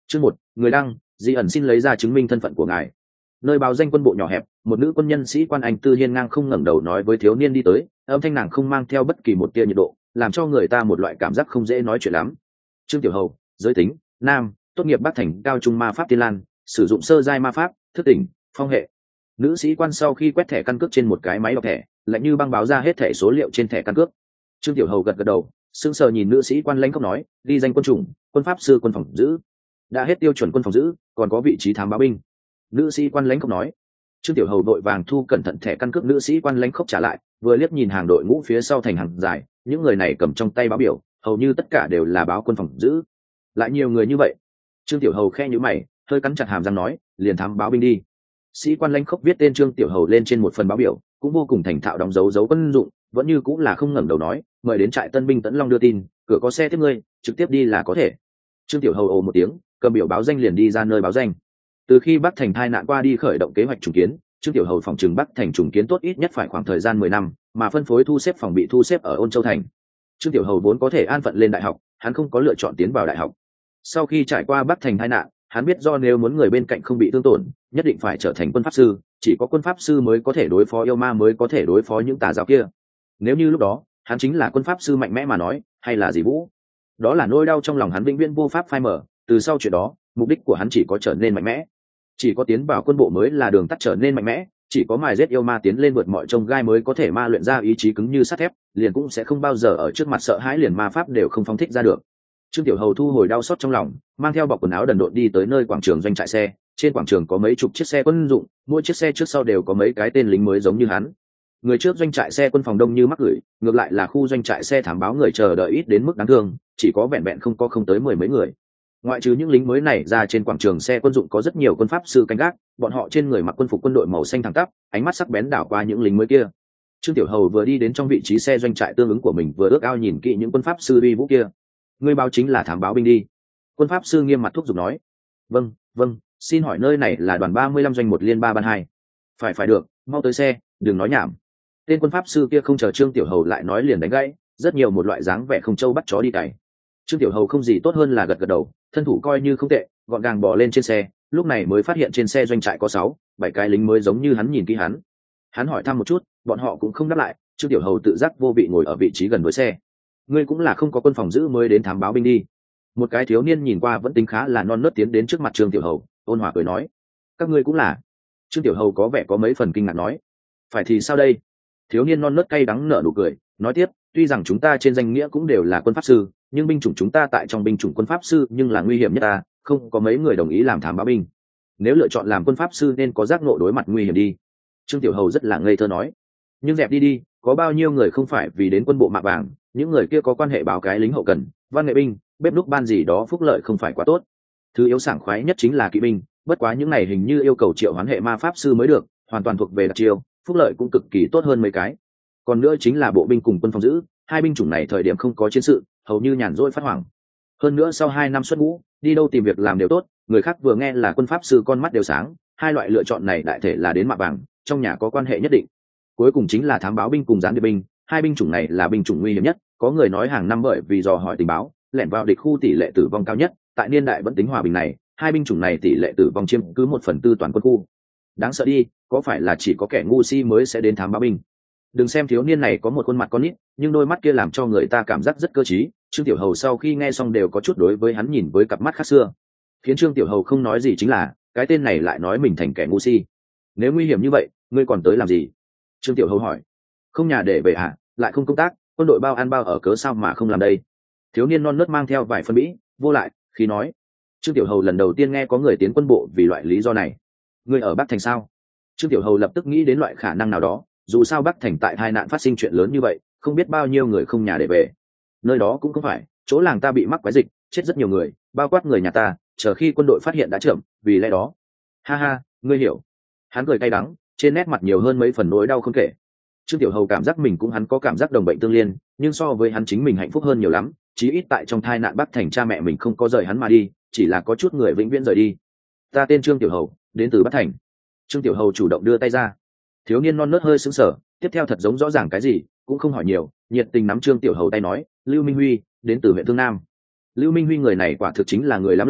Chương 1, người đăng, Di ẩn xin lấy ra chứng minh thân phận của ngài. Nơi báo danh quân bộ nhỏ hẹp, một nữ quân nhân sĩ quan Anh Tư hiên ngang không ngẩng đầu nói với thiếu niên đi tới, âm thanh nàng không mang theo bất kỳ một tia nhiệt độ, làm cho người ta một loại cảm giác không dễ nói chuyện lắm. Trương Tiểu Hầu, giới tính, nam, tốt nghiệp Bắc Thành cao trung ma pháp Tiên Lan, sử dụng sơ giai ma pháp, thức tỉnh, phong hệ. Nữ sĩ quan sau khi quét thẻ căn cước trên một cái máy đọc thẻ, lạnh như băng báo ra hết thẻ số liệu trên thẻ căn cước. Trương Tiểu Hầu gật gật đầu, sững sờ nhìn nữ sĩ quan lãnh khốc nói, ghi danh quân chủng, quân pháp sư quân phòng giữ. Đã hết tiêu chuẩn quân phòng giữ, còn có vị trí thám báo binh. Nữ sĩ quan lãnh khốc nói. Trương Tiểu Hầu đội vàng thu cẩn thận thẻ căn cước nữ sĩ quan lãnh khốc trả lại, vừa liếc nhìn hàng đội ngũ phía sau thành hàng dài, những người này cầm trong tay báo biểu, hầu như tất cả đều là báo quân phòng giữ. Lại nhiều người như vậy. Trương Tiểu Hầu khe nhíu mày, hơi cắn chặt hàm răng nói, liền thám báo binh đi. Sĩ quan lãnh khốc viết tên Trương Tiểu Hầu lên trên một phần báo biểu, cũng vô cùng thành thạo đóng dấu dấu quân dụng, vẫn như cũng là không ngẩng đầu nói, mời đến trại tân binh Tấn Long đưa tin, cửa có xe tiếp ngươi, trực tiếp đi là có thể. Trương Tiểu Hầu ồ một tiếng, cầm biểu báo danh liền đi ra nơi báo danh. Từ khi Bắc Thành tai nạn qua đi khởi động kế hoạch trùng kiến, Trương Tiểu Hầu phòng trừng Bắc Thành trùng kiến tốt ít nhất phải khoảng thời gian 10 năm, mà phân phối thu xếp phòng bị thu xếp ở Ôn Châu thành. Trương Tiểu Hầu vốn có thể an phận lên đại học, hắn không có lựa chọn tiến vào đại học. Sau khi trải qua Bắc Thành tai nạn, hắn biết do nếu muốn người bên cạnh không bị thương tổn, nhất định phải trở thành quân pháp sư, chỉ có quân pháp sư mới có thể đối phó yêu ma, mới có thể đối phó những tà giáo kia. Nếu như lúc đó, hắn chính là quân pháp sư mạnh mẽ mà nói, hay là gì Vũ? Đó là nỗi đau trong lòng hắn vĩnh viễn vô pháp phai mở, từ sau chuyện đó, mục đích của hắn chỉ có trở nên mạnh mẽ. Chỉ có tiến vào quân bộ mới là đường tắt trở nên mạnh mẽ, chỉ có mài giết yêu ma tiến lên vượt mọi chông gai mới có thể ma luyện ra ý chí cứng như sắt thép, liền cũng sẽ không bao giờ ở trước mặt sợ hãi, liền ma pháp đều không phóng thích ra được. Trương Tiểu Hầu thu hồi đau xót trong lòng, mang theo bọc quần áo đần độn đi tới nơi quảng trường doanh trại xe. Trên quảng trường có mấy chục chiếc xe quân dụng, mỗi chiếc xe trước sau đều có mấy cái tên lính mới giống như hắn. Người trước doanh trại xe quân phòng đông như mắc gửi, ngược lại là khu doanh trại xe thám báo người chờ đợi ít đến mức đáng thương, chỉ có vẹn vẹn không tới 10 mấy người. Ngoại trừ những lính mới này ra, trên quảng trường xe quân dụng có rất nhiều quân pháp sư canh gác, bọn họ trên người mặc quân phục quân đội màu xanh thẳng tắp, ánh mắt sắc bén đảo qua những lính mới kia. Trương Tiểu Hầu vừa đi đến trong vị trí xe doanh trại tương ứng của mình, vừa ước ao nhìn kỹ những quân pháp sư uy vũ kia. Người báo chính là thám báo binh đi. Quân pháp sư nghiêm mặt thúc giục nói. Vâng, vâng, xin hỏi nơi này là đoàn 35 doanh 1 liên 3 ban 2. Phải được, mau tới xe, đừng nói nhảm. Tên quân pháp sư kia không chờ Trương Tiểu Hầu lại nói liền đánh gãy, rất nhiều một loại dáng vẻ không trâu bắt chó đi cày. Trương Tiểu Hầu không gì tốt hơn là gật gật đầu, thân thủ coi như không tệ, gọn gàng bò lên trên xe, lúc này mới phát hiện trên xe doanh trại có 6-7 cái lính mới giống như hắn, nhìn kỹ hắn. Hắn hỏi thăm một chút, bọn họ cũng không đáp lại. Trương Tiểu Hầu tự giác vô vị ngồi ở vị trí gần với xe. Ngươi cũng là không có quân phòng giữ mới đến thám báo binh đi. Một cái thiếu niên nhìn qua vẫn tính khá là non nớt tiến đến trước mặt Trương Tiểu Hầu, ôn hòa cười nói. Các ngươi cũng là. Trương Tiểu Hầu có vẻ có mấy phần kinh ngạc nói. Phải thì sao đây? Thiếu niên non nớt cay đắng nở nụ cười, nói tiếp, tuy rằng chúng ta trên danh nghĩa cũng đều là quân pháp sư, nhưng binh chủng chúng ta tại trong binh chủng quân pháp sư nhưng là nguy hiểm nhất ta, không có mấy người đồng ý làm thám báo binh. Nếu lựa chọn làm quân pháp sư nên có giác ngộ đối mặt nguy hiểm đi. Trương Tiểu Hầu rất là ngây thơ nói. Nhưng dẹp đi, có bao nhiêu người không phải vì đến quân bộ mạ vàng, những người kia có quan hệ báo cái lính hậu cần, văn nghệ binh, bếp núc ban gì đó phúc lợi không phải quá tốt. Thứ yếu sảng khoái nhất chính là kỵ binh, bất quá những này hình như yêu cầu triệu hoán hệ ma pháp sư mới được, hoàn toàn thuộc về đặc chiêu, phúc lợi cũng cực kỳ tốt hơn mấy cái. Còn nữa chính là bộ binh cùng quân phòng giữ, hai binh chủng này thời điểm không có chiến sự, hầu như nhàn rỗi phát hoảng. Hơn nữa sau 2 năm xuất ngũ, đi đâu tìm việc làm đều tốt, người khác vừa nghe là quân pháp sư con mắt đều sáng. Hai loại lựa chọn này đại thể là đến mạ vàng, trong nhà có quan hệ nhất định. Cuối cùng chính là thám báo binh cùng gián điệp binh, hai binh chủng này là binh chủng nguy hiểm nhất, có người nói hàng năm bởi vì dò hỏi tình báo, lẻn vào địch khu tỷ lệ tử vong cao nhất, tại niên đại vẫn tính hòa bình này, hai binh chủng này tỷ lệ tử vong chiếm cứ 1/4 toàn quân khu. Đáng sợ đi, có phải là chỉ có kẻ ngu si mới sẽ đến thám báo binh? Đừng xem thiếu niên này có một khuôn mặt con nít, nhưng đôi mắt kia làm cho người ta cảm giác rất cơ trí. Trương Tiểu Hầu sau khi nghe xong đều có chút đối với hắn nhìn với cặp mắt khác xưa. Khiến Trương Tiểu Hầu không nói gì chính là, cái tên này lại nói mình thành kẻ ngu si. Nếu nguy hiểm như vậy, ngươi còn tới làm gì? Trương Tiểu Hầu hỏi. Không nhà để về à, lại không công tác, quân đội bao ăn bao ở, cớ sao mà không làm đây? Thiếu niên non nớt mang theo vài phân bĩ vô lại khi nói. Trương Tiểu Hầu lần đầu tiên nghe có người tiến quân bộ vì loại lý do này. Ngươi ở Bắc Thành sao? Trương Tiểu Hầu lập tức nghĩ đến loại khả năng nào đó, dù sao Bắc Thành tại tai nạn phát sinh chuyện lớn như vậy, không biết bao nhiêu người không nhà để về. Nơi đó cũng không phải, chỗ làng ta bị mắc quái dịch, chết rất nhiều người, bao quát người nhà ta, chờ khi quân đội phát hiện đã chậm, vì lẽ đó. Ha ha, ngươi hiểu. Hắn cười cay đắng, trên nét mặt nhiều hơn mấy phần nỗi đau không kể. Trương Tiểu Hầu cảm giác mình cũng hắn có cảm giác đồng bệnh tương liên, nhưng so với hắn chính mình hạnh phúc hơn nhiều lắm, chí ít tại trong tai nạn Bắc Thành cha mẹ mình không có rời hắn mà đi, chỉ là có chút người vĩnh viễn rời đi. Ta tên Trương Tiểu Hầu, đến từ Bắc Thành. Trương Tiểu Hầu chủ động đưa tay ra. Thiếu niên non nớt hơi sững sờ, tiếp theo thật giống rõ ràng cái gì, cũng không hỏi nhiều, nhiệt tình nắm Trương Tiểu Hầu tay nói, Lưu Minh Huy, đến từ huyện Thương Nam. Lưu Minh Huy người này quả thực chính là người lắm lời,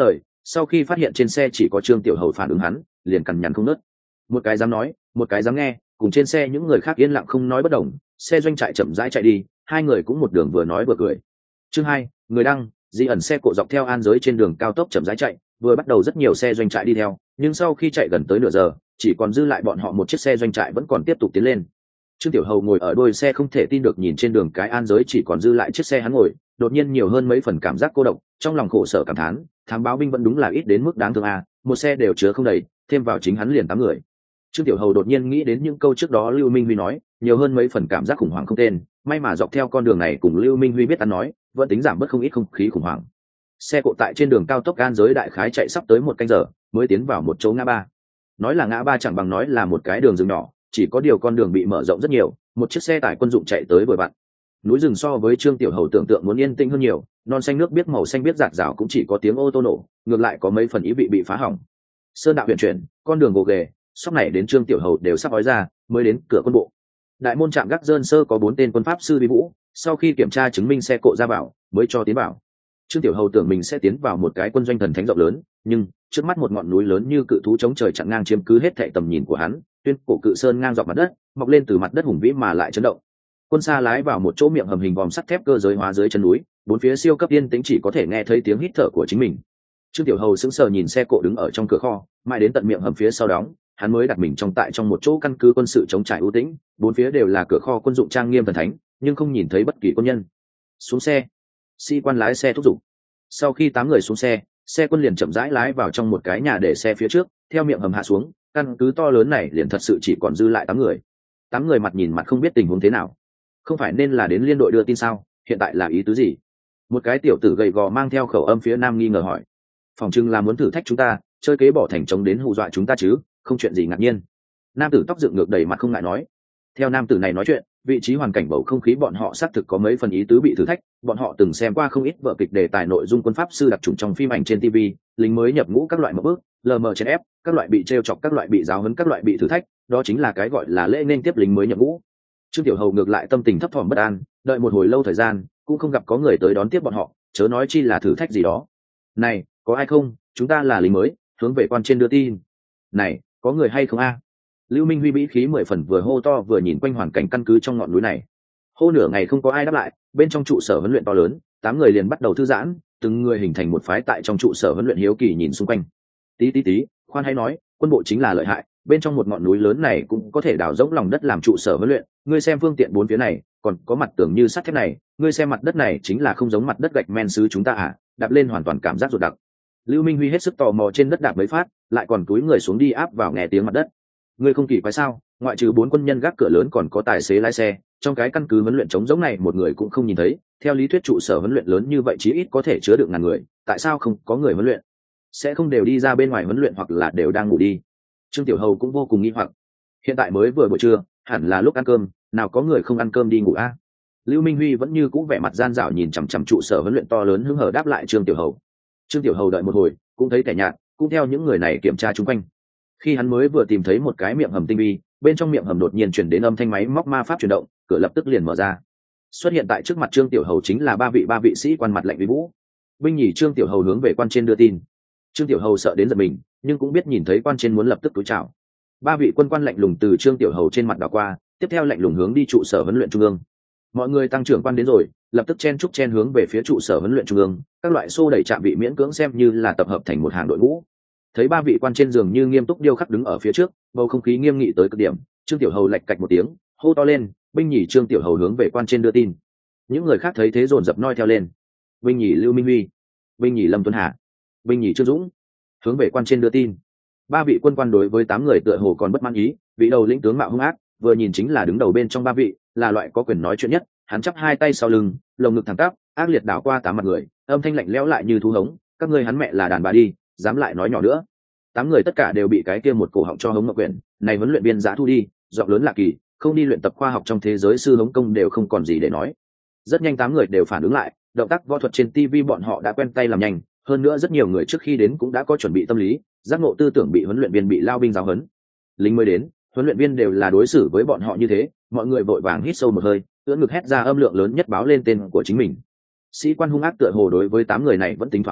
sau khi phát hiện trên xe chỉ có Trương Tiểu Hầu phản ứng hắn, liền cằn nhằn không ngớt. Một cái dám nói, một cái dám nghe, cùng trên xe những người khác yên lặng không nói bất đồng. Xe doanh trại chậm rãi chạy đi, hai người cũng một đường vừa nói vừa cười. Chương 2, người đăng, Di ẩn xe cộ dọc theo an giới trên đường cao tốc chậm rãi chạy, vừa bắt đầu rất nhiều xe doanh trại đi theo, nhưng sau khi chạy gần tới nửa giờ, chỉ còn dư lại bọn họ một chiếc xe doanh trại vẫn còn tiếp tục tiến lên. Trương Tiểu Hầu ngồi ở đuôi xe không thể tin được nhìn trên đường cái an giới chỉ còn dư lại chiếc xe hắn ngồi, đột nhiên nhiều hơn mấy phần cảm giác cô độc, trong lòng khổ sở cảm thán, thám báo binh vẫn đúng là ít đến mức đáng thương a, một xe đều chứa không đầy, thêm vào chính hắn liền 8 người. Trương Tiểu Hầu đột nhiên nghĩ đến những câu trước đó Lưu Minh Huy nói, nhiều hơn mấy phần cảm giác khủng hoảng không tên, may mà dọc theo con đường này cùng Lưu Minh Huy biết ăn nói, vẫn tính giảm bớt không ít không khí khủng hoảng. Xe cộ tại trên đường cao tốc an giới đại khái chạy sắp tới 1 canh giờ, mới tiến vào một chỗ ngã ba. Nói là ngã ba chẳng bằng nói là một cái đường rừng nhỏ, chỉ có điều con đường bị mở rộng rất nhiều, một chiếc xe tải quân dụng chạy tới vừa vặn. Núi rừng so với Trương Tiểu Hầu tưởng tượng muốn yên tĩnh hơn nhiều, non xanh nước biếc màu xanh biếc rạc rào cũng chỉ có tiếng ô tô nổ, ngược lại có mấy phần ý vị bị phá hỏng. Sơn đạo huyền chuyển, con đường gồ ghề, sóc này đến Trương Tiểu Hầu đều sắp ói ra, mới đến cửa quân bộ. Đại môn trạm gác dơn sơ có 4 tên quân pháp sư đi vũ, sau khi kiểm tra chứng minh xe cộ ra vào, mới cho tiến vào. Trương Tiểu Hầu tưởng mình sẽ tiến vào một cái quân doanh thần thánh rộng lớn, nhưng trước mắt một ngọn núi lớn như cự thú chống trời chặn ngang chiếm cứ hết thảy tầm nhìn của hắn, tuyên cổ cự sơn ngang dọc mặt đất, mọc lên từ mặt đất hùng vĩ mà lại chấn động. Quân xa lái vào một chỗ miệng hầm hình vòm sắt thép cơ giới hóa dưới chân núi, bốn phía siêu cấp yên tĩnh chỉ có thể nghe thấy tiếng hít thở của chính mình. Trương Tiểu Hầu sững sờ nhìn xe cộ đứng ở trong cửa kho, mãi đến tận miệng hầm phía sau đóng, hắn mới đặt mình trong một chỗ căn cứ quân sự chống trải ưu tĩnh, bốn phía đều là cửa kho quân dụng trang nghiêm thần thánh, nhưng không nhìn thấy bất kỳ quân nhân. Xuống xe, sĩ quan lái xe thúc giục. Sau khi 8 người xuống xe, xe quân liền chậm rãi lái vào trong một cái nhà để xe phía trước, theo miệng hầm hạ xuống, căn cứ to lớn này liền thật sự chỉ còn dư lại 8 người. 8 người mặt nhìn mặt không biết tình huống thế nào. Không phải nên là đến liên đội đưa tin sao, hiện tại là ý tứ gì? Một cái tiểu tử gầy gò mang theo khẩu âm phía nam nghi ngờ hỏi. Phòng trưng là muốn thử thách chúng ta, chơi kế bỏ thành trống đến hù dọa chúng ta chứ, không chuyện gì ngạc nhiên. Nam tử tóc dựng ngược đầy mặt không ngại nói. Theo nam tử này nói chuyện, vị trí hoàn cảnh bầu không khí bọn họ xác thực có mấy phần ý tứ bị thử thách, bọn họ từng xem qua không ít vở kịch đề tài nội dung quân pháp sư đặc trùng trong phim ảnh trên TV, lính mới nhập ngũ các loại mập bước, lờ mờ chèn ép, các loại bị trêu chọc, các loại bị giáo huấn, các loại bị thử thách, đó chính là cái gọi là lễ nên tiếp lính mới nhập ngũ. Trương Tiểu Hầu ngược lại tâm tình thấp thỏm bất an, đợi một hồi lâu thời gian, cũng không gặp có người tới đón tiếp bọn họ, chớ nói chi là thử thách gì đó. Này, có ai không? Chúng ta là lính mới, hướng về quan trên đưa tin. Này, có người hay không a? Lưu Minh Huy bĩ khí 10 phần vừa hô to vừa nhìn quanh hoàn cảnh căn cứ trong ngọn núi này. Hô nửa ngày không có ai đáp lại, bên trong trụ sở huấn luyện to lớn, 8 người liền bắt đầu thư giãn, từng người hình thành một phái tại trong trụ sở huấn luyện hiếu kỳ nhìn xung quanh. Tí, khoan hay nói, quân bộ chính là lợi hại, bên trong một ngọn núi lớn này cũng có thể đào rỗng lòng đất làm trụ sở huấn luyện, ngươi xem phương tiện bốn phía này, còn có mặt tường như sắt thép này, ngươi xem mặt đất này chính là không giống mặt đất gạch men xứ chúng ta à, đạp lên hoàn toàn cảm giác ruột đặc. Lưu Minh Huy hết sức tò mò trên đất đạp mấy phát, lại còn túi người xuống đi áp vào nghe tiếng mặt đất. Ngươi không kỳ quái sao? Ngoại trừ 4 quân nhân gác cửa lớn còn có tài xế lái xe, trong cái căn cứ huấn luyện trống rỗng này một người cũng không nhìn thấy. Theo lý thuyết trụ sở huấn luyện lớn như vậy chí ít có thể chứa được ngàn người, tại sao không có người huấn luyện? Sẽ không đều đi ra bên ngoài huấn luyện hoặc là đều đang ngủ đi? Trương Tiểu Hầu cũng vô cùng nghi hoặc. Hiện tại mới vừa buổi trưa, hẳn là lúc ăn cơm, nào có người không ăn cơm đi ngủ a? Lưu Minh Huy vẫn như cũ vẻ mặt gian dảo nhìn chằm chằm trụ sở huấn luyện to lớn hứng hở đáp lại Trương Tiểu Hầu. Trương Tiểu Hầu đợi một hồi, cũng thấy kẻ nhạt, cũng theo những người này kiểm tra chung quanh. Khi hắn mới vừa tìm thấy một cái miệng hầm tinh vi, bên trong miệng hầm đột nhiên chuyển đến âm thanh máy móc ma pháp chuyển động, cửa lập tức liền mở ra. Xuất hiện tại trước mặt Trương Tiểu Hầu chính là ba vị sĩ quan mặt lạnh uy vũ. Binh nhì Trương Tiểu Hầu hướng về quan trên đưa tin. Trương Tiểu Hầu sợ đến giật mình, nhưng cũng biết nhìn thấy quan trên muốn lập tức cúi chào. Ba vị quân quan lạnh lùng từ Trương Tiểu Hầu trên mặt đảo qua, tiếp theo lạnh lùng hướng đi trụ sở huấn luyện trung ương. Mọi người tăng trưởng quan đến rồi, lập tức chen hướng về phía trụ sở huấn luyện trung ương, các loại xô đẩy trạm vị miễn cưỡng xem như là tập hợp thành một hàng đội ngũ. Thấy ba vị quan trên giường như nghiêm túc điêu khắc đứng ở phía trước, bầu không khí nghiêm nghị tới cực điểm. Trương Tiểu Hầu lạch cạch một tiếng, hô to lên, binh nhì Trương Tiểu Hầu hướng về quan trên đưa tin. Những người khác thấy thế dồn dập noi theo lên. Binh nhì Lưu Minh Huy, binh nhì Lâm Tuấn Hà, binh nhì Trương Dũng, hướng về quan trên đưa tin. Ba vị quân quan đối với 8 người tựa hồ còn bất mãn ý, vị đầu lĩnh tướng mạo hung ác, vừa nhìn chính là đứng đầu bên trong ba vị, là loại có quyền nói chuyện nhất. Hắn chắp hai tay sau lưng, lồng ngực thẳng tắp, ác liệt đảo qua 8 mặt người, âm thanh lạnh lẽo lại như thú hống, các ngươi hắn mẹ là đàn bà đi, dám lại nói nhỏ nữa. 8 người tất cả đều bị cái kia một cổ họng cho hống ngọc quyển, này huấn luyện viên giá thu đi, giọng lớn lạ kỳ, không đi luyện tập khoa học trong thế giới sư hống công đều không còn gì để nói. Rất nhanh 8 người đều phản ứng lại, động tác võ thuật trên TV bọn họ đã quen tay làm nhanh, hơn nữa rất nhiều người trước khi đến cũng đã có chuẩn bị tâm lý, giác ngộ tư tưởng bị huấn luyện viên bị lao binh giáo huấn. Lính mới đến, huấn luyện viên đều là đối xử với bọn họ như thế, mọi người vội vàng hít sâu một hơi, ưỡn ngực hét ra âm lượng lớn nhất báo lên tên của chính mình. Sĩ quan hung ác tựa hồ đối với 8 người này vẫn tính thỏa mãn,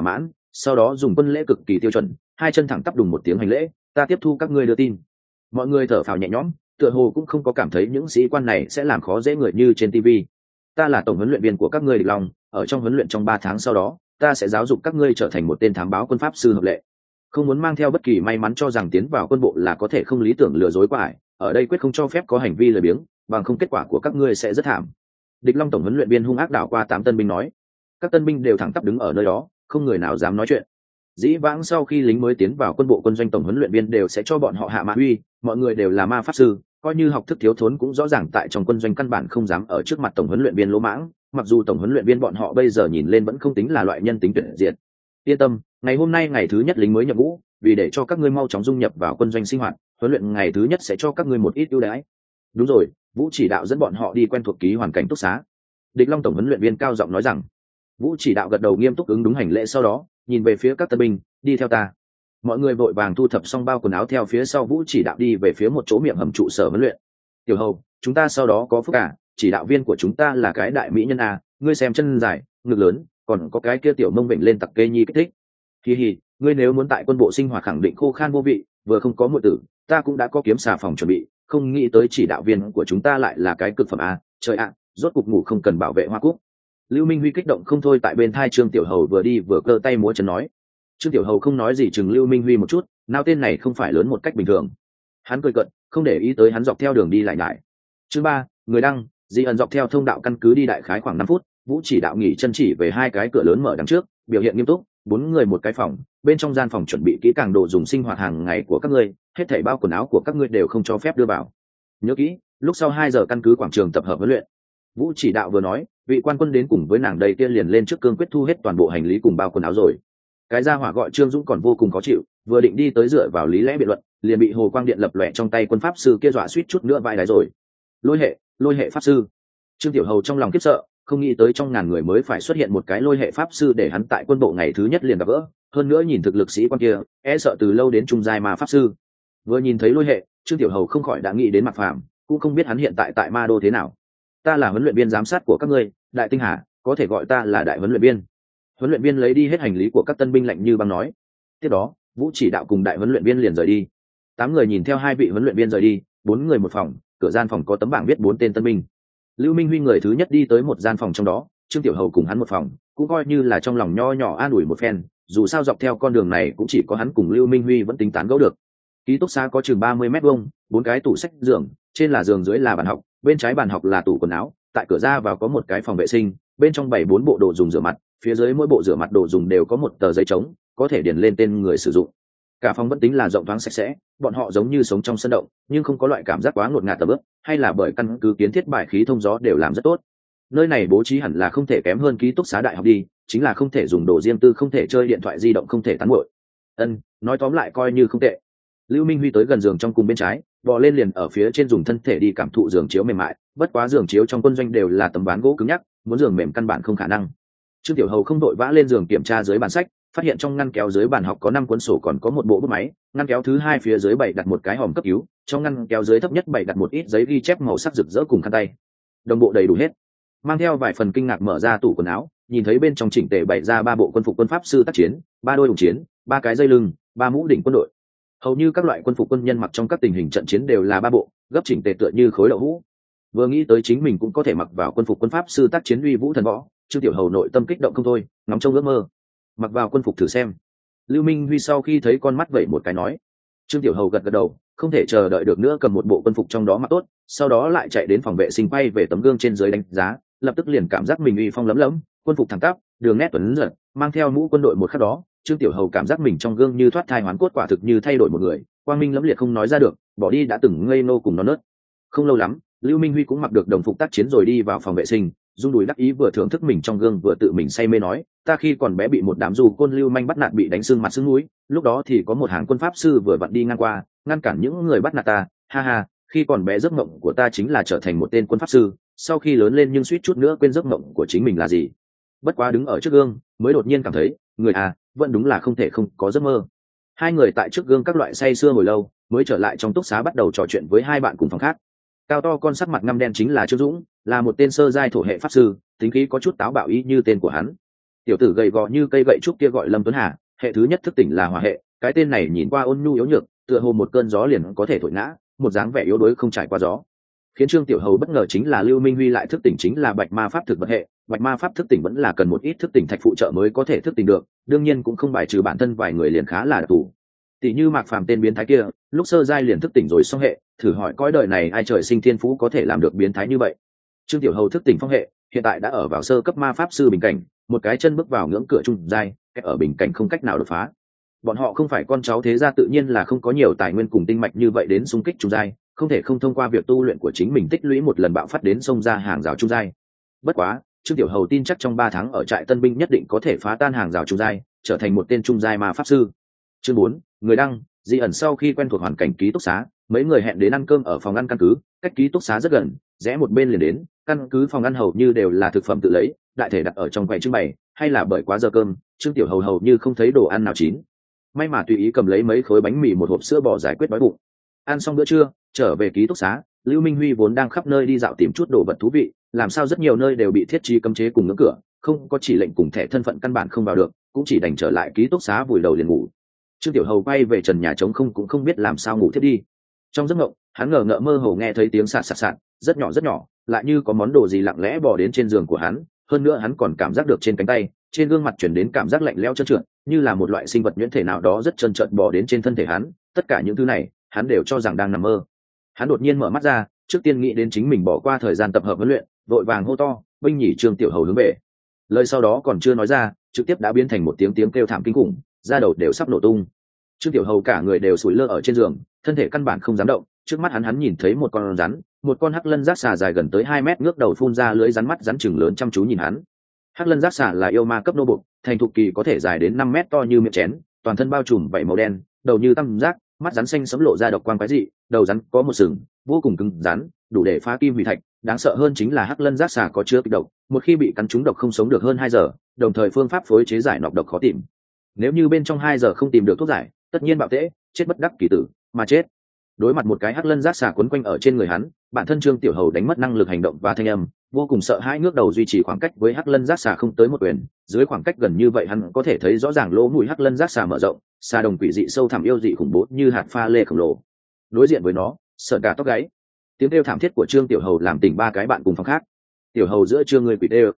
sau đó dùng quân lễ cực kỳ tiêu chuẩn, hai chân thẳng tắp đùng một tiếng hành lễ, ta tiếp thu các ngươi đưa tin. Mọi người thở phào nhẹ nhõm, tựa hồ cũng không có cảm thấy những sĩ quan này sẽ làm khó dễ người như trên TV. Ta là tổng huấn luyện viên của các ngươi Địch Long, ở trong huấn luyện trong 3 tháng sau đó, ta sẽ giáo dục các ngươi trở thành một tên thám báo quân pháp sư hợp lệ. Không muốn mang theo bất kỳ may mắn cho rằng tiến vào quân bộ là có thể không lý tưởng lừa dối qua ải, ở đây quyết không cho phép có hành vi lười biếng, bằng không kết quả của các ngươi sẽ rất thảm. Địch Long tổng huấn luyện viên hung ác đảo qua 8 tân binh nói. Các tân binh đều thẳng tắp đứng ở nơi đó, không người nào dám nói chuyện. Dĩ vãng sau khi lính mới tiến vào quân bộ quân doanh tổng huấn luyện viên đều sẽ cho bọn họ hạ mã uy, mọi người đều là ma pháp sư, coi như học thức thiếu thốn cũng rõ ràng tại trong quân doanh căn bản không dám ở trước mặt tổng huấn luyện viên lỗ mãng, mặc dù tổng huấn luyện viên bọn họ bây giờ nhìn lên vẫn không tính là loại nhân tính tuyệt diệt. Yên tâm, ngày hôm nay ngày thứ nhất lính mới nhập ngũ, vì để cho các ngươi mau chóng dung nhập vào quân doanh sinh hoạt, huấn luyện ngày thứ nhất sẽ cho các ngươi một ít ưu đãi. Đúng rồi, Vũ chỉ đạo dẫn bọn họ đi quen thuộc ký hoàn cảnh túc xá. Địch Long tổng huấn luyện viên cao giọng nói rằng. Vũ chỉ đạo gật đầu nghiêm túc ứng đúng hành lễ, sau đó nhìn về phía các tân binh, đi theo ta. Mọi người vội vàng thu thập xong bao quần áo theo phía sau Vũ chỉ đạo đi về phía một chỗ miệng hầm trụ sở huấn luyện. Tiểu Hầu, chúng ta sau đó có phúc cả, chỉ đạo viên của chúng ta là cái đại mỹ nhân a, ngươi xem chân dài, ngực lớn, còn có cái kia tiểu mông bệnh lên tặc kê nhi kích thích. Hi hi, ngươi nếu muốn tại quân bộ sinh hoạt khẳng định khô khan vô vị, vừa không có muội tử, ta cũng đã có kiếm xà phòng chuẩn bị, không nghĩ tới chỉ đạo viên của chúng ta lại là cái cực phẩm a, trời ạ, rốt cục ngủ không cần bảo vệ hoa cúc. Lưu Minh Huy kích động không thôi tại bên thai Trương Tiểu Hầu vừa đi vừa cơ tay múa chân nói. Trương Tiểu Hầu không nói gì chừng Lưu Minh Huy một chút, nào tên này không phải lớn một cách bình thường. Hắn cười cợt, không để ý tới hắn dọc theo đường đi lại nhải. Chương 3, người đăng, Di ẩn dọc theo thông đạo căn cứ đi đại khái khoảng 5 phút, Vũ chỉ đạo nghỉ chân chỉ về hai cái cửa lớn mở đằng trước, biểu hiện nghiêm túc, 4 người một cái phòng, bên trong gian phòng chuẩn bị kỹ càng đồ dùng sinh hoạt hàng ngày của các ngươi, hết thảy bao quần áo của các ngươi đều không cho phép đưa vào. Nhớ kỹ, lúc sau 2 giờ căn cứ quảng trường tập hợp huấn luyện. Vũ chỉ đạo vừa nói, vị quan quân đến cùng với nàng đây kia liền lên trước cương quyết thu hết toàn bộ hành lý cùng bao quần áo rồi. Cái gia hỏa gọi Trương Dũng còn vô cùng khó chịu, vừa định đi tới dựa vào lý lẽ biện luận, liền bị hồ quang điện lập lòe trong tay quân pháp sư kia dọa suýt chút nữa vai đái rồi. Lôi hệ pháp sư. Trương Tiểu Hầu trong lòng khiếp sợ, không nghĩ tới trong ngàn người mới phải xuất hiện một cái lôi hệ pháp sư để hắn tại quân bộ ngày thứ nhất liền gặp gỡ, hơn nữa nhìn thực lực sĩ quan kia, e sợ từ lâu đến trung giai ma pháp sư. Vừa nhìn thấy lôi hệ, Trương Tiểu Hầu không khỏi đã nghĩ đến Mạc Phàm, cũng không biết hắn hiện tại Ma Đô thế nào. Ta là huấn luyện viên giám sát của các ngươi, Đại Tinh Hà, có thể gọi ta là đại huấn luyện viên. Huấn luyện viên lấy đi hết hành lý của các tân binh lạnh như băng nói. Tiếp đó, Vũ chỉ đạo cùng đại huấn luyện viên liền rời đi. 8 người nhìn theo 2 vị huấn luyện viên rời đi, 4 người một phòng, cửa gian phòng có tấm bảng viết 4 tên tân binh. Lưu Minh Huy người thứ nhất đi tới một gian phòng trong đó, Trương Tiểu Hầu cùng hắn một phòng, cũng coi như là trong lòng nho nhỏ an ủi một phen, dù sao dọc theo con đường này cũng chỉ có hắn cùng Lưu Minh Huy vẫn tính tán gẫu được. Ký túc xá có chừng 30 mét vuông, 4 cái tủ sách giường, trên là giường dưới là bàn học, bên trái bàn học là tủ quần áo, tại cửa ra vào có một cái phòng vệ sinh, bên trong bày 4 bộ đồ dùng rửa mặt, phía dưới mỗi bộ rửa mặt đồ dùng đều có một tờ giấy trống, có thể điền lên tên người sử dụng. Cả phòng vẫn tính là rộng thoáng sạch sẽ, bọn họ giống như sống trong sân động, nhưng không có loại cảm giác quá ngột ngạt tầm ướp, hay là bởi căn cứ kiến thiết bài khí thông gió đều làm rất tốt. Nơi này bố trí hẳn là không thể kém hơn ký túc xá đại học đi, chính là không thể dùng đồ riêng tư, không thể chơi điện thoại di động, không thể tán muội. Nói tóm lại coi như không tệ. Lưu Minh Huy tới gần giường trong cùng bên trái, bò lên liền ở phía trên dùng thân thể đi cảm thụ giường chiếu mềm mại, bất quá giường chiếu trong quân doanh đều là tấm ván gỗ cứng nhắc, muốn giường mềm căn bản không khả năng. Trương Tiểu Hầu không đội vã lên giường kiểm tra dưới bàn sách, phát hiện trong ngăn kéo dưới bàn học có 5 cuốn sổ còn có một bộ bút máy, ngăn kéo thứ 2 phía dưới bày đặt một cái hòm cấp cứu, trong ngăn kéo dưới thấp nhất bày đặt một ít giấy ghi chép màu sắc rực rỡ cùng khăn tay. Đồng bộ đầy đủ hết. Mang theo vài phần kinh ngạc mở ra tủ quần áo, nhìn thấy bên trong chỉnh tề bày ra 3 bộ quân phục quân pháp sư tác chiến, 3 đôi đồng chiến, 3 cái dây lưng, 3 mũ đỉnh quân đội. Hầu như các loại quân phục quân nhân mặc trong các tình hình trận chiến đều là 3 bộ, gấp chỉnh tề tựa như khối đậu hũ. Vừa nghĩ tới chính mình cũng có thể mặc vào quân phục quân pháp sư tác chiến uy vũ thần võ, Trương Tiểu Hầu nội tâm kích động không thôi, ngóng trông ước mơ. Mặc vào quân phục thử xem. Lưu Minh Huy sau khi thấy con mắt vẩy một cái nói. Trương Tiểu Hầu gật gật đầu, không thể chờ đợi được nữa cầm một bộ quân phục trong đó mặc tốt, sau đó lại chạy đến phòng vệ sinh bay về tấm gương trên dưới đánh giá, lập tức liền cảm giác mình uy phong lấm lấm, quân phục thẳng tắp, đường nét tuấn giật, mang theo mũ quân đội một khắc đó, Trương Tiểu Hầu cảm giác mình trong gương như thoát thai hoán cốt, quả thực như thay đổi một người, quang minh lẫm liệt không nói ra được, bỏ đi đã từng ngây nô cùng non nớt. Không lâu lắm, Lưu Minh Huy cũng mặc được đồng phục tác chiến rồi đi vào phòng vệ sinh, rung đùi đắc ý vừa thưởng thức mình trong gương vừa tự mình say mê nói, ta khi còn bé bị một đám dù côn lưu manh bắt nạt bị đánh sưng mặt sưng mũi, lúc đó thì có một hàng quân pháp sư vừa vặn đi ngang qua, ngăn cản những người bắt nạt ta, ha ha, khi còn bé giấc mộng của ta chính là trở thành một tên quân pháp sư, sau khi lớn lên nhưng suýt chút nữa quên giấc mộng của chính mình là gì. Bất quá đứng ở trước gương, mới đột nhiên cảm thấy, người à, vẫn đúng là không thể không có giấc mơ. Hai người tại trước gương các loại say sưa hồi lâu, mới trở lại trong túc xá bắt đầu trò chuyện với 2 bạn cùng phòng khác. Cao to con sắc mặt ngăm đen chính là Trương Dũng, là một tên sơ giai thổ hệ pháp sư, tính khí có chút táo bạo ý như tên của hắn. Tiểu tử gầy gò như cây gậy trúc kia gọi Lâm Tuấn Hà, hệ thứ nhất thức tỉnh là hỏa hệ, cái tên này nhìn qua ôn nhu yếu nhược, tựa hồ một cơn gió liền có thể thổi ngã, một dáng vẻ yếu đuối không trải qua gió. Khiến Trương Tiểu Hầu bất ngờ chính là Lưu Minh Huy lại thức tỉnh chính là bạch ma pháp thực vật hệ, bạch ma pháp thức tỉnh vẫn là cần một ít thức tỉnh thạch phụ trợ mới có thể thức tỉnh được, đương nhiên cũng không bài trừ bản thân vài người liền khá là đặc thù. Tỷ như Mạc Phàm tên biến thái kia, lúc sơ giai liền thức tỉnh rồi xong hệ, thử hỏi cõi đời này ai trời sinh thiên phú có thể làm được biến thái như vậy. Trương Tiểu Hầu thức tỉnh phong hệ, hiện tại đã ở vào sơ cấp ma pháp sư bình cảnh, một cái chân bước vào ngưỡng cửa trung giai, ở bình cảnh không cách nào đột phá. Bọn họ không phải con cháu thế gia, tự nhiên là không có nhiều tài nguyên cùng tinh mạch như vậy đến xung kích trung giai, không thể không thông qua việc tu luyện của chính mình tích lũy một lần bạo phát đến xông ra hàng rào trung giai. Bất quá, Trương Tiểu Hầu tin chắc trong 3 tháng ở trại tân binh nhất định có thể phá tan hàng rào trung giai, trở thành một tên trung giai ma pháp sư. Chương 4, người đăng, Di ẩn sau khi quen thuộc hoàn cảnh ký túc xá, mấy người hẹn đến ăn cơm ở phòng ăn căn cứ, cách ký túc xá rất gần, rẽ một bên liền đến, căn cứ phòng ăn hầu như đều là thực phẩm tự lấy, đại thể đặt ở trong quầy trưng bày, hay là bởi quá giờ cơm, Trương Tiểu Hầu hầu như không thấy đồ ăn nào chín. May mà tùy ý cầm lấy mấy khối bánh mì một hộp sữa bò giải quyết đói bụng. Ăn xong bữa trưa, trở về ký túc xá, Lưu Minh Huy vốn đang khắp nơi đi dạo tìm chút đồ vật thú vị, làm sao rất nhiều nơi đều bị thiết trí cấm chế cùng ngưỡng cửa, không có chỉ lệnh cùng thẻ thân phận căn bản không vào được, cũng chỉ đành trở lại ký túc xá vùi đầu liền ngủ. Trương Tiểu Hầu quay về trần nhà trống không cũng không biết làm sao ngủ thiếp đi. Trong giấc mộng, hắn ngờ ngợ mơ hồ nghe thấy tiếng sạt sạt sạt, rất nhỏ, lại như có món đồ gì lặng lẽ bò đến trên giường của hắn, hơn nữa hắn còn cảm giác được trên cánh tay, trên gương mặt chuyển đến cảm giác lạnh lẽo trơn trượt, như là một loại sinh vật nhuyễn thể nào đó rất trơn trượt bò đến trên thân thể hắn, tất cả những thứ này, hắn đều cho rằng đang nằm mơ. Hắn đột nhiên mở mắt ra, trước tiên nghĩ đến chính mình bỏ qua thời gian tập hợp huấn luyện, vội vàng hô to, "Binh nhỉ!" Trương Tiểu Hầu hướng về. Lời sau đó còn chưa nói ra, trực tiếp đã biến thành một tiếng kêu thảm kinh khủng, da đầu đều sắp nổ tung. Trương Tiểu Hầu cả người đều sủi lơ ở trên giường, thân thể căn bản không dám động, trước mắt hắn nhìn thấy một con rắn, một con hắc lân giác xà dài gần tới 2 mét ngước đầu phun ra lưỡi rắn, mắt rắn chừng lớn chăm chú nhìn hắn. Hắc lân giác xà là yêu ma cấp nô bộc, thành thục kỳ có thể dài đến 5 mét, to như miệng chén, toàn thân bao trùm vảy màu đen, đầu như tam giác, mắt rắn xanh sẫm lộ ra độc quang quái dị, đầu rắn có một sừng, vô cùng cứng rắn, đủ để phá kim hủy thạch. Đáng sợ hơn chính là hắc lân giác xà có chứa kịch độc, một khi bị cắn trúng độc không sống được hơn 2 giờ, đồng thời phương pháp phối chế giải nọc độc khó tìm. Nếu như bên trong 2 giờ không tìm được thuốc giải, tất nhiên bạo tễ, chết bất đắc kỳ tử, mà chết. Đối mặt một cái hắc lân giác xà quấn quanh ở trên người hắn, bản thân Trương Tiểu Hầu đánh mất năng lực hành động và thanh âm, vô cùng sợ hãi, ngước đầu duy trì khoảng cách với hắc lân giác xà không tới một quyền, dưới khoảng cách gần như vậy hắn có thể thấy rõ ràng lỗ mũi hắc lân giác xà mở rộng, xà đồng quỷ dị sâu thẳm yêu dị khủng bố như hạt pha lê khổng lồ. Đối diện với nó, sợ cả tóc gáy. Tiếng kêu thảm thiết của Trương Tiểu Hầu làm tỉnh 3 cái bạn cùng phòng khác. Tiểu Hầu giữa trưa người quỷ tê.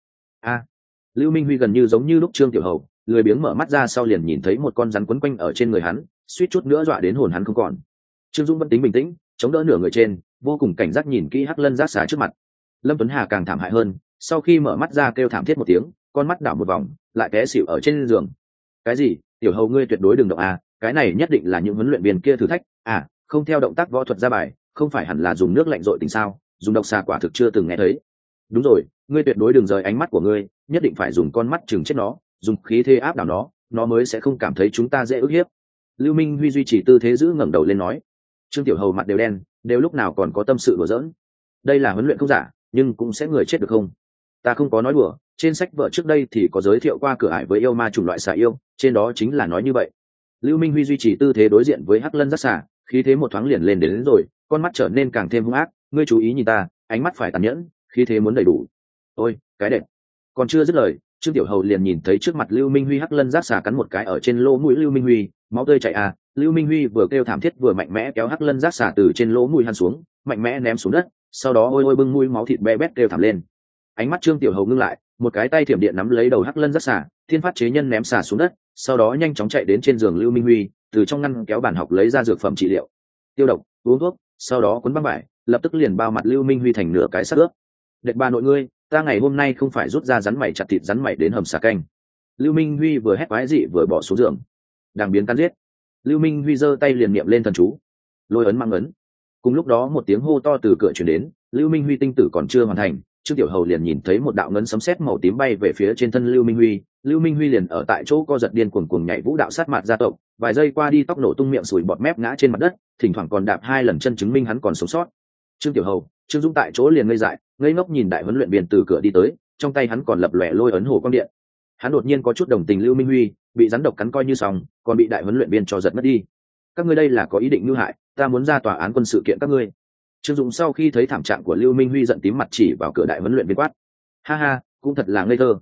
Lưu Minh Huy gần như giống như lúc Trương Tiểu Hầu, lười biếng mở mắt ra sau liền nhìn thấy một con rắn quấn quanh ở trên người hắn, suýt chút nữa dọa đến hồn hắn không còn. Trương Dung vẫn tính bình tĩnh, chống đỡ nửa người trên, vô cùng cảnh giác nhìn kỹ hắc lân giác xà trước mặt. Lâm Tuấn Hà càng thảm hại hơn, sau khi mở mắt ra kêu thảm thiết một tiếng, con mắt đảo một vòng, lại té xỉu ở trên giường. Cái gì? Tiểu Hầu ngươi tuyệt đối đừng động à, cái này nhất định là những huấn luyện viên kia thử thách, không theo động tác võ thuật ra bài, không phải hẳn là dùng nước lạnh dội tình sao? Dùng độc xà quả thực chưa từng nghe thấy. Đúng rồi, ngươi tuyệt đối đừng rời ánh mắt của ngươi, nhất định phải dùng con mắt chừng chết nó, dùng khí thế áp đảo nó mới sẽ không cảm thấy chúng ta dễ ức hiếp. Lưu Minh Huy duy trì tư thế giữ ngẩng đầu lên nói. Trương Tiểu Hầu mặt đều đen, đều lúc nào còn có tâm sự đùa giỡn. Đây là huấn luyện không giả, nhưng cũng sẽ người chết được không? Ta không có nói đùa, trên sách vở trước đây thì có giới thiệu qua cửa ải với yêu ma chủng loại xà yêu, trên đó chính là nói như vậy. Lưu Minh Huy duy trì tư thế đối diện với hắc lân giác xà, khí thế một thoáng liền lên đến rồi, con mắt trở nên càng thêm hung ác. Ngươi chú ý nhìn ta, ánh mắt phải tàn nhẫn, khí thế muốn đầy đủ. Ôi, cái đẹp. Còn chưa dứt lời, Trương Tiểu Hầu liền nhìn thấy trước mặt Lưu Minh Huy hắc lân giác xà cắn một cái ở trên lỗ mũi Lưu Minh Huy, máu tươi chảy à. Lưu Minh Huy vừa kêu thảm thiết vừa mạnh mẽ kéo hắc lân giác xà từ trên lỗ mũi hắn xuống, mạnh mẽ ném xuống đất, sau đó ôi bưng mũi máu thịt be bét kêu thảm lên. Ánh mắt Trương Tiểu Hầu ngưng lại, một cái tay thiểm điện nắm lấy đầu hắc lân giác xà, thiên phát chế nhân ném xà xuống đất, sau đó nhanh chóng chạy đến trên giường Lưu Minh Huy, từ trong ngăn kéo bàn học lấy ra dược phẩm trị liệu, tiêu độc, uống thuốc, sau đó cuốn băng vải, lập tức liền bao mặt Lưu Minh Huy thành nửa cái xác ướp. Đệt bà nội ngươi, ta ngày hôm nay không phải rút ra rắn mày chặt thịt rắn mày đến hầm xà canh. Lưu Minh Huy vừa hét quái dị vừa bỏ xuống giường. Đang biến cắn giết. Lưu Minh Huy giơ tay liền niệm lên thần chú, lôi ấn mang ấn. Cùng lúc đó một tiếng hô to từ cửa truyền đến, Lưu Minh Huy tinh tử còn chưa hoàn thành, Trương Tiểu Hầu liền nhìn thấy một đạo ngấn sấm sét màu tím bay về phía trên thân Lưu Minh Huy. Lưu Minh Huy liền ở tại chỗ co giật điên cuồng nhảy vũ đạo sát mạt gia tộc, vài giây qua đi tóc nổ tung, miệng sùi bọt mép ngã trên mặt đất, thỉnh thoảng còn đạp 2 lần chân chứng minh hắn còn sống sót. Trương Tiểu Hầu, Trương Dung tại chỗ liền ngây dại, ngây ngốc nhìn đại huấn luyện viên từ cửa đi tới, trong tay hắn còn lập lòe lôi ấn hồ quang điện. Hắn đột nhiên có chút đồng tình Lưu Minh Huy, bị rắn độc cắn coi như xong, còn bị đại huấn luyện viên cho giật mất đi. Các ngươi đây là có ý định mưu hại, ta muốn ra tòa án quân sự kiện các ngươi. Trương Dung sau khi thấy thảm trạng của Lưu Minh Huy giận tím mặt chỉ vào cửa đại huấn luyện viên quát. Ha ha, cũng thật là ngây thơ.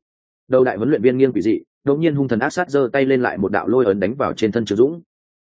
đầu đại huấn luyện viên nghiêng quỷ dị, đột nhiên hung thần ác sát giơ tay lên lại một đạo lôi ấn đánh vào trên thân Trương Dũng.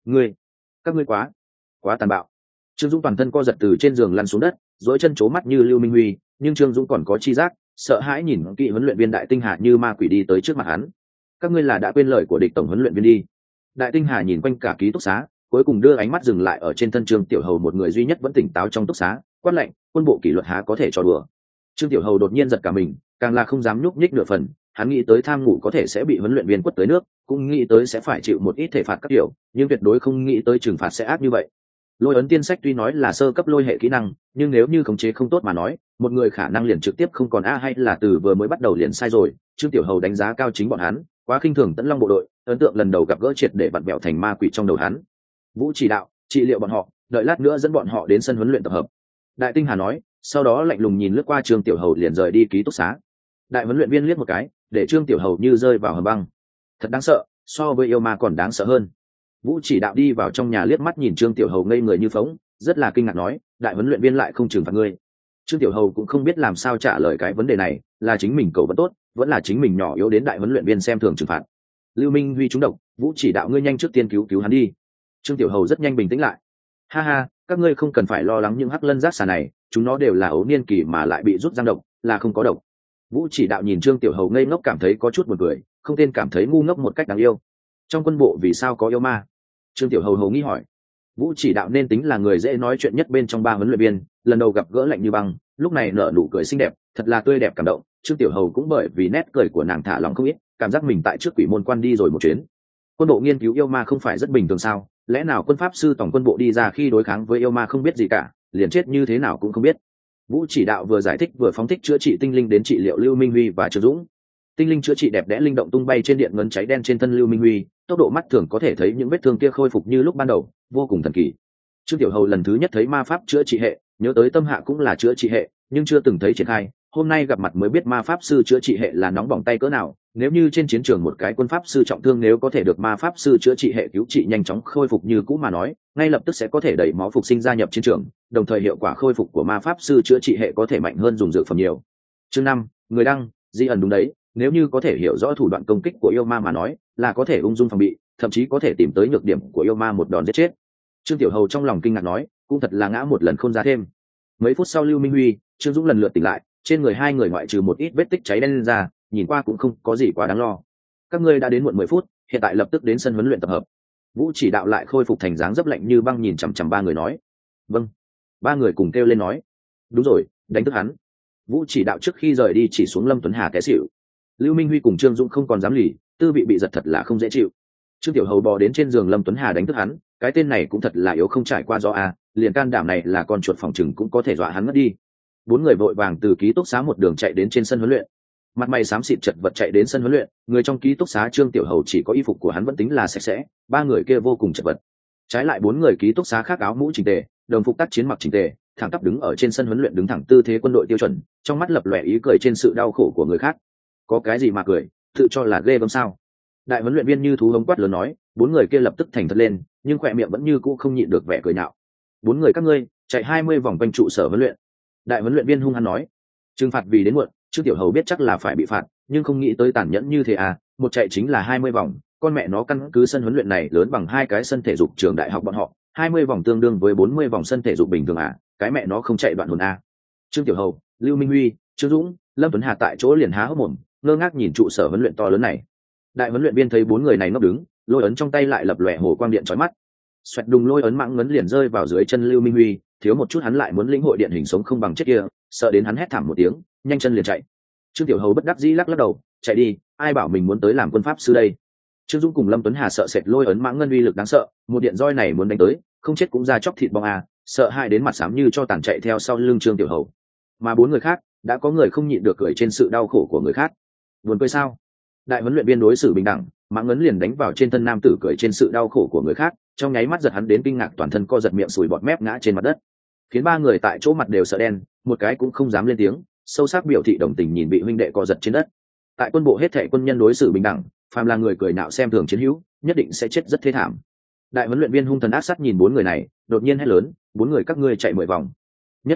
Các ngươi quá tàn bạo. Trương Dũng toàn thân co giật từ trên giường lăn xuống đất, dỗi chân chố mắt như Lưu Minh Huy, nhưng Trương Dũng còn có chi giác, sợ hãi nhìn kỹ huấn luyện viên Đại Tinh Hà như ma quỷ đi tới trước mặt hắn. Các ngươi là đã quên lời của địch tổng huấn luyện viên đi. Đại Tinh Hà nhìn quanh cả ký túc xá, cuối cùng đưa ánh mắt dừng lại ở trên thân Trương Tiểu Hầu, một người duy nhất vẫn tỉnh táo trong túc xá, quát lệnh, quân bộ kỷ luật há có thể trò đùa. Trương Tiểu Hầu đột nhiên giật cả mình, càng là không dám nhúc nhích nửa phần. Hắn nghĩ tới tham ngủ có thể sẽ bị huấn luyện viên quất tới nước, cũng nghĩ tới sẽ phải chịu một ít thể phạt các kiểu, nhưng tuyệt đối không nghĩ tới trừng phạt sẽ ác như vậy. Lôi ấn tiên sách tuy nói là sơ cấp lôi hệ kỹ năng, nhưng nếu như khống chế không tốt mà nói, một người khả năng liền trực tiếp không còn a, hay là từ vừa mới bắt đầu liền sai rồi. Trương Tiểu Hầu đánh giá cao chính bọn hắn, quá khinh thường Tấn Long bộ đội, ấn tượng lần đầu gặp gỡ triệt để vặn bẹo thành ma quỷ trong đầu hắn. Vũ chỉ đạo, trị liệu bọn họ, đợi lát nữa dẫn bọn họ đến sân huấn luyện tập hợp. Đại Tinh Hà nói, sau đó lạnh lùng nhìn lướt qua Trương Tiểu Hầu liền rời đi ký túc xá. Đại huấn luyện viên liếc một cái, để Trương Tiểu Hầu như rơi vào hầm băng. Thật đáng sợ, so với yêu ma còn đáng sợ hơn. Vũ chỉ đạo đi vào trong nhà liếc mắt nhìn Trương Tiểu Hầu ngây người như phóng, rất là kinh ngạc nói, đại huấn luyện viên lại không trừng phạt ngươi. Trương Tiểu Hầu cũng không biết làm sao trả lời cái vấn đề này, là chính mình cầu vẫn tốt, vẫn là chính mình nhỏ yếu đến đại huấn luyện viên xem thường trừng phạt. Lưu Minh Huy trúng độc, Vũ chỉ đạo ngươi nhanh trước tiên cứu hắn đi. Trương Tiểu Hầu rất nhanh bình tĩnh lại. Ha ha, các ngươi không cần phải lo lắng những hắc lân rác xà này, chúng nó đều là ấu niên kỳ mà lại bị rút răng độc, là không có độc. Vũ chỉ đạo nhìn Trương Tiểu Hầu ngây ngốc cảm thấy có chút buồn cười, không tên cảm thấy ngu ngốc một cách đáng yêu. Trong quân bộ vì sao có yêu ma? Trương Tiểu Hầu hầu nghi hỏi. Vũ chỉ đạo nên tính là người dễ nói chuyện nhất bên trong ba huấn luyện viên, lần đầu gặp gỡ lạnh như băng, lúc này nở nụ cười xinh đẹp, thật là tươi đẹp cảm động. Trương Tiểu Hầu cũng bởi vì nét cười của nàng thả lòng không ít, cảm giác mình tại trước quỷ môn quan đi rồi một chuyến. Quân bộ nghiên cứu yêu ma không phải rất bình thường sao? Lẽ nào quân pháp sư tổng quân bộ đi ra khi đối kháng với yêu ma không biết gì cả, liền chết như thế nào cũng không biết. Vũ chỉ đạo vừa giải thích vừa phóng thích chữa trị tinh linh đến trị liệu Lưu Minh Huy và Trương Dũng. Tinh linh chữa trị đẹp đẽ linh động tung bay trên điện ngấn cháy đen trên thân Lưu Minh Huy, tốc độ mắt thường có thể thấy những vết thương kia khôi phục như lúc ban đầu, vô cùng thần kỳ. Trương Tiểu Hầu lần thứ nhất thấy ma pháp chữa trị hệ, nhớ tới Tâm Hạ cũng là chữa trị hệ, nhưng chưa từng thấy triển khai, hôm nay gặp mặt mới biết ma pháp sư chữa trị hệ là nóng bỏng tay cỡ nào. Nếu như trên chiến trường một cái quân pháp sư trọng thương nếu có thể được ma pháp sư chữa trị hệ cứu trị nhanh chóng khôi phục như cũ mà nói, ngay lập tức sẽ có thể đẩy máu phục sinh gia nhập chiến trường, đồng thời hiệu quả khôi phục của ma pháp sư chữa trị hệ có thể mạnh hơn dùng dược phẩm nhiều. Chương 5, người đăng, Di ẩn đúng đấy, nếu như có thể hiểu rõ thủ đoạn công kích của yêu ma mà nói, là có thể ung dung phòng bị, thậm chí có thể tìm tới nhược điểm của yêu ma một đòn giết chết. Trương Tiểu Hầu trong lòng kinh ngạc nói, cũng thật là ngã một lần không ra thêm. Mấy phút sau Lưu Minh Huy, Trương Dũng lần lượt tỉnh lại, trên người hai người ngoại trừ một ít vết tích cháy đen lên ra, nhìn qua cũng không có gì quá đáng lo. Các ngươi đã đến muộn 10 phút, hiện tại lập tức đến sân huấn luyện tập hợp. Vũ chỉ đạo lại khôi phục thành dáng dấp lạnh như băng nhìn chằm chằm ba người nói. Vâng. Ba người cùng kêu lên nói. Đúng rồi, đánh thức hắn. Vũ chỉ đạo trước khi rời đi chỉ xuống Lâm Tuấn Hà té xỉu. Lưu Minh Huy cùng Trương Dũng không còn dám lì, tư vị bị giật thật là không dễ chịu. Trương Tiểu Hầu bò đến trên giường Lâm Tuấn Hà đánh thức hắn, cái tên này cũng thật là yếu không trải qua do a, liền can đảm này là con chuột phòng trừng cũng có thể dọa hắn ngất đi. Bốn người vội vàng từ ký túc xá một đường chạy đến trên sân huấn luyện. Mặt mày xám xịt chật vật chạy đến sân huấn luyện, người trong ký túc xá Trương Tiểu Hầu chỉ có y phục của hắn vẫn tính là sạch sẽ, ba người kia vô cùng chật vật. Trái lại bốn người ký túc xá khác áo mũ chỉnh tề, đồng phục tác chiến mặc chỉnh tề, thẳng tắp đứng ở trên sân huấn luyện đứng thẳng tư thế quân đội tiêu chuẩn, trong mắt lập lòe ý cười trên sự đau khổ của người khác. Có cái gì mà cười, tự cho là ghê gớm sao? Đại huấn luyện viên như thú hống quát lớn nói, bốn người kia lập tức thành thật lên, nhưng khỏe miệng vẫn như cũ không nhịn được vẻ cười nhạo. Bốn người các ngươi chạy 20 vòng quanh trụ sở huấn luyện. Đại huấn luyện viên hung hăng nói, trừng phạt vì đến muộn. Trương Tiểu Hầu biết chắc là phải bị phạt, nhưng không nghĩ tới tàn nhẫn như thế à, một chạy chính là 20 vòng, con mẹ nó căn cứ sân huấn luyện này lớn bằng hai cái sân thể dục trường đại học bọn họ, 20 vòng tương đương với 40 vòng sân thể dục bình thường à, cái mẹ nó không chạy đoạn hồn à. Trương Tiểu Hầu, Lưu Minh Huy, Trương Dũng, Lâm Tuấn Hà tại chỗ liền há hốc mồm, ngơ ngác nhìn trụ sở huấn luyện to lớn này. Đại huấn luyện viên thấy bốn người này ngốc đứng, lôi ấn trong tay lại lập lòe hồ quang điện chói mắt. Xoẹt đùng lôi ấn mãng ngấn liền rơi vào dưới chân Lưu Minh Huy, thiếu một chút hắn lại muốn lĩnh hội điện hình sống không bằng chết kia, sợ đến hắn hét thảm một tiếng, nhanh chân liền chạy. Trương Tiểu Hầu bất đắc dĩ lắc lắc đầu, chạy đi, ai bảo mình muốn tới làm quân pháp sư đây. Trương Dũng cùng Lâm Tuấn Hà sợ sệt lôi ấn mãng ngân uy lực đáng sợ, một điện roi này muốn đánh tới, không chết cũng ra chóc thịt bong à, sợ hai đến mặt xám như cho tàn chạy theo sau lưng Trương Tiểu Hầu. Mà bốn người khác, đã có người không nhịn được cười trên sự đau khổ của người khác. Buồn cười sao? Đại huấn luyện viên đối xử bình đẳng, mãng ngấn liền đánh vào trên thân nam tử cười trên sự đau khổ của người khác, trong nháy mắt giật hắn đến kinh ngạc toàn thân co giật miệng sùi bọt mép ngã trên mặt đất, khiến ba người tại chỗ mặt đều sợ đen, một cái cũng không dám lên tiếng, sâu sắc biểu thị đồng tình nhìn bị huynh đệ co giật trên đất. Tại quân bộ hết thảy quân nhân đối xử bình đẳng, phàm là người cười nạo xem thường chiến hữu, nhất định sẽ chết rất thê thảm. Đại huấn luyện viên hung thần ác sát nhìn bốn người này, đột nhiên hét lớn, bốn người các ngươi chạy 10 vòng. Nhất thời,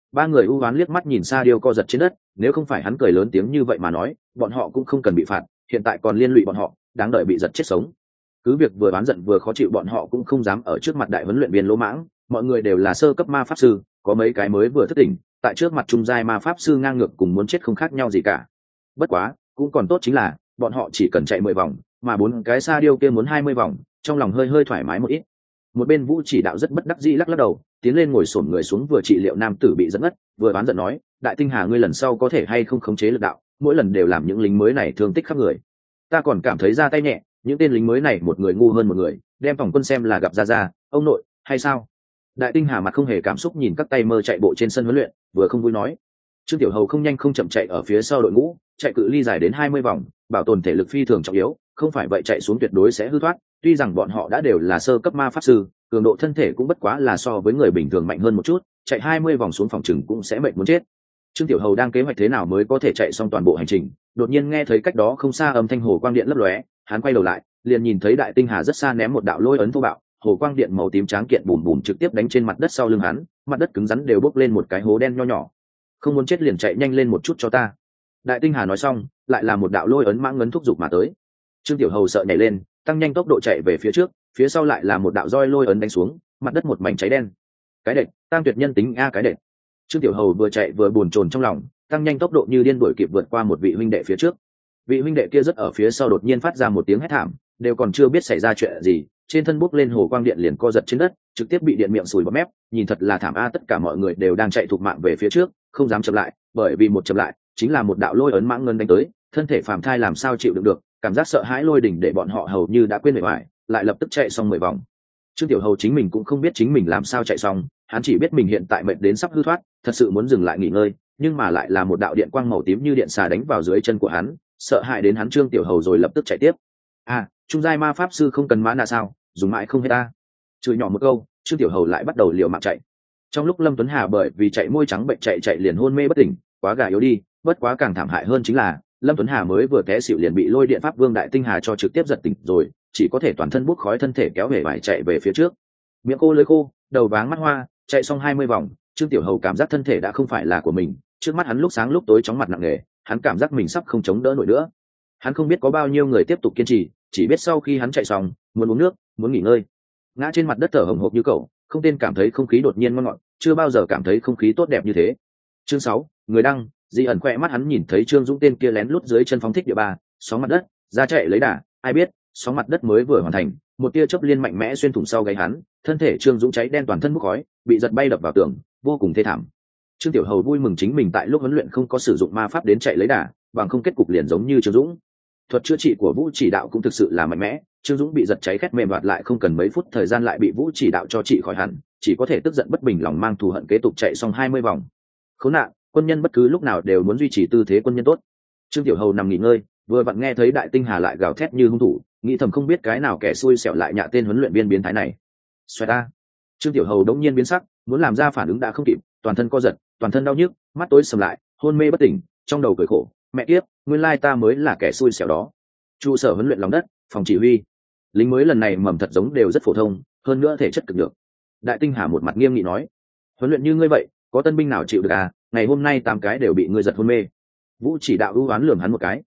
Ba người ưu oán liếc mắt nhìn Sa Diêu co giật trên đất, nếu không phải hắn cười lớn tiếng như vậy mà nói, bọn họ cũng không cần bị phạt, hiện tại còn liên lụy bọn họ, đáng đợi bị giật chết sống. Cứ việc vừa oán giận vừa khó chịu, bọn họ cũng không dám ở trước mặt đại huấn luyện viên lỗ mãng, mọi người đều là sơ cấp ma pháp sư, có mấy cái mới vừa thức tỉnh, tại trước mặt trung giai ma pháp sư ngang ngược cùng muốn chết không khác nhau gì cả. Bất quá, cũng còn tốt chính là, bọn họ chỉ cần chạy 10 vòng, mà 4 cái Sa Diêu kia muốn 20 vòng, trong lòng hơi hơi thoải mái một ít. Một bên Vũ Chỉ Đạo rất bất đắc dĩ lắc lắc đầu, tiến lên ngồi xổm người xuống vừa trị liệu nam tử bị dẫn ngất, vừa oán giận nói, đại tinh hà ngươi lần sau có thể hay không khống chế lực đạo, mỗi lần đều làm những lính mới này thương tích khắp người. Ta còn cảm thấy ra tay nhẹ, những tên lính mới này một người ngu hơn một người, đem tổng quân xem là gặp ra ông nội hay sao? Đại tinh hà mặt không hề cảm xúc nhìn các tay mơ chạy bộ trên sân huấn luyện, vừa không vui nói. Trương Tiểu Hầu không nhanh không chậm chạy ở phía sau đội ngũ, chạy cự ly dài đến 20 vòng, bảo tồn thể lực phi thường trọng yếu, không phải vậy chạy xuống tuyệt đối sẽ hư thoát. Tuy rằng bọn họ đã đều là sơ cấp ma pháp sư, cường độ thân thể cũng bất quá là so với người bình thường mạnh hơn một chút, chạy 20 vòng xuống phòng chừng cũng sẽ mệt muốn chết. Trương Tiểu Hầu đang kế hoạch thế nào mới có thể chạy xong toàn bộ hành trình, đột nhiên nghe thấy cách đó không xa âm thanh hồ quang điện lấp lóe, hắn quay đầu lại, liền nhìn thấy đại tinh hà rất xa ném một đạo lôi ấn thô bạo, hồ quang điện màu tím tráng kiện bùm bùm trực tiếp đánh trên mặt đất sau lưng hắn, mặt đất cứng rắn đều bốc lên một cái hố đen nho nhỏ. Không muốn chết liền chạy nhanh lên một chút cho ta. Đại tinh hà nói xong, lại là một đạo lôi ấn mãng ngấn thúc giục mà tới. Trương Tiểu Hầu sợ nhảy lên, tăng nhanh tốc độ chạy về phía trước, phía sau lại là một đạo roi lôi ấn đánh xuống, mặt đất một mảnh cháy đen. Cái đệt, tăng tuyệt nhân tính a cái đệt. Trương Tiểu Hầu vừa chạy vừa buồn chồn trong lòng, tăng nhanh tốc độ như điên đuổi kịp vượt qua một vị huynh đệ phía trước. Vị huynh đệ kia rất ở phía sau đột nhiên phát ra một tiếng hét thảm, đều còn chưa biết xảy ra chuyện gì, trên thân bốc lên hồ quang điện liền co giật trên đất, trực tiếp bị điện miệng sùi bọt mép, nhìn thật là thảm a, tất cả mọi người đều đang chạy thục mạng về phía trước, không dám chậm lại, bởi vì một chậm lại, chính là một đạo lôi ấn mãng ngân đánh tới, thân thể phàm thai làm sao chịu đựng được, cảm giác sợ hãi lôi đỉnh để bọn họ hầu như đã quên bề ngoài, lại lập tức chạy xong 10 vòng. Trương Tiểu Hầu chính mình cũng không biết chính mình làm sao chạy xong, hắn chỉ biết mình hiện tại mệt đến sắp hư thoát, thật sự muốn dừng lại nghỉ ngơi, nhưng mà lại là một đạo điện quang màu tím như điện xà đánh vào dưới chân của hắn, sợ hãi đến hắn Trương Tiểu Hầu rồi lập tức chạy tiếp. Trung giai ma pháp sư không cần mã nạ sao, dùng mãi không hết ta. Chửi nhỏ một câu, Trương Tiểu Hầu lại bắt đầu liều mạng chạy. Trong lúc Lâm Tuấn Hà bởi vì chạy môi trắng bệnh chạy liền hôn mê bất tỉnh, quá gà yếu đi, bất quá càng thảm hại hơn chính là Lâm Tuấn Hà mới vừa té xỉu liền bị lôi điện pháp vương đại tinh hà cho trực tiếp giật tỉnh rồi, chỉ có thể toàn thân bốc khói thân thể kéo về vải chạy về phía trước. Miệng khô lưỡi khô, đầu váng mắt hoa, chạy xong 20 vòng, Trương Tiểu Hầu cảm giác thân thể đã không phải là của mình, trước mắt hắn lúc sáng lúc tối chóng mặt nặng nề, hắn cảm giác mình sắp không chống đỡ nổi nữa. Hắn không biết có bao nhiêu người tiếp tục kiên trì, chỉ biết sau khi hắn chạy xong, muốn uống nước, muốn nghỉ ngơi. Ngã trên mặt đất thở hổn hộc như cậu, không tên cảm thấy không khí đột nhiên ngon ngọt, chưa bao giờ cảm thấy không khí tốt đẹp như thế. Chương 6, người đăng, Di ẩn khỏe mắt hắn nhìn thấy Trương Dũng tên kia lén lút dưới chân phóng thích địa ba, sóng mặt đất, ra chạy lấy đà, ai biết, sóng mặt đất mới vừa hoàn thành, một tia chớp liên mạnh mẽ xuyên thủng sau gáy hắn, thân thể Trương Dũng cháy đen toàn thân bốc khói, bị giật bay đập vào tường, vô cùng thê thảm. Trương Tiểu Hầu vui mừng chính mình tại lúc huấn luyện không có sử dụng ma pháp đến chạy lấy đà, bằng không kết cục liền giống như Trương Dũng. Thuật chữa trị của Vũ Chỉ Đạo cũng thực sự là mạnh mẽ, Trương Dũng bị giật cháy khét mềm hoạt lại không cần mấy phút thời gian lại bị Vũ Chỉ Đạo cho trị khỏi hẳn, chỉ có thể tức giận bất bình lòng mang thù hận kế tục chạy xong 20 vòng. Khốn nạn, quân nhân bất cứ lúc nào đều muốn duy trì tư thế quân nhân tốt. Trương Tiểu Hầu nằm nghỉ ngơi, vừa vặn nghe thấy đại tinh hà lại gào thét như hung thủ, nghĩ thầm không biết cái nào kẻ xui xẻo lại nhạ tên huấn luyện viên biến thái này. Xoẹt ta. Trương Tiểu Hầu đống nhiên biến sắc, muốn làm ra phản ứng đã không kịp, toàn thân co giật, toàn thân đau nhức, mắt tối sầm lại, hôn mê bất tỉnh, trong đầu cười khổ, mẹ kiếp, nguyên lai ta mới là kẻ xui xẻo đó. Trụ sở huấn luyện lòng đất, phòng chỉ huy. Lính mới lần này mầm thật giống đều rất phổ thông, hơn nữa thể chất cực được. Đại tinh hà một mặt nghiêm nghị nói, huấn luyện như ngươi vậy, có tân binh nào chịu được à? Ngày hôm nay 8 cái đều bị ngươi giật hôn mê. Vũ Chỉ Đạo ưu oán lườm hắn một cái.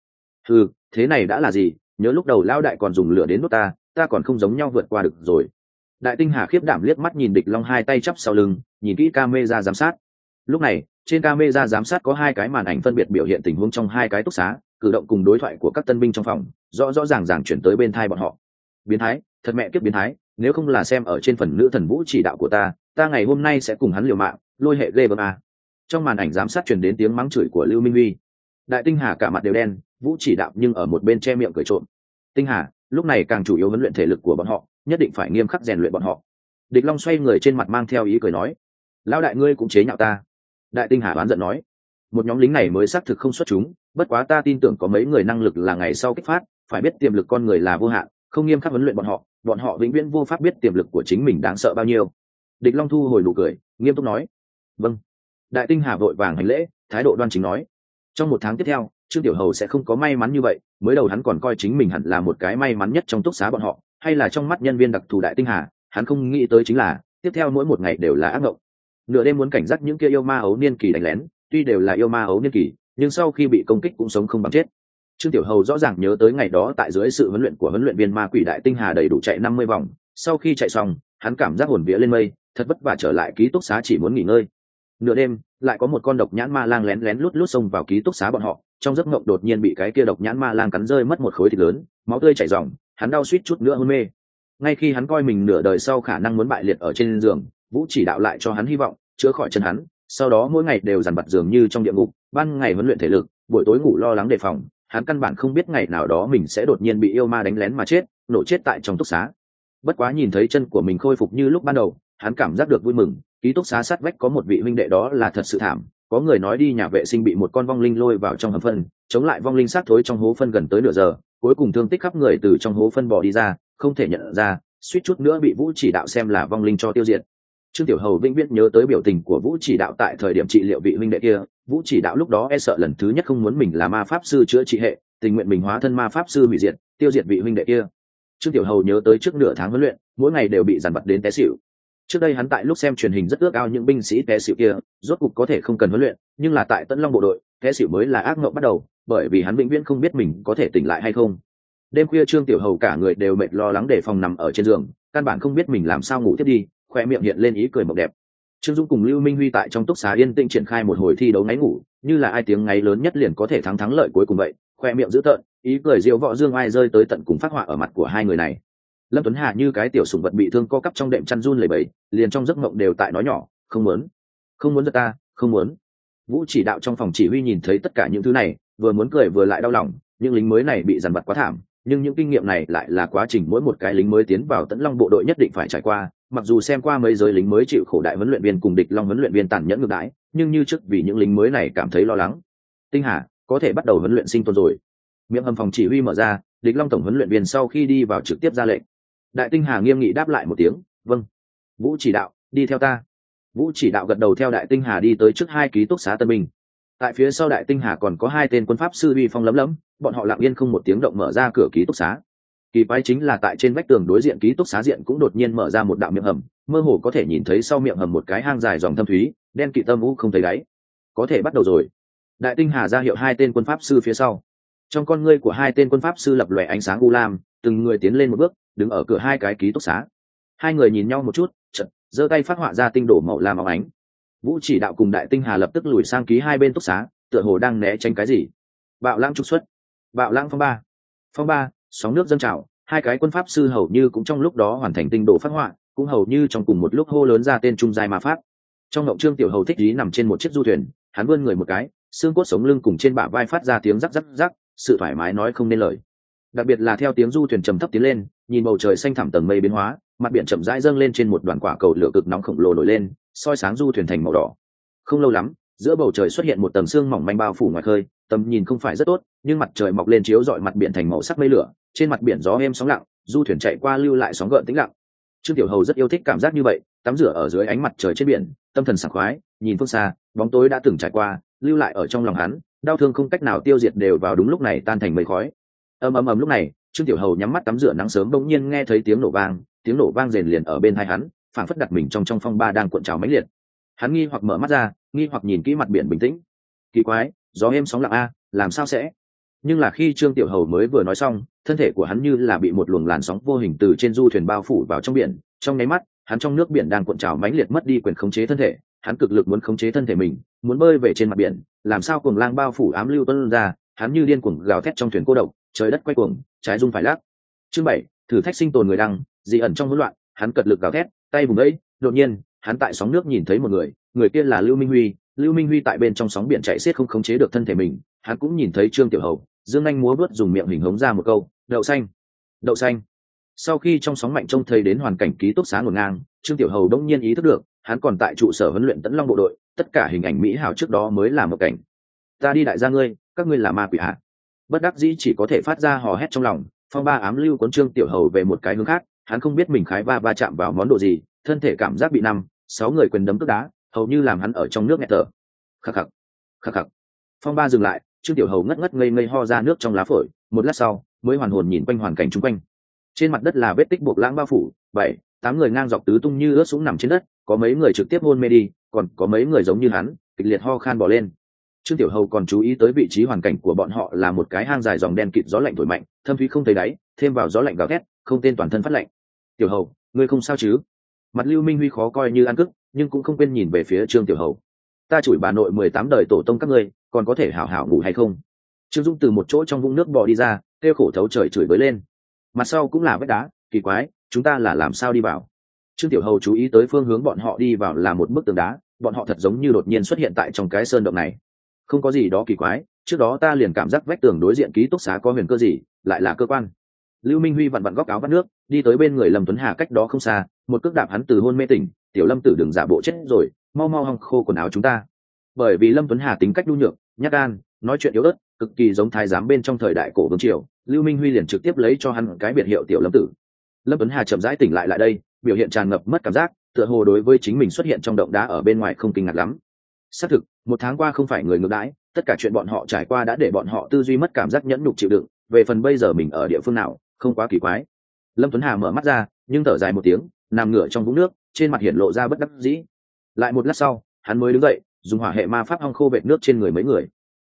Thế này đã là gì? Nhớ lúc đầu lao đại còn dùng lửa đến đốt ta còn không giống nhau vượt qua được rồi. Đại tinh hà khiếp đảm liếc mắt nhìn Địch Long hai tay chắp sau lưng, nhìn kỹ camera giám sát. Lúc này, trên camera giám sát có 2 cái màn ảnh phân biệt biểu hiện tình huống trong 2 cái túc xá, cử động cùng đối thoại của các tân binh trong phòng, rõ rõ ràng ràng chuyển tới bên tai bọn họ. Biến thái, thật mẹ kiếp biến thái, nếu không là xem ở trên phần nữ thần Vũ Chỉ Đạo của ta ngày hôm nay sẽ cùng hắn liều mạng, lôi hệ ghê bơm à. Trong màn ảnh giám sát truyền đến tiếng mắng chửi của Lưu Minh Huy. Đại tinh hà cả mặt đều đen, Vũ Chỉ Đạo nhưng ở một bên che miệng cười trộm. Tinh hà, lúc này càng chủ yếu huấn luyện thể lực của bọn họ, nhất định phải nghiêm khắc rèn luyện bọn họ. Địch Long xoay người trên mặt mang theo ý cười nói, lão đại ngươi cũng chế nhạo ta. Đại tinh hà oán giận nói, một nhóm lính này mới xác thực không xuất chúng, bất quá ta tin tưởng có mấy người năng lực là ngày sau kích phát, phải biết tiềm lực con người là vô hạn, không nghiêm khắc huấn luyện bọn họ vĩnh viễn vô pháp biết tiềm lực của chính mình đáng sợ bao nhiêu. Địch Long thu hồi nụ cười, nghiêm túc nói, vâng. Đại tinh hà vội vàng hành lễ, thái độ đoan chính nói, trong 1 tháng tiếp theo, Trương Tiểu Hầu sẽ không có may mắn như vậy, mới đầu hắn còn coi chính mình hẳn là một cái may mắn nhất trong túc xá bọn họ, hay là trong mắt nhân viên đặc thù đại tinh hà, hắn không nghĩ tới chính là tiếp theo mỗi một ngày đều là ác mộng. nửa đêm muốn cảnh giác những kia yêu ma ấu niên kỳ đánh lén, tuy đều là yêu ma ấu niên kỳ nhưng sau khi bị công kích cũng sống không bằng chết. Trương Tiểu Hầu rõ ràng nhớ tới ngày đó tại dưới sự huấn luyện của huấn luyện viên ma quỷ Đại Tinh Hà đầy đủ chạy 50 vòng, sau khi chạy xong hắn cảm giác hồn vía lên mây, thật vất vả trở lại ký túc xá chỉ muốn nghỉ ngơi. Nửa đêm lại có một con độc nhãn ma lang lén lén lút lút xông vào ký túc xá bọn họ, trong giấc mộng đột nhiên bị cái kia độc nhãn ma lang cắn rơi mất một khối thịt lớn, máu tươi chảy ròng, hắn đau suýt chút nữa hôn mê. Ngay khi hắn coi mình nửa đời sau khả năng muốn bại liệt ở trên giường, Vũ Chỉ Đạo lại cho hắn hy vọng, chữa khỏi chân hắn, sau đó mỗi ngày đều dằn vặt dường như trong địa ngục, ban ngày huấn luyện thể lực, buổi tối ngủ lo lắng đề phòng. Hắn căn bản không biết ngày nào đó mình sẽ đột nhiên bị yêu ma đánh lén mà chết, nổ chết tại trong túc xá. Bất quá nhìn thấy chân của mình khôi phục như lúc ban đầu, hắn cảm giác được vui mừng. Ký túc xá sát vách có một vị huynh đệ đó là thật sự thảm, có người nói đi nhà vệ sinh bị một con vong linh lôi vào trong hầm phân, chống lại vong linh sát thối trong hố phân gần tới nửa giờ, cuối cùng thương tích khắp người từ trong hố phân bò đi ra, không thể nhận ra, suýt chút nữa bị Vũ Chỉ Đạo xem là vong linh cho tiêu diệt. Trương Tiểu Hầu vĩnh viễn nhớ tới biểu tình của Vũ Chỉ Đạo tại thời điểm trị liệu vị huynh đệ kia. Vũ Chỉ Đạo lúc đó e sợ lần thứ nhất không muốn mình là ma pháp sư chữa trị hệ, tình nguyện mình hóa thân ma pháp sư hủy diệt, tiêu diệt vị huynh đệ kia. Trương Tiểu Hầu nhớ tới trước nửa tháng huấn luyện, mỗi ngày đều bị dằn vặt đến té xỉu. Trước đây hắn tại lúc xem truyền hình rất ước ao những binh sĩ té xỉu kia, rốt cục có thể không cần huấn luyện, nhưng là tại Tấn Long bộ đội, té xỉu mới là ác mộng bắt đầu, bởi vì hắn vĩnh viễn không biết mình có thể tỉnh lại hay không. Đêm khuya Trương Tiểu Hầu cả người đều mệt lo lắng đề phòng nằm ở trên giường, căn bản không biết mình làm sao ngủ tiếp đi, khoe miệng hiện lên ý cười mộng đẹp. Trương Dung cùng Lưu Minh Huy tại trong túc xá yên tĩnh triển khai một hồi thi đấu ngáy ngủ, như là ai tiếng ngáy lớn nhất liền có thể thắng lợi cuối cùng vậy, khoe miệng dữ tợn, ý cười diệu võ dương ai rơi tới tận cùng phát họa ở mặt của hai người này. Lâm Tuấn Hà như cái tiểu sủng vật bị thương co cắp trong đệm chăn run lẩy bẩy, liền trong giấc mộng đều tại nói nhỏ, không muốn giật ta, không muốn. Vũ Chỉ Đạo trong phòng chỉ huy nhìn thấy tất cả những thứ này, vừa muốn cười vừa lại đau lòng, những lính mới này bị dằn vặt quá thảm, nhưng những kinh nghiệm này lại là quá trình mỗi một cái lính mới tiến vào Tấn Long bộ đội nhất định phải trải qua. Mặc dù xem qua mấy giới lính mới chịu khổ đại huấn luyện viên cùng địch long huấn luyện viên tàn nhẫn ngược đãi, nhưng như trước vì những lính mới này cảm thấy lo lắng. Tinh Hà có thể bắt đầu huấn luyện sinh tồn rồi. Miệng hầm phòng chỉ huy mở ra, địch long tổng huấn luyện viên sau khi đi vào trực tiếp ra lệnh. Đại Tinh Hà nghiêm nghị đáp lại một tiếng, vâng. Vũ Chỉ Đạo, đi theo ta. Vũ Chỉ Đạo gật đầu theo Đại Tinh Hà đi tới trước hai ký túc xá tân binh. Tại phía sau Đại Tinh Hà còn có hai tên quân pháp sư uy phong lấm lấm, bọn họ lặng yên không một tiếng động mở ra cửa ký túc xá. Kỳ quái chính là tại trên vách tường đối diện ký túc xá diện cũng đột nhiên mở ra một đạo miệng hầm, mơ hồ có thể nhìn thấy sau miệng hầm một cái hang dài dòng thâm thúy, đen kịt âm u không thấy đáy. Có thể bắt đầu rồi. Đại Tinh Hà ra hiệu hai tên quân pháp sư phía sau. Trong con ngươi của hai tên quân pháp sư lập lòe ánh sáng u lam, từng người tiến lên một bước, đứng ở cửa hai cái ký túc xá. Hai người nhìn nhau một chút, chợt giơ tay phát họa ra tinh đổ màu lam óng ánh. Vũ Chỉ Đạo cùng Đại Tinh Hà lập tức lùi sang ký hai bên túc xá, tựa hồ đang né tránh cái gì. Bạo lãng trục xuất, bạo lãng phong ba, sóng nước dâng trào. Hai cái quân pháp sư hầu như cũng trong lúc đó hoàn thành tinh độ phát họa, cũng hầu như trong cùng một lúc hô lớn ra tên trung giai ma pháp. Trong ngộng Trương Tiểu Hầu thích ý nằm trên một chiếc du thuyền, hắn vươn người một cái, xương cốt sống lưng cùng trên bả vai phát ra tiếng rắc rắc rắc, sự thoải mái nói không nên lời. Đặc biệt là theo tiếng du thuyền trầm thấp tiến lên, nhìn bầu trời xanh thẳm tầng mây biến hóa, mặt biển chậm rãi dâng lên trên một đoàn quả cầu lửa cực nóng khổng lồ nổi lên, soi sáng du thuyền thành màu đỏ. Không lâu lắm, giữa bầu trời xuất hiện một tầng sương mỏng manh bao phủ ngoài khơi, tầm nhìn không phải rất tốt, nhưng mặt trời mọc lên chiếu rọi mặt biển thành màu sắc mây lửa, trên mặt biển gió êm sóng lặng, du thuyền chạy qua lưu lại sóng gợn tĩnh lặng. Trương Tiểu Hầu rất yêu thích cảm giác như vậy, tắm rửa ở dưới ánh mặt trời trên biển, tâm thần sảng khoái, nhìn phương xa, bóng tối đã từng trải qua, lưu lại ở trong lòng hắn, đau thương không cách nào tiêu diệt đều vào đúng lúc này tan thành mây khói. Ầm ầm ầm lúc này, Trương Tiểu Hầu nhắm mắt tắm rửa nắng sớm bỗng nhiên nghe thấy tiếng nổ vang rền liền ở bên tai hắn, phảng phất đặt mình trong phong ba đang cuộn trào mãnh liệt. Hắn nghi hoặc mở mắt ra, nghi hoặc nhìn kỹ mặt biển bình tĩnh. Kỳ quái, gió êm sóng lặng a, làm sao sẽ? Nhưng là khi Trương Tiểu Hầu mới vừa nói xong, thân thể của hắn như là bị một luồng làn sóng vô hình từ trên du thuyền bao phủ vào trong biển, trong nháy mắt, hắn trong nước biển đang cuộn trào mãnh liệt mất đi quyền khống chế thân thể, hắn cực lực muốn khống chế thân thể mình, muốn bơi về trên mặt biển, làm sao cuồng lang bao phủ ám lưu tuôn ra, hắn như điên cuồng gào thét trong thuyền cô độc, trời đất quay cuồng, trái rung phải lắc. Chương 7, thử thách sinh tồn người đăng, dị ẩn trong hỗn loạn, hắn cật lực gào thét, tay vùng ấy, đột nhiên, hắn tại sóng nước nhìn thấy một người kia là Lưu Minh Huy tại bên trong sóng biển chạy xiết không khống chế được thân thể mình, hắn cũng nhìn thấy Trương Tiểu Hầu, dương anh múa vuốt dùng miệng hình hống ra một câu, đậu xanh. Sau khi trong sóng mạnh trông thấy đến hoàn cảnh ký túc xá ngổn ngang, Trương Tiểu Hầu đông nhiên ý thức được, hắn còn tại trụ sở huấn luyện Tấn Long bộ đội, tất cả hình ảnh mỹ hảo trước đó mới là một cảnh. Ta đi đại gia ngươi, các ngươi là ma quỷ hạ. Bất đắc dĩ chỉ có thể phát ra hò hét trong lòng, phong ba ám lưu cuốn Trương Tiểu Hầu về một cái hướng khác, hắn không biết mình khái va chạm vào món đồ gì, thân thể cảm giác bị 5-6 người quyền đấm tức đá, hầu như làm hắn ở trong nước nghẹt thở. Khắc khắc. Phong ba dừng lại, Trương Tiểu Hầu ngất ngây ho ra nước trong lá phổi, một lát sau mới hoàn hồn nhìn quanh hoàn cảnh chung quanh. Trên mặt đất là vết tích buộc lãng bao phủ, 8 người ngang dọc tứ tung như ướt sũng nằm trên đất, có mấy người trực tiếp hôn mê đi, còn có mấy người giống như hắn kịch liệt ho khan bò lên. Trương Tiểu Hầu còn chú ý tới vị trí hoàn cảnh của bọn họ là một cái hang dài dòng đen kịt, gió lạnh thổi mạnh, thâm thúy không thấy đáy, thêm vào gió lạnh gào thét, không tên toàn thân phát lạnh. Tiểu Hầu, ngươi không sao chứ? Mặt Lưu Minh Huy khó coi như ăn cức, nhưng cũng không quên nhìn về phía Trương Tiểu Hầu. Ta chửi bà nội 18 đời tổ tông các ngươi, còn có thể hảo hảo ngủ hay không? Trương Dung từ một chỗ trong vũng nước bò đi ra, kêu khổ thấu trời chửi bới lên. Mặt sau cũng là vách đá, kỳ quái, chúng ta là làm sao đi vào? Trương Tiểu Hầu chú ý tới phương hướng bọn họ đi vào là một bức tường đá, bọn họ thật giống như đột nhiên xuất hiện tại trong cái sơn động này. Không có gì đó kỳ quái, trước đó ta liền cảm giác vách tường đối diện ký túc xá có huyền cơ gì, lại là cơ quan. Lưu Minh Huy vặn vặn góc áo vắt nước, đi tới bên người Lâm Tuấn Hà cách đó không xa, một cước đạp hắn từ hôn mê tỉnh. Tiểu Lâm tử đừng giả bộ chết rồi, mau mau hong khô quần áo chúng ta. Bởi vì Lâm Tuấn Hà tính cách nhu nhược, nhát gan, nói chuyện yếu ớt, cực kỳ giống thái giám bên trong thời đại cổ vương triều, Lưu Minh Huy liền trực tiếp lấy cho hắn cái biệt hiệu Tiểu Lâm tử. Lâm Tuấn Hà chậm rãi tỉnh lại đây, biểu hiện tràn ngập mất cảm giác, tựa hồ đối với chính mình xuất hiện trong động đá ở bên ngoài không kinh ngạc lắm. Xác thực, một tháng qua không phải người ngược đãi, tất cả chuyện bọn họ trải qua đã để bọn họ tư duy mất cảm giác, nhẫn nhục chịu đựng. Về phần bây giờ mình ở địa phương nào, không quá kỳ quái. Lâm Tuấn Hà mở mắt ra, nhưng thở dài một tiếng, nằm ngửa trong vũng nước, trên mặt hiện lộ ra bất đắc dĩ. Lại một lát sau, hắn mới đứng dậy, dùng hỏa hệ ma pháp hong khô vệt nước trên người mấy người.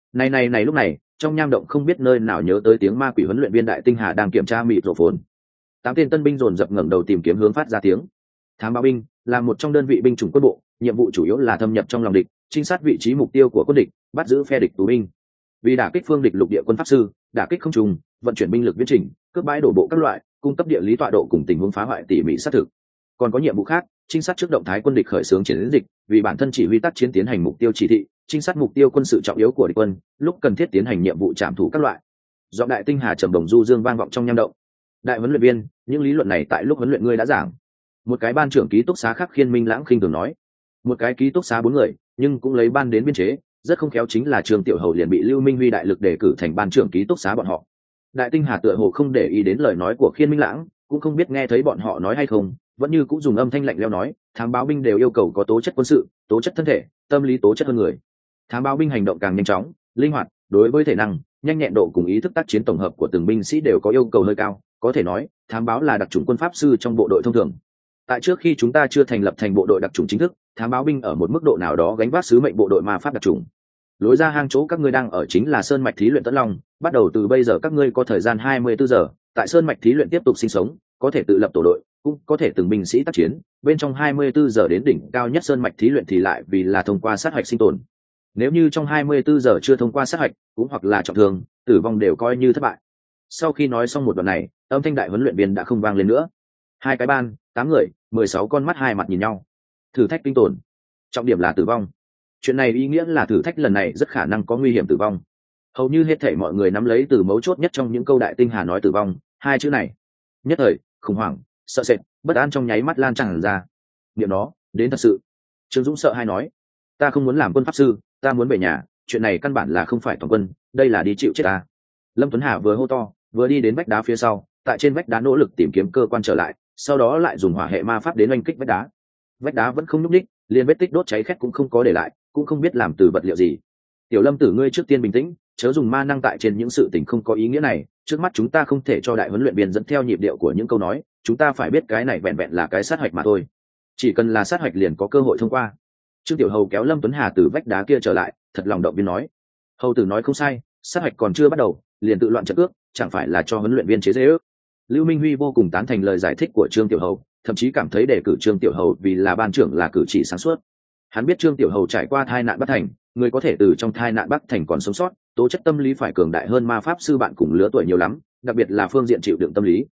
Này lúc này, trong nham động không biết nơi nào nhớ tới tiếng ma quỷ huấn luyện viên Đại Tinh Hà đang kiểm tra mịt rổ phồn. 8 tên tân binh dồn dập ngẩng đầu tìm kiếm hướng phát ra tiếng. Thám báo binh là một trong đơn vị binh chủng quân bộ, nhiệm vụ chủ yếu là thâm nhập trong lòng địch, trinh sát vị trí mục tiêu của quân địch, bắt giữ phe địch tù binh. Vì đả kích phương địch lục địa quân pháp sư, đả kích không trùng, vận chuyển binh lực viễn trình, cướp bãi đổ bộ các loại, cung cấp địa lý tọa độ cùng tình huống phá hoại tỉ mỉ xác thực. Còn có nhiệm vụ khác, trinh sát trước động thái quân địch khởi xướng chiến dịch, vì bản thân chỉ huy tác chiến tiến hành mục tiêu chỉ thị, trinh sát mục tiêu quân sự trọng yếu của địch quân, lúc cần thiết tiến hành nhiệm vụ trảm thủ các loại. Giọng Đại Tinh Hà trầm đồng du dương vang vọng trong nham động. Đại huấn luyện viên, những lý luận này tại lúc huấn luyện ngươi đã giảng. Một cái ban trưởng ký túc xá khác Khiên Minh Lãng khinh thường nói. Một cái ký túc xá 4 người, nhưng cũng lấy ban đến biên chế, rất không khéo chính là Trương Tiểu Hầu liền bị Lưu Minh Huy đại lực đề cử thành ban trưởng ký túc xá bọn họ. Đại Tinh Hà tựa hồ không để ý đến lời nói của Khiên Minh Lãng, cũng không biết nghe thấy bọn họ nói hay không, vẫn như cũng dùng âm thanh lạnh lẽo nói, thám báo binh đều yêu cầu có tố chất quân sự, tố chất thân thể, tâm lý tố chất hơn người. Thám báo binh hành động càng nhanh chóng, linh hoạt, đối với thể năng, nhanh nhẹn độ cùng ý thức tác chiến tổng hợp của từng binh sĩ đều có yêu cầu hơi cao, có thể nói, thám báo là đặc chủng quân pháp sư trong bộ đội thông thường. Tại trước khi chúng ta chưa thành lập thành bộ đội đặc chủng chính thức, thám báo binh ở một mức độ nào đó gánh vác sứ mệnh bộ đội ma pháp đặc chủng. Lối ra hang chỗ các ngươi đang ở chính là sơn mạch thí luyện Tấn Long, bắt đầu từ bây giờ các ngươi có thời gian 24 giờ, tại sơn mạch thí luyện tiếp tục sinh sống, có thể tự lập tổ đội, cũng có thể từng binh sĩ tác chiến, bên trong 24 giờ đến đỉnh cao nhất sơn mạch thí luyện thì lại vì là thông qua sát hạch sinh tồn. Nếu như trong 24 giờ chưa thông qua sát hạch, cũng hoặc là trọng thương, tử vong đều coi như thất bại. Sau khi nói xong một đoạn này, âm thanh đại huấn luyện viên đã không vang lên nữa. 2 cái ban, 8 người, 16 con mắt hai mặt nhìn nhau. Thử thách sinh tồn, trọng điểm là tử vong. Chuyện này ý nghĩa là thử thách lần này rất khả năng có nguy hiểm tử vong. Hầu như hết thảy mọi người nắm lấy từ mấu chốt nhất trong những câu Đại Tinh Hà nói tử vong, 2 chữ này. Nhất thời, khủng hoảng, sợ sệt, bất an trong nháy mắt lan tràn ra. Niệm nó, đến thật sự. Trương Dũng sợ hai nói, ta không muốn làm quân pháp sư, ta muốn về nhà, chuyện này căn bản là không phải toàn quân, đây là đi chịu chết ta. Lâm Tuấn Hà vừa hô to, vừa đi đến vách đá phía sau, tại trên vách đá nỗ lực tìm kiếm cơ quan trở lại, sau đó lại dùng hỏa hệ ma pháp đến oanh kích vách đá. Vách đá vẫn không nhúc nhích, liền vết tích đốt cháy khét cũng không có để lại, cũng không biết làm từ vật liệu gì. Tiểu Lâm tử ngươi trước tiên bình tĩnh, chớ dùng ma năng tại trên những sự tình không có ý nghĩa này, trước mắt chúng ta không thể cho đại huấn luyện viên dẫn theo nhịp điệu của những câu nói, chúng ta phải biết cái này vẹn vẹn là cái sát hạch mà thôi, chỉ cần là sát hạch liền có cơ hội thông qua. Trương Tiểu Hầu kéo Lâm Tuấn Hà từ vách đá kia trở lại, thật lòng động viên nói, hầu tử nói không sai, sát hạch còn chưa bắt đầu liền tự loạn trận cước, chẳng phải là cho huấn luyện viên chế dễ ước. Lưu Minh Huy vô cùng tán thành lời giải thích của Trương Tiểu Hầu, thậm chí cảm thấy đề cử Trương Tiểu Hầu vì là ban trưởng là cử chỉ sáng suốt. Hắn biết Trương Tiểu Hầu trải qua tai nạn bất thành, người có thể từ trong tai nạn bất thành còn sống sót, tố chất tâm lý phải cường đại hơn ma pháp sư bạn cùng lứa tuổi nhiều lắm, đặc biệt là phương diện chịu đựng tâm lý.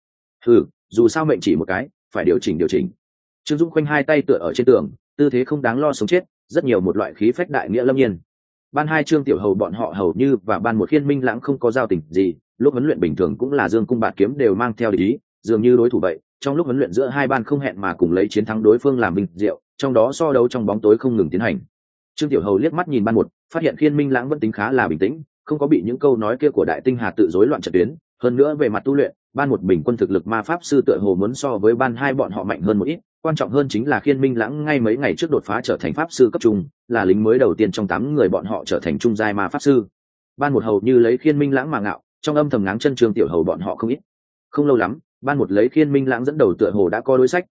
Dù sao mệnh chỉ một cái, phải điều chỉnh. Trương Dũng khoanh hai tay tựa ở trên tường, tư thế không đáng lo sống chết, rất nhiều một loại khí phách đại nghĩa lâm nhiên. Ban 2 Trương Tiểu Hầu bọn họ hầu như và ban 1 Khiên Minh Lãng không có giao tình gì, lúc huấn luyện bình thường cũng là dương cung bạt kiếm đều mang theo địch ý, dường như đối thủ vậy. Trong lúc huấn luyện giữa hai ban không hẹn mà cùng lấy chiến thắng đối phương làm bình diệu, trong đó so đấu trong bóng tối không ngừng tiến hành. Trương Tiểu Hầu liếc mắt nhìn ban 1, phát hiện Khiên Minh Lãng vẫn tính khá là bình tĩnh, không có bị những câu nói kia của Đại Tinh Hà tự rối loạn trận tuyến. Hơn nữa về mặt tu luyện, ban 1 bình quân thực lực ma pháp sư tựa hồ muốn so với ban 2 bọn họ mạnh hơn một ít. Quan trọng hơn chính là Khiên Minh Lãng ngay mấy ngày trước đột phá trở thành pháp sư cấp trung, là lính mới đầu tiên trong 8 người bọn họ trở thành trung giai ma pháp sư. Ban 1 hầu như lấy Khiên Minh Lãng mà ngạo, trong âm thầm ngáng chân Trương Tiểu Hầu bọn họ không ít. Không lâu lắm, ban 1 lấy Khiên Minh Lãng dẫn đầu tựa hồ đã có đối sách,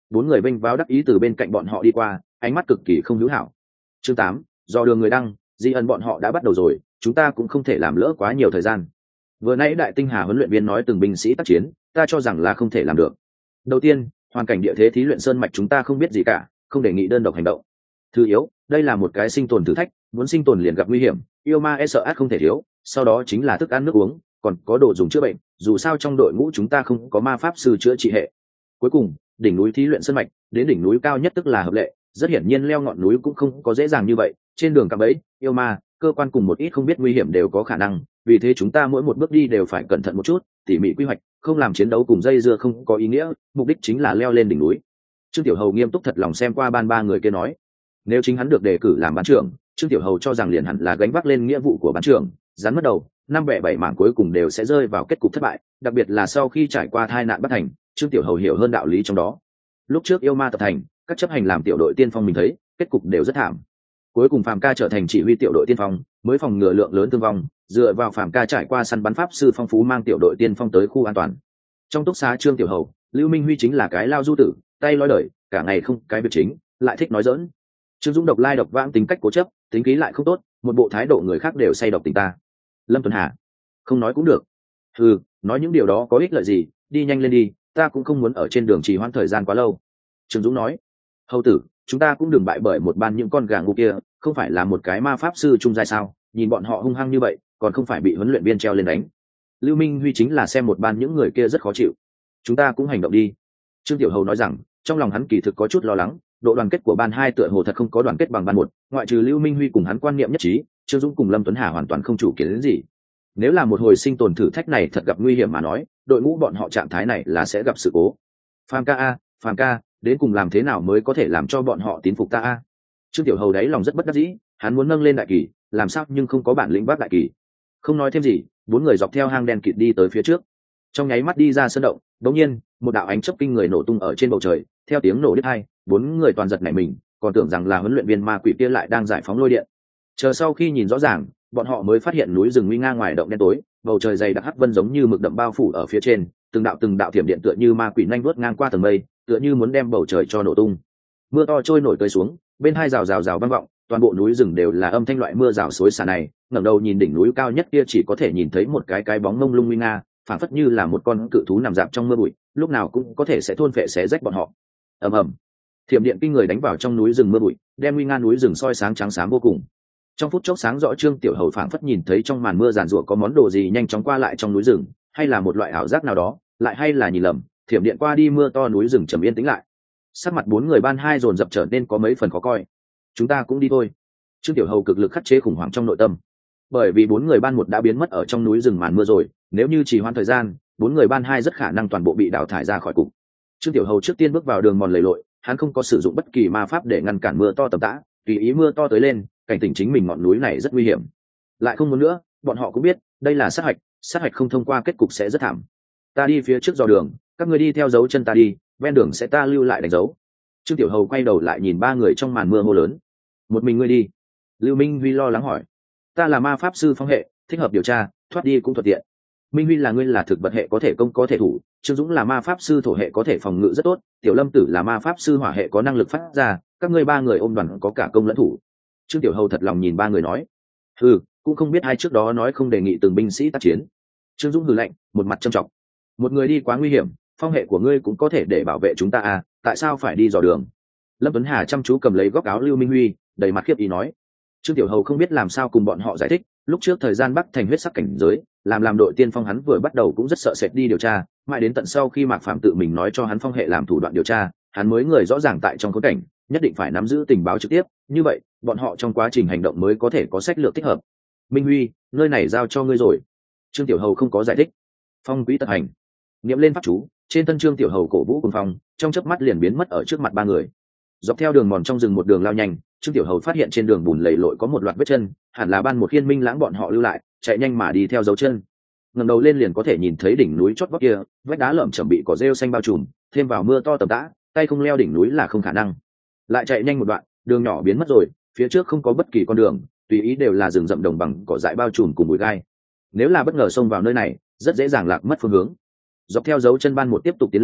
Bốn người vênh váo đắc ý từ bên cạnh bọn họ đi qua, ánh mắt cực kỳ không hữu hảo. Chương 8, do đường người đăng, Di Ân bọn họ đã bắt đầu rồi, chúng ta cũng không thể làm lỡ quá nhiều thời gian. Vừa nãy Đại Tinh Hà huấn luyện viên nói từng binh sĩ tác chiến, ta cho rằng là không thể làm được. Đầu tiên, hoàn cảnh địa thế thí luyện sơn mạch chúng ta không biết gì cả, không đề nghị đơn độc hành động. Thứ yếu, đây là một cái sinh tồn thử thách, muốn sinh tồn liền gặp nguy hiểm, yêu ma e sợ át không thể thiếu, sau đó chính là thức ăn nước uống, còn có đồ dùng chữa bệnh, dù sao trong đội ngũ chúng ta không có ma pháp sư chữa trị hệ. Cuối cùng, đỉnh núi thí luyện sơn mạch, đến đỉnh núi cao nhất tức là hợp lệ, rất hiển nhiên leo ngọn núi cũng không có dễ dàng như vậy, trên đường cạm bẫy, yêu ma, cơ quan cùng một ít không biết nguy hiểm đều có khả năng, vì thế chúng ta mỗi một bước đi đều phải cẩn thận một chút, tỉ mỉ quy hoạch, không làm chiến đấu cùng dây dưa không có ý nghĩa, mục đích chính là leo lên đỉnh núi. Trương Tiểu Hầu nghiêm túc thật lòng xem qua ban ba người kia nói, nếu chính hắn được đề cử làm ban trưởng, Trương Tiểu Hầu cho rằng liền hẳn là gánh vác lên nghĩa vụ của ban trưởng, rắn mất đầu, năm bẻ bảy mảng cuối cùng đều sẽ rơi vào kết cục thất bại, đặc biệt là sau khi trải qua tai nạn bất thành, Trương Tiểu Hầu hiểu hơn đạo lý trong đó. Lúc trước yêu ma tập thành, các chấp hành làm tiểu đội tiên phong mình thấy, kết cục đều rất thảm. Cuối cùng Phàm Ca trở thành chỉ huy tiểu đội tiên phong, mới phòng ngừa lượng lớn thương vong, dựa vào Phàm Ca trải qua săn bắn pháp sư phong phú mang tiểu đội tiên phong tới khu an toàn. Trong túc xá Trương Tiểu Hầu, Lưu Minh Huy chính là cái lao du tử, tay nói lời, cả ngày không cái việc chính, lại thích nói giỡn. Trương Dũng độc lai độc vãng, tính cách cố chấp, tính khí lại không tốt, một bộ thái độ người khác đều say độc tình ta. Lâm Tuấn Hà, không nói cũng được. Nói những điều đó có ích lợi gì, đi nhanh lên đi, ta cũng không muốn ở trên đường trì hoãn thời gian quá lâu. Trương Dũng nói, hầu tử, chúng ta cũng đừng bại bởi một ban những con gà ngu kia, không phải là một cái ma pháp sư trung giai sao, nhìn bọn họ hung hăng như vậy, còn không phải bị huấn luyện viên treo lên đánh. Lưu Minh Huy chính là xem một ban những người kia rất khó chịu. Chúng ta cũng hành động đi. Trương Tiểu Hầu nói rằng, trong lòng hắn kỳ thực có chút lo lắng, độ đoàn kết của ban hai tựa hồ thật không có đoàn kết bằng ban một, ngoại trừ Lưu Minh Huy cùng hắn quan niệm nhất trí, Trương Dũng cùng Lâm Tuấn Hà hoàn toàn không chủ kiến đến gì. Nếu là một hồi sinh tồn thử thách này thật gặp nguy hiểm mà nói, đội ngũ bọn họ trạng thái này là sẽ gặp sự cố. Phàm ca, đến cùng làm thế nào mới có thể làm cho bọn họ tín phục ta a? Trương Tiểu Hầu đáy lòng rất bất đắc dĩ, hắn muốn nâng lên đại kỳ, làm sao nhưng không có bản lĩnh vác đại kỳ. Không nói thêm gì, bốn người dọc theo hang đen kịt đi tới phía trước. Trong nháy mắt đi ra sơn động, đột nhiên, một đạo ánh chớp kinh người nổ tung ở trên bầu trời, theo tiếng nổ đứt hai, bốn người toàn giật nảy mình, còn tưởng rằng là huấn luyện viên ma quỷ kia lại đang giải phóng lôi điện. Chờ sau khi nhìn rõ ràng, bọn họ mới phát hiện núi rừng nguy nga ngoài động đen tối, bầu trời dày đặc hắc vân giống như mực đậm bao phủ ở phía trên, từng đạo thiểm điện tựa như ma quỷ nhanh vuốt ngang qua tầng mây, tựa như muốn đem bầu trời cho nổ tung. Mưa to trôi nổi tới xuống, bên hai rào vang vọng, toàn bộ núi rừng đều là âm thanh loại mưa rào xối xả này. Ngẩng đầu nhìn đỉnh núi cao nhất kia chỉ có thể nhìn thấy một cái bóng mông lung nguy nga, phảng phất như là một con cự thú nằm dạp trong mưa bụi, lúc nào cũng có thể sẽ thôn phệ xé rách bọn họ. Ầm ầm, thiểm điện kinh người đánh vào trong núi rừng mưa bụi, đem nguy nga núi rừng soi sáng trắng xám vô cùng. Trong phút chốc sáng rõ, Trương Tiểu Hầu phảng phất nhìn thấy trong màn mưa giàn giụa có món đồ gì nhanh chóng qua lại trong núi rừng, hay là một loại ảo giác nào đó, lại hay là nhìn lầm, thiểm điện qua đi mưa to núi rừng trầm yên tĩnh lại. Sắc mặt bốn người ban hai dồn dập trở nên có mấy phần khó coi. Chúng ta cũng đi thôi. Trương Tiểu Hầu cực lực khắc chế khủng hoảng trong nội tâm, bởi vì bốn người ban một đã biến mất ở trong núi rừng màn mưa rồi, nếu như trì hoãn thời gian, bốn người ban hai rất khả năng toàn bộ bị đào thải ra khỏi cục. Trương Tiểu Hầu trước tiên bước vào đường mòn lầy lội, hắn không có sử dụng bất kỳ ma pháp để ngăn cản mưa to tầm tã, tùy ý mưa to tới lên, cảnh tỉnh chính mình ngọn núi này rất nguy hiểm. Lại không muốn nữa, bọn họ cũng biết đây là sát hạch không thông qua kết cục sẽ rất thảm. Ta đi phía trước dò đường, các người đi theo dấu chân ta đi, ven đường sẽ ta lưu lại đánh dấu. Trương Tiểu Hầu quay đầu lại nhìn ba người trong màn mưa hô lớn, một mình ngươi đi. Lưu Minh Huy lo lắng hỏi, ta là ma pháp sư phong hệ, thích hợp điều tra, thoát đi cũng thuận tiện. Minh Huy là ngươi là thực vật hệ có thể công có thể thủ, Trương Dũng là ma pháp sư thổ hệ có thể phòng ngự rất tốt, Tiểu Lâm Tử là ma pháp sư hỏa hệ có năng lực phát ra, các ngươi ba người ôm đoàn có cả công lẫn thủ. Trương Tiểu Hầu thật lòng nhìn ba người nói, cũng không biết hai trước đó nói không đề nghị từng binh sĩ tác chiến. Trương Dũng hừ lạnh, một mặt trầm trọng, một người đi quá nguy hiểm, phong hệ của ngươi cũng có thể để bảo vệ chúng ta à, tại sao phải đi dò đường? Lâm Tuấn Hà chăm chú cầm lấy góc áo Lưu Minh Huy, đầy mặt khiếp ý nói. Trương Tiểu Hầu không biết làm sao cùng bọn họ giải thích, lúc trước thời gian Bắc Thành huyết sắc cảnh giới, làm đội tiên phong hắn vừa bắt đầu cũng rất sợ sệt đi điều tra, mãi đến tận sau khi Mạc Phạm tự mình nói cho hắn phong hệ làm thủ đoạn điều tra, hắn mới người rõ ràng tại trong khốn cảnh, nhất định phải nắm giữ tình báo trực tiếp, như vậy, bọn họ trong quá trình hành động mới có thể có sách lược thích hợp. Minh Huy, nơi này giao cho ngươi rồi. Trương Tiểu Hầu không có giải thích. Phong quý tập hành, niệm lên pháp chú, trên thân Trương Tiểu Hầu cổ vũ cùng phong, trong chớp mắt liền biến mất ở trước mặt ba người. Dọc theo đường mòn trong rừng một đường lao nhanh, Trương Tiểu Hầu phát hiện trên đường bùn lầy lội có một loạt vết chân, hẳn là ban một khiên minh lãng bọn họ lưu lại, chạy nhanh mà đi theo dấu chân. Ngẩng đầu lên liền có thể nhìn thấy đỉnh núi chót vót kia, vách đá lởm chởm bị cỏ rêu xanh bao trùm, thêm vào mưa to tầm tã, tay không leo đỉnh núi là không khả năng. Lại chạy nhanh một đoạn, đường nhỏ biến mất rồi, phía trước không có bất kỳ con đường, tùy ý đều là rừng rậm đồng bằng cỏ dại bao trùm cùng bụi gai. Nếu là bất ngờ xông vào nơi này, rất dễ dàng lạc mất phương hướng. Dọc theo dấu chân ban một tiếp tục tiến lên,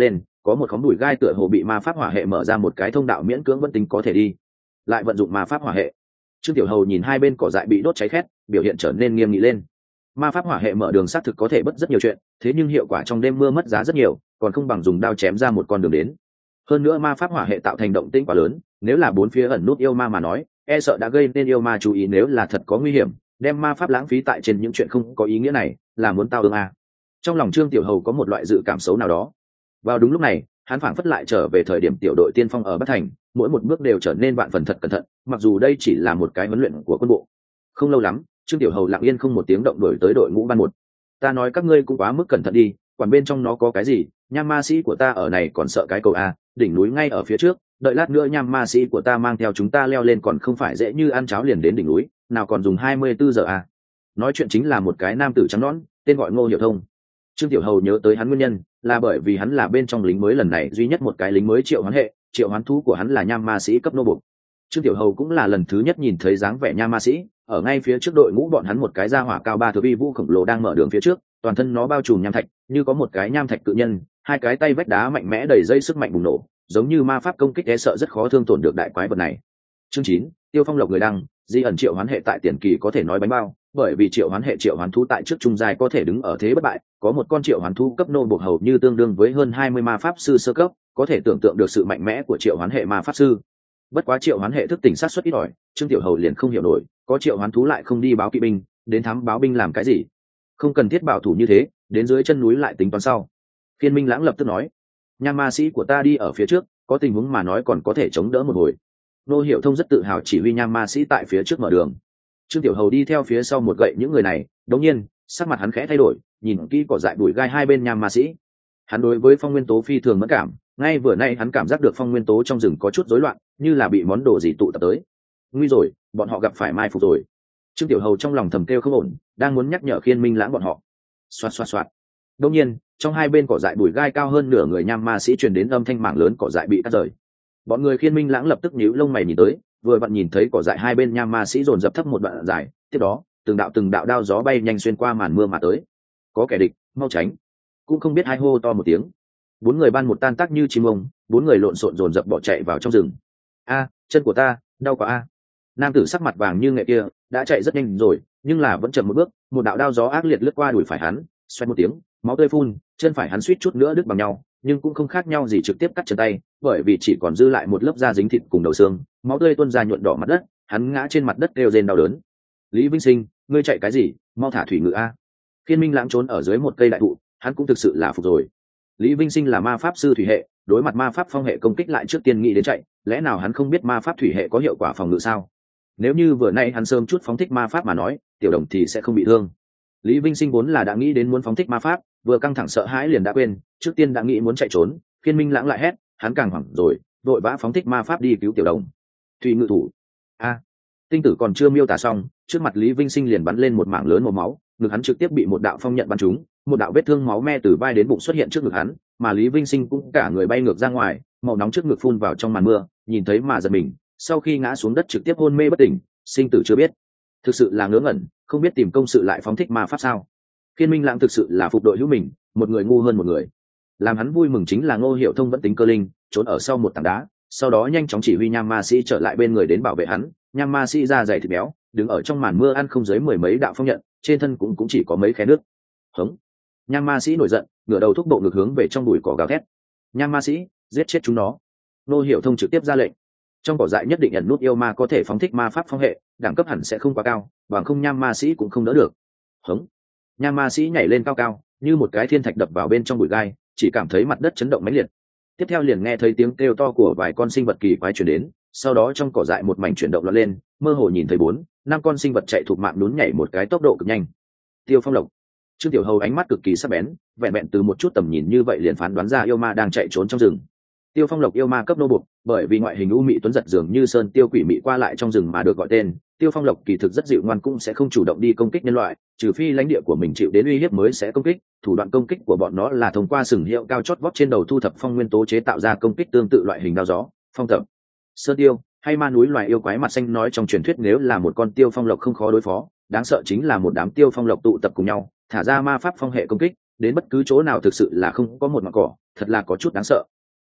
có một khóm đùi gai tựa hồ bị ma pháp hỏa hệ mở ra một cái thông đạo miễn cưỡng vẫn tính có thể đi, lại vận dụng ma pháp hỏa hệ. Trương Tiểu Hầu nhìn hai bên cỏ dại bị đốt cháy khét, biểu hiện trở nên nghiêm nghị lên. Ma pháp hỏa hệ mở đường xác thực có thể bất rất nhiều chuyện, thế nhưng hiệu quả trong đêm mưa mất giá rất nhiều, còn không bằng dùng đao chém ra một con đường đến. Hơn nữa ma pháp hỏa hệ tạo thành động tĩnh quá lớn, nếu là bốn phía ẩn nút yêu ma mà nói, e sợ đã gây nên yêu ma chú ý, nếu là thật có nguy hiểm, đem ma pháp lãng phí tại trên những chuyện không có ý nghĩa này, là muốn tao ương à. Trong lòng Trương Tiểu Hầu có một loại dự cảm xấu nào đó. Vào đúng lúc này, hắn phảng phất lại trở về thời điểm tiểu đội tiên phong ở Bắc Thành, mỗi một bước đều trở nên vạn phần thật cẩn thận, mặc dù đây chỉ là một cái huấn luyện của quân bộ. Không lâu lắm, Trương Tiểu Hầu lặng yên không một tiếng động đổi tới đội ngũ ban một. Ta nói các ngươi cũng quá mức cẩn thận đi, quản bên trong nó có cái gì, nham ma sĩ của ta ở này còn sợ cái cầu a, đỉnh núi ngay ở phía trước, đợi lát nữa nham ma sĩ của ta mang theo chúng ta leo lên còn không phải dễ như ăn cháo liền đến đỉnh núi, nào còn dùng 24 giờ a. Nói chuyện chính là một cái nam tử trắng nõn, tên gọi Ngô Hiểu Thông. Trương Tiểu Hầu nhớ tới hắn nguyên nhân, là bởi vì hắn là bên trong lính mới lần này duy nhất một cái lính mới triệu hoán hệ, triệu hoán thú của hắn là nham ma sĩ cấp nô buộc. Trương Tiểu Hầu cũng là lần thứ nhất nhìn thấy dáng vẻ nham ma sĩ, ở ngay phía trước đội ngũ bọn hắn một cái gia hỏa cao 3 thước vi vũ khổng lồ đang mở đường phía trước, toàn thân nó bao trùm nham thạch, như có một cái nham thạch cự nhân, hai cái tay vách đá mạnh mẽ đầy dây sức mạnh bùng nổ, giống như ma pháp công kích e sợ rất khó thương tổn được đại quái vật này. Chương 9, Tiêu Phong Lộc người đăng, di ẩn triệu hoán hệ tại tiền kỳ có thể nói bánh bao, bởi vì triệu hoán hệ triệu hoán thú tại trước trung giai có thể đứng ở thế bất bại, có một con triệu hoán thú cấp nô buộc hầu như tương đương với hơn 20 ma pháp sư sơ cấp, có thể tưởng tượng được sự mạnh mẽ của triệu hoán hệ ma pháp sư. Bất quá triệu hoán hệ thức tỉnh sát suất ít ỏi, Trương Tiểu Hầu liền không hiểu nổi, có triệu hoán thú lại không đi báo kỵ binh, đến thám báo binh làm cái gì? Không cần thiết bảo thủ như thế, đến dưới chân núi lại tính toán sau. Phiên Minh Lãng lập tức nói, nham ma sĩ của ta đi ở phía trước, có tình huống mà nói còn có thể chống đỡ một hồi. Nô Hiểu Thông rất tự hào chỉ huy nham ma sĩ tại phía trước mở đường. Trương Tiểu Hầu đi theo phía sau một gậy những người này, đống nhiên sắc mặt hắn khẽ thay đổi, nhìn kỹ cỏ dại bụi gai hai bên nham ma sĩ. Hắn đối với phong nguyên tố phi thường mẫn cảm, ngay vừa nay hắn cảm giác được phong nguyên tố trong rừng có chút rối loạn, như là bị món đồ gì tụ tập tới. Nguy rồi, bọn họ gặp phải mai phục rồi. Trương Tiểu Hầu trong lòng thầm kêu không ổn, đang muốn nhắc nhở Khiên Minh Lãng bọn họ. Xoạt xoạt xoạt. Đột nhiên, trong hai bên cỏ dại bụi gai cao hơn nửa người nham ma sĩ truyền đến âm thanh mảng lớn cỏ dại bị cắt rời. Bọn người Khiên Minh Lãng lập tức nhíu lông mày nhìn tới, vừa vặn nhìn thấy cỏ dại hai bên nham ma sĩ dồn dập thấp một đoạn dài, tiếp đó, từng đạo đao gió bay nhanh xuyên qua màn mưa mà tới. Có kẻ địch, mau tránh. Cũng không biết hai hô to một tiếng. Bốn người ban một tan tác như chim ông, bốn người lộn xộn dồn dập bỏ chạy vào trong rừng. A, chân của ta, đau quá a. Nam tử sắc mặt vàng như nghệ kia đã chạy rất nhanh rồi, nhưng là vẫn chậm một bước, một đạo đao gió ác liệt lướt qua đùi phải hắn, xoẹt một tiếng, máu tươi phun, chân phải hắn suýt chút nữa đứt bằng nhau, nhưng cũng không khác nhau gì trực tiếp cắt chân tay, bởi vì chỉ còn dư lại một lớp da dính thịt cùng đầu xương, máu tươi tuôn ra nhuộn đỏ mặt đất, hắn ngã trên mặt đất kêu rên đau đớn. Lý Vinh Sinh, ngươi chạy cái gì, mau thả thủy ngự a. Khiên Minh Lãng trốn ở dưới một cây đại thụ, hắn cũng thực sự là phục rồi. Lý Vinh Sinh là ma pháp sư thủy hệ, đối mặt ma pháp phong hệ công kích lại trước tiên nghĩ đến chạy, lẽ nào hắn không biết ma pháp thủy hệ có hiệu quả phòng ngự sao? Nếu như vừa nay hắn sớm chút phóng thích ma pháp mà nói, tiểu đồng thì sẽ không bị thương. Lý Vinh Sinh vốn là đã nghĩ đến muốn phóng thích ma pháp, vừa căng thẳng sợ hãi liền đã quên, trước tiên đã nghĩ muốn chạy trốn, Khiên Minh Lãng lại hét, hắn càng hoảng rồi, vội vã phóng thích ma pháp đi cứu tiểu đồng. Thủy ngự thủ. A. Tinh tử còn chưa miêu tả xong, trước mặt Lý Vinh Sinh liền bắn lên một mảng lớn màu máu, ngực hắn trực tiếp bị một đạo phong nhận bắn trúng, một đạo vết thương máu me từ vai đến bụng xuất hiện trước ngực hắn, mà Lý Vinh Sinh cũng cả người bay ngược ra ngoài, màu nóng trước ngực phun vào trong màn mưa, nhìn thấy mà giật mình, sau khi ngã xuống đất trực tiếp hôn mê bất tỉnh, sinh tử chưa biết. Thực sự là ngớ ngẩn, không biết tìm công sự lại phóng thích ma pháp sao? Khiên Minh Lãng thực sự là phục đội hữu mình, một người ngu hơn một người. Làm hắn vui mừng chính là Ngô Hiểu Thông vẫn tính cơ linh, trốn ở sau một tảng đá, sau đó nhanh chóng chỉ huy nham ma sĩ trở lại bên người đến bảo vệ hắn. Nham ma sĩ da dày thịt béo, đứng ở trong màn mưa ăn không dưới mười mấy đạo phong nhận, trên thân cũng chỉ có mấy khe nước. Hống! Nham ma sĩ nổi giận, ngửa đầu thúc bộ ngược hướng về trong bụi cỏ gào thét. Nham ma sĩ, giết chết chúng nó! Ngô Hiểu Thông trực tiếp ra lệnh. Trong cỏ dại nhất định ẩn nút yêu ma có thể phóng thích ma pháp phong hệ, đẳng cấp hẳn sẽ không quá cao, bằng không nham ma sĩ cũng không đỡ được. Hống! Nham ma sĩ nhảy lên cao cao, như một cái thiên thạch đập vào bên trong bụi gai, chỉ cảm thấy mặt đất chấn động mãnh liệt. Tiếp theo liền nghe thấy tiếng kêu to của vài con sinh vật kỳ quái truyền đến, sau đó trong cỏ dại một mảnh chuyển động lọt lên, mơ hồ nhìn thấy 4-5 con sinh vật chạy thục mạng nhún nhảy một cái tốc độ cực nhanh. Tiêu Phong Lộc. Trương Tiểu Hầu ánh mắt cực kỳ sắc bén, vẹn vẹn từ một chút tầm nhìn như vậy liền phán đoán ra yêu ma đang chạy trốn trong rừng. Tiêu Phong Lộc yêu ma cấp nô buộc, bởi vì ngoại hình u mị tuấn giật dường như sơn tiêu quỷ mị qua lại trong rừng mà được gọi tên. Tiêu Phong Lộc kỳ thực rất dịu ngoan, cũng sẽ không chủ động đi công kích nhân loại, trừ phi lãnh địa của mình chịu đến uy hiếp mới sẽ công kích. Thủ đoạn công kích của bọn nó là thông qua sừng hiệu cao chót vót trên đầu thu thập phong nguyên tố chế tạo ra công kích tương tự loại hình đao gió, phong tập, sơn tiêu hay ma núi loài yêu quái mặt xanh. Nói trong truyền thuyết nếu là một con Tiêu Phong Lộc không khó đối phó, đáng sợ chính là một đám Tiêu Phong Lộc tụ tập cùng nhau, thả ra ma pháp phong hệ công kích, đến bất cứ chỗ nào thực sự là không có một ngọn cỏ, thật là có chút đáng sợ.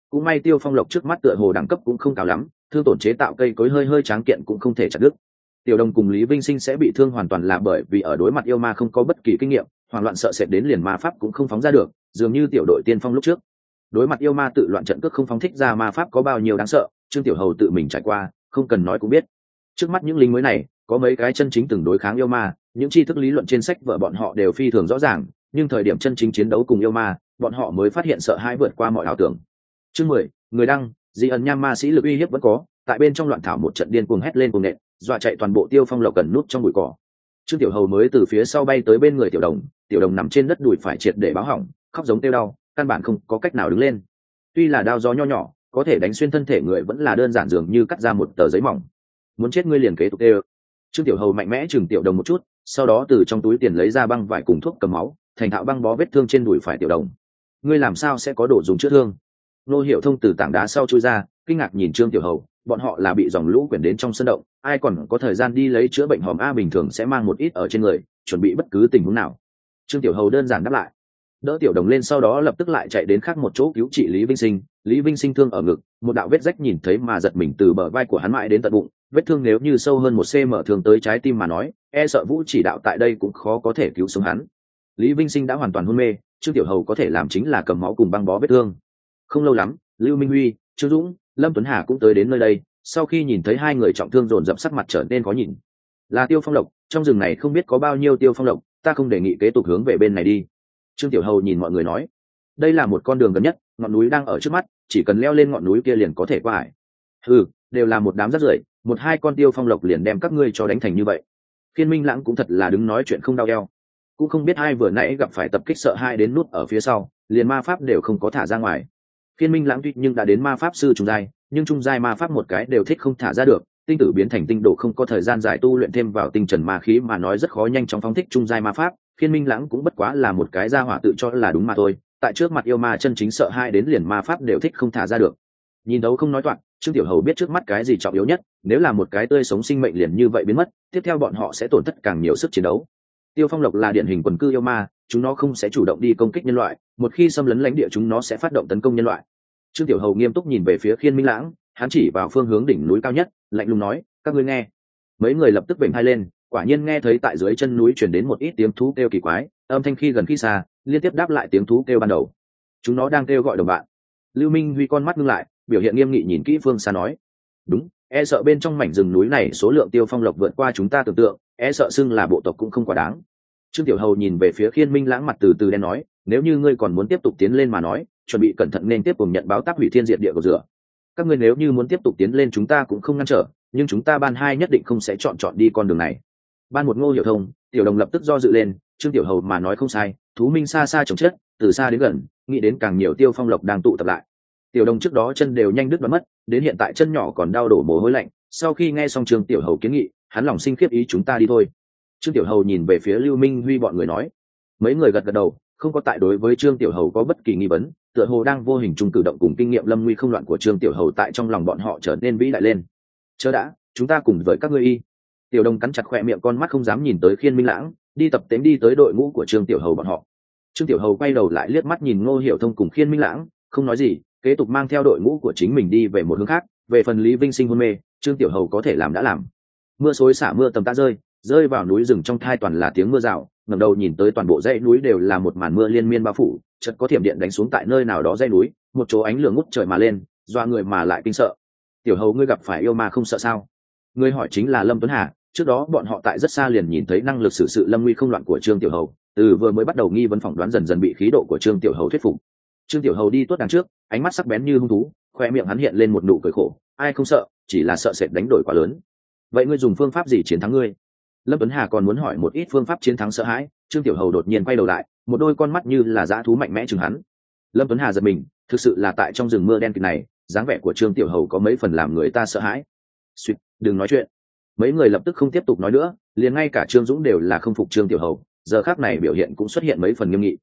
cũng may Tiêu Phong Lộc trước mắt tựa hồ đẳng cấp cũng không cao lắm, thương tổn chế tạo cây cối hơi hơi tráng kiện cũng không thể chặt đứt. Tiểu Đồng cùng Lý Vinh Sinh sẽ bị thương hoàn toàn là bởi vì ở đối mặt yêu ma không có bất kỳ kinh nghiệm, hoảng loạn sợ sệt đến liền ma pháp cũng không phóng ra được, dường như tiểu đội tiên phong lúc trước. Đối mặt yêu ma tự loạn trận cước không phóng thích ra ma pháp có bao nhiêu đáng sợ, Trương Tiểu Hầu tự mình trải qua, không cần nói cũng biết. Trước mắt những lính mới này, có mấy cái chân chính từng đối kháng yêu ma, những tri thức lý luận trên sách vở bọn họ đều phi thường rõ ràng, nhưng thời điểm chân chính chiến đấu cùng yêu ma, bọn họ mới phát hiện sợ hãi vượt qua mọi ảo tưởng. Chương 10, người đăng, Di ẩn nham ma sĩ lực uy hiếp vẫn có, tại bên trong loạn thảo một trận điên cuồng hét lên cuồng nện, dọa chạy toàn bộ Tiêu Phong Lộc cần nút trong bụi cỏ. Trương Tiểu Hầu mới từ phía sau bay tới bên người Tiểu Đồng nằm trên đất đùi phải triệt để báo hỏng, khóc giống kêu đau, căn bản không có cách nào đứng lên. Tuy là đao gió nho nhỏ, có thể đánh xuyên thân thể người vẫn là đơn giản dường như cắt ra một tờ giấy mỏng. Muốn chết ngươi liền kế tục kêu. Trương Tiểu Hầu mạnh mẽ chừng Tiểu Đồng một chút, sau đó từ trong túi tiền lấy ra băng vải cùng thuốc cầm máu, thành thạo băng bó vết thương trên đùi phải Tiểu Đồng. Ngươi làm sao sẽ có đồ dùng chữa thương? Nô Hiểu Thông từ tảng đá sau chui ra, kinh ngạc nhìn Trương Tiểu Hầu, bọn họ là bị dòng lũ quyển đến trong sân động, ai còn có thời gian đi lấy chữa bệnh hòm a, bình thường sẽ mang một ít ở trên người, chuẩn bị bất cứ tình huống nào. Trương Tiểu Hầu đơn giản đáp lại, đỡ Tiểu Đồng lên, sau đó lập tức lại chạy đến khác một chỗ cứu trị Lý Vinh Sinh. Lý Vinh Sinh thương ở ngực, một đạo vết rách nhìn thấy mà giật mình từ bờ vai của hắn mãi đến tận bụng, vết thương nếu như sâu hơn 1 cm thương tới trái tim mà nói, e sợ Vũ chỉ đạo tại đây cũng khó có thể cứu sống hắn. Lý Vinh Sinh đã hoàn toàn hôn mê, Trương Tiểu Hầu có thể làm chính là cầm máu cùng băng bó vết thương. Không lâu lắm, Lưu Minh Huy, Trương Dũng, Lâm Tuấn Hà cũng tới đến nơi đây, sau khi nhìn thấy hai người trọng thương dồn dập sắc mặt trở nên khó nhìn. Là Tiêu Phong Lộc, trong rừng này không biết có bao nhiêu Tiêu Phong Lộc, ta không đề nghị kế tục hướng về bên này đi. Trương Tiểu Hầu nhìn mọi người nói, đây là một con đường gần nhất, ngọn núi đang ở trước mắt, chỉ cần leo lên ngọn núi kia liền có thể qua hải. Đều là một đám rác rưởi, 1-2 con Tiêu Phong Lộc liền đem các ngươi cho đánh thành như vậy. Phiên Minh Lãng cũng thật là đứng nói chuyện không đau eo, cũng không biết ai vừa nãy gặp phải tập kích sợ hai đến nút ở phía sau, liền ma pháp đều không có thả ra ngoài. Phiên Minh Lãng tuy nhưng đã đến ma pháp sư trung giai, nhưng trung giai ma pháp một cái đều thích không thả ra được, tinh tử biến thành tinh độ không có thời gian giải tu luyện thêm vào tinh trần ma khí mà nói rất khó nhanh chóng phóng thích trung giai ma pháp. Phiên Minh Lãng cũng bất quá là một cái gia hỏa tự cho là đúng mà thôi, tại trước mặt yêu ma chân chính sợ hai đến liền ma pháp đều thích không thả ra được. Nhìn đấu không nói toạc, Trương Tiểu Hầu biết trước mắt cái gì trọng yếu nhất, nếu là một cái tươi sống sinh mệnh liền như vậy biến mất, tiếp theo bọn họ sẽ tổn thất càng nhiều sức chiến đấu. Tiêu Phong Lộc là điển hình quần cư yêu ma, chúng nó không sẽ chủ động đi công kích nhân loại, một khi xâm lấn lãnh địa chúng nó sẽ phát động tấn công nhân loại. Trương Tiểu Hầu nghiêm túc nhìn về phía Khiên Minh Lãng, hắn chỉ vào phương hướng đỉnh núi cao nhất, lạnh lùng nói, các ngươi nghe. Mấy người lập tức vểnh hai lên, quả nhiên nghe thấy tại dưới chân núi truyền đến một ít tiếng thú kêu kỳ quái, âm thanh khi gần khi xa, liên tiếp đáp lại tiếng thú kêu ban đầu. Chúng nó đang kêu gọi đồng bạn. Lưu Minh Huy con mắt ngưng lại, biểu hiện nghiêm nghị nhìn kỹ phương xa nói, đúng, e sợ bên trong mảnh rừng núi này số lượng Tiêu Phong Lộc vượt qua chúng ta tưởng tượng, e sợ xưng là bộ tộc cũng không quá đáng. Trương Tiểu Hầu nhìn về phía Khiên Minh Lãng, mặt từ từ đen nói, nếu như ngươi còn muốn tiếp tục tiến lên mà nói, chuẩn bị cẩn thận nên tiếp cùng nhận báo tác hủy thiên diệt địa cầu rửa. Các ngươi nếu như muốn tiếp tục tiến lên chúng ta cũng không ngăn trở, nhưng chúng ta ban 2 nhất định không sẽ chọn đi con đường này. Ban 1 Ngô Hiểu Thông, Tiểu Đồng lập tức do dự lên, Trương Tiểu Hầu mà nói không sai, thú minh xa xa chồng chết, từ xa đến gần, nghĩ đến càng nhiều Tiêu Phong Lộc đang tụ tập lại. Tiểu Đồng trước đó chân đều nhanh đứt đoạn mất, đến hiện tại chân nhỏ còn đau đổ mồ hôi lạnh, sau khi nghe xong Trương Tiểu Hầu kiến nghị, hắn lòng sinh khiếp ý, chúng ta đi thôi. Trương Tiểu Hầu nhìn về phía Lưu Minh Huy bọn người nói, mấy người gật gật đầu, không có tại đối với Trương Tiểu Hầu có bất kỳ nghi vấn, tựa hồ đang vô hình trung cử động cùng kinh nghiệm lâm nguy không loạn của Trương Tiểu Hầu tại trong lòng bọn họ trở nên vĩ đại lên. Chớ đã, chúng ta cùng với các ngươi y. Tiểu Đồng cắn chặt khỏe miệng, con mắt không dám nhìn tới Khiên Minh Lãng, đi tập tễnh đi tới đội ngũ của Trương Tiểu Hầu bọn họ. Trương Tiểu Hầu quay đầu lại liếc mắt nhìn Ngô Hiểu Thông cùng Khiên Minh Lãng, không nói gì, kế tục mang theo đội ngũ của chính mình đi về một hướng khác. Về phần Lý Vinh Sinh hôn mê, Trương Tiểu Hầu có thể làm đã làm. Mưa xối xả mưa tầm tã rơi vào núi rừng trong thai toàn là tiếng mưa rào, ngẩng đầu nhìn tới toàn bộ dãy núi đều là một màn mưa liên miên bao phủ, chợt có thiểm điện đánh xuống tại nơi nào đó dãy núi, một chỗ ánh lửa ngút trời mà lên, doa người mà lại kinh sợ. Tiểu Hầu, ngươi gặp phải yêu ma không sợ sao? Ngươi hỏi chính là Lâm Tuấn Hà, trước đó bọn họ tại rất xa liền nhìn thấy năng lực xử sự lâm nguy không loạn của Trương Tiểu Hầu, từ vừa mới bắt đầu nghi vấn phỏng đoán dần dần bị khí độ của Trương Tiểu Hầu thuyết phục. Trương Tiểu Hầu đi tuốt đằng trước, ánh mắt sắc bén như hung thú, khoe miệng hắn hiện lên một nụ cười khổ, ai không sợ, chỉ là sợ sệt đánh đổi quá lớn. Vậy ngươi dùng phương pháp gì chiến thắng ngươi? Lâm Tuấn Hà còn muốn hỏi một ít phương pháp chiến thắng sợ hãi, Trương Tiểu Hầu đột nhiên quay đầu lại, một đôi con mắt như là dã thú mạnh mẽ chừng hắn. Lâm Tuấn Hà giật mình, thực sự là tại trong rừng mưa đen kịt này, dáng vẻ của Trương Tiểu Hầu có mấy phần làm người ta sợ hãi. Suýt, đừng nói chuyện. Mấy người lập tức không tiếp tục nói nữa, liền ngay cả Trương Dũng đều là không phục Trương Tiểu Hầu, giờ khắc này biểu hiện cũng xuất hiện mấy phần nghiêm nghị.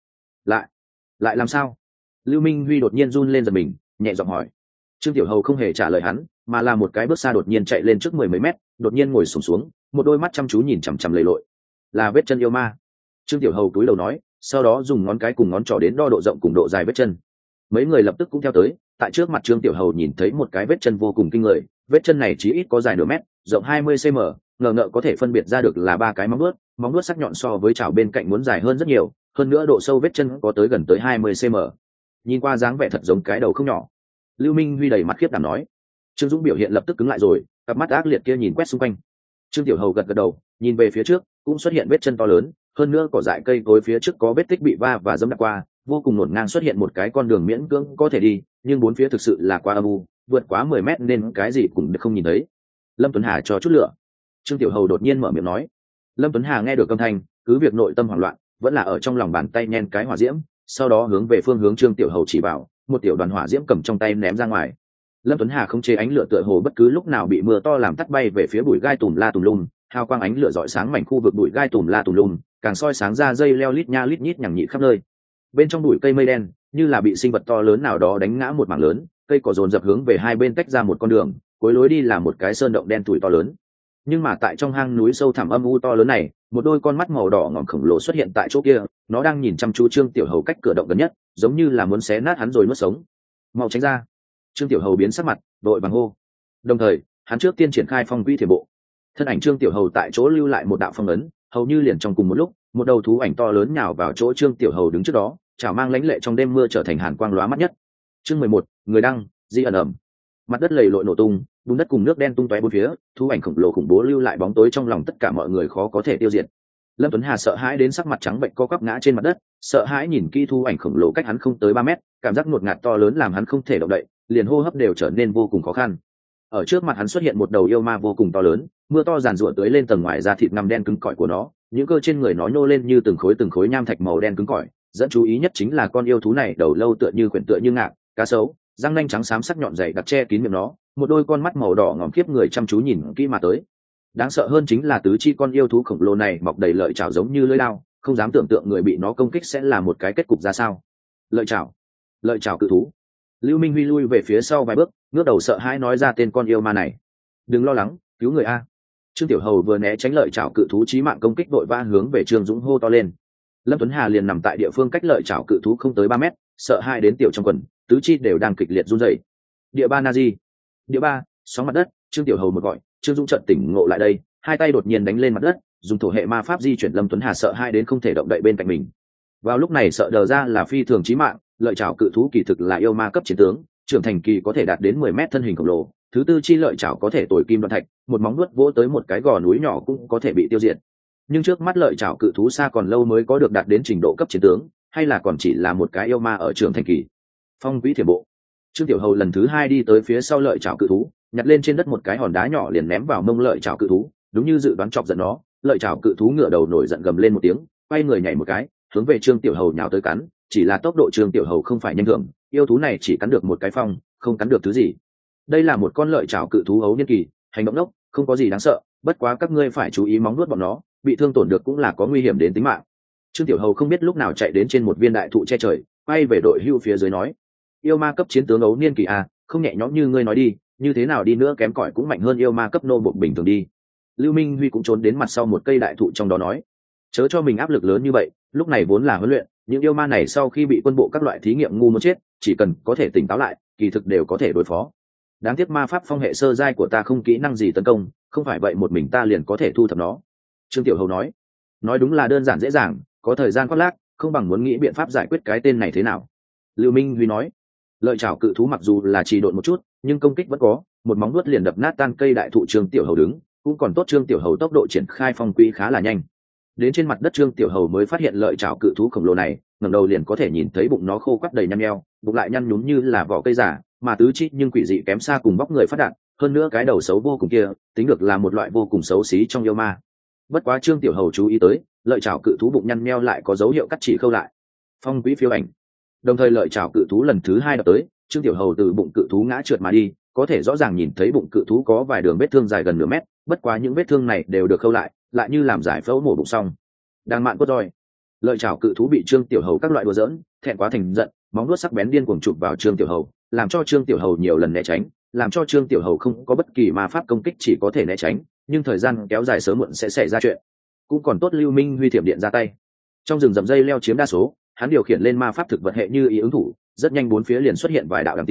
Lại làm sao? Lưu Minh Huy đột nhiên run lên giật mình, nhẹ giọng hỏi. Trương Tiểu Hầu không hề trả lời hắn, mà là một cái bước xa đột nhiên chạy lên trước 10 mấy mét, đột nhiên ngồi xổm xuống, một đôi mắt chăm chú nhìn chằm chằm lầy lội. Là vết chân yêu ma. Trương Tiểu Hầu cúi đầu nói, sau đó dùng ngón cái cùng ngón trỏ đến đo độ rộng cùng độ dài vết chân. Mấy người lập tức cũng theo tới, tại trước mặt trương tiểu hầu nhìn thấy một cái vết chân vô cùng kinh người. Vết chân này chỉ ít có dài nửa mét, rộng 20 cm, ngờ ngợ có thể phân biệt ra được là ba cái móng vuốt sắc nhọn so với chảo bên cạnh muốn dài hơn rất nhiều, hơn nữa độ sâu vết chân có tới gần tới 20 cm. Nhìn qua dáng vẻ thật giống cái đầu không nhỏ. Lưu Minh Huy đầy mặt khiếp đảm nói. Trương Dũng biểu hiện lập tức cứng lại rồi, cặp mắt ác liệt kia nhìn quét xung quanh. Trương Tiểu Hầu gật gật đầu, nhìn về phía trước, cũng xuất hiện vết chân to lớn, hơn nữa cỏ dại cây cối phía trước có vết tích bị va và dẫm đạp qua, vô cùng hỗn ngang xuất hiện một cái con đường miễn cưỡng có thể đi, nhưng bốn phía thực sự là quá âm u, vượt quá 10 mét nên cái gì cũng không nhìn thấy. Lâm Tuấn Hà cho chút lửa. Trương Tiểu Hầu đột nhiên mở miệng nói. Lâm Tuấn Hà nghe được âm thanh, cứ việc nội tâm hoảng loạn, vẫn là ở trong lòng bàn tay nhen cái hỏa diễm, sau đó hướng về phương hướng Trương Tiểu Hầu chỉ bảo, một tiểu đoàn hỏa diễm cầm trong tay ném ra ngoài. Lâm Tuấn Hà không chế ánh lửa tựa hồ bất cứ lúc nào bị mưa to làm tắt bay về phía bụi gai tùm la tùm lum, hào quang ánh lửa rọi sáng mảnh khu vực bụi gai tùm la tùm lum, càng soi sáng ra dây leo lít nha lít nhít nhằng nhị khắp nơi. Bên trong bụi cây mây đen, như là bị sinh vật to lớn nào đó đánh ngã một mảng lớn, cây cỏ dồn dập hướng về hai bên tách ra một con đường, cuối lối đi là một cái sơn động đen tủi to lớn. Nhưng mà tại trong hang núi sâu thẳm âm u to lớn này, một đôi con mắt màu đỏ ngòm khổng lồ xuất hiện tại chỗ kia, nó đang nhìn chăm chú Trương Tiểu Hầu cách cửa động gần nhất, giống như là muốn xé nát hắn rồi nuốt sống. Mau tránh ra! Trương Tiểu Hầu biến sắc mặt, đội vàng hô. Đồng thời, hắn trước tiên triển khai phong quy thiểm bộ. Thân ảnh Trương Tiểu Hầu tại chỗ lưu lại một đạo phong ấn, hầu như liền trong cùng một lúc, một đầu thú ảnh to lớn nhào vào chỗ Trương Tiểu Hầu đứng trước đó, chảo mang lãnh lệ trong đêm mưa trở thành hàn quang lóa mắt nhất. Chương 11, người đăng, di ẩn ẩm. Mặt đất lầy lội nổ tung, bùn đất cùng nước đen tung tóe bốn phía, thú ảnh khổng lồ khủng bố lưu lại bóng tối trong lòng tất cả mọi người khó có thể tiêu diệt. Lâm Tuấn Hà sợ hãi đến sắc mặt trắng bệnh co quắp ngã trên mặt đất, sợ hãi nhìn kỹ thú ảnh khổng lồ cách hắn không tới 3 mét, cảm giác ngột ngạt to lớn làm hắn không thể động đậy, liền hô hấp đều trở nên vô cùng khó khăn. Ở trước mặt hắn xuất hiện một đầu yêu ma vô cùng to lớn, mưa to giàn giụa tưới lên tầng ngoài da thịt ngăm đen cứng cỏi của nó, những cơ trên người nó nhô lên như từng khối nham thạch màu đen cứng cỏi, dẫn chú ý nhất chính là con yêu thú này đầu lâu tựa như quyển tựa như ngạc, cá sấu, răng nanh trắng xám sắc nhọn dày đặc che kín miệng nó, một đôi con mắt màu đỏ ngòm khiếp người chăm chú nhìn kỹ mà tới. Đáng sợ hơn chính là tứ chi con yêu thú khổng lồ này mọc đầy lợi chảo giống như lưỡi lao, không dám tưởng tượng người bị nó công kích sẽ là một cái kết cục ra sao. Lợi chảo cự thú. Lưu Minh Huy lui về phía sau vài bước, ngước đầu sợ hãi nói ra tên con yêu ma này. Đừng lo lắng, cứu người a. Trương Tiểu Hầu vừa né tránh lợi chảo cự thú chí mạng công kích vội vã hướng về Trương Dũng hô to lên. Lâm Tuấn Hà liền nằm tại địa phương cách lợi chảo cự thú không tới 3 mét, sợ hãi đến tiểu trong quần, tứ chi đều đang kịch liệt run rẩy. Địa ba Nazi. Địa ba, sóng mặt đất. Trương Tiểu Hầu một gọi, Trương Dũng chợt tỉnh ngộ lại đây, hai tay đột nhiên đánh lên mặt đất, dùng thổ hệ ma pháp di chuyển Lâm Tuấn Hà sợ hãi đến không thể động đậy bên cạnh mình. Vào lúc này sợ đờ ra là phi thường chí mạng, lợi chảo cự thú kỳ thực là yêu ma cấp chiến tướng, trưởng thành kỳ có thể đạt đến 10 mét thân hình khổng lồ, thứ tư chi lợi chảo có thể tồi kim đoạn thạch, một móng vuốt vỗ tới một cái gò núi nhỏ cũng có thể bị tiêu diệt. Nhưng trước mắt lợi chảo cự thú xa còn lâu mới có được đạt đến trình độ cấp chiến tướng, hay là còn chỉ là một cái yêu ma ở trưởng thành kỳ. Phong vĩ thiểm bộ. Trương Tiểu Hầu lần thứ hai đi tới phía sau lợi chảo cự thú, nhặt lên trên đất một cái hòn đá nhỏ liền ném vào mông lợi chảo cự thú, đúng như dự đoán chọc giận nó, lợi chảo cự thú ngửa đầu nổi giận gầm lên một tiếng, quay người nhảy một cái, hướng về Trương Tiểu Hầu nhào tới cắn, chỉ là tốc độ Trương Tiểu Hầu không phải nhanh thường, yêu thú này chỉ cắn được một cái phong, không cắn được thứ gì. Đây là một con lợi chảo cự thú ấu niên kỳ, hành động đốc, không có gì đáng sợ, bất quá các ngươi phải chú ý móng nuốt bọn nó, bị thương tổn được cũng là có nguy hiểm đến tính mạng. Trương Tiểu Hầu không biết lúc nào chạy đến trên một viên đại thụ che trời, quay về đội hưu phía dưới nói: yêu ma cấp chiến tướng ấu niên kỳ à, không nhẹ nhõm như ngươi nói đi, như thế nào đi nữa kém cỏi cũng mạnh hơn yêu ma cấp nô bộc bình thường đi. Lưu Minh Huy cũng trốn đến mặt sau một cây đại thụ trong đó nói: chớ cho mình áp lực lớn như vậy, lúc này vốn là huấn luyện, những yêu ma này sau khi bị quân bộ các loại thí nghiệm ngu muốn chết, chỉ cần có thể tỉnh táo lại, kỳ thực đều có thể đối phó. Đáng tiếc ma pháp phong hệ sơ giai của ta không kỹ năng gì tấn công, không phải vậy một mình ta liền có thể thu thập nó. Trương Tiểu Hầu nói đúng là đơn giản dễ dàng, có thời gian khoác lác, không bằng muốn nghĩ biện pháp giải quyết cái tên này thế nào. Lưu Minh Huy nói: lợi chảo cự thú mặc dù là trì độn một chút, nhưng công kích vẫn có, một móng vuốt liền đập nát tan cây đại thụ. Trương Tiểu Hầu đứng cũng còn tốt, Trương Tiểu Hầu tốc độ triển khai phong quỹ khá là nhanh. Đến trên mặt đất Trương Tiểu Hầu mới phát hiện lợi chảo cự thú khổng lồ này, ngẩng đầu liền có thể nhìn thấy bụng nó khô quắt đầy nhăn nheo, bụng lại nhăn nhúm như là vỏ cây giả, mà tứ chi nhưng quỷ dị kém xa cùng bóc người phát đạn, hơn nữa cái đầu xấu vô cùng kia, tính được là một loại vô cùng xấu xí trong yêu ma. Bất quá Trương Tiểu Hầu chú ý tới, lợi chảo cự thú bụng nhăn nheo lại có dấu hiệu cắt chỉ khâu lại. Phong quỹ phiêu ảnh. Đồng thời lợi chảo cự thú lần thứ hai đập tới, Trương Tiểu Hầu từ bụng cự thú ngã trượt mà đi, có thể rõ ràng nhìn thấy bụng cự thú có vài đường vết thương dài gần nửa mét, bất quá những vết thương này đều được khâu lại, lại như làm giải phẫu mổ bụng xong. Đang mạn cốt roi. Lợi chảo cự thú bị Trương Tiểu Hầu các loại đùa giỡn, thẹn quá thành giận, móng vuốt sắc bén điên cuồng chụp vào Trương Tiểu Hầu, làm cho Trương Tiểu Hầu nhiều lần né tránh, làm cho Trương Tiểu Hầu không có bất kỳ ma pháp công kích, chỉ có thể né tránh, nhưng thời gian kéo dài sớm muộn sẽ xảy ra chuyện. Cũng còn tốt Lưu Minh Huy thiểm điện ra tay. Trong rừng rậm dây leo chiếm đa số, hắn điều khiển lên ma pháp thực vật hệ như ý ứng thủ, rất nhanh bốn phía liền xuất hiện vài đạo đằng tiên,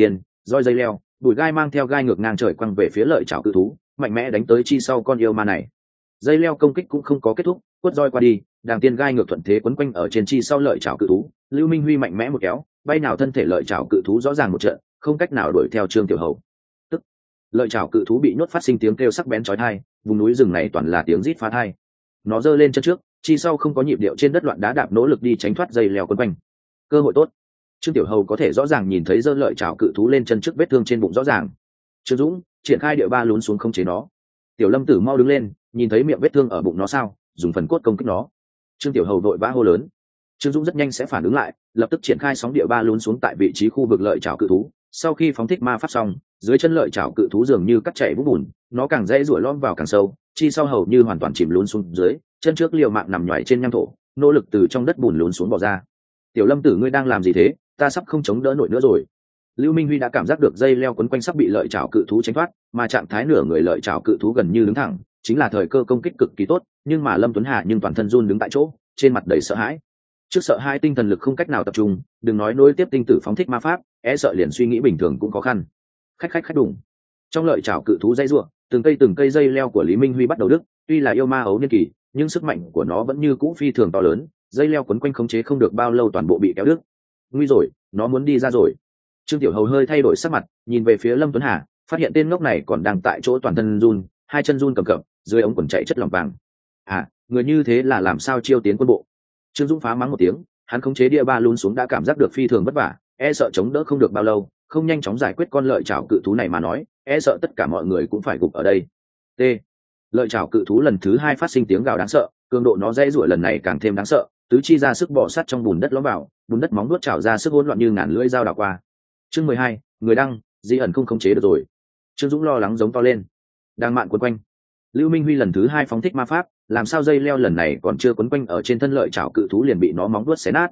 roi dây leo, bụi gai mang theo gai ngược ngang trời quăng về phía lợi chảo cự thú, mạnh mẽ đánh tới chi sau con yêu ma này. Dây leo công kích cũng không có kết thúc, quất roi qua đi, đàng tiên gai ngược thuận thế quấn quanh ở trên chi sau lợi chảo cự thú. Lưu Minh Huy mạnh mẽ một kéo, bay nào thân thể lợi chảo cự thú rõ ràng một trận, không cách nào đuổi theo Trương Tiểu Hầu. Tức lợi chảo cự thú bị nhốt, phát sinh tiếng kêu sắc bén chói tai, vùng núi rừng này toàn là tiếng rít phá tai. Nó giơ lên chân trước, chi sau không có nhịp điệu trên đất loạn đá đạp, nỗ lực đi tránh thoát dây leo quấn quanh. Cơ hội tốt. Trương Tiểu Hầu có thể rõ ràng nhìn thấy giơ lợi chảo cự thú lên chân trước, vết thương trên bụng rõ ràng. Trương Dũng triển khai địa ba lún xuống không chế nó. Tiểu Lâm Tử mau đứng lên, nhìn thấy miệng vết thương ở bụng nó sao, dùng phần cốt công kích nó. Trương Tiểu Hầu vội vã hô lớn. Trương Dũng rất nhanh sẽ phản ứng lại, lập tức triển khai sóng địa ba lún xuống tại vị trí khu vực lợi chảo cự thú. Sau khi phóng thích ma pháp xong, dưới chân lợi chảo cự thú dường như cắt chảy vũng bùn, nó càng dễ rủi lõm vào càng sâu, chi sau hầu như hoàn toàn chìm lún xuống dưới, chân trước liều mạng nằm nhoài trên nham thổ, nỗ lực từ trong đất bùn lún xuống bò ra. Tiểu Lâm Tử, ngươi đang làm gì thế? Ta sắp không chống đỡ nổi nữa rồi. Lưu Minh Huy đã cảm giác được dây leo quấn quanh sắp bị lợi chảo cự thú tránh thoát, mà trạng thái nửa người lợi chảo cự thú gần như đứng thẳng, chính là thời cơ công kích cực kỳ tốt, nhưng mà Lâm Tuấn Hà nhưng toàn thân run đứng tại chỗ, trên mặt đầy sợ hãi. Trước sợ hai tinh thần lực không cách nào tập trung, đừng nói nối tiếp tinh tử phóng thích ma pháp, sợ liền suy nghĩ bình thường cũng khó khăn. Khách đủng. Trong lợi chảo cự thú dây rủa, từng cây dây leo của Lý Minh Huy bắt đầu đứt, tuy là yêu ma ấu niên kỳ, nhưng sức mạnh của nó vẫn như cũ phi thường to lớn, dây leo quấn quanh khống chế không được bao lâu toàn bộ bị kéo đứt. Nguy rồi, nó muốn đi ra rồi. Trương Tiểu Hầu hơi thay đổi sắc mặt, nhìn về phía Lâm Tuấn Hà, phát hiện tên ngốc này còn đang tại chỗ toàn thân run, hai chân run cầm cập, dưới ống quần chạy chất lỏng vàng. Người như thế là làm sao chiêu tiến quân bộ? Trương Dũng phá mắng một tiếng, hắn khống chế địa ba lún xuống đã cảm giác được phi thường vất vả, sợ chống đỡ không được bao lâu, không nhanh chóng giải quyết con lợi chảo cự thú này mà nói, sợ tất cả mọi người cũng phải gục ở đây. T. Lợi chảo cự thú lần thứ hai phát sinh tiếng gào đáng sợ, cường độ nó dãy giụa lần này càng thêm đáng sợ, tứ chi ra sức bò sát trong bùn đất lõm vào, bùn đất móng đuốt chảo ra sức hỗn loạn như ngàn lưỡi dao đảo qua. Chương 12, người đăng, Di ẩn không khống chế được rồi. Trương Dũng lo lắng giống to lên. Đang mạn quấn quanh. Lưu Minh Huy lần thứ hai phóng thích ma pháp, làm sao dây leo lần này còn chưa quấn quanh ở trên thân lợi chảo cự thú liền bị nó móng đuốt xé nát.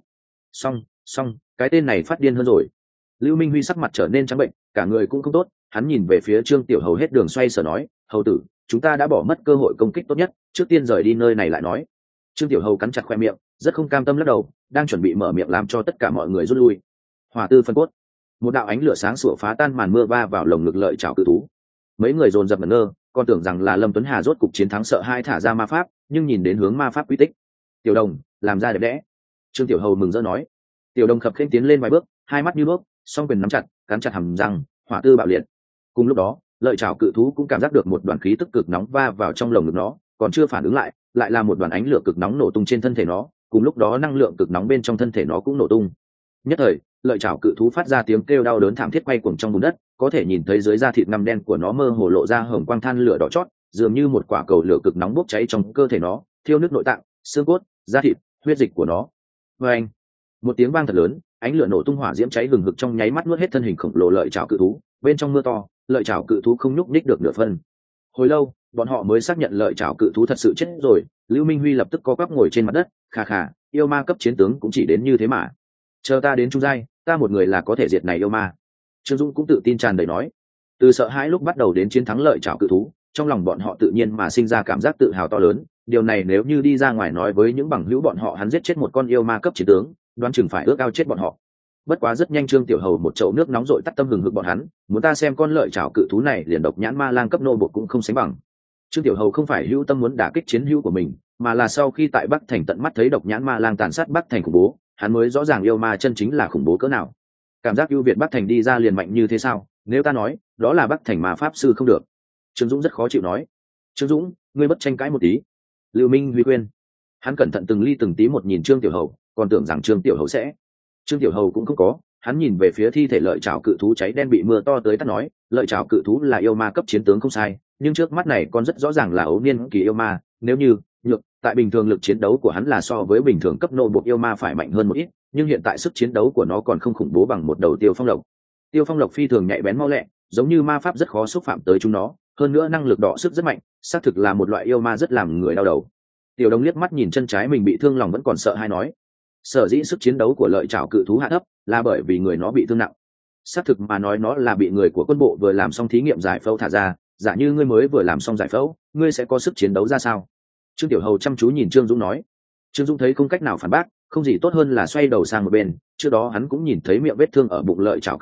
Xong, cái tên này phát điên hơn rồi. Lưu Minh Huy sắc mặt trở nên trắng bệnh, cả người cũng không tốt, hắn nhìn về phía Trương Tiểu Hầu hết đường xoay sở nói, hầu tử, chúng ta đã bỏ mất cơ hội công kích tốt nhất, trước tiên rời đi nơi này lại nói. Trương Tiểu Hầu cắn chặt khoe miệng, rất không cam tâm lắc đầu, đang chuẩn bị mở miệng làm cho tất cả mọi người rút lui. Hỏa tư phân cốt. Một đạo ánh lửa sáng sủa phá tan màn mưa va vào lồng ngực lợi chảo cự thú. Mấy người dồn dập ngẩn ngơ, còn tưởng rằng là Lâm Tuấn Hà rốt cục chiến thắng, sợ hai thả ra ma pháp, nhưng nhìn đến hướng ma pháp quy tích. Tiểu Đồng, làm ra đẹp đẽ. Trương Tiểu Hầu mừng rỡ nói. Tiểu Đồng khập khiễng tiến lên vài bước, hai mắt như đuốc, song quyền nắm chặt, cắn chặt hàm răng, hỏa tư bạo liệt. Cùng lúc đó, lợi chảo cự thú cũng cảm giác được một đoàn khí tức cực nóng va vào trong lồng ngực nó, còn chưa phản ứng lại, lại là một đoàn ánh lửa cực nóng nổ tung trên thân thể nó, cùng lúc đó năng lượng cực nóng bên trong thân thể nó cũng nổ tung. Nhất thời, lợi chảo cự thú phát ra tiếng kêu đau đớn thảm thiết quay cuồng trong bùn đất, có thể nhìn thấy dưới da thịt ngăm đen của nó mơ hồ lộ ra hồng quang than lửa đỏ chót, dường như một quả cầu lửa cực nóng bốc cháy trong cơ thể nó, thiêu nứt nội tạng, xương cốt, da thịt, huyết dịch của nó. Oeng! Một tiếng vang thật lớn, ánh lửa nổ tung, hỏa diễm cháy hừng hực trong nháy mắt nuốt hết thân hình khổng lồ lợi chảo cự thú. Bên trong mưa to, lợi chảo cự thú không nhúc nhích được nửa phân. Hồi lâu, bọn họ mới xác nhận lợi chảo cự thú thật sự chết rồi. Lưu Minh Huy lập tức co quắp ngồi trên mặt đất, khà khà, yêu ma cấp chiến tướng cũng chỉ đến như thế mà. Chờ ta đến trung giai, ta một người là có thể diệt này yêu ma. Trương Dũng cũng tự tin tràn đầy nói. Từ sợ hãi lúc bắt đầu đến chiến thắng lợi chảo cự thú, trong lòng bọn họ tự nhiên mà sinh ra cảm giác tự hào to lớn. Điều này nếu như đi ra ngoài nói với những bằng hữu bọn họ hắn giết chết một con yêu ma cấp chiến tướng, đoán chừng phải ước ao chết bọn họ. Bất quá rất nhanh Trương Tiểu Hầu một chậu nước nóng rội tắt tâm hừng hực bọn hắn, muốn ta xem con lợi chảo cự thú này liền độc nhãn ma lang cấp nô bột cũng không sánh bằng. Trương Tiểu Hầu không phải hữu tâm muốn đả kích chiến hữu của mình, mà là sau khi tại Bắc Thành tận mắt thấy độc nhãn ma lang tàn sát Bắc Thành khủng bố, hắn mới rõ ràng yêu ma chân chính là khủng bố cỡ nào. Cảm giác ưu việt Bắc Thành đi ra liền mạnh như thế sao? Nếu ta nói đó là Bắc Thành mà pháp sư không được. Trương Dũng rất khó chịu nói. Trương Dũng, ngươi bất tranh cãi một tí. Lưu Minh Huy khuyên. Hắn cẩn thận từng ly từng tí một nhìn Trương Tiểu Hầu, còn tưởng rằng Trương Tiểu Hầu sẽ. Trương Tiểu Hầu cũng không có, hắn nhìn về phía thi thể lợi chảo cự thú cháy đen bị mưa to tới tắt nói, lợi chảo cự thú là yêu ma cấp chiến tướng không sai, nhưng trước mắt này con rất rõ ràng là ấu niên kỳ yêu ma, nếu như nhược tại bình thường lực chiến đấu của hắn là so với bình thường cấp nô buộc yêu ma phải mạnh hơn một ít, nhưng hiện tại sức chiến đấu của nó còn không khủng bố bằng một đầu tiêu phong lộc. Tiêu phong lộc phi thường nhạy bén mau lẹ, giống như ma pháp rất khó xúc phạm tới chúng nó, hơn nữa năng lực đọ sức rất mạnh, xác thực là một loại yêu ma rất làm người đau đầu. Tiểu Đồng liếc mắt nhìn chân trái mình bị thương, lòng vẫn còn sợ, hay nói, sở dĩ sức chiến đấu của lợi chảo cự thú hạ thấp là bởi vì người nó bị thương nặng. Xác thực mà nói, nó là bị người của quân bộ vừa làm xong thí nghiệm giải phẫu thả ra. Giả như ngươi mới vừa làm xong giải phẫu, ngươi sẽ có sức chiến đấu ra sao? Trương Tiểu Hầu chăm chú nhìn Trương Dũng nói. Trương Dũng thấy không cách nào phản bác, không gì tốt hơn là xoay đầu sang một bên. Trước đó hắn cũng nhìn thấy miệng vết thương ở bụng lợi chảo cự thú,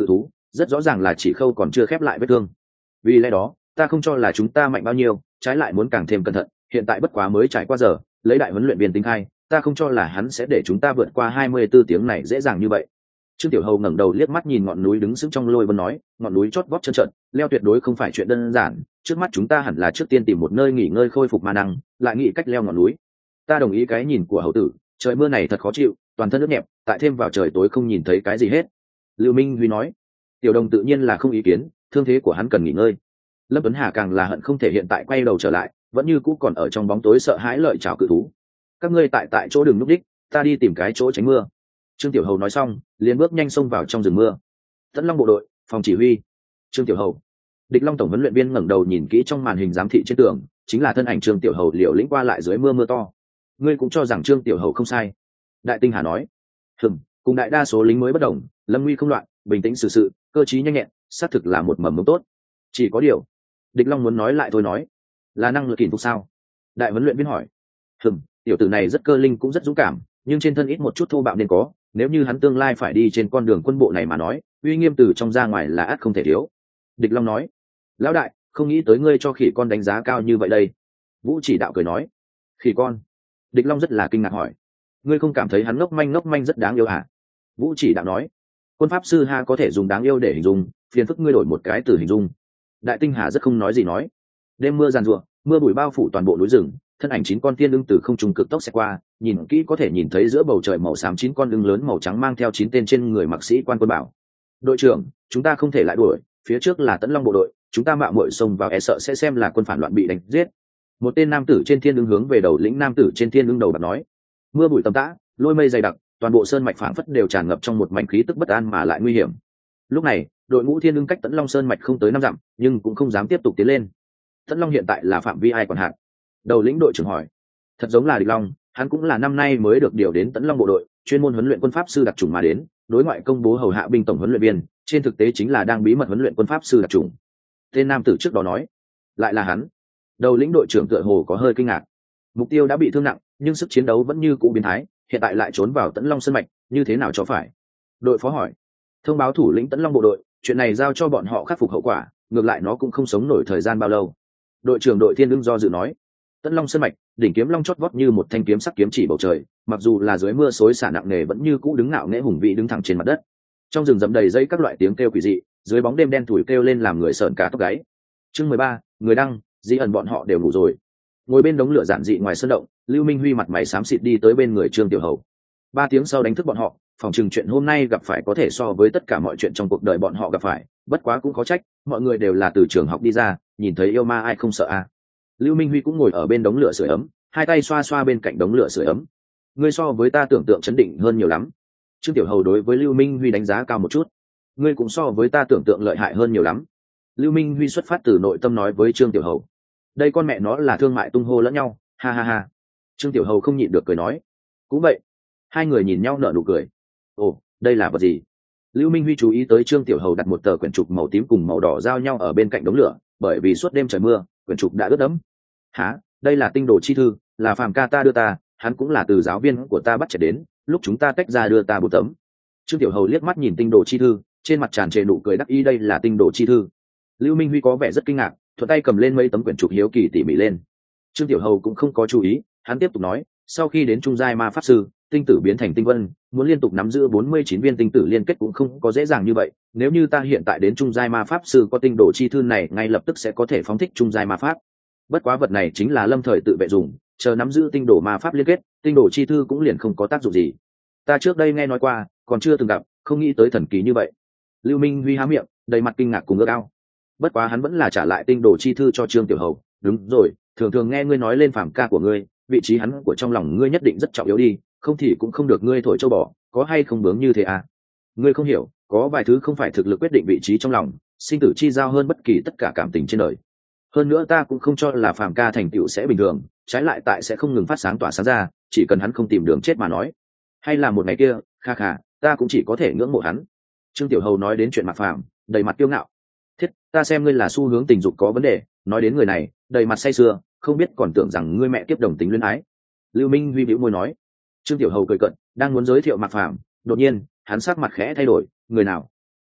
rất rõ ràng là chỉ khâu còn chưa khép lại vết thương. Vì lẽ đó ta không cho là chúng ta mạnh bao nhiêu, trái lại muốn càng thêm cẩn thận. Hiện tại bất quá mới trải qua giờ, lấy đại huấn luyện viên tính khai, ta không cho là hắn sẽ để chúng ta vượt qua 24 tiếng này dễ dàng như vậy. Trương Tiểu Hầu ngẩng đầu liếc mắt nhìn ngọn núi đứng sững trong lôi vân nói, ngọn núi chót vót trơn trượt, leo tuyệt đối không phải chuyện đơn giản, trước mắt chúng ta hẳn là trước tiên tìm một nơi nghỉ ngơi khôi phục ma năng, lại nghĩ cách leo ngọn núi. Ta đồng ý cái nhìn của hầu tử, trời mưa này thật khó chịu, toàn thân ướt nhẹp, tại thêm vào trời tối không nhìn thấy cái gì hết. Lưu Minh Huy nói. Tiểu Đồng tự nhiên là không ý kiến, thương thế của hắn cần nghỉ ngơi. Lâm Tuấn Hà càng là hận không thể hiện tại quay đầu trở lại, vẫn như cũ còn ở trong bóng tối sợ hãi lợi chảo cự thú. Các ngươi tại chỗ đừng núp đích, ta đi tìm cái chỗ tránh mưa. Trương Tiểu Hầu nói xong, liền bước nhanh xông vào trong rừng mưa. Tấn Long bộ đội, phòng chỉ huy. Trương Tiểu Hầu. Địch Long tổng huấn luyện viên ngẩng đầu nhìn kỹ trong màn hình giám thị trên tường, chính là thân ảnh Trương Tiểu Hầu liều lĩnh qua lại dưới mưa to. Ngươi cũng cho rằng Trương Tiểu Hầu không sai. Đại Tinh Hà nói. Cùng đại đa số lính mới bất đồng, lâm nguy không loạn, bình tĩnh xử sự, cơ trí nhanh nhẹn, xác thực là một mầm mống tốt. Chỉ có điều, Địch Long muốn nói lại thôi nói, là năng lực kìm phục sao? Đại huấn luyện viên hỏi. Tiểu tử này rất cơ linh cũng rất dũng cảm, nhưng trên thân ít một chút thô bạo nên có. Nếu như hắn tương lai phải đi trên con đường quân bộ này mà nói, uy nghiêm từ trong ra ngoài là ắt không thể thiếu. Địch Long nói. Lão đại, không nghĩ tới ngươi cho khỉ con đánh giá cao như vậy đây. Vũ Chỉ Đạo cười nói. Khỉ con? Địch Long rất là kinh ngạc hỏi. Ngươi không cảm thấy hắn ngốc manh rất đáng yêu hả? Vũ Chỉ Đạo nói. Quân pháp sư ha có thể dùng đáng yêu để hình dung, phiền phức ngươi đổi một cái từ hình dung. Đại Tinh Hà rất không nói gì nói. Đêm mưa giàn giụa, mưa bụi bao phủ toàn bộ núi rừng, thân ảnh 9 con tiên ưng từ không trung cực tốc xẹt qua, nhìn kỹ có thể nhìn thấy giữa bầu trời màu xám 9 con ưng lớn màu trắng mang theo 9 tên trên người mặc sĩ quan quân bảo. Đội trưởng, chúng ta không thể lại đuổi, phía trước là Tấn Long bộ đội, chúng ta mạo muội xông vào e sợ sẽ xem là quân phản loạn bị đánh giết. Một tên nam tử trên thiên ưng hướng về đầu lĩnh nam tử trên thiên ưng đầu bạc nói. Mưa bụi tầm tã, lôi mây dày đặc, toàn bộ sơn mạch phảng phất đều tràn ngập trong một mảnh khí tức bất an mà lại nguy hiểm. Lúc này, đội ngũ thiên ưng cách Tấn Long sơn mạch không tới 5 dặm, nhưng cũng không dám tiếp tục tiến lên. Tấn Long hiện tại là phạm vi ai quản hạt? Đầu lĩnh đội trưởng hỏi. Thật giống là Địch Long, hắn cũng là năm nay mới được điều đến Tấn Long bộ đội, chuyên môn huấn luyện quân pháp sư đặc chủng mà đến, đối ngoại công bố hầu hạ binh tổng huấn luyện viên, trên thực tế chính là đang bí mật huấn luyện quân pháp sư đặc chủng. Tên nam tử trước đó nói, lại là hắn. Đầu lĩnh đội trưởng tựa hồ có hơi kinh ngạc. Mục tiêu đã bị thương nặng, nhưng sức chiến đấu vẫn như cũ biến thái, hiện tại lại trốn vào Tấn Long sơn mạch, như thế nào cho phải? Đội phó hỏi. Thông báo thủ lĩnh Tấn Long bộ đội, chuyện này giao cho bọn họ khắc phục hậu quả, ngược lại nó cũng không sống nổi thời gian bao lâu. Đội trưởng đội Thiên Ưng do dự nói. Tấn Long sơn mạch, đỉnh kiếm long chót vót như một thanh kiếm sắc kiếm chỉ bầu trời, mặc dù là dưới mưa xối xả nặng nề vẫn như cũ đứng ngạo nghễ hùng vĩ đứng thẳng trên mặt đất. Trong rừng rậm đầy dây các loại tiếng kêu quỷ dị, dưới bóng đêm đen thủi kêu lên làm người sợn cả tóc gáy. Chương 13, người đăng, Di ẩn bọn họ đều ngủ rồi. Ngồi bên đống lửa giản dị ngoài sân động, Lưu Minh Huy mặt mày xám xịt đi tới bên người Trương Tiểu Hầu. 3 tiếng sau đánh thức bọn họ, phòng chừng chuyện hôm nay gặp phải có thể so với tất cả mọi chuyện trong cuộc đời bọn họ gặp phải, bất quá cũng khó trách, mọi người đều là từ trường học đi ra, nhìn thấy yêu ma ai không sợ à. Lưu Minh Huy cũng ngồi ở bên đống lửa sưởi ấm, hai tay xoa xoa bên cạnh đống lửa sưởi ấm. Ngươi so với ta tưởng tượng chấn định hơn nhiều lắm. Trương Tiểu Hầu đối với Lưu Minh Huy đánh giá cao một chút. Ngươi cũng so với ta tưởng tượng lợi hại hơn nhiều lắm. Lưu Minh Huy xuất phát từ nội tâm nói với Trương Tiểu Hầu. Đây con mẹ nó là thương mại tung hô lẫn nhau, ha ha ha. Trương Tiểu Hầu không nhịn được cười nói. Cũng vậy. Hai người nhìn nhau nở nụ cười. Ồ, đây là vật gì? Lưu Minh Huy chú ý tới Trương Tiểu Hầu đặt một tờ quyển trục màu tím cùng màu đỏ giao nhau ở bên cạnh đống lửa, bởi vì suốt đêm trời mưa, quyển trục đã ướt đẫm. Hả? Đây là tinh đồ chi thư, là Phàm ca ta đưa ta, hắn cũng là từ giáo viên của ta bắt trẻ đến, lúc chúng ta tách ra đưa ta 4 tấm. Trương Tiểu Hầu liếc mắt nhìn tinh đồ chi thư, trên mặt tràn trề nụ cười đắc ý, đây là tinh đồ chi thư. Lưu Minh Huy có vẻ rất kinh ngạc, thuận tay cầm lên mấy tấm quyển trục hiếu kỳ tỉ mỉ lên. Trương Tiểu Hầu cũng không có chú ý, hắn tiếp tục nói, sau khi đến trung giai ma pháp sư, tinh tử biến thành tinh vân, muốn liên tục nắm giữ 49 viên tinh tử liên kết cũng không có dễ dàng như vậy, nếu như ta hiện tại đến trung giai ma pháp sư có tinh đồ chi thư này ngay lập tức sẽ có thể phóng thích trung giai ma pháp. Bất quá vật này chính là lâm thời tự vệ dùng, chờ nắm giữ tinh đồ ma pháp liên kết, tinh đồ chi thư cũng liền không có tác dụng gì. Ta trước đây nghe nói qua, còn chưa từng gặp, không nghĩ tới thần kỳ như vậy. Lưu Minh Huy há miệng, đầy mặt kinh ngạc cùng ước ao. Bất quá hắn vẫn là trả lại tinh đồ chi thư cho Trương Tiểu Hầu. Đúng rồi, thường thường nghe ngươi nói lên Phàm ca của ngươi, vị trí hắn của trong lòng ngươi nhất định rất trọng yếu đi, không thì cũng không được ngươi thổi châu bò, có hay không bướng như thế à? Ngươi không hiểu, có vài thứ không phải thực lực quyết định vị trí trong lòng, sinh tử chi giao hơn bất kỳ tất cả cảm tình trên đời. Hơn nữa ta cũng không cho là Phàm ca thành tựu sẽ bình thường, trái lại tại sẽ không ngừng phát sáng tỏa sáng ra, chỉ cần hắn không tìm đường chết mà nói. Hay là một ngày kia, kha kha, ta cũng chỉ có thể ngưỡng mộ hắn. Trương Tiểu Hầu nói đến chuyện Mạc Phàm, đầy mặt kiêu ngạo. Thiết, ta xem ngươi là xu hướng tình dục có vấn đề, nói đến người này, đầy mặt say sưa, không biết còn tưởng rằng ngươi mẹ kiếp đồng tính luyến ái. Lưu Minh Huy bĩu môi nói. Trương Tiểu Hầu cười cận, đang muốn giới thiệu Mạc Phàm, đột nhiên, hắn sắc mặt khẽ thay đổi, người nào?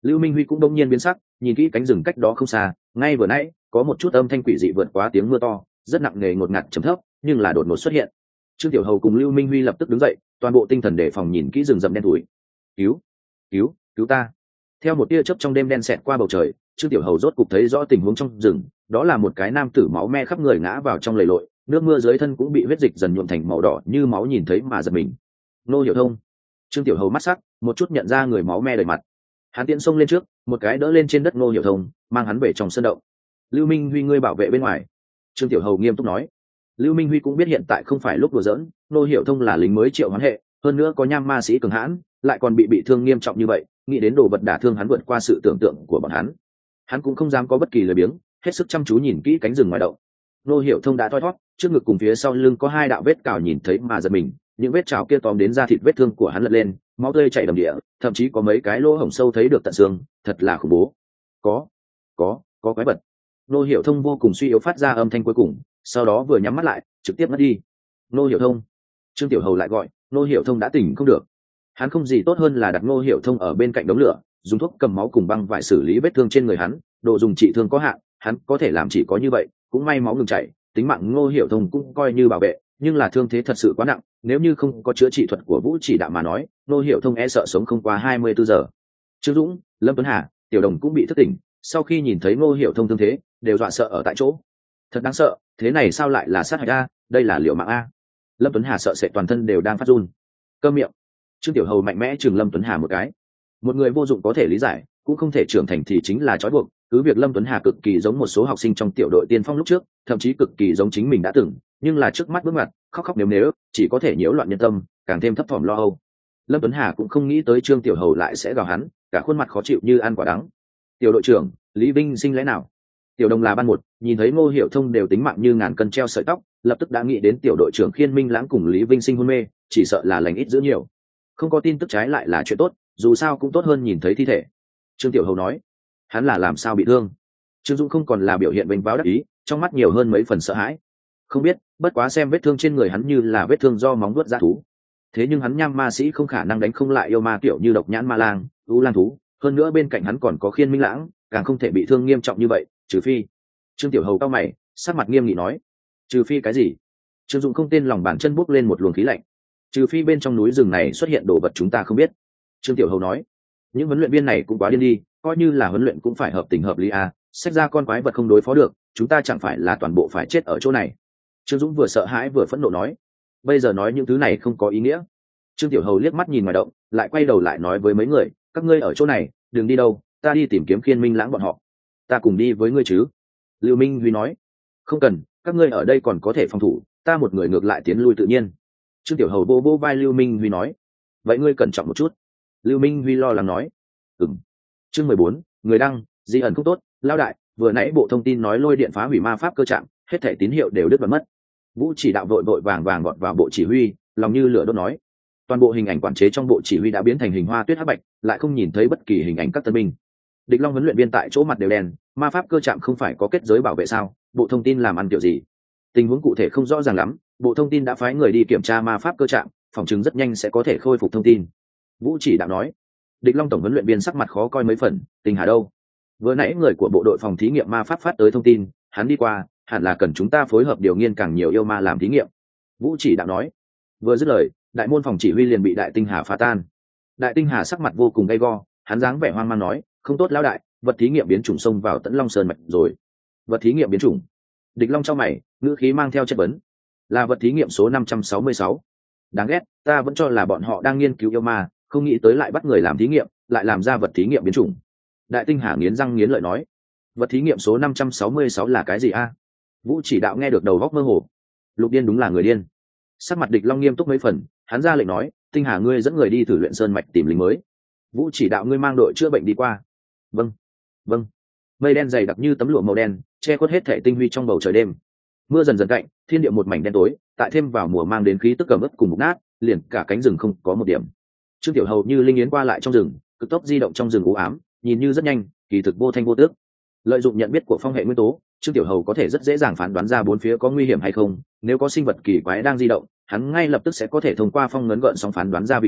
Lưu Minh Huy cũng đông nhiên biến sắc, nhìn kỹ cánh rừng cách đó không xa, ngay vừa nãy có một chút âm thanh quỷ dị vượt quá tiếng mưa to, rất nặng nề ngột ngạt trầm thấp, nhưng là đột ngột xuất hiện. Trương Tiểu Hầu cùng Lưu Minh Huy lập tức đứng dậy, toàn bộ tinh thần đề phòng nhìn kỹ rừng rậm đen thủi. Cứu, cứu ta! Theo một tia chớp trong đêm đen xẹt qua bầu trời, Trương Tiểu Hầu rốt cục thấy rõ tình huống trong rừng, đó là một cái nam tử máu me khắp người ngã vào trong lầy lội, nước mưa dưới thân cũng bị huyết dịch dần nhuộm thành màu đỏ như máu, nhìn thấy mà giật mình. Nô Hiểu Thông. Trương Tiểu Hầu mắt sắc, một chút nhận ra người máu me đầy mặt. Hắn tiện xông lên trước, một cái đỡ lên trên đất Nô Hiểu Thông, mang hắn về trong sân động. Lưu Minh Huy, ngươi bảo vệ bên ngoài. Trương Tiểu Hầu nghiêm túc nói. Lưu Minh Huy cũng biết hiện tại không phải lúc đùa giỡn, Nô Hiểu Thông là lính mới triệu hoán hệ, hơn nữa có nham ma sĩ cường hãn, lại còn bị thương nghiêm trọng như vậy, nghĩ đến đồ vật đả thương hắn vượt qua sự tưởng tượng của bọn hắn cũng không dám có bất kỳ lời biếng, hết sức chăm chú nhìn kỹ cánh rừng ngoài động. Nô Hiểu Thông đã thoi thoát, trước ngực cùng phía sau lưng có hai đạo vết cào, nhìn thấy mà giật mình, những vết trào kia tóm đến da thịt, vết thương của hắn lật lên, máu tươi chảy đầm địa, thậm chí có mấy cái lỗ hổng sâu thấy được tận xương, thật là khủng bố. Có quái vật. Nô Hiểu Thông vô cùng suy yếu phát ra âm thanh cuối cùng, sau đó vừa nhắm mắt lại, trực tiếp mất đi. Nô Hiểu Thông. Trương Tiểu Hầu lại gọi, Nô Hiểu Thông đã tỉnh không được. Hắn không gì tốt hơn là đặt Nô Hiểu Thông ở bên cạnh đống lửa, dùng thuốc cầm máu cùng băng vải xử lý vết thương trên người hắn, độ dùng trị thương có hạn, hắn có thể làm chỉ có như vậy, cũng may máu ngừng chảy, tính mạng Ngô Hiểu Thông cũng coi như bảo vệ, nhưng là thương thế thật sự quá nặng, nếu như không có chữa trị thuật của Vũ Chỉ Đạo mà nói, Ngô Hiểu Thông e sợ sống không qua 24 giờ. Trương Dũng, Lâm Tuấn Hà, Tiểu Đồng cũng bị thức tỉnh, sau khi nhìn thấy Ngô Hiểu Thông thương thế, đều dọa sợ ở tại chỗ. Thật đáng sợ, thế này sao lại là sát hại a, đây là liều mạng a. Lâm Tuấn Hà sợ sệt toàn thân đều đang phát run. Câm miệng. Trương Tiểu Hầu mạnh mẽ chừng Lâm Tuấn Hà một cái. Một người vô dụng có thể lý giải, cũng không thể trưởng thành thì chính là trói buộc, cứ việc Lâm Tuấn Hà cực kỳ giống một số học sinh trong tiểu đội tiên phong lúc trước, thậm chí cực kỳ giống chính mình đã từng, nhưng là trước mắt bước ngoặt, khóc khóc nếu chỉ có thể nhiễu loạn nhân tâm, càng thêm thấp thỏm lo âu. Lâm Tuấn Hà cũng không nghĩ tới Trương Tiểu Hầu lại sẽ gào hắn, cả khuôn mặt khó chịu như ăn quả đắng. Tiểu đội trưởng Lý Vinh Sinh lẽ nào? Tiểu Đồng là ban một, nhìn thấy Ngô Hiểu Thông đều tính mạng như ngàn cân treo sợi tóc, lập tức đã nghĩ đến tiểu đội trưởng Khiên Minh Lãng cùng Lý Vinh Sinh hôn mê, chỉ sợ là lành ít dữ nhiều. Không có tin tức trái lại là chuyện tốt, dù sao cũng tốt hơn nhìn thấy thi thể. Trương Tiểu Hầu nói, hắn là làm sao bị thương? Trương Dũng không còn là biểu hiện vênh váo đắc ý, trong mắt nhiều hơn mấy phần sợ hãi. Không biết, bất quá xem vết thương trên người hắn như là vết thương do móng vuốt dã thú. Thế nhưng hắn nham ma sĩ không khả năng đánh không lại yêu ma kiểu như độc nhãn ma lang, u lang thú, hơn nữa bên cạnh hắn còn có Khiên Minh Lãng, càng không thể bị thương nghiêm trọng như vậy, trừ phi. Trương Tiểu Hầu cau mày, sắc mặt nghiêm nghị nói, trừ phi cái gì? Trương Dũng không tên lòng bàn chân bốc lên một luồng khí lạnh. Trừ phi bên trong núi rừng này xuất hiện đồ vật chúng ta không biết. Trương Tiểu Hầu nói, những huấn luyện viên này cũng quá điên đi, coi như là huấn luyện cũng phải hợp tình hợp lý à, xách ra con quái vật không đối phó được, chúng ta chẳng phải là toàn bộ phải chết ở chỗ này. Trương Dũng vừa sợ hãi vừa phẫn nộ nói, bây giờ nói những thứ này không có ý nghĩa. Trương Tiểu Hầu liếc mắt nhìn ngoài động, lại quay đầu lại nói với mấy người, các ngươi ở chỗ này, đừng đi đâu, ta đi tìm kiếm Khiên Minh Lãng bọn họ. Ta cùng đi với ngươi chứ? Lưu Minh Huy nói, không cần, các ngươi ở đây còn có thể phòng thủ, ta một người ngược lại tiến lui tự nhiên. Trương Tiểu Hầu vô vai Lưu Minh Huy nói, vậy ngươi cẩn trọng một chút. Lưu Minh Huy lo lắng nói, Chương 14, người đăng, di ẩn không tốt, lao đại, vừa nãy bộ thông tin nói lôi điện phá hủy ma pháp cơ trạng, hết thảy tín hiệu đều đứt và mất. Vũ Chỉ Đạo vội vội vàng vàng vọt vào bộ chỉ huy, lòng như lửa đốt nói, toàn bộ hình ảnh quản chế trong bộ chỉ huy đã biến thành hình hoa tuyết hắc bạch, lại không nhìn thấy bất kỳ hình ảnh các tân binh. Địch Long huấn luyện viên tại chỗ mặt đều đen, ma pháp cơ trạng không phải có kết giới bảo vệ sao, bộ thông tin làm ăn kiểu gì? Tình huống cụ thể không rõ ràng lắm, bộ thông tin đã phái người đi kiểm tra ma pháp cơ trạng, phòng chứng rất nhanh sẽ có thể khôi phục thông tin. Vũ Chỉ Đạo nói. Địch Long tổng huấn luyện viên sắc mặt khó coi mấy phần, Tình Hà đâu? Vừa nãy người của bộ đội phòng thí nghiệm ma pháp phát tới thông tin, hắn đi qua, hẳn là cần chúng ta phối hợp điều nghiên càng nhiều yêu ma làm thí nghiệm. Vũ Chỉ Đạo nói. Vừa dứt lời, đại môn phòng chỉ huy liền bị Đại Tinh Hà phá tan. Đại Tinh Hà sắc mặt vô cùng gay go, hắn dáng vẻ hoang mang nói, không tốt lão đại, vật thí nghiệm biến chủng xông vào Tẫn Long Sơn mạch rồi. Vật thí nghiệm biến chủng? Địch Long chau mày, ngữ khí mang theo chất vấn. Là vật thí nghiệm số 566. Đáng ghét, ta vẫn cho là bọn họ đang nghiên cứu yêu ma, không nghĩ tới lại bắt người làm thí nghiệm, lại làm ra vật thí nghiệm biến chủng. Đại Tinh Hà nghiến răng nghiến lợi nói, vật thí nghiệm số 566 là cái gì a? Vũ Chỉ Đạo nghe được đầu góc mơ hồ. Lục Điên đúng là người điên. Sắc mặt Địch Long nghiêm túc mấy phần, hắn ra lệnh nói, Tinh Hà ngươi dẫn người đi thử luyện sơn mạch tìm lính mới. Vũ Chỉ Đạo ngươi mang đội chữa bệnh đi qua. Vâng. Mây đen dày đặc như tấm lụa màu đen, che khuất hết thể tinh huy trong bầu trời đêm. Mưa dần dần cạnh, thiên địa một mảnh đen tối, tại thêm vào mùa mang đến khí tức cầm ướt cùng mục nát, liền cả cánh rừng không có một điểm. Trương Tiểu Hầu như linh yến qua lại trong rừng, cực tốc di động trong rừng u ám, nhìn như rất nhanh, kỳ thực vô thanh vô tước. Lợi dụng nhận biết của phong hệ nguyên tố, Trương Tiểu Hầu có thể rất dễ dàng phán đoán ra bốn phía có nguy hiểm hay không, nếu có sinh vật kỳ quái đang di động, hắn ngay lập tức sẽ có thể thông qua phong ngấn gợn sóng phán đoán ra vị trí,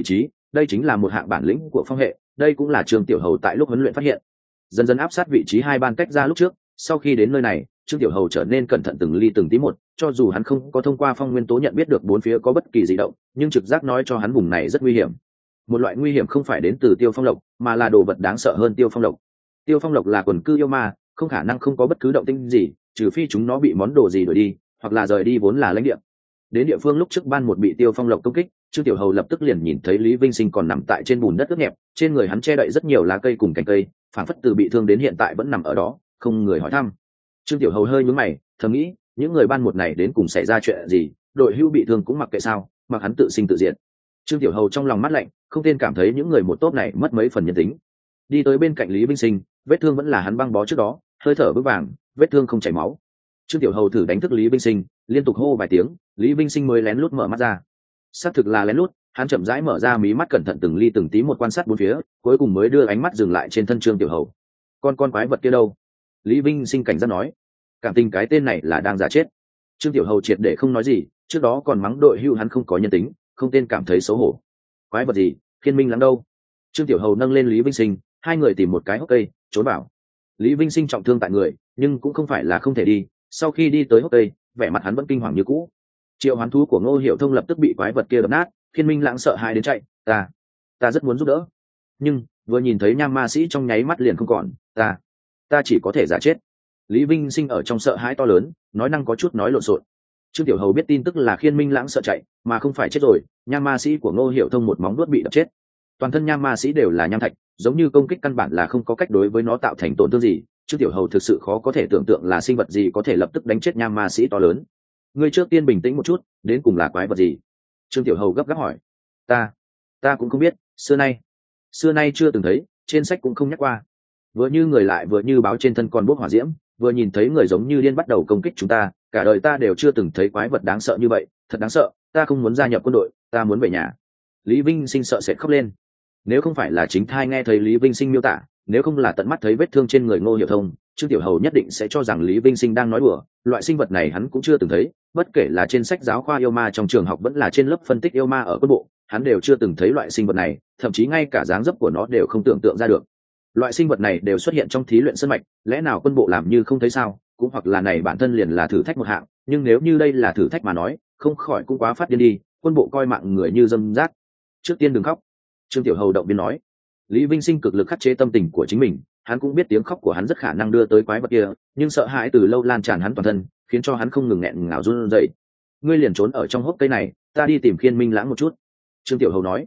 đây chính là một hạng bản lĩnh của phong hệ, đây cũng là Trương Tiểu Hầu tại lúc huấn luyện phát hiện. Dần dần áp sát vị trí hai ban cách ra lúc trước, sau khi đến nơi này, Trương Tiểu Hầu trở nên cẩn thận từng ly từng tí một, cho dù hắn không có thông qua phong nguyên tố nhận biết được bốn phía có bất kỳ dị động, nhưng trực giác nói cho hắn vùng này rất nguy hiểm. Một loại nguy hiểm không phải đến từ Tiêu Phong Lộc, mà là đồ vật đáng sợ hơn Tiêu Phong Lộc. Tiêu Phong Lộc là quần cư yêu ma, không khả năng không có bất cứ động tĩnh gì, trừ phi chúng nó bị món đồ gì đuổi đi, hoặc là rời đi vốn là lãnh địa. Đến địa phương lúc trước ban một bị Tiêu Phong Lộc công kích, Trương Tiểu Hầu lập tức liền nhìn thấy Lý Vinh Sinh còn nằm tại trên bùn đất ướt nhẹp, trên người hắn che đậy rất nhiều lá cây cùng cành cây, phản phất từ bị thương đến hiện tại vẫn nằm ở đó, không người hỏi thăm. Trương Tiểu Hầu hơi nhướng mày, thầm nghĩ, những người ban một này đến cùng xảy ra chuyện gì, đội hưu bị thương cũng mặc kệ sao, mặc hắn tự sinh tự diệt. Trương Tiểu Hầu trong lòng mát lạnh, không tên cảm thấy những người một tốp này mất mấy phần nhân tính. Đi tới bên cạnh Lý Vinh Sinh, vết thương vẫn là hắn băng bó trước đó, hơi thở vững vàng, vết thương không chảy máu. Trương Tiểu Hầu thử đánh thức Lý Vinh Sinh, liên tục hô vài tiếng, Lý Vinh Sinh mới lén lút mở mắt ra. Xác thực là lén lút, hắn chậm rãi mở ra mí mắt cẩn thận từng ly từng tí một quan sát bốn phía, cuối cùng mới đưa ánh mắt dừng lại trên thân Trương Tiểu Hầu. Con quái vật kia đâu? Lý Vinh Sinh cảnh giác nói. Cảm tình cái tên này là đang giả chết. Trương Tiểu Hầu triệt để không nói gì, trước đó còn mắng đội hưu hắn không có nhân tính, không tên cảm thấy xấu hổ. Quái vật gì? Khiên Minh lắm đâu? Trương Tiểu Hầu nâng lên Lý Vinh Sinh, hai người tìm một cái hốc cây, trốn vào. Lý Vinh Sinh trọng thương tại người, nhưng cũng không phải là không thể đi. Sau khi đi tới hốc cây, vẻ mặt hắn vẫn kinh hoàng như cũ. Triệu hoán thú của Ngô Hiểu Thông lập tức bị quái vật kia đập nát, Khiên Minh lãng sợ hãi đến chạy. Ta rất muốn giúp đỡ, nhưng vừa nhìn thấy Nham Ma Sĩ trong nháy mắt liền không còn. Ta chỉ có thể giả chết. Lý Vinh Sinh ở trong sợ hãi to lớn, nói năng có chút nói lộn xộn. Trương Tiểu Hầu biết tin tức là Khiên Minh lãng sợ chạy, mà không phải chết rồi. Nham Ma Sĩ của Ngô Hiểu Thông một móng vuốt bị đập chết. Toàn thân Nham Ma Sĩ đều là nham thạch, giống như công kích căn bản là không có cách đối với nó tạo thành tổn thương gì. Trương Tiểu Hầu thực sự khó có thể tưởng tượng là sinh vật gì có thể lập tức đánh chết Nham Ma Sĩ to lớn. Ngươi trước tiên bình tĩnh một chút, đến cùng là quái vật gì? Trương Tiểu Hầu gấp gáp hỏi. Ta cũng không biết, xưa nay chưa từng thấy, trên sách cũng không nhắc qua. Vừa như người lại vừa như báo trên thân còn bốc hỏa diễm, vừa nhìn thấy người giống như điên bắt đầu công kích chúng ta, cả đời ta đều chưa từng thấy quái vật đáng sợ như vậy, thật đáng sợ, ta không muốn gia nhập quân đội, ta muốn về nhà. Lý Vinh Sinh sợ sệt khóc lên. Nếu không phải là chính thai nghe thấy Lý Vinh Sinh miêu tả, nếu không là tận mắt thấy vết thương trên người Ngô Hiểu Thông, Trương Tiểu Hầu nhất định sẽ cho rằng Lý Vinh Sinh đang nói đùa. Loại sinh vật này hắn cũng chưa từng thấy, bất kể là trên sách giáo khoa yêu ma trong trường học vẫn là trên lớp phân tích yêu ma ở quân bộ, hắn đều chưa từng thấy loại sinh vật này, thậm chí ngay cả dáng dấp của nó đều không tưởng tượng ra được. Loại sinh vật này đều xuất hiện trong thí luyện sân mạch, lẽ nào quân bộ làm như không thấy sao? Cũng hoặc là này bản thân liền là thử thách một hạng, nhưng nếu như đây là thử thách mà nói, không khỏi cũng quá phát điên đi, quân bộ coi mạng người như dâm rác. Trước tiên đừng khóc. Trương Tiểu Hầu động viên nói. Lý Vinh Sinh cực lực khắc chế tâm tình của chính mình, hắn cũng biết tiếng khóc của hắn rất khả năng đưa tới quái vật kia, nhưng sợ hãi từ lâu lan tràn hắn toàn thân, khiến cho hắn không ngừng nghẹn ngào run rẩy. Ngươi liền trốn ở trong hốc cây này, ta đi tìm Khiên Minh lãng một chút. Trương Tiểu Hầu nói.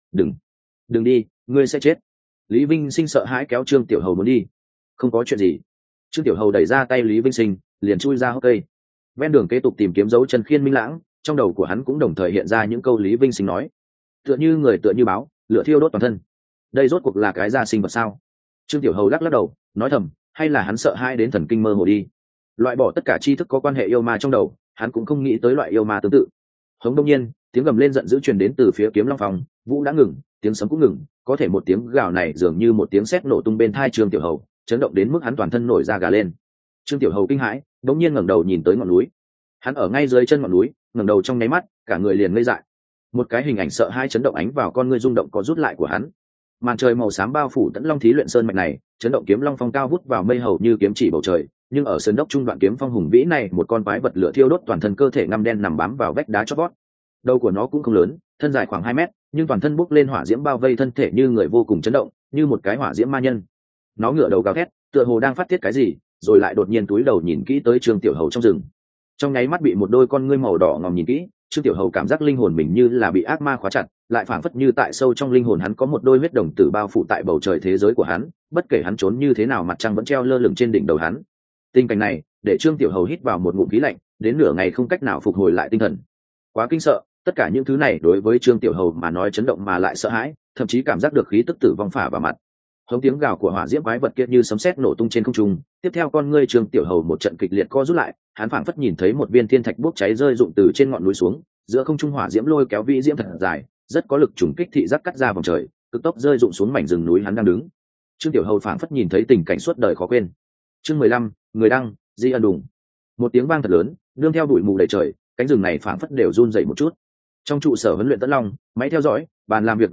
Đừng đi, ngươi sẽ chết. Lý Vinh Sinh sợ hãi kéo Trương Tiểu Hầu muốn đi. Không có chuyện gì. Trương Tiểu Hầu đẩy ra tay Lý Vinh Sinh, liền chui ra hốc cây. Ven đường kế tục tìm kiếm dấu chân Khiên Minh lãng, trong đầu của hắn cũng đồng thời hiện ra những câu Lý Vinh Sinh nói. Tựa như người tựa như báo, lửa thiêu đốt toàn thân. Đây rốt cuộc là cái gia sinh vật sao? Trương Tiểu Hầu lắc đầu, nói thầm, hay là hắn sợ hãi đến thần kinh mơ hồ đi. Loại bỏ tất cả tri thức có quan hệ yêu ma trong đầu, hắn cũng không nghĩ tới loại yêu ma tương tự. Hống đông nhiên, tiếng gầm lên giận dữ truyền đến từ phía Kiếm Long Phòng, vũ đã ngừng, tiếng sấm cũng ngừng, có thể một tiếng gào này dường như một tiếng sét nổ tung bên tai Trương Tiểu Hầu, chấn động đến mức hắn toàn thân nổi da gà lên. Trương Tiểu Hầu kinh hãi, đống nhiên ngẩng đầu nhìn tới ngọn núi. Hắn ở ngay dưới chân ngọn núi, ngẩng đầu trong nháy mắt, cả người liền ngây dại. Một cái hình ảnh sợ hãi chấn động ánh vào con ngươi rung động có rút lại của hắn. Màn trời màu xám bao phủ Tẫn Long thí luyện sơn mạch này, chấn động Kiếm Long Phong cao vút vào mây hầu như kiếm chỉ bầu trời, nhưng ở sơn đốc trung đoạn kiếm phong hùng vĩ này, một con quái vật lửa thiêu đốt toàn thân cơ thể ngăm đen nằm bám vào vách đá chót vót. Đầu của nó cũng không lớn, thân dài khoảng 2 mét, nhưng toàn thân bốc lên hỏa diễm bao vây thân thể như người vô cùng chấn động, như một cái hỏa diễm ma nhân. Nó ngửa đầu gào thét, tựa hồ đang phát tiết cái gì, rồi lại đột nhiên túi đầu nhìn kỹ tới Trương Tiểu Hầu trong rừng. Trong nháy mắt bị một đôi con ngươi màu đỏ ngòm nhìn kỹ, Trương Tiểu Hầu cảm giác linh hồn mình như là bị ác ma khóa chặt, lại phảng phất như tại sâu trong linh hồn hắn có một đôi huyết đồng tử bao phủ tại bầu trời thế giới của hắn, bất kể hắn trốn như thế nào mặt trăng vẫn treo lơ lửng trên đỉnh đầu hắn. Tình cảnh này để Trương Tiểu Hầu hít vào một ngụm khí lạnh, đến nửa ngày không cách nào phục hồi lại tinh thần. Quá kinh sợ, tất cả những thứ này đối với Trương Tiểu Hầu mà nói chấn động mà lại sợ hãi, thậm chí cảm giác được khí tức tử vong phả vào mặt. Hống tiếng gào của hỏa diễm quái vật kia như sấm sét nổ tung trên không trung, tiếp theo con ngươi Trương Tiểu Hầu một trận kịch liệt co rút lại, hắn phảng phất nhìn thấy một viên thiên thạch bốc cháy rơi rụng từ trên ngọn núi xuống, giữa không trung hỏa diễm lôi kéo vĩ diễm thật dài, rất có lực trùng kích thị giác cắt ra vòng trời, cực tốc rơi rụng xuống mảnh rừng núi hắn đang đứng. Trương Tiểu Hầu phảng phất nhìn thấy tình cảnh suốt đời khó quên. Chương 15, người đăng, Di Ân Đùng. Một tiếng vang thật lớn, nương theo bụi mù đầy trời, cánh rừng này phảng phất đều run rẩy một chút. Trong trụ sở huấn luyện Tẫn Long, máy theo dõi, bàn làm việc ghế tựa,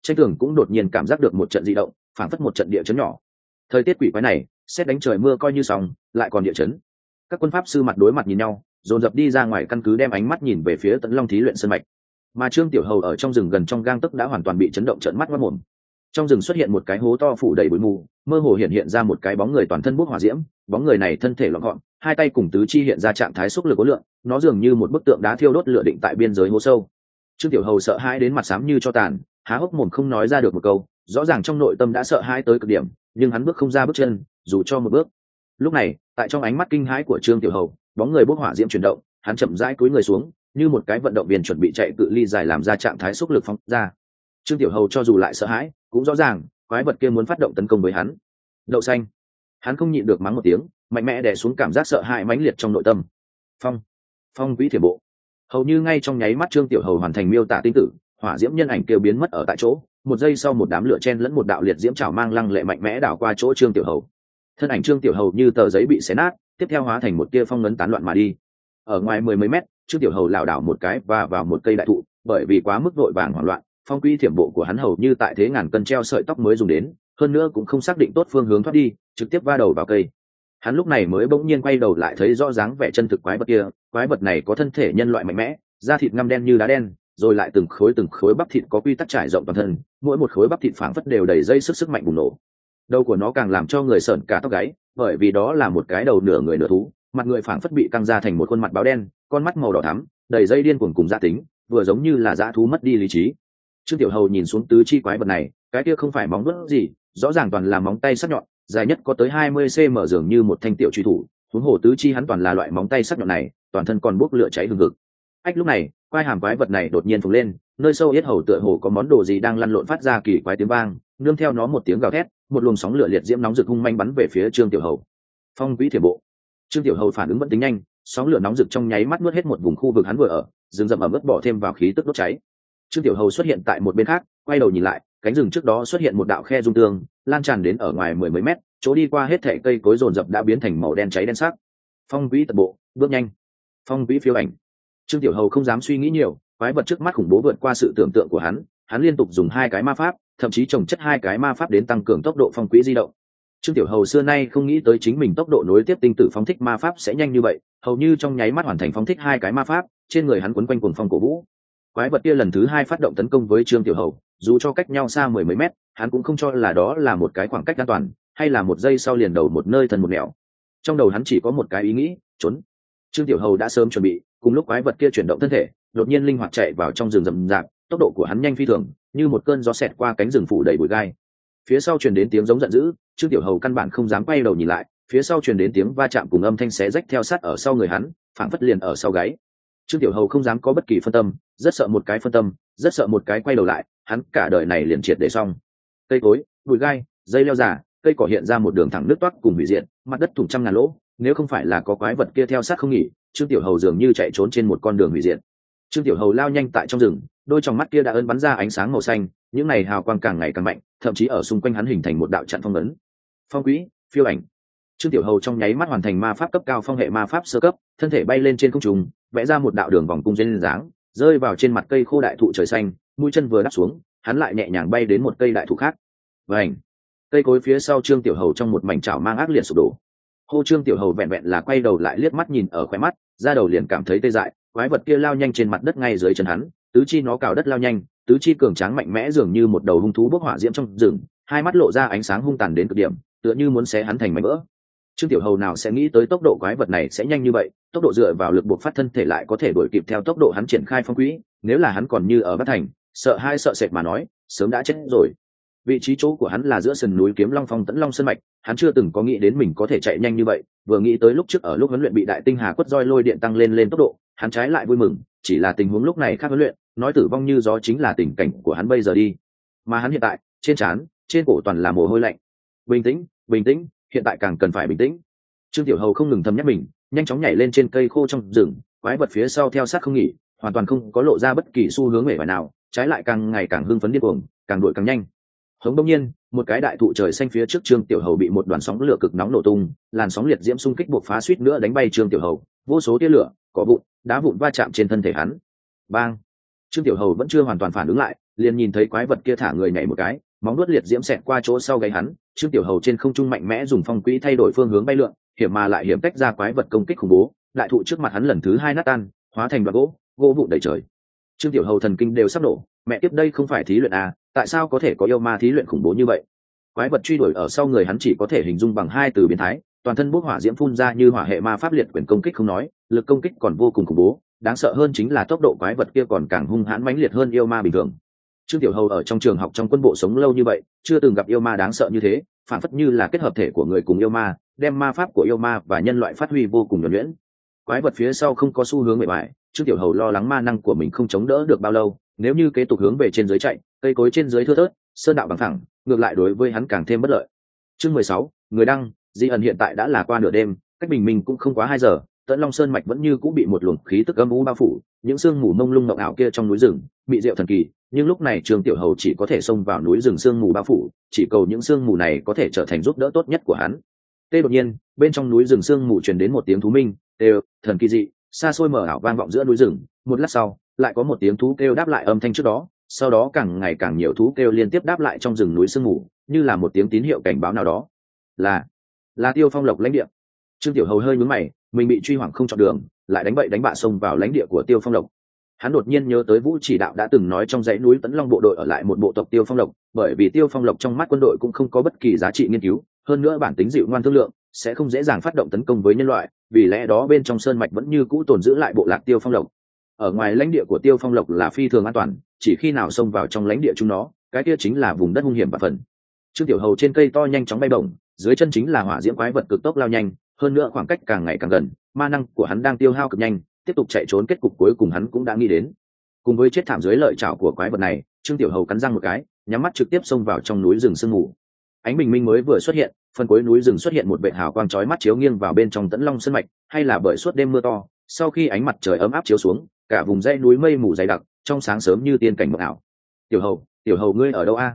Tranh Tường cũng đột nhiên cảm giác được một trận dị động, phảng phất một trận địa chấn nhỏ. Thời tiết quỷ quái này, xét đánh trời mưa coi như xong, lại còn địa chấn. Các quân pháp sư mặt đối mặt nhìn nhau, dồn dập đi ra ngoài căn cứ đem ánh mắt nhìn về phía Tấn Long thí luyện sơn mạch. Mà Trương Tiểu Hầu ở trong rừng gần trong gang tấc đã hoàn toàn bị chấn động trợn mắt ngoác mồm. Trong rừng xuất hiện một cái hố to phủ đầy bụi mù, mơ hồ hiện ra một cái bóng người toàn thân bốc hỏa diễm, bóng người này thân thể loạn gọn, hai tay cùng tứ chi hiện ra trạng thái xúc lực có lượng, nó dường như một bức tượng đá thiêu đốt lửa định tại biên giới hố sâu. Trương Tiểu Hầu sợ hãi đến mặt xám như cho tàn, há hốc mồm không nói ra được một câu, rõ ràng trong nội tâm đã sợ hãi tới cực điểm, nhưng hắn bước không ra bước chân, dù cho một bước. Lúc này, tại trong ánh mắt kinh hãi của Trương Tiểu Hầu, bóng người bốc hỏa diễm chuyển động, hắn chậm rãi cúi người xuống, như một cái vận động viên chuẩn bị chạy cự ly dài làm ra trạng thái xúc lực phóng ra. Trương Tiểu Hầu cho dù lại sợ hãi, cũng rõ ràng, quái vật kia muốn phát động tấn công với hắn. Đậu xanh. Hắn không nhịn được mắng một tiếng, mạnh mẽ đè xuống cảm giác sợ hãi mãnh liệt trong nội tâm. Phong vĩ thiểm bộ. Hầu như ngay trong nháy mắt Trương Tiểu Hầu hoàn thành miêu tả tinh tử, hỏa diễm nhân ảnh kêu biến mất ở tại chỗ, một giây sau một đám lửa chen lẫn một đạo liệt diễm chảo mang lăng lệ mạnh mẽ đảo qua chỗ Trương Tiểu Hầu. Thân ảnh Trương Tiểu Hầu như tờ giấy bị xé nát, tiếp theo hóa thành một tia phong ngấn tán loạn mà đi. Ở ngoài mười mấy mét, Trương Tiểu Hầu lảo đảo một cái và vào một cây đại thụ, bởi vì quá mức vội vàng hoảng loạn, phong quy thiểm bộ của hắn hầu như tại thế ngàn cân treo sợi tóc mới dùng đến, hơn nữa cũng không xác định tốt phương hướng thoát đi, trực tiếp va đầu vào cây. Hắn lúc này mới bỗng nhiên quay đầu lại thấy rõ dáng vẻ chân thực quái vật kia, quái vật này có thân thể nhân loại mạnh mẽ, da thịt ngăm đen như đá đen, rồi lại từng khối bắp thịt có quy tắc trải rộng toàn thân, mỗi một khối bắp thịt phảng phất đều đầy dây sức mạnh bùng nổ. Đầu của nó càng làm cho người sởn cả tóc gáy, bởi vì đó là một cái đầu nửa người nửa thú, mặt người phảng phất bị căng ra thành một khuôn mặt báo đen, con mắt màu đỏ thắm, đầy dây điên cuồng cùng dã tính, vừa giống như là dã thú mất đi lý trí. Trương Tiểu Hầu nhìn xuống tứ chi quái vật này, cái kia không phải móng vuốt gì, rõ ràng toàn là móng tay sắc nhọn, dài nhất có tới 20 cm dường như một thanh tiểu truy thủ, huống hồ tứ chi hắn toàn là loại móng tay sắc nhọn này, toàn thân còn bốc lửa cháy hừng hực. Lúc này, quai hàm quái vật này đột nhiên phồng lên, nơi sâu yết hầu tựa hồ có món đồ gì đang lăn lộn phát ra kỳ quái tiếng vang, nương theo nó một tiếng gào thét, một luồng sóng lửa liệt diễm nóng rực hung manh bắn về phía Trương Tiểu Hầu. Phong vĩ thiểm bộ. Trương Tiểu Hầu phản ứng vẫn tính nhanh, sóng lửa nóng rực trong nháy mắt nuốt hết một vùng khu vực hắn vừa ở, rừng rậm ẩm ướt bỏ thêm vào khí tức đốt cháy. Trương Tiểu Hầu xuất hiện tại một bên khác, quay đầu nhìn lại, cánh rừng trước đó xuất hiện một đạo khe dung tương, lan tràn đến ở ngoài mười mấy mét, chỗ đi qua hết thảy cây cối rồn rập đã biến thành màu đen cháy đen sắc. Phong vĩ tật bộ, bước nhanh. Phong vĩ phiêu ảnh. Trương Tiểu Hầu không dám suy nghĩ nhiều, quái vật trước mắt khủng bố vượt qua sự tưởng tượng của hắn liên tục dùng hai cái ma pháp, thậm chí chồng chất hai cái ma pháp đến tăng cường tốc độ phong quỹ di động. Trương Tiểu Hầu xưa nay không nghĩ tới chính mình tốc độ nối tiếp tinh tử phóng thích ma pháp sẽ nhanh như vậy, hầu như trong nháy mắt hoàn thành phóng thích hai cái ma pháp, trên người hắn quấn quanh cuồng phong cổ vũ. Quái vật kia lần thứ hai phát động tấn công với Trương Tiểu Hầu, dù cho cách nhau xa mười mấy mét, hắn cũng không cho là đó là một cái khoảng cách an toàn, hay là một giây sau liền đầu một nơi thân một nẻo. Trong đầu hắn chỉ có một cái ý nghĩ, trốn. Trương Tiểu Hầu đã sớm chuẩn bị, cùng lúc quái vật kia chuyển động thân thể, đột nhiên linh hoạt chạy vào trong rừng rậm rạp, tốc độ của hắn nhanh phi thường, như một cơn gió xẹt qua cánh rừng phủ đầy bụi gai. Phía sau truyền đến tiếng giống giận dữ, Trương Tiểu Hầu căn bản không dám quay đầu nhìn lại, phía sau truyền đến tiếng va chạm cùng âm thanh xé rách theo sát ở sau người hắn, phảng phất liền ở sau gáy. Trương Tiểu Hầu không dám có bất kỳ phân tâm, rất sợ một cái phân tâm, rất sợ một cái quay đầu lại, hắn cả đời này liền triệt để xong. Cây cối, bụi gai, dây leo già, cây cỏ hiện ra một đường thẳng nước toát cùng hủy diệt, mặt đất thủng trăm ngàn lỗ, nếu không phải là có quái vật kia theo sát không nghỉ, Trương Tiểu Hầu dường như chạy trốn trên một con đường hủy diệt. Trương Tiểu Hầu lao nhanh tại trong rừng, đôi tròng mắt kia đã ấn bắn ra ánh sáng màu xanh, những này hào quang càng ngày càng mạnh, thậm chí ở xung quanh hắn hình thành một đạo trận phong ấn. Phong quỹ, phiêu ảnh. Trương Tiểu Hầu trong nháy mắt hoàn thành ma pháp cấp cao phong hệ ma pháp sơ cấp, thân thể bay lên trên không trung, vẽ ra một đạo đường vòng cung duyên dáng, rơi vào trên mặt cây khô đại thụ trời xanh, mũi chân vừa đáp xuống, hắn lại nhẹ nhàng bay đến một cây đại thụ khác. Vành, cây cối phía sau Trương Tiểu Hầu trong một mảnh chảo mang ác liệt sụp đổ. Hô Trương Tiểu Hầu vẹn vẹn là quay đầu lại liếc mắt nhìn ở khóe mắt, ra đầu liền cảm thấy tê dại, quái vật kia lao nhanh trên mặt đất ngay dưới chân hắn, tứ chi nó cào đất lao nhanh, tứ chi cường tráng mạnh mẽ dường như một đầu hung thú bốc hỏa diễm trong rừng, hai mắt lộ ra ánh sáng hung tàn đến cực điểm, tựa như muốn xé hắn thành mảnh vỡ. Trương Tiểu Hầu nào sẽ nghĩ tới tốc độ quái vật này sẽ nhanh như vậy, tốc độ dựa vào lực buộc phát thân thể lại có thể đuổi kịp theo tốc độ hắn triển khai phong quỹ, nếu là hắn còn như ở Bắc Thành, sợ hai sợ sệt mà nói, sớm đã chết rồi. Vị trí chỗ của hắn là giữa sườn núi Kiếm Long Phong Tẫn Long Sơn mạch, hắn chưa từng có nghĩ đến mình có thể chạy nhanh như vậy, vừa nghĩ tới lúc trước ở lúc huấn luyện bị Đại Tinh Hà quất roi lôi điện tăng lên tốc độ, hắn trái lại vui mừng, chỉ là tình huống lúc này khác huấn luyện, nói tử vong như gió chính là tình cảnh của hắn bây giờ đi. Mà hắn hiện tại, trên trán, trên cổ toàn là mồ hôi lạnh. Bình tĩnh, bình tĩnh, hiện tại càng cần phải bình tĩnh. Trương Tiểu Hầu không ngừng thầm nhắc mình, nhanh chóng nhảy lên trên cây khô trong rừng, quái vật phía sau theo sát không nghỉ, hoàn toàn không có lộ ra bất kỳ xu hướng mể vải nào, trái lại càng ngày càng hưng phấn điên cuồng, càng đuổi càng nhanh. Hống đông nhiên, một cái đại thụ trời xanh phía trước Trương Tiểu Hầu bị một đoàn sóng lửa cực nóng nổ tung, làn sóng liệt diễm xung kích bộc phá suýt nữa đánh bay Trương Tiểu Hầu, vô số tia lửa, cỏ vụn, đá vụn va chạm trên thân thể hắn. Bang! Trương Tiểu Hầu vẫn chưa hoàn toàn phản ứng lại, liền nhìn thấy quái vật kia thả người nhảy một cái, móng vuốt liệt diễm xẹt qua chỗ sau gáy hắn. Trương Tiểu Hầu trên không trung mạnh mẽ dùng phong quỹ thay đổi phương hướng bay lượn, hiểm mà lại hiểm tách ra quái vật công kích khủng bố, đại thụ trước mặt hắn lần thứ hai nát tan, hóa thành đoạn gỗ vụn đầy trời. Trương Tiểu Hầu thần kinh đều sắp nổ, mẹ tiếp đây không phải thí luyện à, tại sao có thể có yêu ma thí luyện khủng bố như vậy? Quái vật truy đuổi ở sau người hắn chỉ có thể hình dung bằng hai từ biến thái, toàn thân bốc hỏa diễm phun ra như hỏa hệ ma pháp liệt quyền công kích không nói, lực công kích còn vô cùng khủng bố, đáng sợ hơn chính là tốc độ quái vật kia còn càng hung hãn mãnh liệt hơn yêu ma bình thường. Trương Tiểu Hầu ở trong trường học trong quân bộ sống lâu như vậy, chưa từng gặp yêu ma đáng sợ như thế, phản phất như là kết hợp thể của người cùng yêu ma, đem ma pháp của yêu ma và nhân loại phát huy vô cùng nhuần nhuyễn. Quái vật phía sau không có xu hướng bề bại, Trương Tiểu Hầu lo lắng ma năng của mình không chống đỡ được bao lâu, nếu như kế tục hướng về trên dưới chạy, cây cối trên dưới thưa thớt, sơn đạo bằng thẳng, ngược lại đối với hắn càng thêm bất lợi. Chương 16, người đăng, Di ẩn hiện tại đã là qua nửa đêm, cách bình minh cũng không quá 2 giờ, Tẫn Long Sơn mạch vẫn như cũng bị một luồng khí tức âm u bao phủ, những sương mù mông lung ngọc ảo kia trong núi rừng, bị diệu thần kỳ, nhưng lúc này Trương Tiểu Hầu chỉ có thể xông vào núi rừng sương mù bao phủ, chỉ cầu những sương mù này có thể trở thành giúp đỡ tốt nhất của hắn. Tê đột nhiên, bên trong núi rừng sương mù truyền đến một tiếng thú minh, đều thần kỳ dị, xa xôi mờ ảo vang vọng giữa núi rừng, một lát sau, lại có một tiếng thú kêu đáp lại âm thanh trước đó, sau đó càng ngày càng nhiều thú kêu liên tiếp đáp lại trong rừng núi sương mù, như là một tiếng tín hiệu cảnh báo nào đó. Là Tiêu Phong Lộc lãnh địa. Trương Tiểu Hầu hơi nhướng mày, mình bị truy hoảng không chọn đường, lại đánh bậy đánh bạ xông vào lãnh địa của Tiêu Phong Lộc. Hắn đột nhiên nhớ tới Vũ Chỉ Đạo đã từng nói trong dãy núi Tấn Long bộ đội ở lại một bộ tộc Tiêu Phong Lộc, bởi vì Tiêu Phong Lộc trong mắt quân đội cũng không có bất kỳ giá trị nghiên cứu, hơn nữa bản tính dịu ngoan thương lượng, sẽ không dễ dàng phát động tấn công với nhân loại, vì lẽ đó bên trong sơn mạch vẫn như cũ tồn giữ lại bộ lạc Tiêu Phong Lộc. Ở ngoài lãnh địa của Tiêu Phong Lộc là phi thường an toàn, chỉ khi nào xông vào trong lãnh địa chúng nó, cái kia chính là vùng đất hung hiểm và phần. Trương Tiểu Hầu trên cây to nhanh chóng bay bổng, dưới chân chính là hỏa diễm quái vật cực tốc lao nhanh, hơn nữa khoảng cách càng ngày càng gần, ma năng của hắn đang tiêu hao cực nhanh, tiếp tục chạy trốn kết cục cuối cùng hắn cũng đã nghĩ đến. Cùng với chết thảm dưới lợi chảo của quái vật này, Trương Tiểu Hầu cắn răng một cái, nhắm mắt trực tiếp xông vào trong núi rừng sương mù. Ánh bình minh mới vừa xuất hiện, phần cuối núi rừng xuất hiện một vệt hào quang chói mắt chiếu nghiêng vào bên trong Tẫn Long Sơn mạch, hay là bởi suốt đêm mưa to, sau khi ánh mặt trời ấm áp chiếu xuống, cả vùng dãy núi mây mù dày đặc, trong sáng sớm như tiên cảnh mộng ảo. Tiểu Hầu ngươi ở đâu a?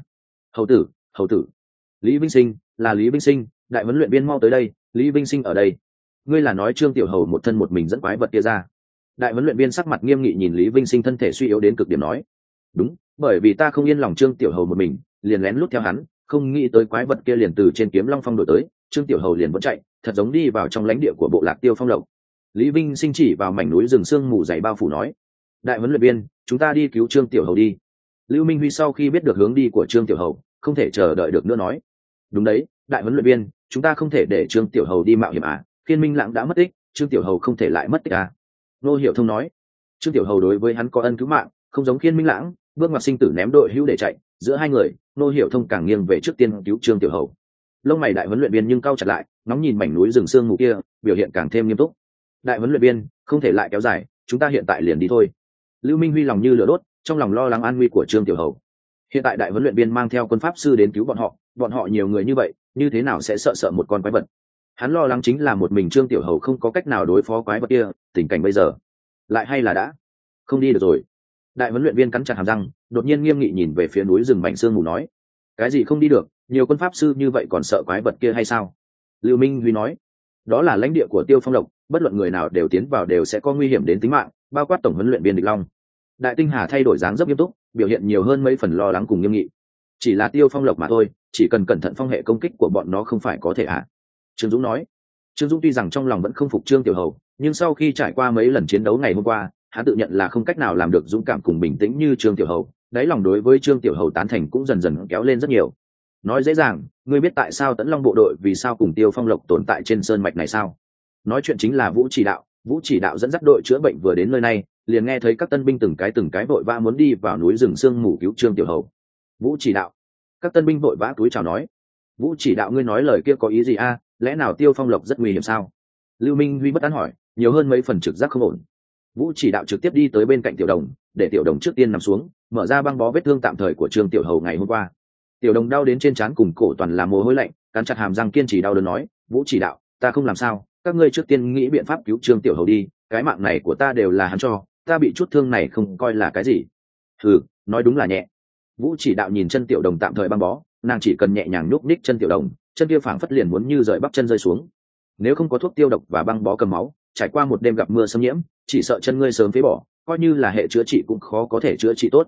Hầu tử. Lý Vinh Sinh, là Lý Vinh Sinh, đại huấn luyện viên mau tới đây, Lý Vinh Sinh ở đây. Ngươi là nói Trương Tiểu Hầu một thân một mình dẫn quái vật kia ra? Đại huấn luyện viên sắc mặt nghiêm nghị nhìn Lý Vinh Sinh thân thể suy yếu đến cực điểm nói. Đúng, bởi vì ta không yên lòng Trương Tiểu Hầu một mình, liền lén lút theo hắn, không nghĩ tới quái vật kia liền từ trên Kiếm Long Phong đổi tới, Trương Tiểu Hầu liền vẫn chạy, thật giống đi vào trong lãnh địa của bộ lạc Tiêu Phong Lộc. Lý Vinh Sinh chỉ vào mảnh núi rừng sương mù dày bao phủ nói. Đại huấn luyện viên, chúng ta đi cứu Trương Tiểu Hầu đi. Lưu Minh Huy sau khi biết được hướng đi của Trương Tiểu Hầu, không thể chờ đợi được nữa nói. Đúng đấy, đại huấn luyện viên, chúng ta không thể để Trương Tiểu Hầu đi mạo hiểm à, Khiên Minh Lãng đã mất tích, Trương Tiểu Hầu không thể lại mất tích à. Nô Hiểu Thông nói. Trương Tiểu Hầu đối với hắn có ân cứu mạng, không giống Khiên Minh Lãng, bước ngoặt sinh tử ném đội hữu để chạy, giữa hai người, Nô Hiểu Thông càng nghiêng về trước tiên cứu Trương Tiểu Hầu. Lông mày đại huấn luyện viên nhưng cau chặt lại, ngóng nhìn mảnh núi rừng sương mù kia, biểu hiện càng thêm nghiêm túc. Đại huấn luyện viên, không thể lại kéo dài, chúng ta hiện tại liền đi thôi. Lưu Minh Huy lòng như lửa đốt, trong lòng lo lắng an nguy của Trương Tiểu Hầu. Hiện tại đại huấn luyện viên mang theo quân pháp sư đến cứu bọn họ nhiều người như vậy, như thế nào sẽ sợ một con quái vật? Hắn lo lắng chính là một mình Trương Tiểu Hầu không có cách nào đối phó quái vật kia, tình cảnh bây giờ lại hay là đã không đi được rồi. Đại huấn luyện viên cắn chặt hàm răng, đột nhiên nghiêm nghị nhìn về phía núi rừng mảnh sương mù nói. Cái gì không đi được, nhiều quân pháp sư như vậy còn sợ quái vật kia hay sao? Lưu Minh Huy nói. Đó là lãnh địa của Tiêu Phong Lộc, bất luận người nào đều tiến vào đều sẽ có nguy hiểm đến tính mạng, bao quát tổng huấn luyện viên Địch Long. Đại Tinh Hà thay đổi dáng rất nghiêm túc, biểu hiện nhiều hơn mấy phần lo lắng cùng nghiêm nghị. Chỉ là Tiêu Phong Lộc mà thôi, chỉ cần cẩn thận phong hệ công kích của bọn nó không phải có thể ạ. Trương Dũng nói. Trương Dũng tuy rằng trong lòng vẫn không phục Trương Tiểu Hầu, nhưng sau khi trải qua mấy lần chiến đấu ngày hôm qua, hắn tự nhận là không cách nào làm được dũng cảm cùng bình tĩnh như Trương Tiểu Hầu, đáy lòng đối với Trương Tiểu Hầu tán thành cũng dần dần kéo lên rất nhiều. Nói dễ dàng, ngươi biết tại sao Tẫn Long bộ đội vì sao cùng Tiêu Phong Lộc tồn tại trên sơn mạch này sao? Nói chuyện chính là Vũ Chỉ Đạo dẫn dắt đội chữa bệnh vừa đến nơi này, liền nghe thấy các tân binh từng cái vội vã muốn đi vào núi rừng sương mù cứu Trương Tiểu Hầu. Vũ Chỉ Đạo. Các tân binh vội vã túi chào nói. Vũ Chỉ Đạo ngươi nói lời kia có ý gì a? Lẽ nào Tiêu Phong Lộc rất nguy hiểm sao? Lưu Minh Huy bất an hỏi, nhiều hơn mấy phần trực giác không ổn. Vũ Chỉ Đạo trực tiếp đi tới bên cạnh Tiểu Đồng, để Tiểu Đồng trước tiên nằm xuống, mở ra băng bó vết thương tạm thời của Trương Tiểu Hầu ngày hôm qua. Tiểu Đồng đau đến trên trán cùng cổ toàn là mồ hôi lạnh, cắn chặt hàm răng kiên trì đau đớn nói, Vũ Chỉ Đạo, ta không làm sao, các ngươi trước tiên nghĩ biện pháp cứu Trương Tiểu Hầu đi, cái mạng này của ta đều là hắn cho, ta bị chút thương này không coi là cái gì. Hừ, nói đúng là nhẹ. Vũ Chỉ Đạo nhìn chân Tiểu Đồng tạm thời băng bó, nàng chỉ cần nhẹ nhàng nhúc nhích chân Tiểu Đồng, chân kia phảng phất liền muốn như rời bắp chân rơi xuống. Nếu không có thuốc tiêu độc và băng bó cầm máu, trải qua một đêm gặp mưa xâm nhiễm, chỉ sợ chân ngươi sớm phế bỏ, coi như là hệ chữa trị cũng khó có thể chữa trị tốt.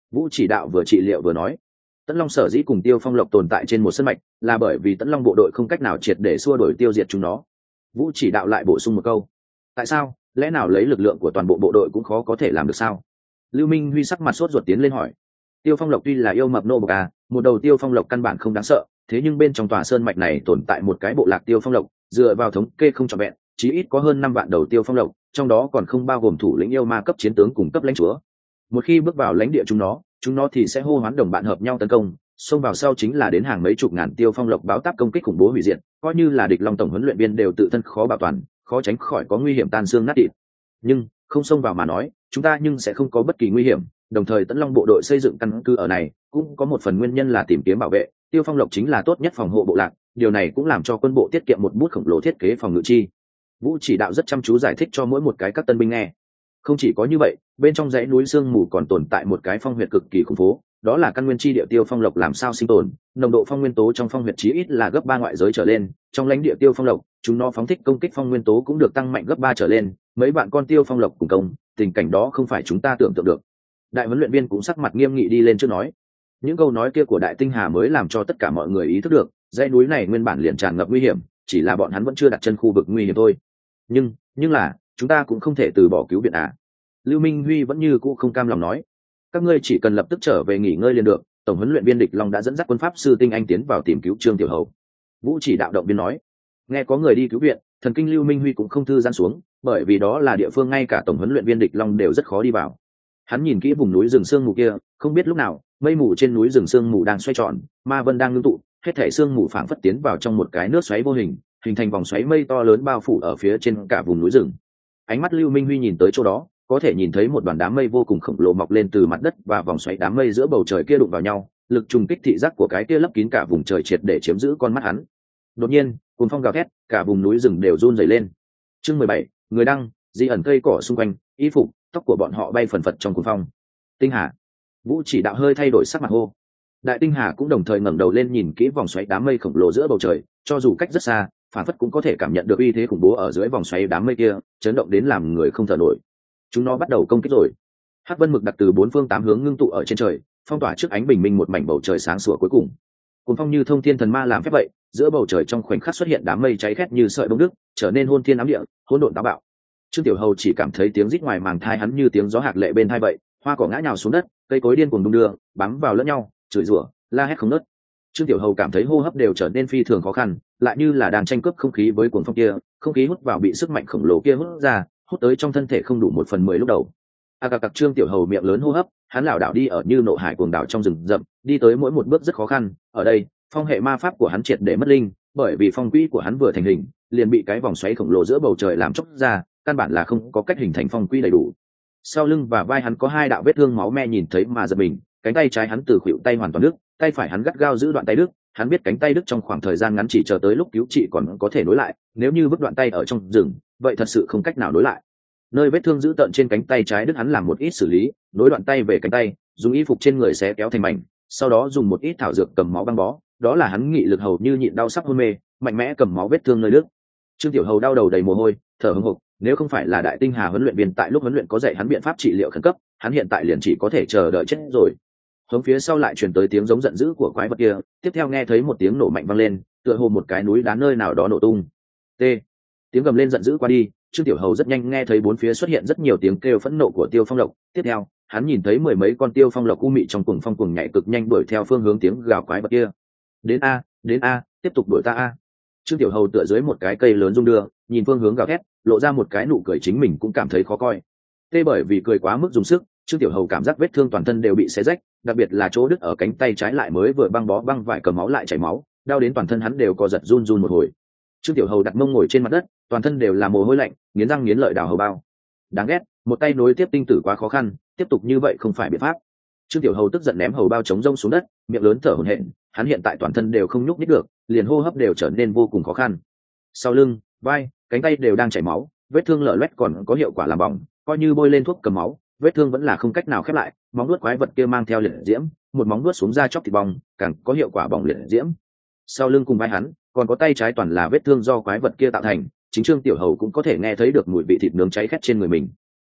Vũ chỉ đạo vừa trị liệu vừa nói, Tấn Long sở dĩ cùng Tiêu Phong Lộc tồn tại trên một sân mạch là bởi vì Tấn Long bộ đội không cách nào triệt để xua đuổi tiêu diệt chúng nó. Vũ chỉ đạo lại bổ sung một câu, tại sao, lẽ nào lấy lực lượng của toàn bộ bộ đội cũng khó có thể làm được sao? Lưu Minh Huy sắc mặt sốt ruột tiến lên hỏi. Tiêu Phong Lộc tuy là yêu mập nô bộc một đầu Tiêu Phong Lộc căn bản không đáng sợ, thế nhưng bên trong tòa sơn mạch này tồn tại một cái bộ lạc Tiêu Phong Lộc, dựa vào thống kê không trọn vẹn, chí ít có hơn 5 vạn đầu Tiêu Phong Lộc, trong đó còn không bao gồm thủ lĩnh yêu ma cấp chiến tướng cùng cấp lãnh chúa. Một khi bước vào lãnh địa chúng nó thì sẽ hô hoán đồng bạn hợp nhau tấn công, xông vào sau chính là đến hàng mấy chục ngàn Tiêu Phong Lộc báo táp công kích khủng bố hủy diệt, coi như là địch long tổng huấn luyện viên đều tự thân khó bảo toàn, khó tránh khỏi có nguy hiểm tan xương nát thịt. Nhưng không xông vào mà nói, chúng ta nhưng sẽ không có bất kỳ nguy hiểm. Đồng thời Tấn Long bộ đội xây dựng căn cứ ở này cũng có một phần nguyên nhân là tìm kiếm bảo vệ Tiêu Phong Lộc chính là tốt nhất phòng hộ bộ lạc, điều này cũng làm cho quân bộ tiết kiệm một bút khổng lồ thiết kế phòng ngự chi. Vũ chỉ đạo rất chăm chú giải thích cho mỗi một cái các tân binh nghe. Không chỉ có như vậy, bên trong dãy núi sương mù còn tồn tại một cái phong huyệt cực kỳ khủng bố, đó là căn nguyên chi địa Tiêu Phong Lộc làm sao sinh tồn, nồng độ phong nguyên tố trong phong huyệt chí ít là gấp 3 ngoại giới trở lên, trong lãnh địa Tiêu Phong Lộc, chúng nó phóng thích công kích phong nguyên tố cũng được tăng mạnh gấp 3 trở lên, mấy bạn con Tiêu Phong Lộc cùng công, tình cảnh đó không phải chúng ta tưởng tượng được. Đại huấn luyện viên cũng sắc mặt nghiêm nghị đi lên trước nói. Những câu nói kia của Đại Tinh Hà mới làm cho tất cả mọi người ý thức được, dãy núi này nguyên bản liền tràn ngập nguy hiểm, chỉ là bọn hắn vẫn chưa đặt chân khu vực nguy hiểm thôi. Nhưng là, chúng ta cũng không thể từ bỏ cứu viện Lưu Minh Huy vẫn như cũ không cam lòng nói, các ngươi chỉ cần lập tức trở về nghỉ ngơi liền được. Tổng huấn luyện viên Địch Long đã dẫn dắt quân pháp sư tinh anh tiến vào tìm cứu Trương Tiểu Hầu. Vũ chỉ đạo động viên nói, nghe có người đi cứu viện, thần kinh Lưu Minh Huy cũng không thư giãn xuống, bởi vì đó là địa phương ngay cả tổng huấn luyện viên Địch Long đều rất khó đi vào. Hắn nhìn kỹ vùng núi rừng sương mù kia, không biết lúc nào mây mù trên núi rừng sương mù đang xoay tròn, ma vân đang ngưng tụ, hết thảy sương mù phảng phất tiến vào trong một cái nước xoáy vô hình, hình thành vòng xoáy mây to lớn bao phủ ở phía trên cả vùng núi rừng. Ánh mắt Lưu Minh Huy nhìn tới chỗ đó, có thể nhìn thấy một đoàn đám mây vô cùng khổng lồ mọc lên từ mặt đất, và vòng xoáy đám mây giữa bầu trời kia đụng vào nhau, lực trùng kích thị giác của cái kia lấp kín cả vùng trời triệt để chiếm giữ con mắt hắn. Đột nhiên, cuồng phong gào thét, cả vùng núi rừng đều run rẩy lên. Chương 17, người đăng, di ẩn cây cỏ xung quanh, y phục, tóc của bọn họ bay phần phật trong cuồng phong. Tinh Hà. Vũ chỉ đạo hơi thay đổi sắc mặt hô. Đại Tinh Hà cũng đồng thời ngẩng đầu lên nhìn kỹ vòng xoáy đám mây khổng lồ giữa bầu trời, cho dù cách rất xa, phản phất cũng có thể cảm nhận được uy thế khủng bố ở dưới vòng xoáy đám mây kia, chấn động đến làm người không thở nổi. Chúng nó bắt đầu công kích rồi. Hắc vân mực đặc từ 4 phương 8 hướng ngưng tụ ở trên trời, phong tỏa trước ánh bình minh một mảnh bầu trời sáng sủa cuối cùng. Cuồng phong như thông thiên thần ma làm phép vậy, giữa bầu trời trong khoảnh khắc xuất hiện đám mây cháy khét như sợi bông đức, trở nên hôn thiên ám địa, hỗn độn táo bạo. Trương Tiểu Hầu chỉ cảm thấy tiếng rít ngoài màng thai hắn như tiếng gió hạt lệ bên tai vậy, hoa cỏ ngã nhào xuống đất, cây cối điên cuồng đung đưa, bám vào lẫn nhau, chửi rủa, la hét không ngớt. Trương Tiểu Hầu cảm thấy hô hấp đều trở nên phi thường khó khăn, lại như là đang tranh cướp không khí với cuồng phong kia, không khí hút vào bị sức mạnh khổng lồ kia hút ra, hút tới trong thân thể không đủ 1/10 lúc đầu. Cặc Trương Tiểu Hầu miệng lớn hô hấp, hắn lảo đảo đi ở như nộ hải cuồng đảo trong rừng rậm, đi tới mỗi một bước rất khó khăn. Ở đây, phong hệ ma pháp của hắn triệt để mất linh, bởi vì phong quỹ của hắn vừa thành hình, liền bị cái vòng xoáy khổng lồ giữa bầu trời làm chóc ra, căn bản là không có cách hình thành phong quỹ đầy đủ. Sau lưng và vai hắn có 2 đạo vết thương máu me nhìn thấy mà giật mình, cánh tay trái hắn từ khuỷu tay hoàn toàn đứt, tay phải hắn gắt gao giữ đoạn tay đứt, hắn biết cánh tay đứt trong khoảng thời gian ngắn chỉ chờ tới lúc cứu trị còn có thể nối lại, nếu như vứt đoạn tay ở trong rừng, vậy thật sự không cách nào nối lại. Nơi vết thương dữ tợn trên cánh tay trái đứt hắn làm một ít xử lý, nối đoạn tay về cánh tay, dùng y phục trên người xé kéo thành mảnh, sau đó dùng một ít thảo dược cầm máu băng bó, đó là hắn nghị lực hầu như nhịn đau sắp hôn mê, mạnh mẽ cầm máu vết thương nơi đứt. Trương Tiểu Hầu đau đầu đầy mồ hôi, thở hổn hộc, nếu không phải là Đại Tinh Hà huấn luyện viên tại lúc huấn luyện có dạy hắn biện pháp trị liệu khẩn cấp, hắn hiện tại liền chỉ có thể chờ đợi chết rồi. Hướng phía sau lại truyền tới tiếng giống giận dữ của quái vật kia, tiếp theo nghe thấy một tiếng nổ mạnh vang lên, tựa hồ một cái núi đá nơi nào đó nổ tung. T. Tiếng gầm lên giận dữ qua đi, Trương Tiểu Hầu rất nhanh nghe thấy bốn phía xuất hiện rất nhiều tiếng kêu phẫn nộ của Tiêu Phong Lộc, tiếp theo, hắn nhìn thấy 10 mấy con Tiêu Phong Lộc u mị trong cuồng phong cuồng nhảy cực nhanh đuổi theo phương hướng tiếng gào quái vật kia. Đến a, tiếp tục đuổi ta a. Trương Tiểu Hầu tựa dưới một cái cây lớn rung đưa, nhìn phương hướng gào thét, lộ ra một cái nụ cười chính mình cũng cảm thấy khó coi. Tê bởi vì cười quá mức dùng sức, Trương Tiểu Hầu cảm giác vết thương toàn thân đều bị xé rách, đặc biệt là chỗ đứt ở cánh tay trái lại mới vừa băng bó băng vải cầm máu lại chảy máu, đau đến toàn thân hắn đều co giật run run một hồi. Trương Tiểu Hầu đặt mông ngồi trên mặt đất, toàn thân đều là mồ hôi lạnh, nghiến răng nghiến lợi đào hầu bao. Đáng ghét, một tay nối tiếp tinh tử quá khó khăn, tiếp tục như vậy không phải biện pháp. Trương Tiểu Hầu tức giận ném hầu bao chống rông xuống đất, miệng lớn thở hổn hển, hắn hiện tại toàn thân đều không nhúc nhích được, liền hô hấp đều trở nên vô cùng khó khăn. Sau lưng, vai, cánh tay đều đang chảy máu, vết thương lở loét còn có hiệu quả làm bỏng, coi như bôi lên thuốc cầm máu, vết thương vẫn là không cách nào khép lại, móng vuốt quái vật kia mang theo liệt diễm, một móng vuốt xuống da chóc thịt bong, càng có hiệu quả bỏng liệt diễm. Sau lưng cùng vai hắn, còn có tay trái toàn là vết thương do quái vật kia tạo thành, chính Trương Tiểu Hầu cũng có thể nghe thấy được mùi vị thịt nướng cháy khét trên người mình.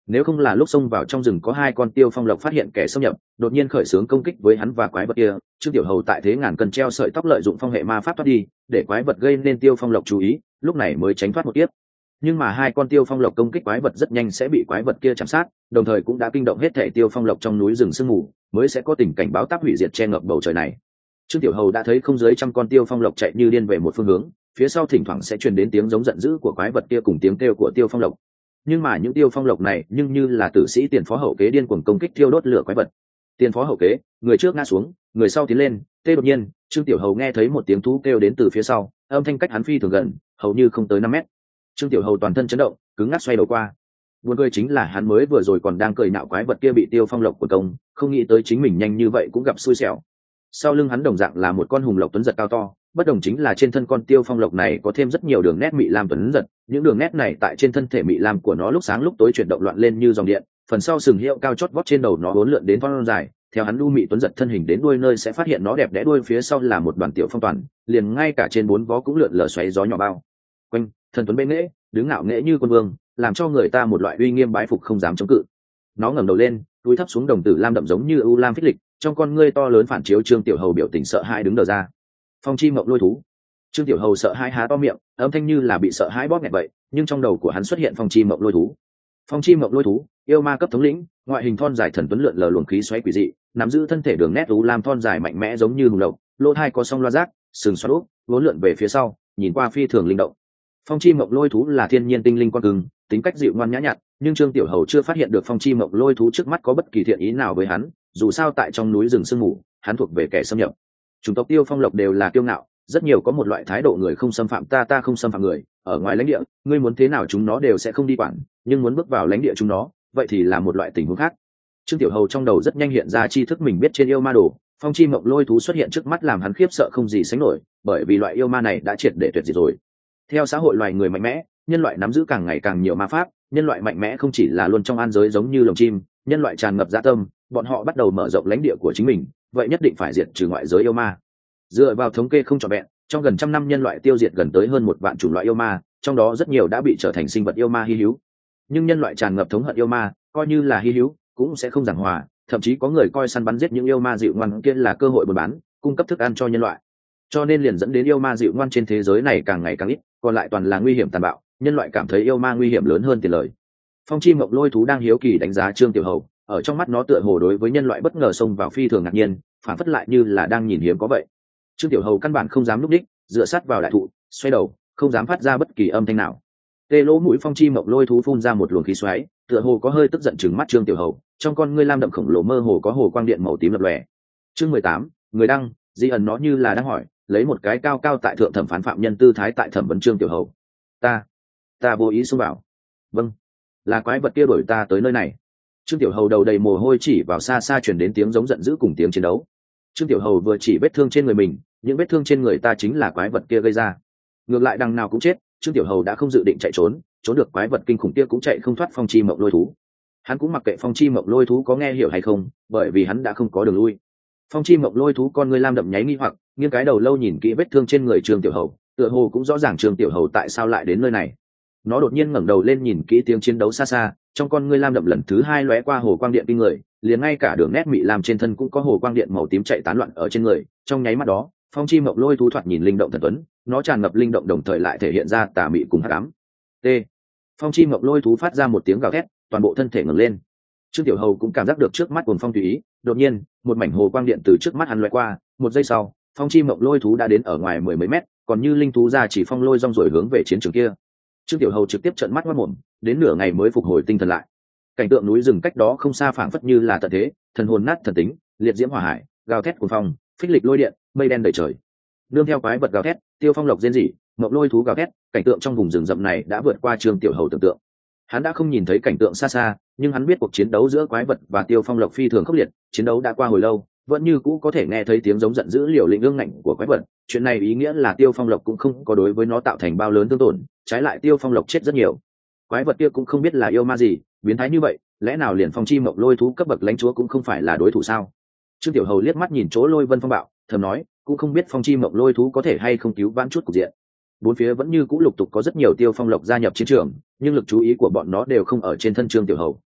nếu không là lúc xông vào trong rừng có hai con tiêu phong lộc phát hiện kẻ xâm nhập, đột nhiên khởi xướng công kích với hắn và quái vật kia, Trương Tiểu Hầu tại thế ngàn cân treo sợi tóc lợi dụng phong hệ ma pháp thoát đi, để quái vật gây nên tiêu phong lộc chú ý, lúc này mới tránh thoát một kiếp. Nhưng mà hai con tiêu phong lộc công kích quái vật rất nhanh sẽ bị quái vật kia chạm sát, đồng thời cũng đã kinh động hết thể tiêu phong lộc trong núi rừng sương mù, mới sẽ có tình cảnh báo táp hủy diệt che ngập bầu trời này. Trương Tiểu Hầu đã thấy không dưới trăm con tiêu phong lộc chạy như điên về một phương hướng, phía sau thỉnh thoảng sẽ truyền đến tiếng giống giận dữ của quái vật kia cùng tiếng kêu của tiêu phong lộc. Nhưng mà những tiêu phong lộc này nhưng như là tử sĩ tiền phó hậu kế điên cuồng công kích thiêu đốt lửa quái vật. Tiền phó hậu kế, người trước ngã xuống, người sau tiến lên, đột nhiên, Trương Tiểu Hầu nghe thấy một tiếng thú kêu đến từ phía sau, âm thanh cách hắn phi thường gần, hầu như không tới 5 mét. Trương Tiểu Hầu toàn thân chấn động, cứng ngắc xoay đầu qua. Buồn cười chính là hắn mới vừa rồi còn đang cười nhạo quái vật kia bị tiêu phong lộc của công, không nghĩ tới chính mình nhanh như vậy cũng gặp xui xẻo. Sau lưng hắn đồng dạng là một con hùng lộc tuấn giật cao to, bất đồng chính là trên thân con tiêu phong lộc này có thêm rất nhiều đường nét mị lam tuấn giật, những đường nét này tại trên thân thể mị lam của nó lúc sáng lúc tối chuyển động loạn lên như dòng điện, phần sau sừng hiệu cao chót vót trên đầu nó uốn lượn đến thon dài, theo hắn đu mị tuấn giật thân hình đến đuôi nơi sẽ phát hiện nó đẹp đẽ đuôi phía sau là một đoàn tiểu phong toàn, liền ngay cả trên bốn vó cũng lượn lờ xoáy gió nhỏ bao quanh, thần tuấn bệ nghễ, đứng ngạo nghễ như quân vương, làm cho người ta một loại uy nghiêm bái phục không dám chống cự. Nó ngẩng đầu lên, túi thấp xuống đồng tử lam đậm giống như ưu lam phích lịch, trong con ngươi to lớn phản chiếu Trương Tiểu Hầu biểu tình sợ hãi đứng đờ ra. Phong chi mộng lôi thú. Trương Tiểu Hầu sợ hãi há to miệng, âm thanh như là bị sợ hãi bóp nghẹt vậy, nhưng trong đầu của hắn xuất hiện phong chi mộng lôi thú. Phong chi mộng lôi thú, yêu ma cấp thống lĩnh, ngoại hình thon dài thần tuấn lượn lờ luồng khí xoáy quỷ dị, nắm giữ thân thể đường nét ưu lam thon dài mạnh mẽ giống như hùng lộc, lỗ tai có song loa rác, sừng xoắn úp, vốn lượn về phía sau, nhìn qua phi thường linh động. Phong chi mộng lôi thú là thiên nhiên tinh linh con cưng, tính cách dịu ngoan nhã nhặn, nhưng Trương Tiểu Hầu chưa phát hiện được phong chi mộng lôi thú trước mắt có bất kỳ thiện ý nào với hắn, dù sao tại trong núi rừng sương mù, hắn thuộc về kẻ xâm nhập. Chủng tộc tiêu phong lộc đều là kiêu ngạo, rất nhiều có một loại thái độ người không xâm phạm ta, ta không xâm phạm người, ở ngoài lãnh địa, ngươi muốn thế nào chúng nó đều sẽ không đi quản, nhưng muốn bước vào lãnh địa chúng nó, vậy thì là một loại tình huống khác. Trương Tiểu Hầu trong đầu rất nhanh hiện ra tri thức mình biết trên yêu ma đồ, phong chi mộng lôi thú xuất hiện trước mắt làm hắn khiếp sợ không gì sánh nổi, bởi vì loại yêu ma này đã triệt để tuyệt diệt rồi. Theo xã hội loài người mạnh mẽ, nhân loại nắm giữ càng ngày càng nhiều ma pháp, nhân loại mạnh mẽ không chỉ là luôn trong an giới giống như lồng chim, nhân loại tràn ngập dã tâm, bọn họ bắt đầu mở rộng lãnh địa của chính mình, vậy nhất định phải diệt trừ ngoại giới yêu ma. Dựa vào thống kê không trọn vẹn, trong gần 100 năm nhân loại tiêu diệt gần tới hơn 1 vạn chủng loại yêu ma, trong đó rất nhiều đã bị trở thành sinh vật yêu ma hi hữu. Nhưng nhân loại tràn ngập thống hận yêu ma, coi như là hi hữu, cũng sẽ không giảng hòa, thậm chí có người coi săn bắn giết những yêu ma dịu ngoan kia là cơ hội buôn bán, cung cấp thức ăn cho nhân loại. Cho nên liền dẫn đến yêu ma dịu ngoan trên thế giới này càng ngày càng ít, còn lại toàn là nguy hiểm tàn bạo, nhân loại cảm thấy yêu ma nguy hiểm lớn hơn tiền lời. Phong chi mộng lôi thú đang hiếu kỳ đánh giá Trương Tiểu Hầu, ở trong mắt nó tựa hồ đối với nhân loại bất ngờ xông vào phi thường ngạc nhiên, phản phất lại như là đang nhìn hiếm có vậy. Trương Tiểu Hầu căn bản không dám lúc đích, dựa sát vào đại thụ, xoay đầu, không dám phát ra bất kỳ âm thanh nào. Tê lỗ mũi phong chi mộng lôi thú phun ra một luồng khí xoáy, tựa hồ có hơi tức giận trừng mắt Trương Tiểu Hầu, trong con ngươi lam đậm khổng lồ mơ hồ có hồ quang điện màu tím lập lòe. Chương 18, người đăng, Di ẩn nó như là đang hỏi, lấy một cái cao cao tại thượng thẩm phán phạm nhân tư thái tại thẩm vấn Trương Tiểu Hầu. Ta vô ý xông vào. Vâng, là quái vật kia đuổi ta tới nơi này. Trương Tiểu Hầu đầu đầy mồ hôi chỉ vào xa xa truyền đến tiếng giống giận dữ cùng tiếng chiến đấu. Trương Tiểu Hầu vừa chỉ vết thương trên người mình, những vết thương trên người ta chính là quái vật kia gây ra. Ngược lại đằng nào cũng chết, Trương Tiểu Hầu đã không dự định chạy trốn, trốn được quái vật kinh khủng kia cũng chạy không thoát phong chi mộng lôi thú. Hắn cũng mặc kệ phong chi mộng lôi thú có nghe hiểu hay không, bởi vì hắn đã không có đường lui. Phong chi mộng lôi thú con ngươi lam đậm nháy nghi hoặc, nghiêng cái đầu lâu nhìn kỹ vết thương trên người Trương Tiểu Hầu, tựa hồ cũng rõ ràng Trương Tiểu Hầu tại sao lại đến nơi này. Nó đột nhiên ngẩng đầu lên nhìn kỹ tiếng chiến đấu xa xa, trong con ngươi lam đậm lần thứ 2 lóe qua hồ quang điện kinh người, liền ngay cả đường nét mị lam trên thân cũng có hồ quang điện màu tím chạy tán loạn ở trên người. Trong nháy mắt đó, phong chi mộng lôi thú thoạt nhìn linh động thần tuấn, nó tràn ngập linh động đồng thời lại thể hiện ra tà mị cùng hắc ám. T. Phong chi mộng lôi thú phát ra một tiếng gào thét, toàn bộ thân thể ngẩng lên. Trương Tiểu Hầu cũng cảm giác được trước mắt cuồng phong tùy ý, đột nhiên, một mảnh hồ quang điện từ trước mắt hắn lóe qua, một giây sau, phong chi mộng lôi thú đã đến ở ngoài 10 mấy mét, còn như linh thú ra chỉ phong lôi rong rồi hướng về chiến trường kia. Trương Tiểu Hầu trực tiếp trợn mắt ngoác mồm, đến nửa ngày mới phục hồi tinh thần lại. Cảnh tượng núi rừng cách đó không xa phảng phất như là tận thế, thần hồn nát thần tính, liệt diễm hỏa hải, gào thét cuồng phong, phích lịch lôi điện, mây đen đầy trời. Nương theo quái vật gào thét, tiêu phong lộc rên rỉ, mộng lôi thú gào thét, cảnh tượng trong vùng rừng rậm này đã vượt qua Trương Tiểu Hầu tưởng tượng. Hắn đã không nhìn thấy cảnh tượng xa xa, nhưng hắn biết cuộc chiến đấu giữa quái vật và tiêu phong lộc phi thường khốc liệt, chiến đấu đã qua hồi lâu, vẫn như cũ có thể nghe thấy tiếng giống giận dữ liều lĩnh ương ngạnh của quái vật. Chuyện này ý nghĩa là tiêu phong lộc cũng không có đối với nó tạo thành bao lớn thương tổn, trái lại tiêu phong lộc chết rất nhiều. Quái vật kia cũng không biết là yêu ma gì, biến thái như vậy, lẽ nào liền phong chi mộng lôi thú cấp bậc lãnh chúa cũng không phải là đối thủ sao? Trương Tiểu Hầu liếc mắt nhìn chỗ lôi vân phong bạo, thầm nói, cũng không biết phong chi mộng lôi thú có thể hay không cứu vãn chút cục diện. Bốn phía vẫn như cũ lục tục có rất nhiều tiêu phong lộc gia nhập chiến trường, nhưng lực chú ý của bọn nó đều không ở trên thân Trương Tiểu Hầu.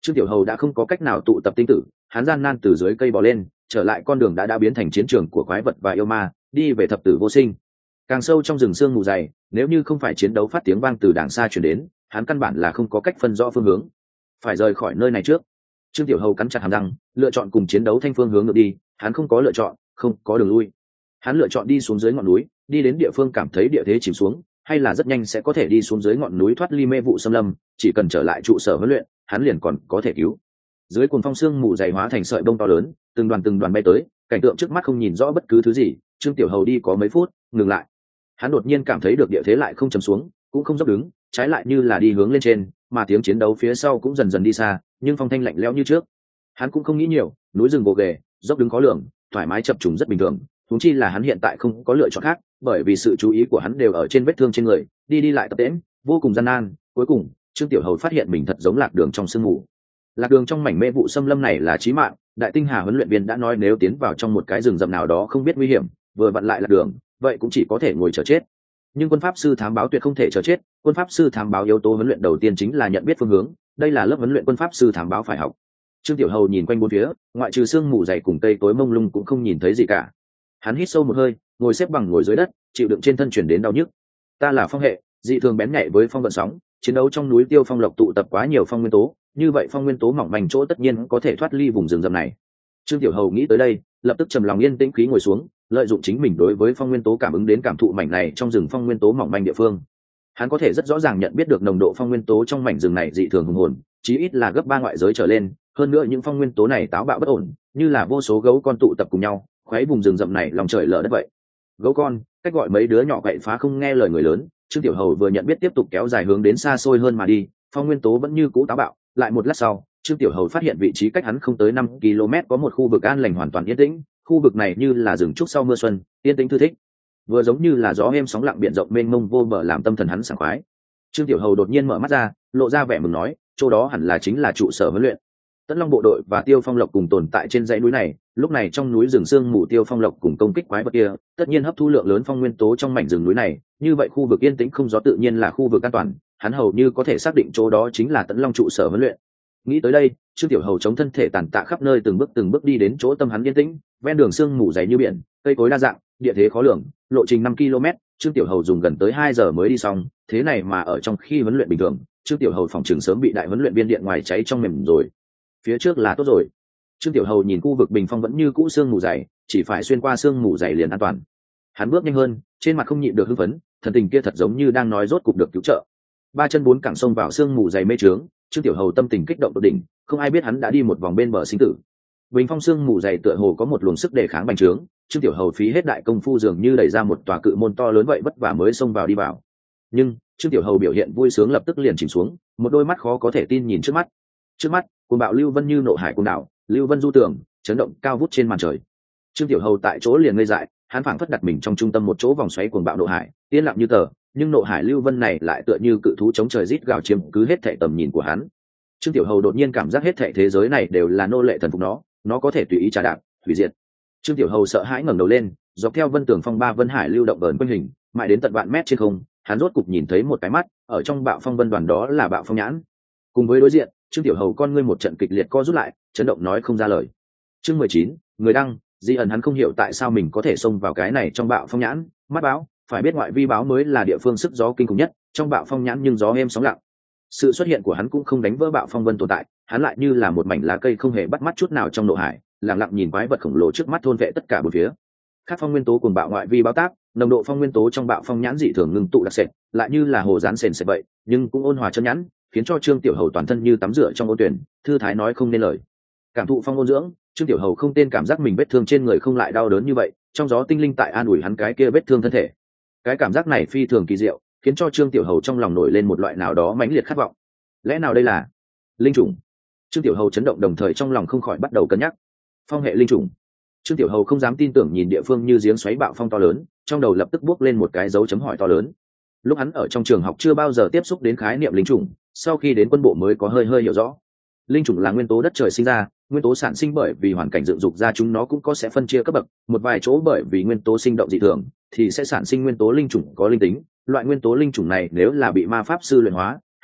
Trương Tiểu Hầu đã không có cách nào tụ tập tinh tử, hắn gian nan từ dưới cây bò lên, trở lại con đường đã biến thành chiến trường của quái vật và yêu ma, đi về thập tử vô sinh. Càng sâu trong rừng sương mù dày, nếu như không phải chiến đấu phát tiếng vang từ đàng xa truyền đến, hắn căn bản là không có cách phân rõ phương hướng. Phải rời khỏi nơi này trước. Trương Tiểu Hầu cắn chặt hàm răng, lựa chọn cùng chiến đấu thanh phương hướng ngược đi, hắn không có lựa chọn, không có đường lui. Hắn lựa chọn đi xuống dưới ngọn núi, đi đến địa phương cảm thấy địa thế chìm xuống, hay là rất nhanh sẽ có thể đi xuống dưới ngọn núi thoát ly mê vụ xâm lâm, chỉ cần trở lại trụ sở huấn luyện, hắn liền còn có thể cứu. Dưới cuồng phong sương mù dày hóa thành sợi bông to lớn, từng đoàn bay tới, cảnh tượng trước mắt không nhìn rõ bất cứ thứ gì. Trương Tiểu Hầu đi có mấy phút, ngừng lại. Hắn đột nhiên cảm thấy được địa thế lại không chầm xuống, cũng không dốc đứng, trái lại như là đi hướng lên trên, mà tiếng chiến đấu phía sau cũng dần dần đi xa, nhưng phong thanh lạnh lẽo như trước. Hắn cũng không nghĩ nhiều, núi rừng gồ ghề, dốc đứng khó lường, thoải mái chập trùng rất bình thường, huống chi là hắn hiện tại không có lựa chọn khác, bởi vì sự chú ý của hắn đều ở trên vết thương trên người, đi lại tập tễnh, vô cùng gian nan. Cuối cùng, Trương Tiểu Hầu phát hiện mình thật giống lạc đường trong sương mù. Lạc đường trong mảnh mê vụ xâm lâm này là chí mạng, Đại Tinh Hà huấn luyện viên đã nói nếu tiến vào trong một cái rừng rậm nào đó không biết nguy hiểm, vừa vặn lại lạc đường, vậy cũng chỉ có thể ngồi chờ chết. Nhưng quân pháp sư thám báo tuyệt không thể chờ chết, quân pháp sư thám báo yếu tố huấn luyện đầu tiên chính là nhận biết phương hướng, đây là lớp huấn luyện quân pháp sư thám báo phải học. Trương Tiểu Hầu nhìn quanh bốn phía, ngoại trừ sương mù dày cùng cây tối mông lung cũng không nhìn thấy gì cả. Hắn hít sâu một hơi, ngồi xếp bằng ngồi dưới đất, chịu đựng trên thân truyền đến đau nhức. Ta là phong hệ, dị thường bén nhạy với phong vận sóng, chiến đấu trong núi Tiêu Phong Lộc tụ tập quá nhiều phong nguyên tố, như vậy phong nguyên tố mỏng manh chỗ tất nhiên có thể thoát ly vùng rừng rậm này. Trương Tiểu Hầu nghĩ tới đây, lập tức trầm lòng yên tĩnh khí ngồi xuống, lợi dụng chính mình đối với phong nguyên tố cảm ứng đến cảm thụ mảnh này trong rừng phong nguyên tố mỏng manh địa phương. Hắn có thể rất rõ ràng nhận biết được nồng độ phong nguyên tố trong mảnh rừng này dị thường hùng hồn, chí ít là gấp 3 ngoại giới trở lên, hơn nữa những phong nguyên tố này táo bạo bất ổn, như là vô số gấu con tụ tập cùng nhau, khoáy vùng rừng rậm này lòng trời lở đất vậy. Gấu con, cách gọi mấy đứa nhỏ quậy phá không nghe lời người lớn. Trương Tiểu Hầu vừa nhận biết tiếp tục kéo dài hướng đến xa xôi hơn mà đi, phong nguyên tố vẫn như cũ táo bạo. Lại một lát sau, Trương Tiểu Hầu phát hiện vị trí cách hắn không tới 5 km có một khu vực an lành hoàn toàn yên tĩnh, khu vực này như là rừng trúc sau mưa xuân, yên tĩnh thư thích, vừa giống như là gió êm sóng lặng biển rộng mênh mông vô bờ làm tâm thần hắn sảng khoái. Trương Tiểu Hầu đột nhiên mở mắt ra, lộ ra vẻ mừng nói, chỗ đó hẳn là chính là trụ sở huấn luyện. Tấn Long bộ đội và Tiêu Phong Lộc cùng tồn tại trên dãy núi này, lúc này trong núi rừng sương mù Tiêu Phong Lộc cùng công kích quái vật kia, tất nhiên hấp thu lượng lớn phong nguyên tố trong mảnh rừng núi này, như vậy khu vực yên tĩnh không gió tự nhiên là khu vực an toàn, hắn hầu như có thể xác định chỗ đó chính là Tấn Long trụ sở huấn luyện. Nghĩ tới đây, Trương Tiểu Hầu chống thân thể tàn tạ khắp nơi từng bước đi đến chỗ tâm hắn yên tĩnh, ven đường sương mù dày như biển, cây cối đa dạng, địa thế khó lường, lộ trình 5 km, Trương Tiểu Hầu dùng gần tới 2 giờ mới đi xong, thế này mà ở trong khi huấn luyện bình thường, Trương Tiểu Hầu phòng trường sớm bị đại huấn luyện viên điện ngoài cháy trong mềm rồi. Phía trước là tốt rồi. Trương Tiểu Hầu nhìn khu vực bình phong vẫn như cũ sương mù dày, chỉ phải xuyên qua sương mù dày liền an toàn. Hắn bước nhanh hơn, trên mặt không nhịn được hưng phấn, thần tình kia thật giống như đang nói rốt cục được cứu trợ. 3 chân 4 cẳng xông vào sương mù dày mê trướng, Trương Tiểu Hầu tâm tình kích động tột đỉnh, không ai biết hắn đã đi một vòng bên bờ sinh tử. Bình phong sương mù dày tựa hồ có một luồng sức đề kháng bành trướng, Trương Tiểu Hầu phí hết đại công phu dường như đẩy ra một tòa cự môn to lớn vậy vất vả mới xông vào đi vào. Nhưng Trương Tiểu Hầu biểu hiện vui sướng lập tức liền chìm xuống, một đôi mắt khó có thể tin nhìn trước mắt. Trước mắt, cuồng bạo lưu vân như nộ hải cuồng đảo, lưu vân du tường, chấn động cao vút trên màn trời. Trương Tiểu Hầu tại chỗ liền ngây dại, hắn phảng phất đặt mình trong trung tâm một chỗ vòng xoáy cuồng bạo nộ hải, yên lặng như tờ, nhưng nộ hải lưu vân này lại tựa như cự thú chống trời rít gào chiếm cứ hết thảy tầm nhìn của hắn. Trương Tiểu Hầu đột nhiên cảm giác hết thảy thế giới này đều là nô lệ thần phục nó có thể tùy ý trà đạp, hủy diệt. Trương Tiểu Hầu sợ hãi ngẩng đầu lên, dọc theo vân tường phong ba vân hải lưu động vờn quanh hình, mãi đến tận vạn mét trên không, hắn rốt cục nhìn thấy một cái mắt, ở trong bạo phong vân đoàn đó là bạo phong nhãn. Cùng với đối diện, Trương Tiểu Hầu con ngươi một trận kịch liệt co rút lại, chấn động nói không ra lời. Chương 19, người đăng, Di ẩn hắn không hiểu tại sao mình có thể xông vào cái này trong bạo phong nhãn, mắt báo, phải biết ngoại vi báo mới là địa phương sức gió kinh khủng nhất, trong bạo phong nhãn nhưng gió êm sóng lặng. Sự xuất hiện của hắn cũng không đánh vỡ bạo phong vân tồn tại, hắn lại như là một mảnh lá cây không hề bắt mắt chút nào trong nộ hải, lặng lặng nhìn quái vật khổng lồ trước mắt thôn vệ tất cả bốn phía. Các phong nguyên tố cùng bạo ngoại vi báo tác, nồng độ phong nguyên tố trong bạo phong nhãn dị thường ngưng tụ đặc sệt, lại như là hồ dán sền sệt vậy, nhưng cũng ôn hòa chân nhẵn, khiến cho Trương Tiểu Hầu toàn thân như tắm rửa trong ôn tuyển, thư thái nói không nên lời. Cảm thụ phong ôn dưỡng, Trương Tiểu Hầu không tên cảm giác mình vết thương trên người không lại đau đớn như vậy, trong gió tinh linh tại an ủi hắn cái kia vết thương thân thể. Cái cảm giác này phi thường kỳ diệu, khiến cho Trương Tiểu Hầu trong lòng nổi lên một loại nào đó mãnh liệt khát vọng. Lẽ nào đây là linh chủng? Trương Tiểu Hầu chấn động đồng thời trong lòng không khỏi bắt đầu cân nhắc. Phong hệ linh chủng. Trương Tiểu Hầu không dám tin tưởng nhìn địa phương như giếng xoáy bạo phong to lớn, trong đầu lập tức bước lên một cái dấu chấm hỏi to lớn. Lúc hắn ở trong trường học chưa bao giờ tiếp xúc đến khái niệm linh chủng, sau khi đến quân bộ mới có hơi hiểu rõ. Linh chủng là nguyên tố đất trời sinh ra, nguyên tố sản sinh bởi vì hoàn cảnh dựng dục ra chúng nó cũng có sẽ phân chia cấp bậc, một vài chỗ bởi vì nguyên tố sinh động dị thường thì sẽ sản sinh nguyên tố linh chủng có linh tính. Loại nguyên tố linh chủng này nếu là bị ma pháp sư luyện hóa, hấp thu,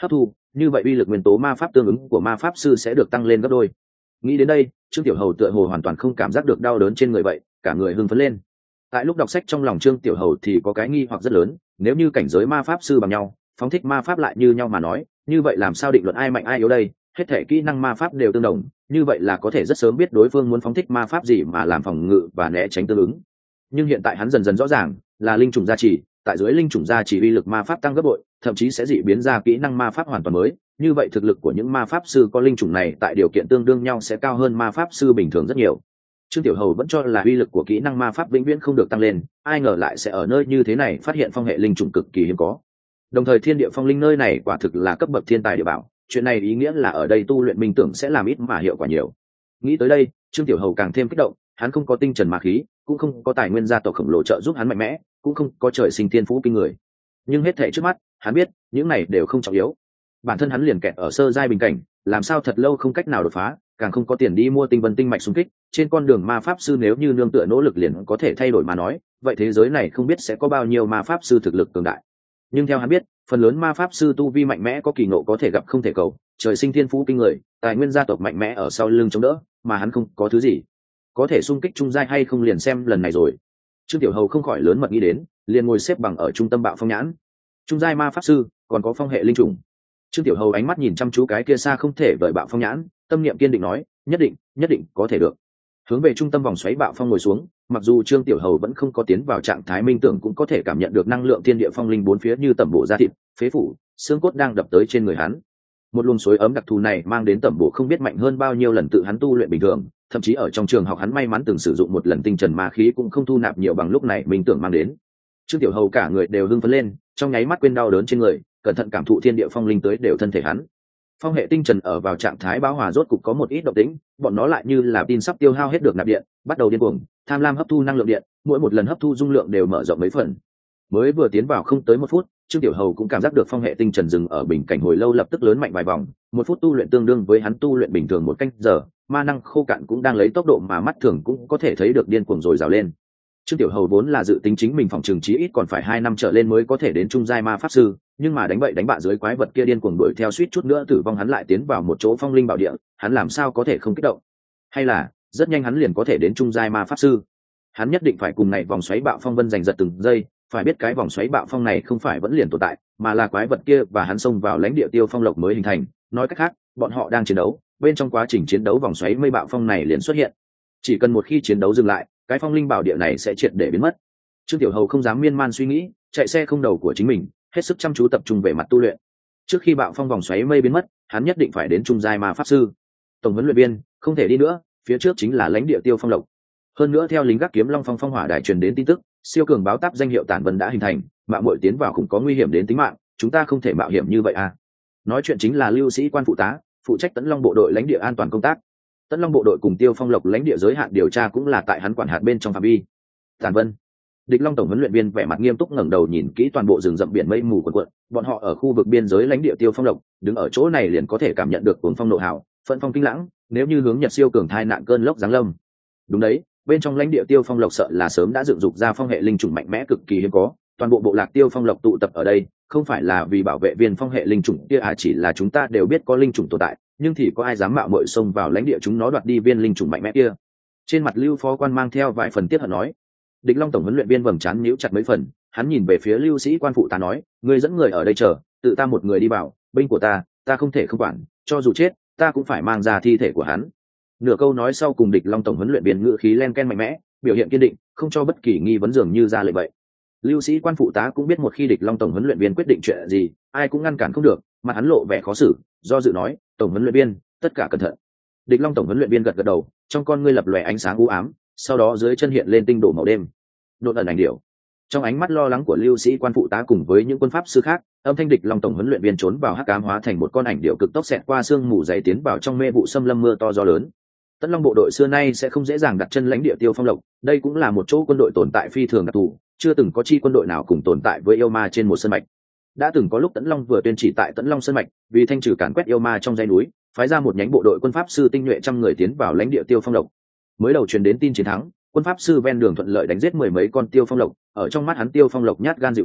như vậy uy lực nguyên tố ma pháp tương ứng của ma pháp sư sẽ được tăng lên gấp đôi. Nghĩ đến đây, Trương Tiểu Hầu tựa hồ hoàn toàn không cảm giác được đau đớn trên người vậy, cả người hưng phấn lên. Tại lúc đọc sách trong lòng Trương Tiểu Hầu thì có cái nghi hoặc rất lớn, nếu như cảnh giới ma pháp sư bằng nhau, phóng thích ma pháp lại như nhau mà nói, như vậy làm sao định luận ai mạnh ai yếu đây? Hết thể kỹ năng ma pháp đều tương đồng, như vậy là có thể rất sớm biết đối phương muốn phóng thích ma pháp gì mà làm phòng ngự và né tránh tương ứng. Nhưng hiện tại hắn dần dần rõ ràng, là linh trùng gia trì, tại dưới linh trùng gia trì uy lực ma pháp tăng gấp bội, thậm chí sẽ dị biến ra kỹ năng ma pháp hoàn toàn mới. Như vậy thực lực của những ma pháp sư có linh trùng này tại điều kiện tương đương nhau sẽ cao hơn ma pháp sư bình thường rất nhiều. Trương Tiểu Hầu vẫn cho là uy lực của kỹ năng ma pháp vĩnh viễn không được tăng lên, ai ngờ lại sẽ ở nơi như thế này phát hiện phong hệ linh trùng cực kỳ hiếm có. Đồng thời thiên địa phong linh nơi này quả thực là cấp bậc thiên tài địa bảo, chuyện này ý nghĩa là ở đây tu luyện minh tưởng sẽ làm ít mà hiệu quả nhiều. Nghĩ tới đây, Trương Tiểu Hầu càng thêm kích động, hắn không có tinh trần ma khí, cũng không có tài nguyên gia tộc khổng lồ trợ giúp hắn mạnh mẽ, cũng không có trời sinh thiên phú kinh người. Nhưng hết thảy trước mắt, hắn biết, những này đều không trọng yếu. Bản thân hắn liền kẹt ở sơ giai bình cảnh, làm sao thật lâu không cách nào đột phá, càng không có tiền đi mua tinh vân tinh mạch xung kích, trên con đường ma pháp sư nếu như nương tựa nỗ lực liền có thể thay đổi mà nói, vậy thế giới này không biết sẽ có bao nhiêu ma pháp sư thực lực cường đại. Nhưng theo hắn biết, phần lớn ma pháp sư tu vi mạnh mẽ có kỳ ngộ có thể gặp không thể cầu, trời sinh thiên phú kinh người, tài nguyên gia tộc mạnh mẽ ở sau lưng chống đỡ, mà hắn không có thứ gì. Có thể xung kích trung giai hay không liền xem lần này rồi. Trương Tiểu Hầu không khỏi lớn mật nghĩ đến, liền ngồi xếp bằng ở trung tâm bạo phong nhãn. Trung giai ma pháp sư, còn có phong hệ linh trùng. Trương Tiểu Hầu ánh mắt nhìn chăm chú cái kia xa không thể vời bạo phong nhãn, tâm niệm kiên định nói, nhất định có thể được. Hướng về trung tâm vòng xoáy bạo phong ngồi xuống, mặc dù Trương Tiểu Hầu vẫn không có tiến vào trạng thái minh tưởng cũng có thể cảm nhận được năng lượng thiên địa phong linh bốn phía như tẩm bổ da thịt, phế phủ, xương cốt đang đập tới trên người hắn. Một luồng suối ấm đặc thù này mang đến tẩm bổ không biết mạnh hơn bao nhiêu lần tự hắn tu luyện bình thường, thậm chí ở trong trường học hắn may mắn từng sử dụng một lần tinh trần ma khí cũng không thu nạp nhiều bằng lúc này minh tưởng mang đến. Trương Tiểu Hầu cả người đều hưng phấn lên, trong nháy mắt quên đau đớn trên người, cẩn thận cảm thụ thiên địa phong linh tới đều thân thể hắn. Phong hệ tinh trần ở vào trạng thái bão hòa rốt cục có một ít động tĩnh, bọn nó lại như là tin sắp tiêu hao hết được nạp điện, bắt đầu điên cuồng, tham lam hấp thu năng lượng điện, mỗi một lần hấp thu dung lượng đều mở rộng mấy phần. Mới vừa tiến vào không tới một phút, Trương Tiểu Hầu cũng cảm giác được phong hệ tinh trần dừng ở bình cảnh hồi lâu lập tức lớn mạnh vài vòng, một phút tu luyện tương đương với hắn tu luyện bình thường một canh giờ, ma năng khô cạn cũng đang lấy tốc độ mà mắt thường cũng có thể thấy được điên cuồng rồi rào lên. Trương Tiểu Hầu vốn là dự tính chính mình phòng trường chí ít còn phải 2 năm trở lên mới có thể đến trung giai ma pháp sư, nhưng mà đánh bậy đánh bạ dưới quái vật kia điên cuồng đuổi theo suýt chút nữa tử vong hắn lại tiến vào một chỗ phong linh bảo địa, hắn làm sao có thể không kích động? Hay là, rất nhanh hắn liền có thể đến trung giai ma pháp sư. Hắn nhất định phải cùng này vòng xoáy bạo phong vân giành giật từng giây, phải biết cái vòng xoáy bạo phong này không phải vẫn liền tồn tại, mà là quái vật kia và hắn xông vào lãnh địa Tiêu Phong Lộc mới hình thành, nói cách khác, bọn họ đang chiến đấu, bên trong quá trình chiến đấu vòng xoáy mây bạo phong này liền xuất hiện. Chỉ cần một khi chiến đấu dừng lại, cái phong linh bảo địa này sẽ triệt để biến mất. Trương Tiểu Hầu không dám miên man suy nghĩ, chạy xe không đầu của chính mình, hết sức chăm chú tập trung về mặt tu luyện. Trước khi bạo phong vòng xoáy mây biến mất, hắn nhất định phải đến trung giai ma pháp sư. Tổng huấn luyện viên, không thể đi nữa, phía trước chính là lãnh địa Tiêu Phong Lộc. Hơn nữa theo lính gác kiếm Long Phong Phong Hỏa Đài truyền đến tin tức, siêu cường báo táp danh hiệu Tản Vân đã hình thành, mạo muội tiến vào cũng có nguy hiểm đến tính mạng, chúng ta không thể mạo hiểm như vậy à? Nói chuyện chính là lưu sĩ quan phụ tá, phụ trách Tấn Long bộ đội lãnh địa an toàn công tác. Tấn Long bộ đội cùng Tiêu Phong Lộc lãnh địa giới hạn điều tra cũng là tại hắn quản hạt bên trong phạm vi. Tản Vân, Địch Long tổng huấn luyện viên vẻ mặt nghiêm túc ngẩng đầu nhìn kỹ toàn bộ rừng rậm biển mây mù quần quận, bọn họ ở khu vực biên giới lãnh địa Tiêu Phong Lộc, đứng ở chỗ này liền có thể cảm nhận được cuồng phong nộ hào, phẫn phong kinh lãng, nếu như hướng Nhật siêu cường thai nạn cơn lốc giáng lâm. Đúng đấy, bên trong lãnh địa Tiêu Phong Lộc sợ là sớm đã dựng dục ra phong hệ linh trùng mạnh mẽ cực kỳ hiếm có, toàn bộ bộ lạc Tiêu Phong Lộc tụ tập ở đây, không phải là vì bảo vệ viên phong hệ linh trùng kia à, chỉ là chúng ta đều biết có linh trùng tồn tại, nhưng thì có ai dám mạo muội xông vào lãnh địa chúng nó đoạt đi viên linh trùng mạnh mẽ kia. Trên mặt Lưu phó quan mang theo vài phần tiếc hận nói. Địch Long tổng huấn luyện viên vầng trán nhíu chặt mấy phần, hắn nhìn về phía lưu sĩ quan phụ tá nói, ngươi dẫn người ở đây chờ, tự ta một người đi bảo, binh của ta không thể không quản, cho dù chết, ta cũng phải mang ra thi thể của hắn. Nửa câu nói sau cùng Địch Long tổng huấn luyện viên ngữ khí len ken mạnh mẽ, biểu hiện kiên định, không cho bất kỳ nghi vấn dường như ra lệnh vậy. Lưu sĩ quan phụ tá cũng biết một khi Địch Long tổng huấn luyện viên quyết định chuyện gì, ai cũng ngăn cản không được, mặt hắn lộ vẻ khó xử, do dự nói, tổng huấn luyện viên, tất cả cẩn thận. Địch Long tổng huấn luyện viên gật gật đầu, trong con ngươi lập lòe ánh sáng u ám, sau đó dưới chân hiện lên tinh độ màu đêm. Đột ẩn ảnh điểu. Trong ánh mắt lo lắng của lưu sĩ quan phụ tá cùng với những quân pháp sư khác, âm thanh Địch Long tổng huấn luyện viên trốn vào hắc ám hóa thành một con ảnh điểu cực tốc xẹt qua sương mù dày tiến vào trong mê vụ xâm lâm mưa to gió lớn. Tấn Long bộ đội xưa nay sẽ không dễ dàng đặt chân lãnh địa Tiêu Phong Lộc, đây cũng là một chỗ quân đội tồn tại phi thường đặc thù, chưa từng có chi quân đội nào cùng tồn tại với yêu ma trên một sơn mạch. Đã từng có lúc Tấn Long vừa tuyên chỉ tại Tấn Long sơn mạch, vì thanh trừ càn quét yêu ma trong dãy núi, phái ra một nhánh bộ đội quân pháp sư tinh nhuệ trăm người tiến vào lãnh địa Tiêu Phong Lộc. Mới đầu truyền đến tin chiến thắng, quân pháp sư ven đường thuận lợi đánh giết 10 mấy con Tiêu Phong Lộc, ở trong mắt hắn Tiêu Phong Lộc nhát gan dịu ngoan,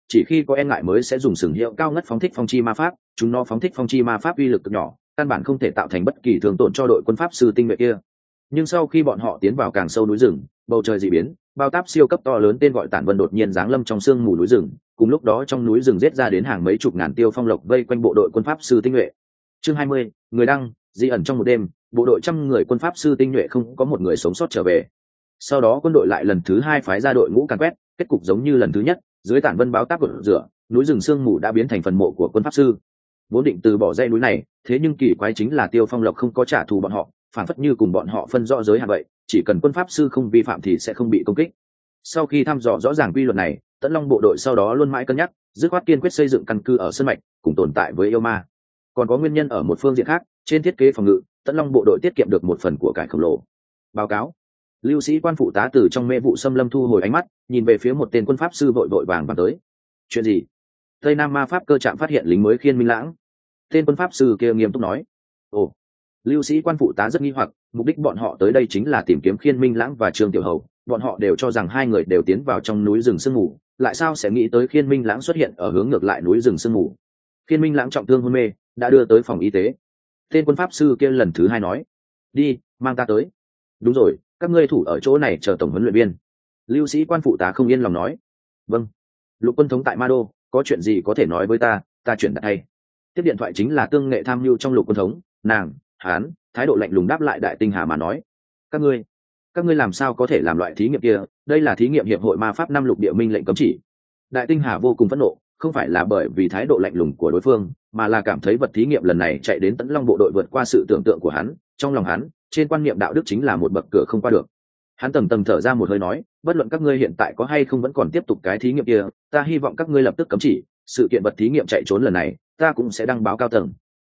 chỉ khi có e ngại mới sẽ dùng sừng hiệu cao ngất phóng thích phong chi ma pháp, chúng nó phóng thích phong chi ma pháp uy lực cực nhỏ, căn bản không thể tạo thành bất kỳ thương tổn cho đội quân pháp sư tinh nhuệ kia. Nhưng sau khi bọn họ tiến vào càng sâu núi rừng, bầu trời dị biến, bao táp siêu cấp to lớn tên gọi Tản Vân đột nhiên giáng lâm trong sương mù núi rừng, cùng lúc đó trong núi rừng giết ra đến hàng mấy chục ngàn tiêu phong lộc vây quanh bộ đội quân pháp sư tinh nhuệ. Chương 20, người đăng, di ẩn trong một đêm, bộ đội trăm người quân pháp sư tinh nhuệ không có một người sống sót trở về. Sau đó quân đội lại lần thứ hai phái ra đội ngũ càn quét, kết cục giống như lần thứ nhất, dưới Tản Vân báo táp gột rửa, núi rừng sương mù đã biến thành phần mộ của quân pháp sư. Vốn định từ bỏ dãy núi này, thế nhưng kỳ quái chính là tiêu phong lộc không có trả thù bọn họ, phản phất như cùng bọn họ phân rõ giới hạn vậy, chỉ cần quân pháp sư không vi phạm thì sẽ không bị công kích. Sau khi thăm dò rõ ràng quy luật này, Tấn Long bộ đội sau đó luôn mãi cân nhắc, dứt khoát kiên quyết xây dựng căn cứ ở sơn mạch, cùng tồn tại với yêu ma. Còn có nguyên nhân ở một phương diện khác, trên thiết kế phòng ngự, Tấn Long bộ đội tiết kiệm được một phần của cải khổng lồ. Báo cáo. Lưu sĩ quan phụ tá từ trong mê vụ xâm lâm thu hồi ánh mắt, nhìn về phía một tên quân pháp sư vội vội vàng vàng tới. Chuyện gì? Tây Nam ma pháp cơ trạm phát hiện lính mới Khiên Minh Lãng. Tên quân pháp sư kia nghiêm túc nói. Ồ. Lưu sĩ quan phụ tá rất nghi hoặc, mục đích bọn họ tới đây chính là tìm kiếm Khiên Minh Lãng và Trương Tiểu Hầu, bọn họ đều cho rằng hai người đều tiến vào trong núi rừng sương mù, lại sao sẽ nghĩ tới Khiên Minh Lãng xuất hiện ở hướng ngược lại núi rừng sương mù. Khiên Minh Lãng trọng thương hôn mê, đã đưa tới phòng y tế. Tên quân pháp sư kia lần thứ hai nói. Đi, mang ta tới. Đúng rồi, các ngươi thủ ở chỗ này chờ tổng huấn luyện viên. Lưu sĩ quan phụ tá không yên lòng nói. Vâng. Lục quân thống tại Ma Đô, có chuyện gì có thể nói với ta chuyển đặt hay. Tiếp điện thoại chính là tương nghệ tham mưu trong Lục quân thống, nàng, hán, thái độ lạnh lùng đáp lại Đại Tinh Hà mà nói. Các ngươi làm sao có thể làm loại thí nghiệm kia, đây là thí nghiệm hiệp hội ma pháp năm lục địa minh lệnh cấm chỉ. Đại Tinh Hà vô cùng phẫn nộ, không phải là bởi vì thái độ lạnh lùng của đối phương, mà là cảm thấy vật thí nghiệm lần này chạy đến Tấn Long bộ đội vượt qua sự tưởng tượng của hắn, trong lòng hắn, trên quan niệm đạo đức chính là một bậc cửa không qua được. Hắn tầng tầng thở ra một hơi nói, bất luận các ngươi hiện tại có hay không vẫn còn tiếp tục cái thí nghiệm kia, ta hy vọng các ngươi lập tức cấm chỉ, sự kiện vật thí nghiệm chạy trốn lần này, ta cũng sẽ đăng báo cao tầng.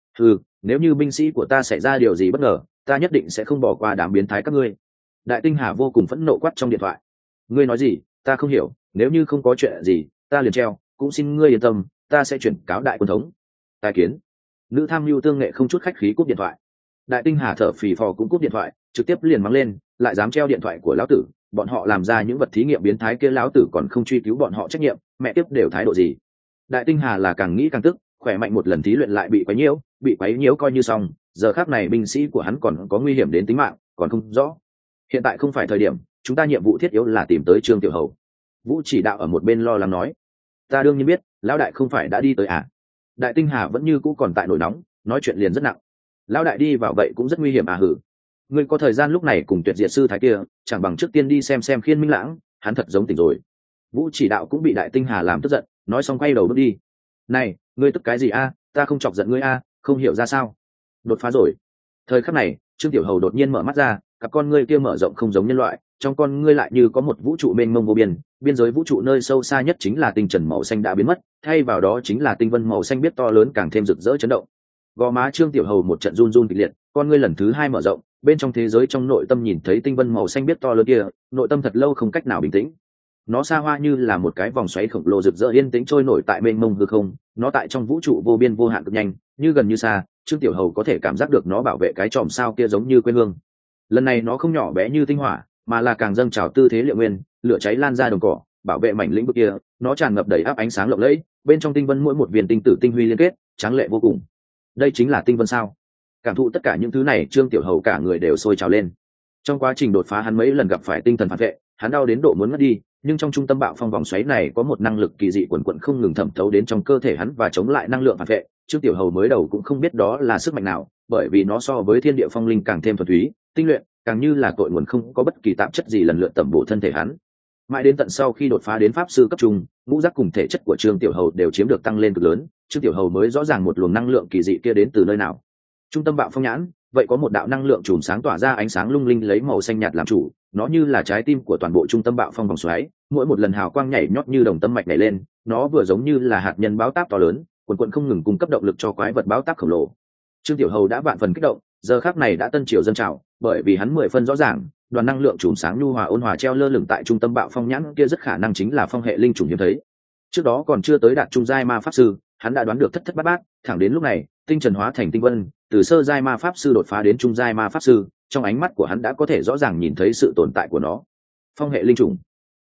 Nếu như binh sĩ của ta xảy ra điều gì bất ngờ, ta nhất định sẽ không bỏ qua đám biến thái các ngươi. Đại Tinh Hà vô cùng phẫn nộ quát trong điện thoại. Ngươi nói gì, ta không hiểu, nếu như không có chuyện gì, ta liền treo, cũng xin ngươi yên tâm, ta sẽ chuyển cáo đại quân thống. Tài kiến. Nữ tham mưu tương nghệ không chút khách khí cúp điện thoại. Đại Tinh Hà thở phì phò cũng cúp điện thoại, trực tiếp liền mắng lên, lại dám treo điện thoại của lão tử, bọn họ làm ra những vật thí nghiệm biến thái kia lão tử còn không truy cứu bọn họ trách nhiệm, mẹ tiếp đều thái độ gì. Đại Tinh Hà là càng nghĩ càng tức, khỏe mạnh một lần thí luyện lại bị quấy nhiễu coi như xong, giờ khác này binh sĩ của hắn còn có nguy hiểm đến tính mạng, còn không rõ. Hiện tại không phải thời điểm, chúng ta nhiệm vụ thiết yếu là tìm tới Trương Tiểu Hầu. Vũ chỉ đạo ở một bên lo lắng nói. Ta đương nhiên biết, lão đại không phải đã đi tới à? Đại Tinh Hà vẫn như cũ còn tại nổi nóng, nói chuyện liền rất nặng. Lão đại đi vào vậy cũng rất nguy hiểm à hử? Ngươi có thời gian lúc này cùng tuyệt diệt sư thái kia, chẳng bằng trước tiên đi xem Khiên Minh Lãng, hắn thật giống tỉnh rồi. Vũ chỉ đạo cũng bị Đại Tinh Hà làm tức giận, nói xong quay đầu bước đi. Này, ngươi tức cái gì a? Ta không chọc giận ngươi a, không hiểu ra sao? Đột phá rồi. Thời khắc này, Trương Tiểu Hầu đột nhiên mở mắt ra, cặp con ngươi kia mở rộng không giống nhân loại, trong con ngươi lại như có một vũ trụ mênh mông vô biên, biên giới vũ trụ nơi sâu xa nhất chính là tinh trần màu xanh đã biến mất, thay vào đó chính là tinh vân màu xanh biết to lớn càng thêm rực rỡ chấn động. Gò má Trương Tiểu Hầu một trận run run kịch liệt, con ngươi lần thứ hai mở rộng, bên trong thế giới trong nội tâm nhìn thấy tinh vân màu xanh biết to lớn kia, nội tâm thật lâu không cách nào bình tĩnh. Nó xa hoa như là một cái vòng xoáy khổng lồ rực rỡ yên tĩnh trôi nổi tại mênh mông hư không, nó tại trong vũ trụ vô biên vô hạn cực nhanh, như gần như xa, Trương Tiểu Hầu có thể cảm giác được nó bảo vệ cái chòm sao kia giống như quê hương. Lần này nó không nhỏ bé như tinh hỏa, mà là càng dâng trào tư thế liệu nguyên, lửa cháy lan ra đồng cỏ, bảo vệ mảnh lĩnh vực kia, nó tràn ngập đầy áp ánh sáng lộng lẫy, bên trong tinh vân mỗi một viên tinh tử tinh huy liên kết, tráng lệ vô cùng. Đây chính là tinh vân sao? Cảm thụ tất cả những thứ này, Trương Tiểu Hầu cả người đều sôi trào lên. Trong quá trình đột phá hắn mấy lần gặp phải tinh thần phản vệ, hắn đau đến độ muốn ngất đi, nhưng trong trung tâm bạo phong vòng xoáy này có một năng lực kỳ dị quần quận không ngừng thẩm thấu đến trong cơ thể hắn và chống lại năng lượng phản vệ. Trương Tiểu Hầu mới đầu cũng không biết đó là sức mạnh nào, bởi vì nó so với thiên địa phong linh càng thêm thuần túy, tinh luyện, càng như là cội nguồn không có bất kỳ tạp chất gì lần lượt tẩm bổ thân thể hắn. Mãi đến tận sau khi đột phá đến pháp sư cấp trung, ngũ giác cùng thể chất của Trương Tiểu Hầu đều chiếm được tăng lên cực lớn, Trương Tiểu Hầu mới rõ ràng một luồng năng lượng kỳ dị kia đến từ nơi nào. Trung tâm bạo phong nhãn, vậy có một đạo năng lượng chùm sáng tỏa ra ánh sáng lung linh lấy màu xanh nhạt làm chủ, nó như là trái tim của toàn bộ trung tâm bạo phong vòng xoáy, mỗi một lần hào quang nhảy nhót như đồng tâm mạch nhảy lên, nó vừa giống như là hạt nhân báo táp to lớn, quần quần không ngừng cung cấp động lực cho quái vật báo táp khổng lồ. Trương Tiểu Hầu đã vạn phần kích động, giờ khắc này đã tân triều dâng trào, bởi vì hắn 10 phân rõ ràng, đoàn năng lượng chùm sáng nhu hòa ôn hòa treo lơ lửng tại trung tâm bạo phong nhãn kia rất khả năng chính là phong hệ linh trùng hiếm thấy. Trước đó còn chưa tới đạt trung giai ma pháp sư, hắn đã đoán được thất thất bát bát, thẳng đến lúc này, tinh trần hóa thành tinh vân, từ sơ giai ma pháp sư đột phá đến trung giai ma pháp sư, trong ánh mắt của hắn đã có thể rõ ràng nhìn thấy sự tồn tại của nó. Phong hệ linh trùng.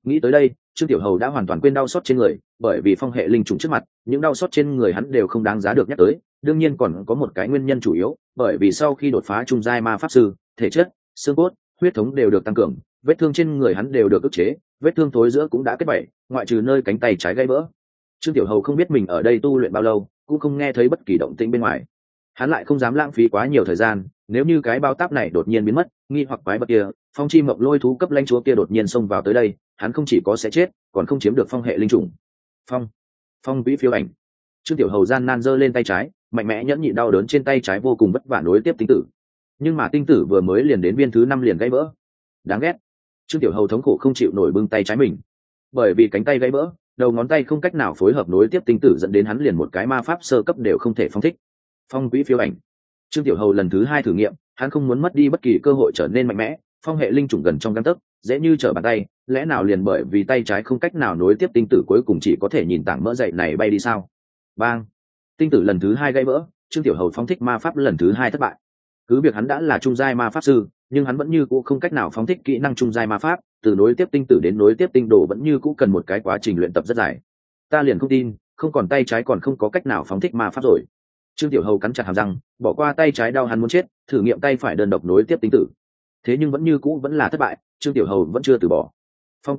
Nghĩ tới đây, Trương Tiểu Hầu đã hoàn toàn quên đau xót trên người, bởi vì phong hệ linh trùng trước mặt, những đau xót trên người hắn đều không đáng giá được nhắc tới. Đương nhiên còn có một cái nguyên nhân chủ yếu, bởi vì sau khi đột phá trung giai ma pháp sư, thể chất, xương cốt, huyết thống đều được tăng cường, vết thương trên người hắn đều được ức chế, vết thương thối giữa cũng đã kết bảy, ngoại trừ nơi cánh tay trái gãy vỡ. Trương Tiểu Hầu không biết mình ở đây tu luyện bao lâu, cũng không nghe thấy bất kỳ động tĩnh bên ngoài. Hắn lại không dám lãng phí quá nhiều thời gian, nếu như cái bao táp này đột nhiên biến mất, nghi hoặc quái vật kia, phong chi mộng lôi thú cấp lãnh chúa kia đột nhiên xông vào tới đây, hắn không chỉ có sẽ chết, còn không chiếm được phong hệ linh trùng. Phong vĩ phiêu ảnh. Trương Tiểu Hầu gian nan giơ lên tay trái, mạnh mẽ nhẫn nhịn đau đớn trên tay trái vô cùng vất vả nối tiếp tinh tử. Nhưng mà tinh tử vừa mới liền đến viên thứ 5 liền gãy vỡ. Đáng ghét. Trương Tiểu Hầu thống khổ không chịu nổi bưng tay trái mình. Bởi vì cánh tay gãy vỡ, đầu ngón tay không cách nào phối hợp nối tiếp tinh tử dẫn đến hắn liền một cái ma pháp sơ cấp đều không thể phong thích. Phong vĩ phiêu ảnh. Trương Tiểu Hầu lần thứ 2 thử nghiệm, hắn không muốn mất đi bất kỳ cơ hội trở nên mạnh mẽ, phong hệ linh trùng gần trong gang tấc, dễ như trở bàn tay, lẽ nào liền bởi vì tay trái không cách nào nối tiếp tinh tử cuối cùng chỉ có thể nhìn tảng mỡ dậy này bay đi sao? Bang! Tinh tử lần thứ 2 gãy vỡ, Trương Tiểu Hầu phóng thích ma pháp lần thứ 2 thất bại. Cứ việc hắn đã là trung giai ma pháp sư, nhưng hắn vẫn như cũ không cách nào phóng thích kỹ năng trung giai ma pháp, từ nối tiếp tinh tử đến nối tiếp tinh đồ vẫn như cũ cần một cái quá trình luyện tập rất dài. Ta liền không tin, không còn tay trái còn không có cách nào phóng thích ma pháp rồi. Trương Tiểu Hầu cắn chặt hàm răng, bỏ qua tay trái đau hắn muốn chết, thử nghiệm tay phải đơn độc nối tiếp tinh tử. Thế nhưng vẫn như cũ vẫn là thất bại, Trương Tiểu Hầu vẫn chưa từ bỏ. Phong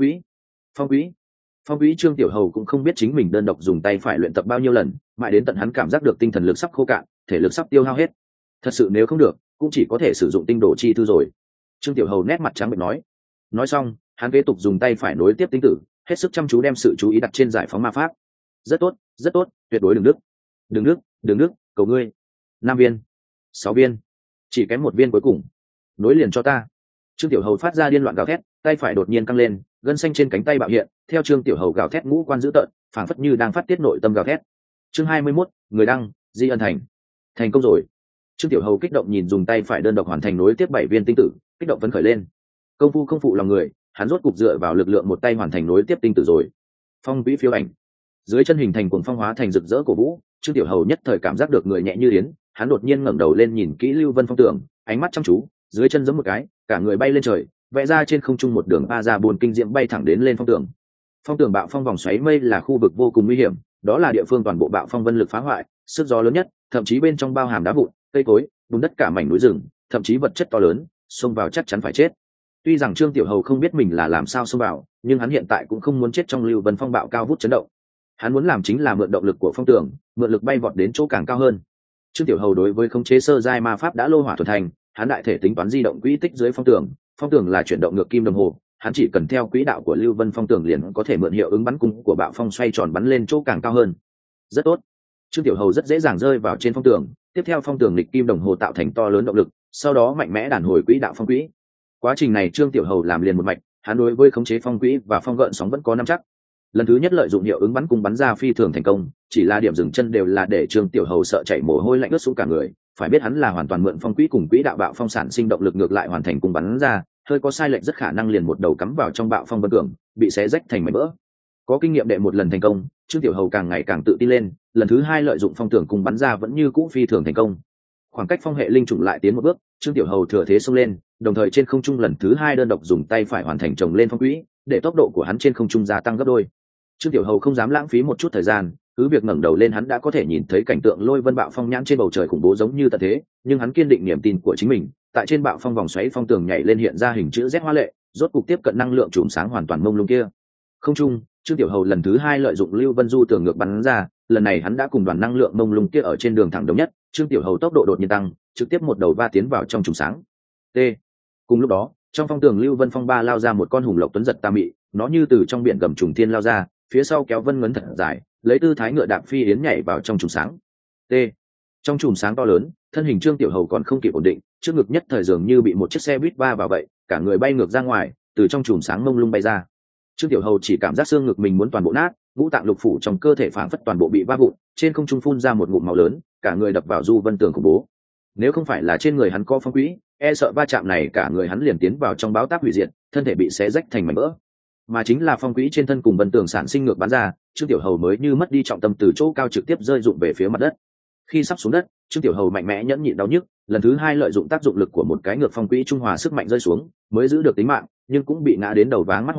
quý, Trương Tiểu Hầu cũng không biết chính mình đơn độc dùng tay phải luyện tập bao nhiêu lần, mãi đến tận hắn cảm giác được tinh thần lực sắp khô cạn, thể lực sắp tiêu hao hết. Thật sự nếu không được, cũng chỉ có thể sử dụng tinh đồ chi thư rồi. Trương Tiểu Hầu nét mặt trắng bệch nói. Nói xong, hắn kế tục dùng tay phải nối tiếp tinh tử, hết sức chăm chú đem sự chú ý đặt trên giải phóng ma pháp. Rất tốt, tuyệt đối đừng nước, cầu ngươi. 5 viên, 6 viên, chỉ kém 1 viên cuối cùng. Nối liền cho ta. Trương Tiểu Hầu phát ra điên loạn gào thét, tay phải đột nhiên căng lên, gân xanh trên cánh tay bạo hiện, theo Trương Tiểu Hầu gào thét ngũ quan dữ tợn, phảng phất như đang phát tiết nội tâm gào thét. Chương 21, người đăng, Di Ân thành công rồi. Trương Tiểu Hầu kích động nhìn dùng tay phải đơn độc hoàn thành nối tiếp 7 viên tinh tử, kích động phấn khởi lên. Công phu không phụ lòng người, hắn rốt cục dựa vào lực lượng một tay hoàn thành nối tiếp tinh tử rồi. Phong vĩ phiêu ảnh. Dưới chân hình thành cuồng phong hóa thành rực rỡ cổ vũ, Trương Tiểu Hầu nhất thời cảm giác được người nhẹ như yến, hắn đột nhiên ngẩng đầu lên nhìn kỹ Lưu Vân Phong tường, ánh mắt chăm chú, dưới chân giẫm một cái, cả người bay lên trời, vẽ ra trên không trung một đường a ra buồn kinh diệm bay thẳng đến lên phong tường. Phong tường bạo phong vòng xoáy mây là khu vực vô cùng nguy hiểm, đó là địa phương toàn bộ bạo phong vân lực phá hoại, sức gió lớn nhất, thậm chí bên trong bao hàm đá vụn, cây cối, bùn đất cả mảnh núi rừng, thậm chí vật chất to lớn, xông vào chắc chắn phải chết. Tuy rằng Trương Tiểu Hầu không biết mình là làm sao xông vào, nhưng hắn hiện tại cũng không muốn chết trong Lưu Vân Phong bạo cao vút chấn động. Hắn muốn làm chính là mượn động lực của phong tường, mượn lực bay vọt đến chỗ càng cao hơn. Trương Tiểu Hầu đối với khống chế sơ giai ma pháp đã lô hỏa thuần thành, hắn đại thể tính toán di động quỹ tích dưới phong tường là chuyển động ngược kim đồng hồ, hắn chỉ cần theo quỹ đạo của Lưu Vân Phong tường liền có thể mượn hiệu ứng bắn cung của bạo phong xoay tròn bắn lên chỗ càng cao hơn. Rất tốt. Trương Tiểu Hầu rất dễ dàng rơi vào trên phong tường, tiếp theo phong tường nghịch kim đồng hồ tạo thành to lớn động lực, sau đó mạnh mẽ đàn hồi quỹ đạo phong quỹ. Quá trình này Trương Tiểu Hầu làm liền một mạch, hắn đối với khống chế phong quỹ và phong gợn sóng vẫn có nắm chắc. Lần thứ nhất lợi dụng hiệu ứng bắn cung bắn ra phi thường thành công, chỉ là điểm dừng chân đều là để Trương Tiểu Hầu sợ chảy mồ hôi lạnh ướt sũng cả người, phải biết hắn là hoàn toàn mượn phong quỹ cùng quỹ đạo bạo phong sản sinh động lực ngược lại hoàn thành cung bắn ra, hơi có sai lệch rất khả năng liền một đầu cắm vào trong bạo phong vân cường, bị xé rách thành mảnh vỡ. Có kinh nghiệm đệ một lần thành công, Trương Tiểu Hầu càng ngày càng tự tin lên, lần thứ 2 lợi dụng phong tường cung bắn ra vẫn như cũ phi thường thành công. Khoảng cách phong hệ linh trùng lại tiến một bước, Trương Tiểu Hầu thừa thế xông lên, đồng thời trên không trung lần thứ 2 đơn độc dùng tay phải hoàn thành chồng lên phong quỹ, để tốc độ của hắn trên không trung gia tăng gấp đôi. Trương Tiểu Hầu không dám lãng phí một chút thời gian, cứ việc ngẩng đầu lên hắn đã có thể nhìn thấy cảnh tượng lôi vân bạo phong nhãn trên bầu trời khủng bố giống như tận thế, nhưng hắn kiên định niềm tin của chính mình, tại trên bạo phong vòng xoáy phong tường nhảy lên hiện ra hình chữ Z hoa lệ, rốt cục tiếp cận năng lượng chùm sáng hoàn toàn mông lung kia. Không trung, Trương Tiểu Hầu lần thứ 2 lợi dụng Lưu Vân Du tường ngược bắn ra, lần này hắn đã cùng đoàn năng lượng mông lung kia ở trên đường thẳng đồng nhất, Trương Tiểu Hầu tốc độ đột nhiên tăng, trực tiếp một đầu va tiến vào trong chùm sáng. T. Cùng lúc đó, trong phong tường Lưu Vân Phong ba lao ra một con hùng lộc tuấn giật tà mị, nó như từ trong biển gầm trùng thiên lao ra, phía sau kéo vân ngấn thật dài, lấy tư thái ngựa đạp phi yến nhảy vào trong chùm sáng. T. Trong chùm sáng to lớn, thân hình Trương Tiểu Hầu còn không kịp ổn định, trước ngực nhất thời dường như bị một chiếc xe buýt va vào vậy, cả người bay ngược ra ngoài, từ trong chùm sáng mông lung bay ra. Trương Tiểu Hầu chỉ cảm giác xương ngực mình muốn toàn bộ nát, ngũ tạng lục phủ trong cơ thể phảng phất toàn bộ bị va vụn, trên không trung phun ra một ngụm máu lớn, cả người đập vào du vân tường khủng bố. Nếu không phải là trên người hắn có phong quỹ, e sợ va chạm này cả người hắn liền tiến vào trong báo táp hủy diệt, thân thể bị xé rách thành mảnh vỡ. Mà chính là phong quỹ trên thân cùng vân tường sản sinh ngược bắn ra, Trương Tiểu Hầu mới như mất đi trọng tâm từ chỗ cao trực tiếp rơi rụng về phía mặt đất. Khi sắp xuống đất, Trương Tiểu Hầu mạnh mẽ nhẫn nhịn đau nhức, lần thứ 2 lợi dụng tác dụng lực của một cái ngược phong quỹ trung hòa sức mạnh rơi xuống, mới giữ được tính mạng, nhưng cũng bị ngã đến đầu váng mắt hoa,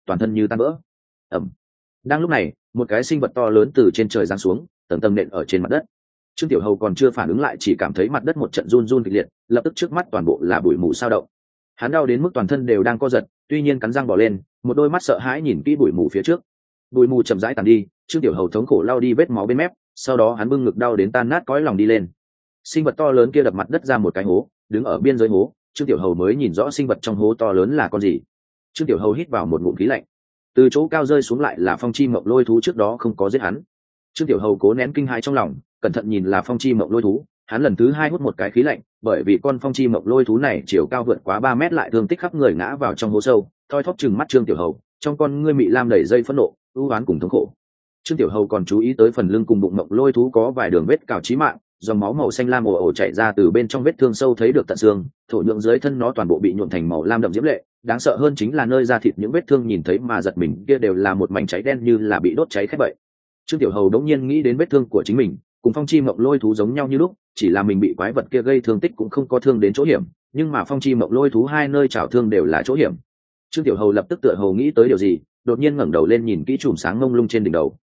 toàn thân như tan vỡ. Ẩm. Đang lúc này một cái sinh vật to lớn từ trên trời giáng xuống, tầng tầng nện ở trên mặt đất. Trương Tiểu Hầu còn chưa phản ứng lại, chỉ cảm thấy mặt đất một trận run run kịch liệt, lập tức trước mắt toàn bộ là bụi mù sao động. Hắn đau đến mức toàn thân đều đang co giật, tuy nhiên cắn răng bỏ lên, một đôi mắt sợ hãi nhìn kỹ bụi mù phía trước. Bụi mù chậm rãi tàn đi, Trương Tiểu Hầu thống khổ lau đi vết máu bên mép, sau đó hắn bưng ngực đau đến tan nát cõi lòng đi lên. Sinh vật to lớn kia đập mặt đất ra một cái hố, đứng ở biên giới hố, Trương Tiểu Hầu mới nhìn rõ sinh vật trong hố to lớn là con gì. Trương Tiểu Hầu hít vào một ngụm khí lạnh. Từ chỗ cao rơi xuống lại là phong chi mộng lôi thú, trước đó không có giết hắn. Trương Tiểu Hầu cố nén kinh hãi trong lòng, cẩn thận nhìn là phong chi mộng lôi thú. Hắn lần thứ hai hút một cái khí lạnh, bởi vì con phong chi mộng lôi thú này chiều cao vượt quá 3 mét, lại thương tích khắp người, ngã vào trong hố sâu, thoi thóp chừng mắt Trương Tiểu Hầu, trong con ngươi mị lam đầy dây phẫn nộ, ưu oán cùng thống khổ. Trương Tiểu Hầu còn chú ý tới phần lưng cùng bụng mộng lôi thú có vài đường vết cào chí mạng, dòng máu màu xanh lam ồ ồ chảy ra từ bên trong vết thương sâu thấy được tận xương, thổ nhưỡng dưới thân nó toàn bộ bị nhuộm thành màu lam đậm diễm lệ. Đáng sợ hơn chính là nơi da thịt những vết thương nhìn thấy mà giật mình kia đều là một mảnh cháy đen như là bị đốt cháy khét vậy. Trương Tiểu Hầu đống nhiên nghĩ đến vết thương của chính mình, cùng phong chi mộng lôi thú giống nhau như lúc, chỉ là mình bị quái vật kia gây thương tích cũng không có thương đến chỗ hiểm, nhưng mà phong chi mộng lôi thú hai nơi chảo thương đều là chỗ hiểm. Trương Tiểu Hầu lập tức tựa hồ nghĩ tới điều gì, đột nhiên ngẩng đầu lên nhìn kỹ chùm sáng mông lung trên đỉnh đầu.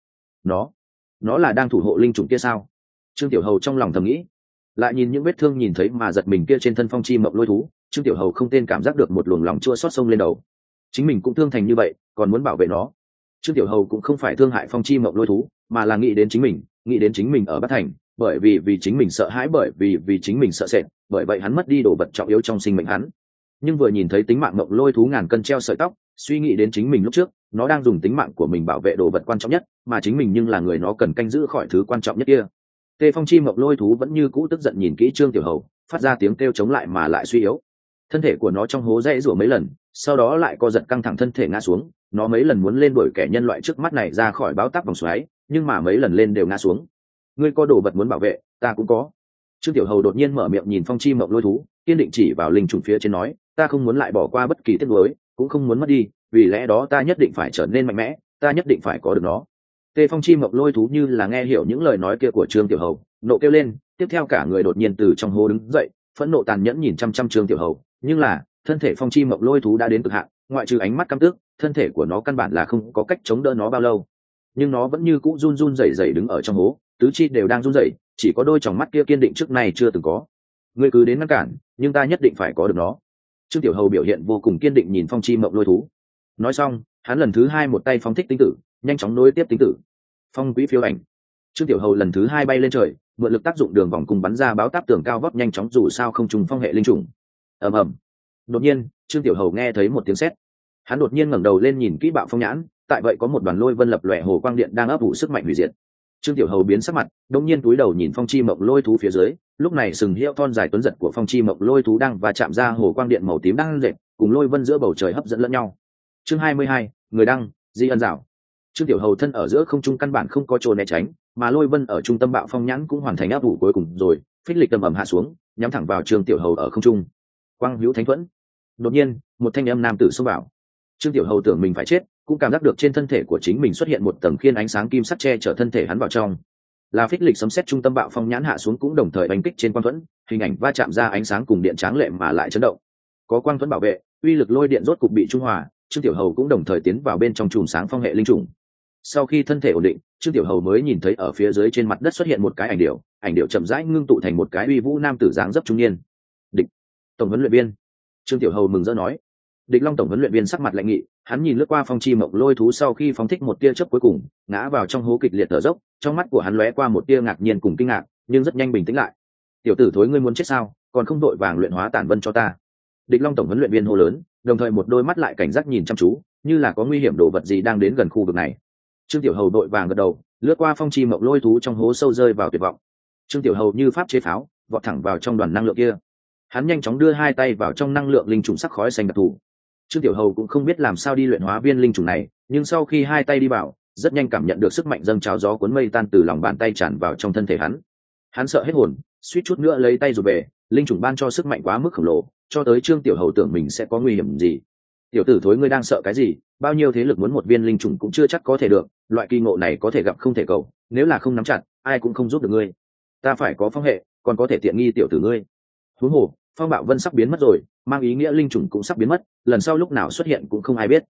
Nó là đang thủ hộ linh trùng kia sao? Trương Tiểu Hầu trong lòng thầm nghĩ. Lại nhìn những vết thương nhìn thấy mà giật mình kia trên thân phong chi mộng lôi thú, Trương Tiểu Hầu không tên cảm giác được một luồng lòng chua xót sông lên đầu. Chính mình cũng thương thành như vậy, còn muốn bảo vệ nó. Trương Tiểu Hầu cũng không phải thương hại phong chi mộng lôi thú, mà là nghĩ đến chính mình ở Bắc Thành, bởi vì chính mình sợ hãi, bởi vì chính mình sợ sệt, bởi vậy hắn mất đi đồ vật trọng yếu trong sinh mệnh hắn. Nhưng vừa nhìn thấy tính mạng mộng lôi thú ngàn cân treo sợi tóc, suy nghĩ đến chính mình lúc trước, nó đang dùng tính mạng của mình bảo vệ đồ vật quan trọng nhất, mà chính mình nhưng là người nó cần canh giữ khỏi thứ quan trọng nhất kia. Tê phong chi mộng lôi thú vẫn như cũ tức giận nhìn kỹ Trương Tiểu Hầu, phát ra tiếng kêu chống lại mà lại suy yếu. Thân thể của nó trong hố dãy rủa mấy lần, sau đó lại co giật căng thẳng, thân thể ngã xuống. Nó mấy lần muốn lên đuổi kẻ nhân loại trước mắt này ra khỏi báo táp vòng xoáy, nhưng mà mấy lần lên đều ngã xuống. Ngươi có đồ vật muốn bảo vệ, ta cũng có. Trương Tiểu Hầu đột nhiên mở miệng nhìn phong chi mộng lôi thú, kiên định chỉ vào linh trùng phía trên nói, ta không muốn lại bỏ qua bất kỳ tiếc nuối, cũng không muốn mất đi, vì lẽ đó ta nhất định phải trở nên mạnh mẽ, ta nhất định phải có được nó. Tê phong chi mộng lôi thú như là nghe hiểu những lời nói kia của Trương Tiểu Hầu, nộ kêu lên, tiếp theo cả người đột nhiên từ trong hố đứng dậy, phẫn nộ tàn nhẫn nhìn chăm chăm Trương Tiểu Hầu. Nhưng là thân thể phong chi mộng lôi thú đã đến cực hạn, ngoại trừ ánh mắt căm tức, thân thể của nó căn bản là không có cách chống đỡ nó bao lâu. Nhưng nó vẫn như cũ run run rẩy rẩy đứng ở trong hố, tứ chi đều đang run rẩy, chỉ có đôi tròng mắt kia kiên định trước nay chưa từng có. Ngươi cứ đến ngăn cản, nhưng ta nhất định phải có được nó. Trương Tiểu Hầu biểu hiện vô cùng kiên định nhìn phong chi mộng lôi thú. Nói xong, hắn lần thứ hai một tay phóng thích tinh tử, nhanh chóng nối tiếp tinh tử. Phong quý phiêu ảnh. Trương Tiểu Hầu lần thứ hai bay lên trời, mượn lực tác dụng đường vòng cùng bắn ra báo táp tường cao vót nhanh chóng dù sao không trùng phong hệ linh trùng. Ầm ầm. Đột nhiên, Trương Tiểu Hầu nghe thấy một tiếng sét. Hắn đột nhiên ngẩng đầu lên nhìn kỹ bạo phong nhãn, tại vậy có một đoàn lôi vân lập lòe hồ quang điện đang ấp ủ sức mạnh hủy diệt. Trương Tiểu Hầu biến sắc mặt, đột nhiên cúi đầu nhìn phong chi mộng lôi thú phía dưới, lúc này sừng hiệu thon dài tuấn giật của phong chi mộng lôi thú đang và chạm ra hồ quang điện màu tím đang dệt, cùng lôi vân giữa bầu trời hấp dẫn lẫn nhau. Chương 22, người đăng, Di Ân Dạo. Trương Tiểu Hầu thân ở giữa không trung căn bản không có chỗ né tránh, mà lôi vân ở trung tâm bạo phong nhãn cũng hoàn thành áp vụ cuối cùng rồi, phích lịch tầm ầm hạ xuống, nhắm thẳng vào Trương Tiểu Hầu ở không trung. Quang hữu thánh thuẫn. Đột nhiên, một thanh âm nam tử xông vào. Trương Tiểu Hầu tưởng mình phải chết, cũng cảm giác được trên thân thể của chính mình xuất hiện một tầng khiên ánh sáng kim sắc che chở thân thể hắn vào trong. Là phích lịch sấm sét trung tâm bạo phong nhãn hạ xuống cũng đồng thời đánh kích trên quang thuẫn, hình ảnh va chạm ra ánh sáng cùng điện tráng lệ mà lại chấn động. Có quang thuẫn bảo vệ, uy lực lôi điện rốt cục bị trung hòa, Trương Tiểu Hầu cũng đồng thời tiến vào bên trong chùm sáng phong hệ linh trùng. Sau khi thân thể ổn định, Trương Tiểu Hầu mới nhìn thấy ở phía dưới trên mặt đất xuất hiện một cái ảnh điệu chậm rãi ngưng tụ thành một cái uy vũ nam tử dáng dấp trung niên. Địch, tổng huấn luyện viên. Trương Tiểu Hầu mừng rỡ nói. Địch Long tổng huấn luyện viên sắc mặt lạnh nghị, hắn nhìn lướt qua phong chi mộng lôi thú sau khi phóng thích một tia chớp cuối cùng, ngã vào trong hố kịch liệt thở dốc, trong mắt của hắn lóe qua một tia ngạc nhiên cùng kinh ngạc, nhưng rất nhanh bình tĩnh lại. Tiểu tử thối, ngươi muốn chết sao, còn không đội vàng luyện hóa tản vân cho ta. Địch Long tổng huấn luyện viên hô lớn, đồng thời một đôi mắt lại cảnh giác nhìn chăm chú, như là có nguy hiểm đồ vật gì đang đến gần khu vực này. Trương Tiểu Hầu đội vàng gật đầu, lướt qua phong chi mộng lôi thú trong hố sâu rơi vào tuyệt vọng. Trương Tiểu Hầu như pháp chế pháo, vọt thẳng vào trong đoàn năng lượng kia. Hắn nhanh chóng đưa hai tay vào trong năng lượng linh trùng sắc khói xanh đặc thù. Trương Tiểu Hầu cũng không biết làm sao đi luyện hóa viên linh trùng này, nhưng sau khi hai tay đi vào, rất nhanh cảm nhận được sức mạnh dâng trào gió cuốn mây tan từ lòng bàn tay tràn vào trong thân thể hắn. Hắn sợ hết hồn, suýt chút nữa lấy tay rụt về, linh trùng ban cho sức mạnh quá mức khổng lồ, cho tới Trương Tiểu Hầu tưởng mình sẽ có nguy hiểm gì. Tiểu tử thối, ngươi đang sợ cái gì? Bao nhiêu thế lực muốn một viên linh trùng cũng chưa chắc có thể được, loại kỳ ngộ này có thể gặp không thể cầu, nếu là không nắm chặt, ai cũng không giúp được ngươi. Ta phải có phong hệ, còn có thể tiện nghi tiểu tử ngươi. Huống hồ, phong bạo vân sắp biến mất rồi, mang ý nghĩa linh trùng cũng sắp biến mất, lần sau lúc nào xuất hiện cũng không ai biết.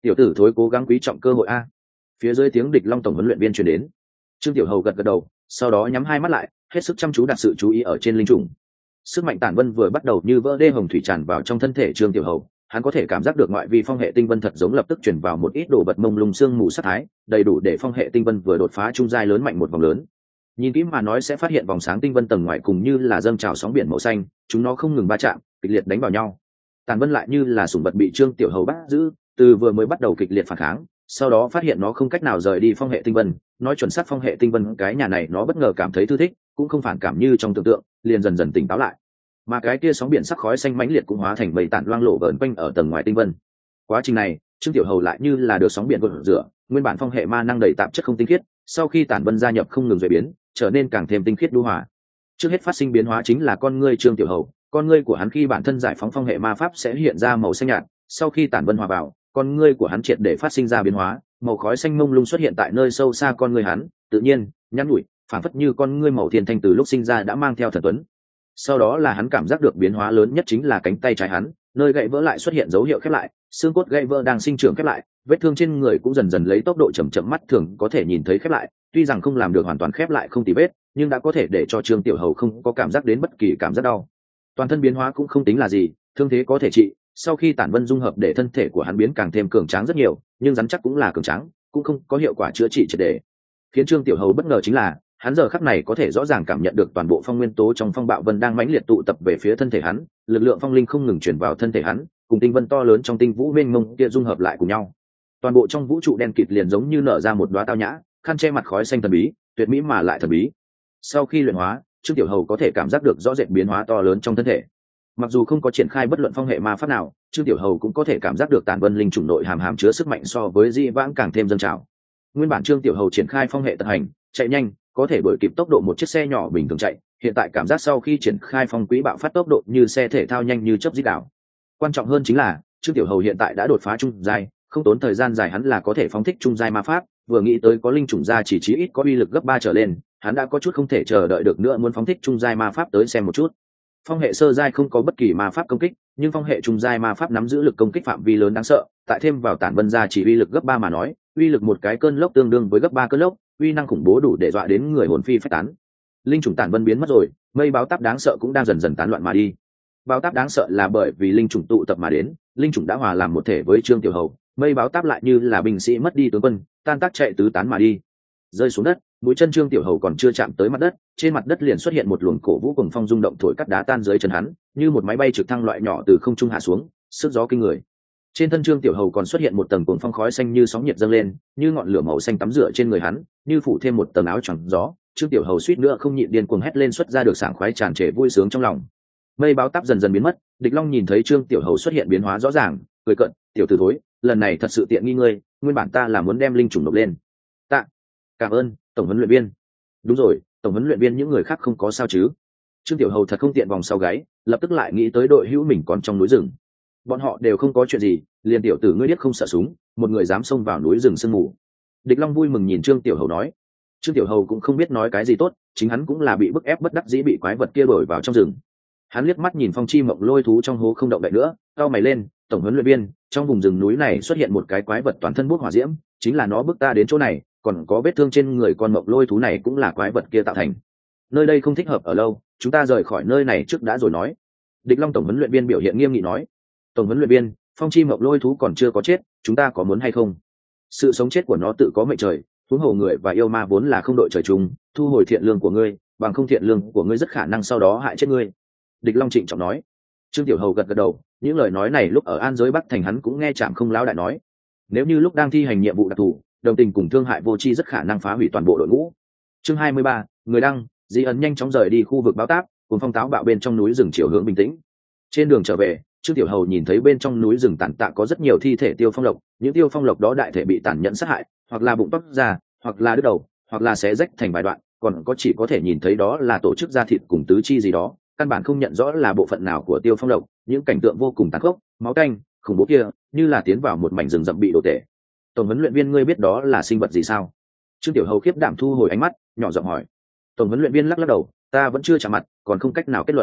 tiểu tử thối cố gắng quý trọng cơ hội a. Phía dưới tiếng địch long tổng huấn luyện viên truyền đến. Trương Tiểu Hầu gật gật đầu, sau đó nhắm hai mắt lại, hết sức chăm chú đặt sự chú ý ở trên linh trùng. Sức mạnh tản vân vừa bắt đầu như vỡ đê hồng thủy tràn vào trong thân thể Trương Tiểu Hầu, hắn có thể cảm giác được ngoại vi phong hệ tinh vân thật giống lập tức chuyển vào một ít đồ vật mông lung sương mù sát thái, đầy đủ để phong hệ tinh vân vừa đột phá trung giai lớn mạnh một vòng lớn. Nhìn kỹ mà nói sẽ phát hiện vòng sáng tinh vân tầng ngoài cùng như là dâng trào sóng biển màu xanh, chúng nó không ngừng va chạm, kịch liệt đánh vào nhau. Tản vân lại như là sủng vật bị Trương Tiểu Hầu bắt giữ, từ vừa mới bắt đầu kịch liệt phản kháng, sau đó phát hiện nó không cách nào rời đi phong hệ tinh vân, nói chuẩn xác phong hệ tinh vân cái nhà này nó bất ngờ cảm thấy thư thích, cũng không phản cảm như trong tưởng tượng, liền dần dần tỉnh táo lại. Mà cái kia sóng biển sắc khói xanh mãnh liệt cũng hóa thành bầy tản loang lộ vờn quanh ở tầng ngoài tinh vân. Quá trình này, Trương Tiểu Hầu lại như là được sóng biển gột rửa, nguyên bản phong hệ ma năng đầy tạp chất không tinh khiết, sau khi tản vân gia nhập không ngừng duy biến, trở nên càng thêm tinh khiết đu hòa. Trước hết phát sinh biến hóa chính là con ngươi Trương Tiểu Hầu, con ngươi của hắn khi bản thân giải phóng phong hệ ma pháp sẽ hiện ra màu xanh nhạt, sau khi tản vân hòa vào, con ngươi của hắn triệt để phát sinh ra biến hóa, màu khói xanh mông lung xuất hiện tại nơi sâu xa con ngươi hắn, tự nhiên, nhăn nhủi, phản phất như con ngươi màu thiên thanh từ lúc sinh ra đã mang theo thần tuấn. Sau đó là hắn cảm giác được biến hóa lớn nhất chính là cánh tay trái hắn, nơi gãy vỡ lại xuất hiện dấu hiệu khép lại, xương cốt gãy vỡ đang sinh trưởng khép lại, vết thương trên người cũng dần dần lấy tốc độ chậm chậm mắt thường có thể nhìn thấy khép lại, tuy rằng không làm được hoàn toàn khép lại không tì vết, nhưng đã có thể để cho Trương Tiểu Hầu không có cảm giác đến bất kỳ cảm giác đau. Toàn thân biến hóa cũng không tính là gì, thương thế có thể trị, sau khi tản vân dung hợp để thân thể của hắn biến càng thêm cường tráng rất nhiều, nhưng rắn chắc cũng là cường tráng, cũng không có hiệu quả chữa trị triệt để. Khiến Trương Tiểu Hầu bất ngờ chính là, hắn giờ khắc này có thể rõ ràng cảm nhận được toàn bộ phong nguyên tố trong phong bạo vân đang mãnh liệt tụ tập về phía thân thể hắn, lực lượng phong linh không ngừng chuyển vào thân thể hắn, cùng tinh vân to lớn trong tinh vũ mênh mông kia dung hợp lại cùng nhau. Toàn bộ trong vũ trụ đen kịt liền giống như nở ra một đóa tao nhã, khăn che mặt khói xanh thần bí, tuyệt mỹ mà lại thần bí. Sau khi luyện hóa, Trương Tiểu Hầu có thể cảm giác được rõ rệt biến hóa to lớn trong thân thể. Mặc dù không có triển khai bất luận phong hệ ma pháp nào, Trương Tiểu Hầu cũng có thể cảm giác được tản vân linh chủng nội hàm chứa sức mạnh so với di vãng càng thêm dâng trào. Nguyên bản Trương Tiểu Hầu triển khai phong hệ tật hành, chạy nhanh, có thể đuổi kịp tốc độ một chiếc xe nhỏ bình thường chạy, hiện tại cảm giác sau khi triển khai phong quỹ bạo phát tốc độ như xe thể thao nhanh như chớp dít đảo. Quan trọng hơn chính là Trương Tiểu Hầu hiện tại đã đột phá trung giai, không tốn thời gian dài hắn là có thể phóng thích trung giai ma pháp, vừa nghĩ tới có linh chủng gia chỉ chí ít có uy lực gấp 3 trở lên, hắn đã có chút không thể chờ đợi được nữa muốn phóng thích trung giai ma pháp tới xem một chút. Phong hệ sơ giai không có bất kỳ ma pháp công kích, nhưng phong hệ trung giai ma pháp nắm giữ lực công kích phạm vi lớn đáng sợ, tại thêm vào tản vân gia chỉ uy lực gấp 3 mà nói, uy lực một cái cơn lốc tương đương với gấp 3 cơn lốc, uy năng khủng bố đủ để dọa đến người hồn phi phách tán. Linh chủng tản vân biến mất rồi, mây báo táp đáng sợ cũng đang dần dần tán loạn mà đi. Báo táp đáng sợ là bởi vì linh chủng tụ tập mà đến, linh chủng đã hòa làm một thể với Trương Tiểu Hầu, mây báo táp lại như là binh sĩ mất đi tướng quân, tan tác chạy tứ tán mà đi. Rơi xuống đất, mũi chân Trương Tiểu Hầu còn chưa chạm tới mặt đất, trên mặt đất liền xuất hiện một luồng cổ vũ cùng phong rung động thổi cắt đá tan dưới chân hắn, như một máy bay trực thăng loại nhỏ từ không trung hạ xuống, sức gió kinh người. Trên thân Trương Tiểu Hầu còn xuất hiện một tầng cuồng phong khói xanh như sóng nhiệt dâng lên, như ngọn lửa màu xanh tắm rửa trên người hắn, như phủ thêm một tầng áo choàng gió. Trương Tiểu Hầu suýt nữa không nhịn điên cuồng hét lên xuất ra được sảng khoái tràn trề vui sướng trong lòng. Mây báo táp dần dần biến mất, Địch Long nhìn thấy Trương Tiểu Hầu xuất hiện biến hóa rõ ràng, cười cợt, "Tiểu tử thối, lần này thật sự tiện nghi ngươi, nguyên bản ta là muốn đem linh trùng nộp lên." "Tạ, cảm ơn, tổng huấn luyện viên." "Đúng rồi, tổng huấn luyện viên những người khác không có sao chứ?" Trương Tiểu Hầu thật không tiện vòng sau gáy, lập tức lại nghĩ tới đội hữu mình còn trong núi rừng. Bọn họ đều không có chuyện gì, liền tiểu tử ngươi biết không sợ súng, một người dám xông vào núi rừng sương mù. Địch Long vui mừng nhìn Trương Tiểu Hầu nói. Trương Tiểu Hầu cũng không biết nói cái gì tốt, chính hắn cũng là bị bức ép bất đắc dĩ bị quái vật kia đuổi vào trong rừng. Hắn liếc mắt nhìn phong chi mộng lôi thú trong hố không động đậy nữa, cau mày lên, tổng huấn luyện viên, trong vùng rừng núi này xuất hiện một cái quái vật toàn thân bốc hỏa diễm, chính là nó bức ta đến chỗ này, còn có vết thương trên người con mộng lôi thú này cũng là quái vật kia tạo thành. Nơi đây không thích hợp ở lâu, chúng ta rời khỏi nơi này trước đã rồi nói. Địch Long tổng huấn luyện viên biểu hiện nghiêm nghị nói. Tổng huấn luyện viên, phong chi mộng lôi thú còn chưa có chết, chúng ta có muốn hay không? Sự sống chết của nó tự có mệnh trời, huống hồ người và yêu ma vốn là không đội trời chung, thu hồi thiện lương của ngươi, bằng không thiện lương của ngươi rất khả năng sau đó hại chết ngươi. Địch Long trịnh trọng nói. Trương Tiểu Hầu gật gật đầu, những lời nói này lúc ở An Giới Bắc thành hắn cũng nghe chạm không lão đại nói. Nếu như lúc đang thi hành nhiệm vụ đặc thù, đồng tình cùng thương hại vô tri rất khả năng phá hủy toàn bộ đội ngũ. Chương 23, người đăng, Di ấn nhanh chóng rời đi khu vực báo táp, cùng phong táo bạo bên trong núi rừng chiều hướng bình tĩnh. Trên đường trở về, Trương Tiểu Hầu nhìn thấy bên trong núi rừng tàn tạ có rất nhiều thi thể tiêu phong lộc, những tiêu phong lộc đó đại thể bị tàn nhẫn sát hại, hoặc là bụng toát ra, hoặc là đứt đầu, hoặc là xé rách thành vài đoạn, còn có chỉ có thể nhìn thấy đó là tổ chức da thịt cùng tứ chi gì đó, căn bản không nhận rõ là bộ phận nào của tiêu phong lộc, những cảnh tượng vô cùng tàn khốc, máu tanh, khủng bố kia, như là tiến vào một mảnh rừng rậm bị đổ tể. Tổng huấn luyện viên ngươi biết đó là sinh vật gì sao? Trương Tiểu Hầu khiếp đảm thu hồi ánh mắt, nhỏ giọng hỏi. Tổng huấn luyện viên lắc lắc đầu, ta vẫn chưa chạm mặt, còn không cách nào kết luận.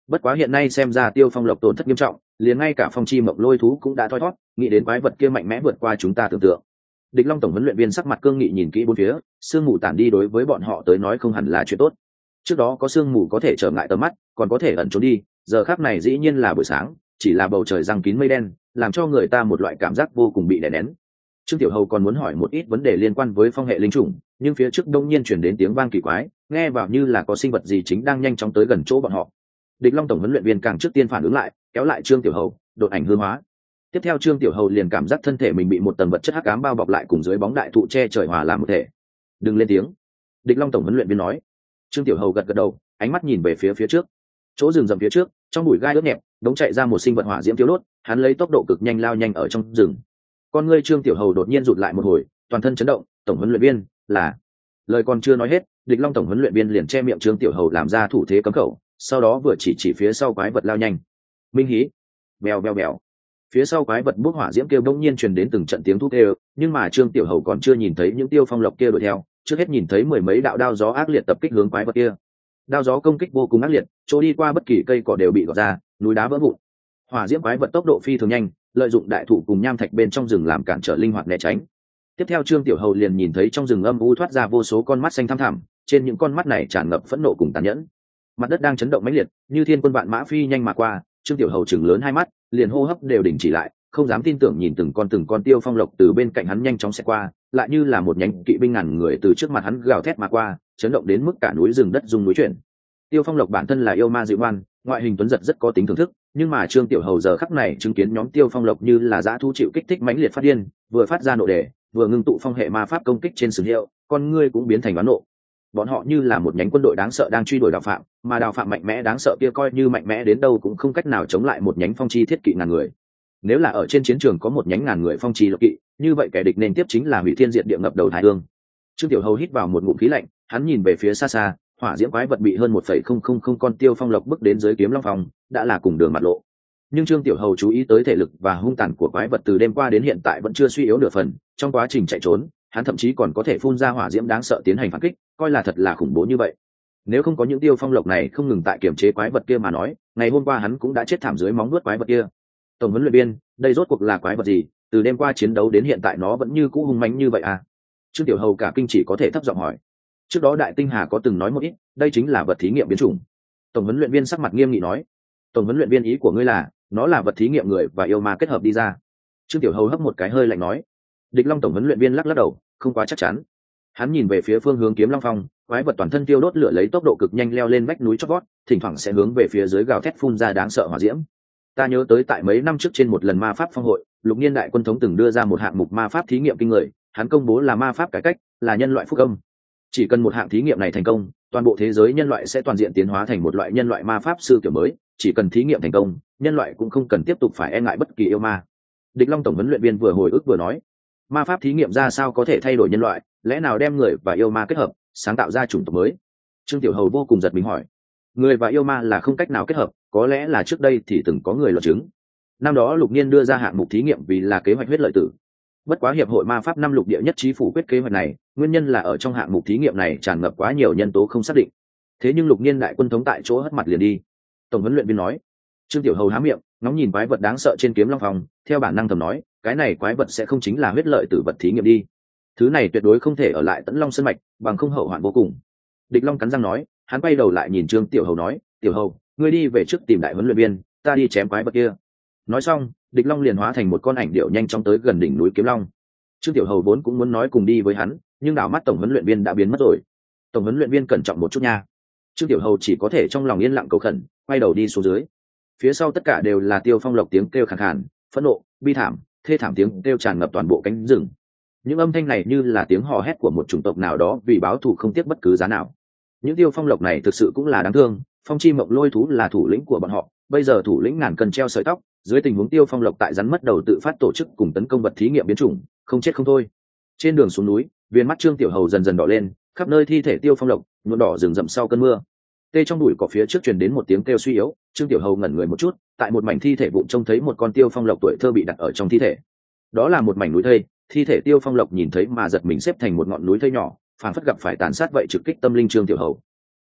Bất quá hiện nay xem ra Tiêu Phong Lộc tổn thất nghiêm trọng, liền ngay cả Phong Chi Mộng Lôi thú cũng đã thoi thoát, nghĩ đến quái vật kia mạnh mẽ vượt qua chúng ta tưởng tượng. Địch Long tổng huấn luyện viên sắc mặt cương nghị nhìn kỹ bốn phía, sương mù tản đi đối với bọn họ tới nói không hẳn là chuyện tốt. Trước đó có sương mù có thể trở ngại tầm mắt, còn có thể ẩn trốn đi, giờ khắc này dĩ nhiên là buổi sáng, chỉ là bầu trời giăng kín mây đen, làm cho người ta một loại cảm giác vô cùng bị đè nén. Trương Tiểu Hầu còn muốn hỏi một ít vấn đề liên quan với phong hệ linh trùng, nhưng phía trước đông nhiên chuyển đến tiếng vang kỳ quái, nghe vào như là có sinh vật gì chính đang nhanh chóng tới gần chỗ bọn họ. Địch Long tổng huấn luyện viên càng trước tiên phản ứng lại, kéo lại Trương Tiểu Hầu, đột ảnh hư hóa. Tiếp theo Trương Tiểu Hầu liền cảm giác thân thể mình bị một tầng vật chất hắc ám bao bọc lại, cùng dưới bóng đại thụ che trời hòa làm một thể. Đừng lên tiếng. Địch Long tổng huấn luyện viên nói. Trương Tiểu Hầu gật gật đầu, ánh mắt nhìn về phía trước. Chỗ rừng rậm phía trước, trong bụi gai ướt nhẹp, đống chạy ra một sinh vật hỏa diễm thiếu đốt, hắn lấy tốc độ cực nhanh lao nhanh ở trong rừng. Con ngươi Trương Tiểu Hầu đột nhiên rụt lại một hồi, toàn thân chấn động, tổng huấn luyện viên, là. Lời còn chưa nói hết, Địch Long tổng huấn luyện viên liền che miệng Trương Tiểu Hầu làm ra thủ thế cấm khẩu, sau đó vừa chỉ phía sau quái vật lao nhanh. Minh hí, bèo bèo bèo. Phía sau quái vật bốc hỏa diễm kêu bỗng nhiên truyền đến từng trận tiếng thúc kêu, nhưng mà Trương Tiểu Hầu còn chưa nhìn thấy những Tiêu Phong Lộc kia đuổi theo, trước hết nhìn thấy mười mấy đạo đao gió ác liệt tập kích hướng quái vật kia. Đao gió công kích vô cùng ác liệt, chỗ đi qua bất kỳ cây cỏ đều bị gọt ra, núi đá vỡ vụn. Hỏa diễm quái vật tốc độ phi thường nhanh, lợi dụng đại thụ cùng nham thạch bên trong rừng làm cản trở linh hoạt né tránh. Tiếp theo Trương Tiểu Hầu liền nhìn thấy trong rừng âm u thoát ra vô số con mắt xanh thăm thẳm, trên những con mắt này tràn ngập phẫn nộ cùng tàn nhẫn. Mặt đất đang chấn động mãnh liệt, như thiên quân vạn mã phi nhanh mà qua. Trương Tiểu Hầu chừng lớn hai mắt, liền hô hấp đều đình chỉ lại, không dám tin tưởng nhìn từng con Tiêu Phong Lộc từ bên cạnh hắn nhanh chóng xẹt qua, lại như là một nhánh kỵ binh ngàn người từ trước mặt hắn gào thét mà qua, chấn động đến mức cả núi rừng đất rung núi chuyển. Tiêu Phong Lộc bản thân là yêu ma dịu ngoan, ngoại hình tuấn giật rất có tính thưởng thức, nhưng mà Trương Tiểu Hầu giờ khắc này chứng kiến nhóm Tiêu Phong Lộc như là dã thú chịu kích thích mãnh liệt phát điên, vừa phát ra nộ đề, vừa ngưng tụ phong hệ ma pháp công kích trên sừng hiệu, con ngươi cũng biến thành oán nộ. Bọn họ như là một nhánh quân đội đáng sợ đang truy đuổi đạo phạm, mà đạo phạm mạnh mẽ đáng sợ kia coi như mạnh mẽ đến đâu cũng không cách nào chống lại một nhánh phong chi thiết kỵ ngàn người. Nếu là ở trên chiến trường có một nhánh ngàn người phong chi lộc kỵ, như vậy kẻ địch nên tiếp chính là hủy thiên diệt địa ngập đầu thái hương. Trương Tiểu Hầu hít vào một ngụm khí lạnh, hắn nhìn về phía xa xa, hỏa diễm quái vật bị hơn 1,000 con Tiêu Phong Lộc bước đến dưới kiếm long phòng, đã là cùng đường mặt lộ. Nhưng Trương Tiểu Hầu chú ý tới thể lực và hung tàn của quái vật từ đêm qua đến hiện tại vẫn chưa suy yếu nửa phần, trong quá trình chạy trốn, hắn thậm chí còn có thể phun ra hỏa diễm đáng sợ tiến hành phản kích, coi là thật là khủng bố như vậy. Nếu không có những Tiêu Phong Lộc này không ngừng tại kiểm chế quái vật kia mà nói, ngày hôm qua hắn cũng đã chết thảm dưới móng vuốt quái vật kia. Tổng huấn luyện viên, đây rốt cuộc là quái vật gì? Từ đêm qua chiến đấu đến hiện tại nó vẫn như cũ hung mãnh như vậy à? Trương Tiểu Hầu cả kinh chỉ có thể thấp giọng hỏi. Trước đó Đại Tinh Hà có từng nói một ít, đây chính là vật thí nghiệm biến chủng. Tổng huấn luyện viên sắc mặt nghiêm nghị nói. Tổng huấn luyện viên, ý của ngươi là, nó là vật thí nghiệm người và yêu ma kết hợp đi ra? Trương Tiểu Hầu hấp một cái hơi lạnh nói. Địch Long tổng huấn luyện viên lắc lắc đầu, không quá chắc chắn. Hắn nhìn về phía phương hướng kiếm long phong, quái vật toàn thân tiêu đốt lửa lấy tốc độ cực nhanh leo lên vách núi chót vót, thỉnh thoảng sẽ hướng về phía dưới gào thét phun ra đáng sợ hỏa diễm. Ta nhớ tới tại mấy năm trước trên một lần ma pháp phong hội, Lục Niên đại quân thống từng đưa ra một hạng mục ma pháp thí nghiệm kinh người, hắn công bố là ma pháp cải cách, là nhân loại phúc âm. Chỉ cần một hạng thí nghiệm này thành công, toàn bộ thế giới nhân loại sẽ toàn diện tiến hóa thành một loại nhân loại ma pháp sư kiểu mới, chỉ cần thí nghiệm thành công, nhân loại cũng không cần tiếp tục phải e ngại bất kỳ yêu ma. Địch Long tổng huấn luyện viên vừa hồi ức vừa nói, ma pháp thí nghiệm ra sao có thể thay đổi nhân loại, lẽ nào đem người và yêu ma kết hợp, sáng tạo ra chủng tộc mới? Trương Tiểu Hầu vô cùng giật mình hỏi. Người và yêu ma là không cách nào kết hợp, có lẽ là trước đây thì từng có người luận chứng. Năm đó Lục Niên đưa ra hạng mục thí nghiệm vì là kế hoạch huyết lợi tử. Bất quá hiệp hội ma pháp năm lục địa nhất trí phủ quyết kế hoạch này, nguyên nhân là ở trong hạng mục thí nghiệm này tràn ngập quá nhiều nhân tố không xác định. Thế nhưng Lục Niên đại quân thống tại chỗ hất mặt liền đi. Tổng huấn luyện viên nói. Trương Tiểu Hầu há miệng, ngóng nhìn quái vật đáng sợ trên kiếm long phòng, theo bản năng thầm nói, cái này quái vật sẽ không chính là huyết lợi tử vật thí nghiệm đi. Thứ này tuyệt đối không thể ở lại Tẫn Long Sơn mạch, bằng không hậu hoạn vô cùng. Địch Long cắn răng nói, hắn quay đầu lại nhìn Trương Tiểu Hầu nói, Tiểu Hầu, ngươi đi về trước tìm đại huấn luyện viên, ta đi chém quái vật kia. Nói xong, Địch Long liền hóa thành một con ảnh điệu nhanh chóng tới gần đỉnh núi Kiếm Long. Trương Tiểu Hầu vốn cũng muốn nói cùng đi với hắn, nhưng đảo mắt tổng huấn luyện viên đã biến mất rồi. Tổng huấn luyện viên cẩn trọng một chút nha. Trương Tiểu Hầu chỉ có thể trong lòng yên lặng cầu khẩn, quay đầu đi xuống dưới. Phía sau tất cả đều là Tiêu Phong Lộc tiếng kêu khàn khàn, phẫn nộ, bi thảm, thê thảm tiếng kêu tràn ngập toàn bộ cánh rừng. Những âm thanh này như là tiếng hò hét của một chủng tộc nào đó vì báo thù không tiếc bất cứ giá nào. Những Tiêu Phong Lộc này thực sự cũng là đáng thương, Phong Chi Mộng Lôi thú là thủ lĩnh của bọn họ, bây giờ thủ lĩnh ngàn cân treo sợi tóc, dưới tình huống Tiêu Phong Lộc tại rắn mất đầu tự phát tổ chức cùng tấn công vật thí nghiệm biến chủng, không chết không thôi. Trên đường xuống núi, viên mắt Trương Tiểu Hầu dần dần đỏ lên, khắp nơi thi thể Tiêu Phong Lộc, nhuộm đỏ rừng rậm sau cơn mưa. Tê trong bụi cỏ phía trước truyền đến một tiếng kêu suy yếu, Trương Tiểu Hầu ngẩn người một chút, tại một mảnh thi thể vụn trông thấy một con Tiêu Phong Lộc tuổi thơ bị đặt ở trong thi thể. Đó là một mảnh núi thây, thi thể Tiêu Phong Lộc nhìn thấy mà giật mình xếp thành một ngọn núi thây nhỏ, phảng phất gặp phải tàn sát vậy trực kích tâm linh Trương Tiểu Hầu.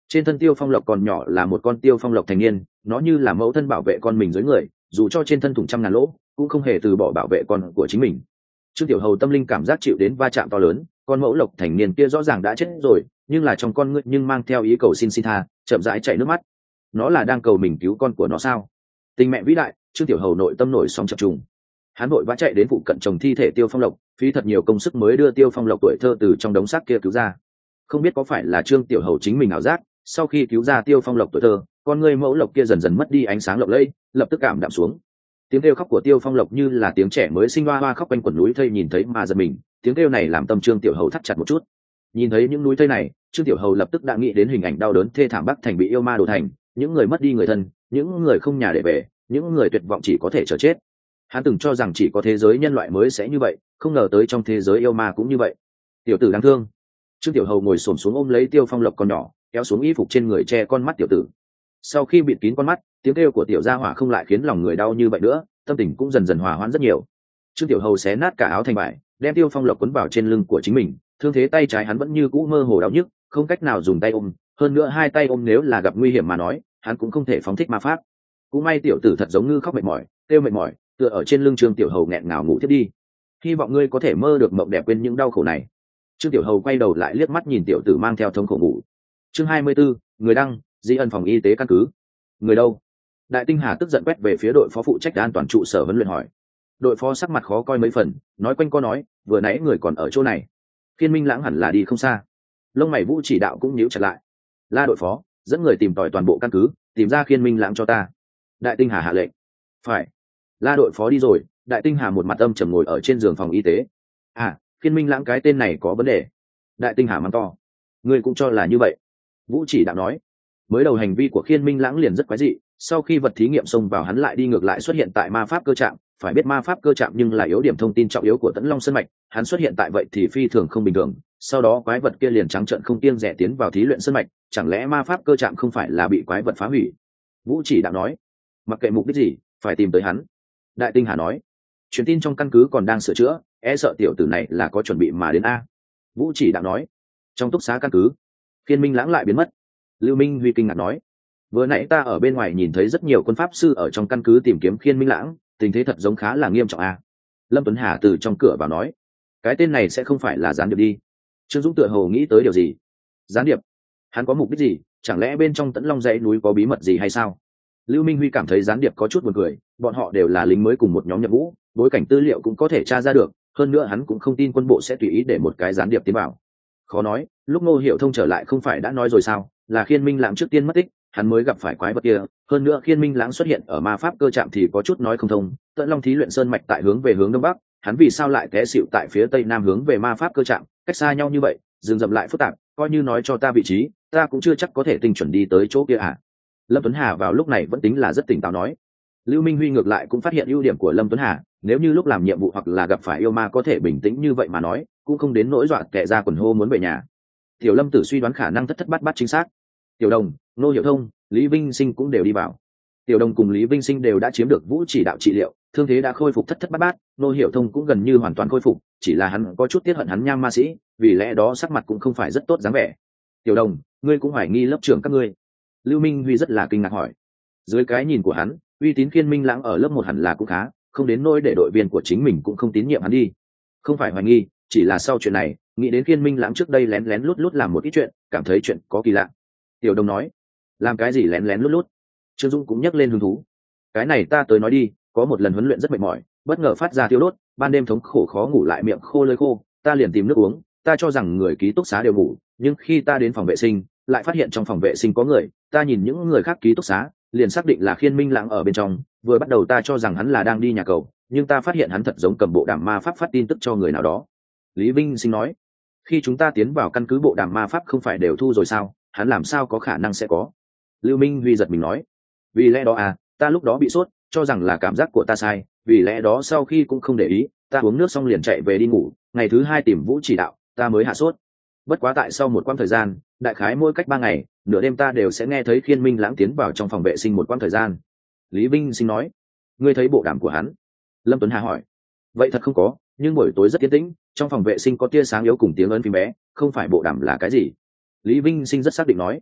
Trên thân Tiêu Phong Lộc còn nhỏ là một con Tiêu Phong Lộc thành niên, nó như là mẫu thân bảo vệ con mình dưới người, dù cho trên thân thủng trăm ngàn lỗ cũng không hề từ bỏ bảo vệ con của chính mình. Trương Tiểu Hầu tâm linh cảm giác chịu đến va chạm to lớn, con mẫu lộc thành niên kia rõ ràng đã chết rồi, nhưng là trong con ngươi nhưng mang theo ý cầu xin tha, chậm rãi chảy nước mắt. Nó là đang cầu mình cứu con của nó sao? Tình mẹ vĩ đại, Trương Tiểu Hầu nội tâm nổi sóng chập trùng. Hắn vội vã chạy đến phụ cận chồng thi thể Tiêu Phong Lộc, phí thật nhiều công sức mới đưa Tiêu Phong Lộc tuổi thơ từ trong đống xác kia cứu ra. Không biết có phải là Trương Tiểu Hầu chính mình ảo giác, sau khi cứu ra Tiêu Phong Lộc tuổi thơ, con ngươi mẫu lộc kia dần dần mất đi ánh sáng lộng lẫy, lập tức cảm đạm xuống. Tiếng kêu khóc của Tiêu Phong Lộc như là tiếng trẻ mới sinh hoa hoa khóc quanh quần núi thây nhìn thấy mà giật mình, tiếng kêu này làm tâm Trương Tiểu Hầu thắt chặt một chút. Nhìn thấy những núi thây này, Trương Tiểu Hầu lập tức đã nghĩ đến hình ảnh đau đớn thê thảm Bắc Thành bị yêu ma đổ thành, những người mất đi người thân, những người không nhà để về, những người tuyệt vọng chỉ có thể chờ chết. Hắn từng cho rằng chỉ có thế giới nhân loại mới sẽ như vậy, không ngờ tới trong thế giới yêu ma cũng như vậy. Tiểu tử đáng thương. Trương Tiểu Hầu ngồi xổm xuống ôm lấy Tiêu Phong Lộc con nhỏ, kéo xuống y phục trên người che con mắt tiểu tử. Sau khi bịt kín con mắt, tiếng kêu của tiểu gia hỏa không lại khiến lòng người đau như vậy nữa, tâm tình cũng dần dần hòa hoãn rất nhiều. Trương Tiểu Hầu xé nát cả áo thành vải, đem Tiêu Phong Lộc quấn vào trên lưng của chính mình, thương thế tay trái hắn vẫn như cũ mơ hồ đau nhức, không cách nào dùng tay ôm, hơn nữa hai tay ôm nếu là gặp nguy hiểm mà nói, hắn cũng không thể phóng thích ma pháp. Cũng may tiểu tử thật giống như khóc mệt mỏi, kêu mệt mỏi, tựa ở trên lưng Trương Tiểu Hầu nghẹn ngào ngủ tiếp đi. Hy vọng ngươi có thể mơ được mộng đẹp quên những đau khổ này. Trương Tiểu Hầu quay đầu lại liếc mắt nhìn tiểu tử mang theo thống khổ ngủ. Chương 24, người đăng, Di Ân phòng y tế căn cứ. Người đâu? Đại Tinh Hà tức giận quét về phía đội phó phụ trách an toàn trụ sở huấn luyện hỏi. Đội phó sắc mặt khó coi mấy phần, nói quanh co nói, vừa nãy người còn ở chỗ này. Khiên Minh Lãng hẳn là đi không xa. Lông mày Vũ Chỉ Đạo cũng nhíu chặt lại. La đội phó, dẫn người tìm tòi toàn bộ căn cứ, tìm ra Khiên Minh Lãng cho ta. Đại Tinh Hà hạ lệnh. Phải. La đội phó đi rồi, Đại Tinh Hà một mặt âm trầm ngồi ở trên giường phòng y tế. À, Khiên Minh Lãng cái tên này có vấn đề. Đại Tinh Hà mắng to. Ngươi cũng cho là như vậy. Vũ Chỉ Đạo nói. Mới đầu hành vi của Khiên Minh Lãng liền rất quái dị, sau khi vật thí nghiệm xông vào hắn lại đi ngược lại xuất hiện tại ma pháp cơ trạm, phải biết ma pháp cơ trạm nhưng là yếu điểm thông tin trọng yếu của Tẫn Long Sơn mạch, hắn xuất hiện tại vậy thì phi thường không bình thường. Sau đó quái vật kia liền trắng trợn không kiêng dè tiến vào thí luyện sơn mạch, chẳng lẽ ma pháp cơ trạm không phải là bị quái vật phá hủy? Vũ Chỉ Đạo nói. Mặc kệ mục đích gì, phải tìm tới hắn. Đại Tinh Hà nói. Truyền tin trong căn cứ còn đang sửa chữa, e sợ tiểu tử này là có chuẩn bị mà đến a. Vũ Chỉ Đạo nói. Trong túc xá căn cứ, Khiên Minh Lãng lại biến mất. Lưu Minh Huy kinh ngạc nói. Vừa nãy ta ở bên ngoài nhìn thấy rất nhiều quân pháp sư ở trong căn cứ tìm kiếm Khiên Minh Lãng, tình thế thật giống khá là nghiêm trọng a. Lâm Tuấn Hà từ trong cửa vào nói. Cái tên này sẽ không phải là gián điệp đi. Trương Dũng tựa hồ nghĩ tới điều gì. Gián điệp? Hắn có mục đích gì? Chẳng lẽ bên trong Tẫn Long dãy núi có bí mật gì hay sao? Lưu Minh Huy cảm thấy gián điệp có chút buồn cười, bọn họ đều là lính mới cùng một nhóm nhập ngũ, bối cảnh tư liệu cũng có thể tra ra được, hơn nữa hắn cũng không tin quân bộ sẽ tùy ý để một cái gián điệp tiến vào. Khó nói, lúc Ngô Hiểu Thông trở lại không phải đã nói rồi sao, là Khiên Minh Lãng trước tiên mất tích, hắn mới gặp phải quái vật kia, hơn nữa Khiên Minh Lãng xuất hiện ở ma pháp cơ trạm thì có chút nói không thông, Tẫn Long thí luyện sơn mạch tại hướng về hướng đông bắc, hắn vì sao lại té xịu tại phía tây nam hướng về ma pháp cơ trạm, cách xa nhau như vậy, dừng dậm lại phức tạp, coi như nói cho ta vị trí, ta cũng chưa chắc có thể tinh chuẩn đi tới chỗ kia à. Lâm Tuấn Hà vào lúc này vẫn tính là rất tỉnh táo nói. Lưu Minh Huy ngược lại cũng phát hiện ưu điểm của Lâm Tuấn Hà, nếu như lúc làm nhiệm vụ hoặc là gặp phải yêu ma có thể bình tĩnh như vậy mà nói, cũng không đến nỗi dọa kẻ ra quần hô muốn về nhà. Tiểu Lâm Tử suy đoán khả năng thất thất bát bát chính xác. Tiểu Đồng, Ngô Hiểu Thông, Lý Vinh Sinh cũng đều đi vào. Tiểu Đồng cùng Lý Vinh Sinh đều đã chiếm được Vũ Chỉ Đạo trị liệu, thương thế đã khôi phục thất thất bát bát, Ngô Hiểu Thông cũng gần như hoàn toàn khôi phục, chỉ là hắn có chút tiếc hận hắn Nham Ma Sĩ, vì lẽ đó sắc mặt cũng không phải rất tốt dáng vẻ. Tiểu Đồng, ngươi cũng hoài nghi lớp trưởng các ngươi? Lưu Minh Huy rất là kinh ngạc hỏi. Dưới cái nhìn của hắn, uy tín Khiên Minh Lãng ở lớp 1 hẳn là cũng khá, không đến nỗi để đội viên của chính mình cũng không tín nhiệm hắn đi. Không phải hoài nghi, chỉ là sau chuyện này, nghĩ đến Khiên Minh Lãng trước đây lén lén lút lút làm một ít chuyện, cảm thấy chuyện có kỳ lạ. Tiểu Đồng nói. Làm cái gì lén lén lút lút? Trương Dung cũng nhắc lên hứng thú. Cái này ta tới nói đi, có một lần huấn luyện rất mệt mỏi, bất ngờ phát ra tiêu đốt, ban đêm thống khổ khó ngủ lại miệng khô lưỡi khô, ta liền tìm nước uống, ta cho rằng người ký túc xá đều ngủ, nhưng khi ta đến phòng vệ sinh, lại phát hiện trong phòng vệ sinh có người, ta nhìn những người khác ký túc xá, liền xác định là Khiên Minh Lãng ở bên trong, vừa bắt đầu ta cho rằng hắn là đang đi nhà cầu, nhưng ta phát hiện hắn thật giống cầm bộ đàm ma pháp phát tin tức cho người nào đó. Lý Vinh Sinh nói, khi chúng ta tiến vào căn cứ bộ đàm ma pháp không phải đều thu rồi sao, hắn làm sao có khả năng sẽ có. Lưu Minh Huy giật mình nói, vì lẽ đó à, ta lúc đó bị sốt, cho rằng là cảm giác của ta sai, vì lẽ đó sau khi cũng không để ý, ta uống nước xong liền chạy về đi ngủ, ngày thứ 2 tìm Vũ Chỉ Đạo, ta mới hạ sốt. Bất quá tại sau một quãng thời gian, đại khái mỗi cách 3 ngày, nửa đêm ta đều sẽ nghe thấy Khiên Minh Lãng tiến vào trong phòng vệ sinh một quãng thời gian. Lý Vinh Sinh nói, ngươi thấy bộ đàm của hắn? Lâm Tuấn Hà hỏi, vậy thật không có, nhưng buổi tối rất yên tĩnh, trong phòng vệ sinh có tia sáng yếu cùng tiếng ấn phím bé, không phải bộ đàm là cái gì? Lý Vinh Sinh rất xác định nói,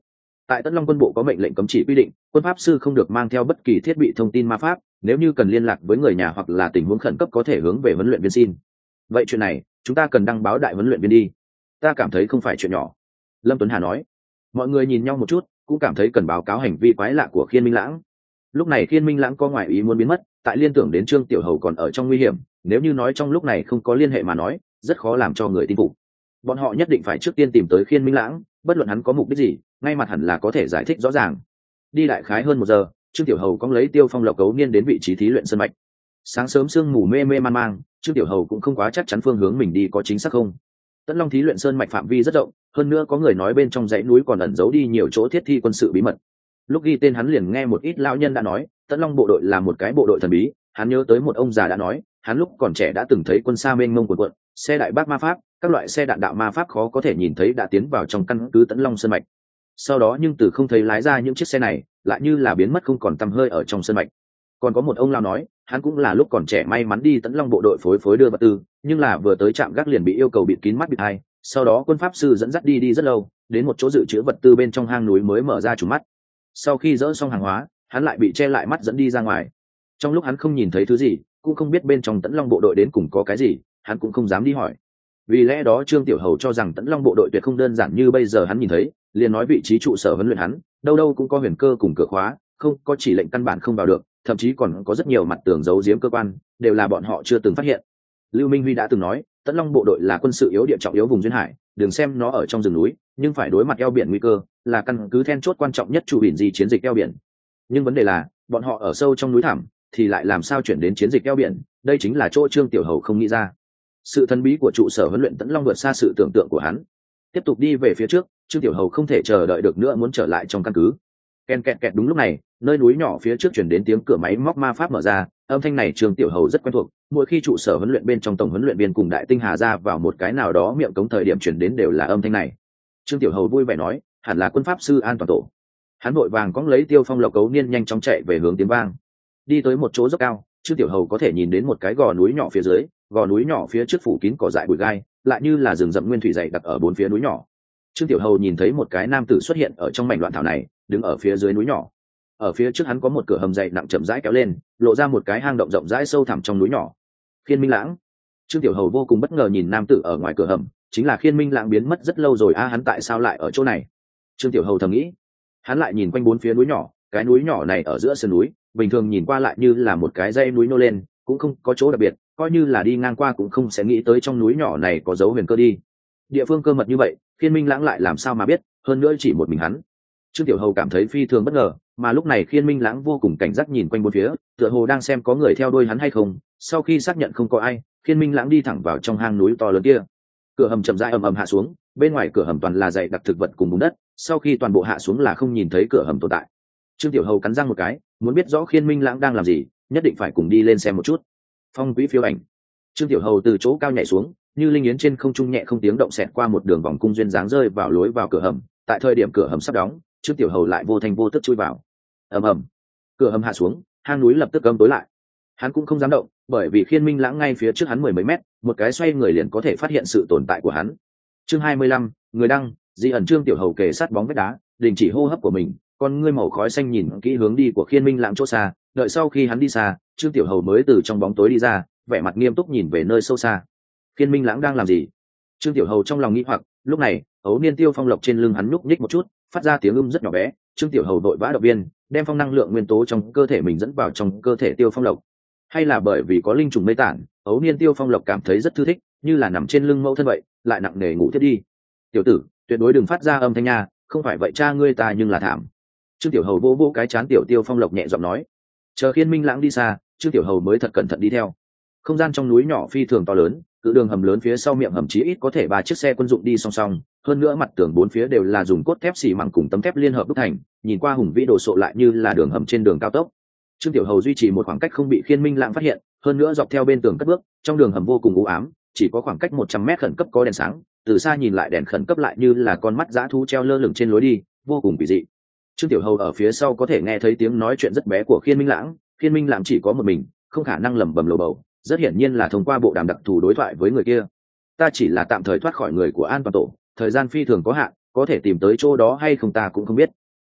Tại Tấn Long quân bộ có mệnh lệnh cấm chỉ quy định, quân pháp sư không được mang theo bất kỳ thiết bị thông tin ma pháp, nếu như cần liên lạc với người nhà hoặc là tình huống khẩn cấp có thể hướng về huấn luyện viên xin. Vậy chuyện này, chúng ta cần đăng báo đại huấn luyện viên đi. Ta cảm thấy không phải chuyện nhỏ. Lâm Tuấn Hà nói. Mọi người nhìn nhau một chút, cũng cảm thấy cần báo cáo hành vi quái lạ của Khiên Minh Lãng. Lúc này Khiên Minh Lãng có ngoại ý muốn biến mất, tại liên tưởng đến Trương Tiểu Hầu còn ở trong nguy hiểm, nếu như nói trong lúc này không có liên hệ mà nói, rất khó làm cho người tin phục. Bọn họ nhất định phải trước tiên tìm tới Khiên Minh Lãng, bất luận hắn có mục đích gì, ngay mặt hẳn là có thể giải thích rõ ràng. Đi đại khái hơn 1 giờ, Trương Tiểu Hầu cong lấy Tiêu Phong Lộc Cấu Niên đến vị trí thí luyện sân mạch. Sáng sớm sương mù mê mê man mang, Trương Tiểu Hầu cũng không quá chắc chắn phương hướng mình đi có chính xác không. Tấn Long thí luyện sơn mạch phạm vi rất rộng, hơn nữa có người nói bên trong dãy núi còn ẩn giấu đi nhiều chỗ thiết thi quân sự bí mật. Lúc ghi tên hắn liền nghe một ít lão nhân đã nói, Tấn Long bộ đội là một cái bộ đội thần bí. Hắn nhớ tới một ông già đã nói, hắn lúc còn trẻ đã từng thấy quân xa mênh mông cuồn cuộn, xe đại bác ma pháp, các loại xe đạn đạo ma pháp khó có thể nhìn thấy đã tiến vào trong căn cứ Tấn Long sơn mạch. Sau đó nhưng từ không thấy lái ra những chiếc xe này, lại như là biến mất không còn tăm hơi ở trong sơn mạch. Còn có một ông lão nói, hắn cũng là lúc còn trẻ may mắn đi Tấn Long bộ đội phối đưa vật tư, nhưng là vừa tới trạm gác liền bị yêu cầu bịt kín mắt bịt tai. Sau đó quân pháp sư dẫn dắt đi rất lâu, đến một chỗ dự trữ vật tư bên trong hang núi mới mở ra trùng mắt. Sau khi dỡ xong hàng hóa, hắn lại bị che lại mắt dẫn đi ra ngoài. Trong lúc hắn không nhìn thấy thứ gì, cũng không biết bên trong Tấn Long bộ đội đến cùng có cái gì, hắn cũng không dám đi hỏi. Vì lẽ đó Trương Tiểu Hầu cho rằng Tấn Long bộ đội tuyệt không đơn giản như bây giờ hắn nhìn thấy, liền nói vị trí trụ sở huấn luyện hắn, đâu đâu cũng có huyền cơ cùng cửa khóa, không có chỉ lệnh căn bản không vào được, thậm chí còn có rất nhiều mặt tường giấu giếm cơ quan, đều là bọn họ chưa từng phát hiện. Lưu Minh Huy đã từng nói, Tấn Long bộ đội là quân sự yếu địa trọng yếu vùng duyên hải, đừng xem nó ở trong rừng núi, nhưng phải đối mặt eo biển nguy cơ, là căn cứ then chốt quan trọng nhất chủ biển gì chiến dịch eo biển. Nhưng vấn đề là, bọn họ ở sâu trong núi thẳm, thì lại làm sao chuyển đến chiến dịch eo biển, đây chính là chỗ Trương Tiểu Hầu không nghĩ ra. Sự thần bí của trụ sở huấn luyện Tấn Long vượt xa sự tưởng tượng của hắn. Tiếp tục đi về phía trước, Trương Tiểu Hầu không thể chờ đợi được nữa muốn trở lại trong căn cứ. Ken kẹt kẹt, đúng lúc này, nơi núi nhỏ phía trước chuyển đến tiếng cửa máy móc ma pháp mở ra, âm thanh này Trương Tiểu Hầu rất quen thuộc, mỗi khi trụ sở huấn luyện bên trong tổng huấn luyện viên cùng Đại Tinh Hà ra vào một cái nào đó miệng cống thời điểm chuyển đến đều là âm thanh này. Trương Tiểu Hầu vui vẻ nói, hẳn là quân pháp sư an toàn tổ. Hắn vội vàng cõng lấy Tiêu Phong Lộc Cấu Niên nhanh chóng chạy về hướng tiếng vang. Đi tới một chỗ dốc cao, Trương Tiểu Hầu có thể nhìn đến một cái gò núi nhỏ phía dưới, gò núi nhỏ phía trước phủ kín cỏ dại bụi gai, lại như là rừng rậm nguyên thủy dày đặc ở bốn phía núi nhỏ. Trương Tiểu Hầu nhìn thấy một cái nam tử xuất hiện ở trong mảnh loạn thảo này, đứng ở phía dưới núi nhỏ. Ở phía trước hắn có một cửa hầm dày nặng chậm rãi kéo lên, lộ ra một cái hang động rộng rãi sâu thẳm trong núi nhỏ. Khiên Minh Lãng. Trương Tiểu Hầu vô cùng bất ngờ nhìn nam tử ở ngoài cửa hầm, chính là Khiên Minh Lãng biến mất rất lâu rồi hắn tại sao lại ở chỗ này? Trương Tiểu Hầu thầm nghĩ. Hắn lại nhìn quanh bốn phía núi nhỏ, cái núi nhỏ này ở giữa sườn núi, bình thường nhìn qua lại như là một cái dãy núi nô lên, cũng không có chỗ đặc biệt, coi như là đi ngang qua cũng không sẽ nghĩ tới trong núi nhỏ này có dấu huyền cơ đi. Địa phương cơ mật như vậy, Khiên Minh Lãng lại làm sao mà biết, hơn nữa chỉ một mình hắn. Trương Tiểu Hầu cảm thấy phi thường bất ngờ, mà lúc này Khiên Minh Lãng vô cùng cảnh giác nhìn quanh bốn phía, tựa hồ đang xem có người theo đuôi hắn hay không. Sau khi xác nhận không có ai, Khiên Minh Lãng đi thẳng vào trong hang núi to lớn kia. Cửa hầm chậm rãi ầm ầm hạ xuống, bên ngoài cửa hầm toàn là dày đặc thực vật cùng bùn đất, sau khi toàn bộ hạ xuống là không nhìn thấy cửa hầm tồn tại. Trương Tiểu Hầu cắn răng một cái, muốn biết rõ Khiên Minh Lãng đang làm gì, nhất định phải cùng đi lên xem một chút. Phong quỹ phiêu ảnh. Trương Tiểu Hầu từ chỗ cao nhảy xuống, như linh yến trên không trung nhẹ không tiếng động xẹt qua một đường vòng cung duyên dáng rơi vào lối vào cửa hầm. Tại thời điểm cửa hầm sắp đóng, Trương Tiểu Hầu lại vô thanh vô tức chui vào. Ầm ầm, cửa hầm hạ xuống, hang núi lập tức âm tối lại. Hắn cũng không dám động, bởi vì Khiên Minh Lãng ngay phía trước hắn 10 mấy mét, một cái xoay người liền có thể phát hiện sự tồn tại của hắn. Chương 25, người đăng, Di ẩn. Trương Tiểu Hầu kề sát bóng vách đá, đình chỉ hô hấp của mình, con ngươi màu khói xanh nhìn kỹ hướng đi của Khiên Minh Lãng chỗ xa, đợi sau khi hắn đi xa, Trương Tiểu Hầu mới từ trong bóng tối đi ra, vẻ mặt nghiêm túc nhìn về nơi sâu xa. Khiên Minh Lãng đang làm gì? Trương Tiểu Hầu trong lòng nghĩ hoặc, lúc này, ấu niên Tiêu Phong Lộc trên lưng hắn nhúc nhích một chút, phát ra tiếng rất nhỏ bé. Trương Tiểu Hầu vội vã động viên, đem phong năng lượng nguyên tố trong cơ thể mình dẫn vào trong cơ thể Tiêu Phong Lộc. Hay là bởi vì có linh trùng mê tản, ấu niên Tiêu Phong Lộc cảm thấy rất thư thích, như là nằm trên lưng mẫu thân vậy, lại nặng nề ngủ thiết đi. Tiểu tử, tuyệt đối đừng phát ra âm thanh nha, không phải vậy cha ngươi ta nhưng là thảm. Trương Tiểu Hầu vỗ vỗ cái trán Tiểu Tiêu Phong Lộc nhẹ giọng nói. Chờ Khiên Minh Lãng đi xa, Trương Tiểu Hầu mới thật cẩn thận đi theo. Không gian trong núi nhỏ phi thường to lớn, cự đường hầm lớn phía sau miệng hầm chí ít có thể 3 chiếc xe quân dụng đi song song, hơn nữa mặt tường bốn phía đều là dùng cốt thép xì măng cùng tấm thép liên hợp đúc thành, nhìn qua hùng vĩ đồ sộ lại như là đường hầm trên đường cao tốc. Trương Tiểu Hầu duy trì một khoảng cách không bị Khiên Minh Lãng phát hiện, hơn nữa dọc theo bên tường cất bước, trong đường hầm vô cùng u ám, chỉ có khoảng cách 100 mét khẩn cấp có đèn sáng, từ xa nhìn lại đèn khẩn cấp lại như là con mắt dã thú treo lơ lửng trên lối đi, vô cùng kỳ dị. Trương Tiểu Hầu ở phía sau có thể nghe thấy tiếng nói chuyện rất bé của Khiên Minh Lãng, Khiên Minh Lãng chỉ có một mình, không khả năng lẩm bẩm lồ bầu, rất hiển nhiên là thông qua bộ đàm đặc thù đối thoại với người kia. Ta chỉ là tạm thời thoát khỏi người của an toàn tổ, thời gian phi thường có hạn, có thể tìm tới chỗ đó hay không ta cũng không biết.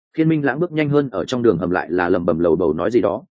Khiên Minh Lãng bước nhanh hơn, ở trong đường hầm lại là lầm bầm lầu bầu nói gì đó.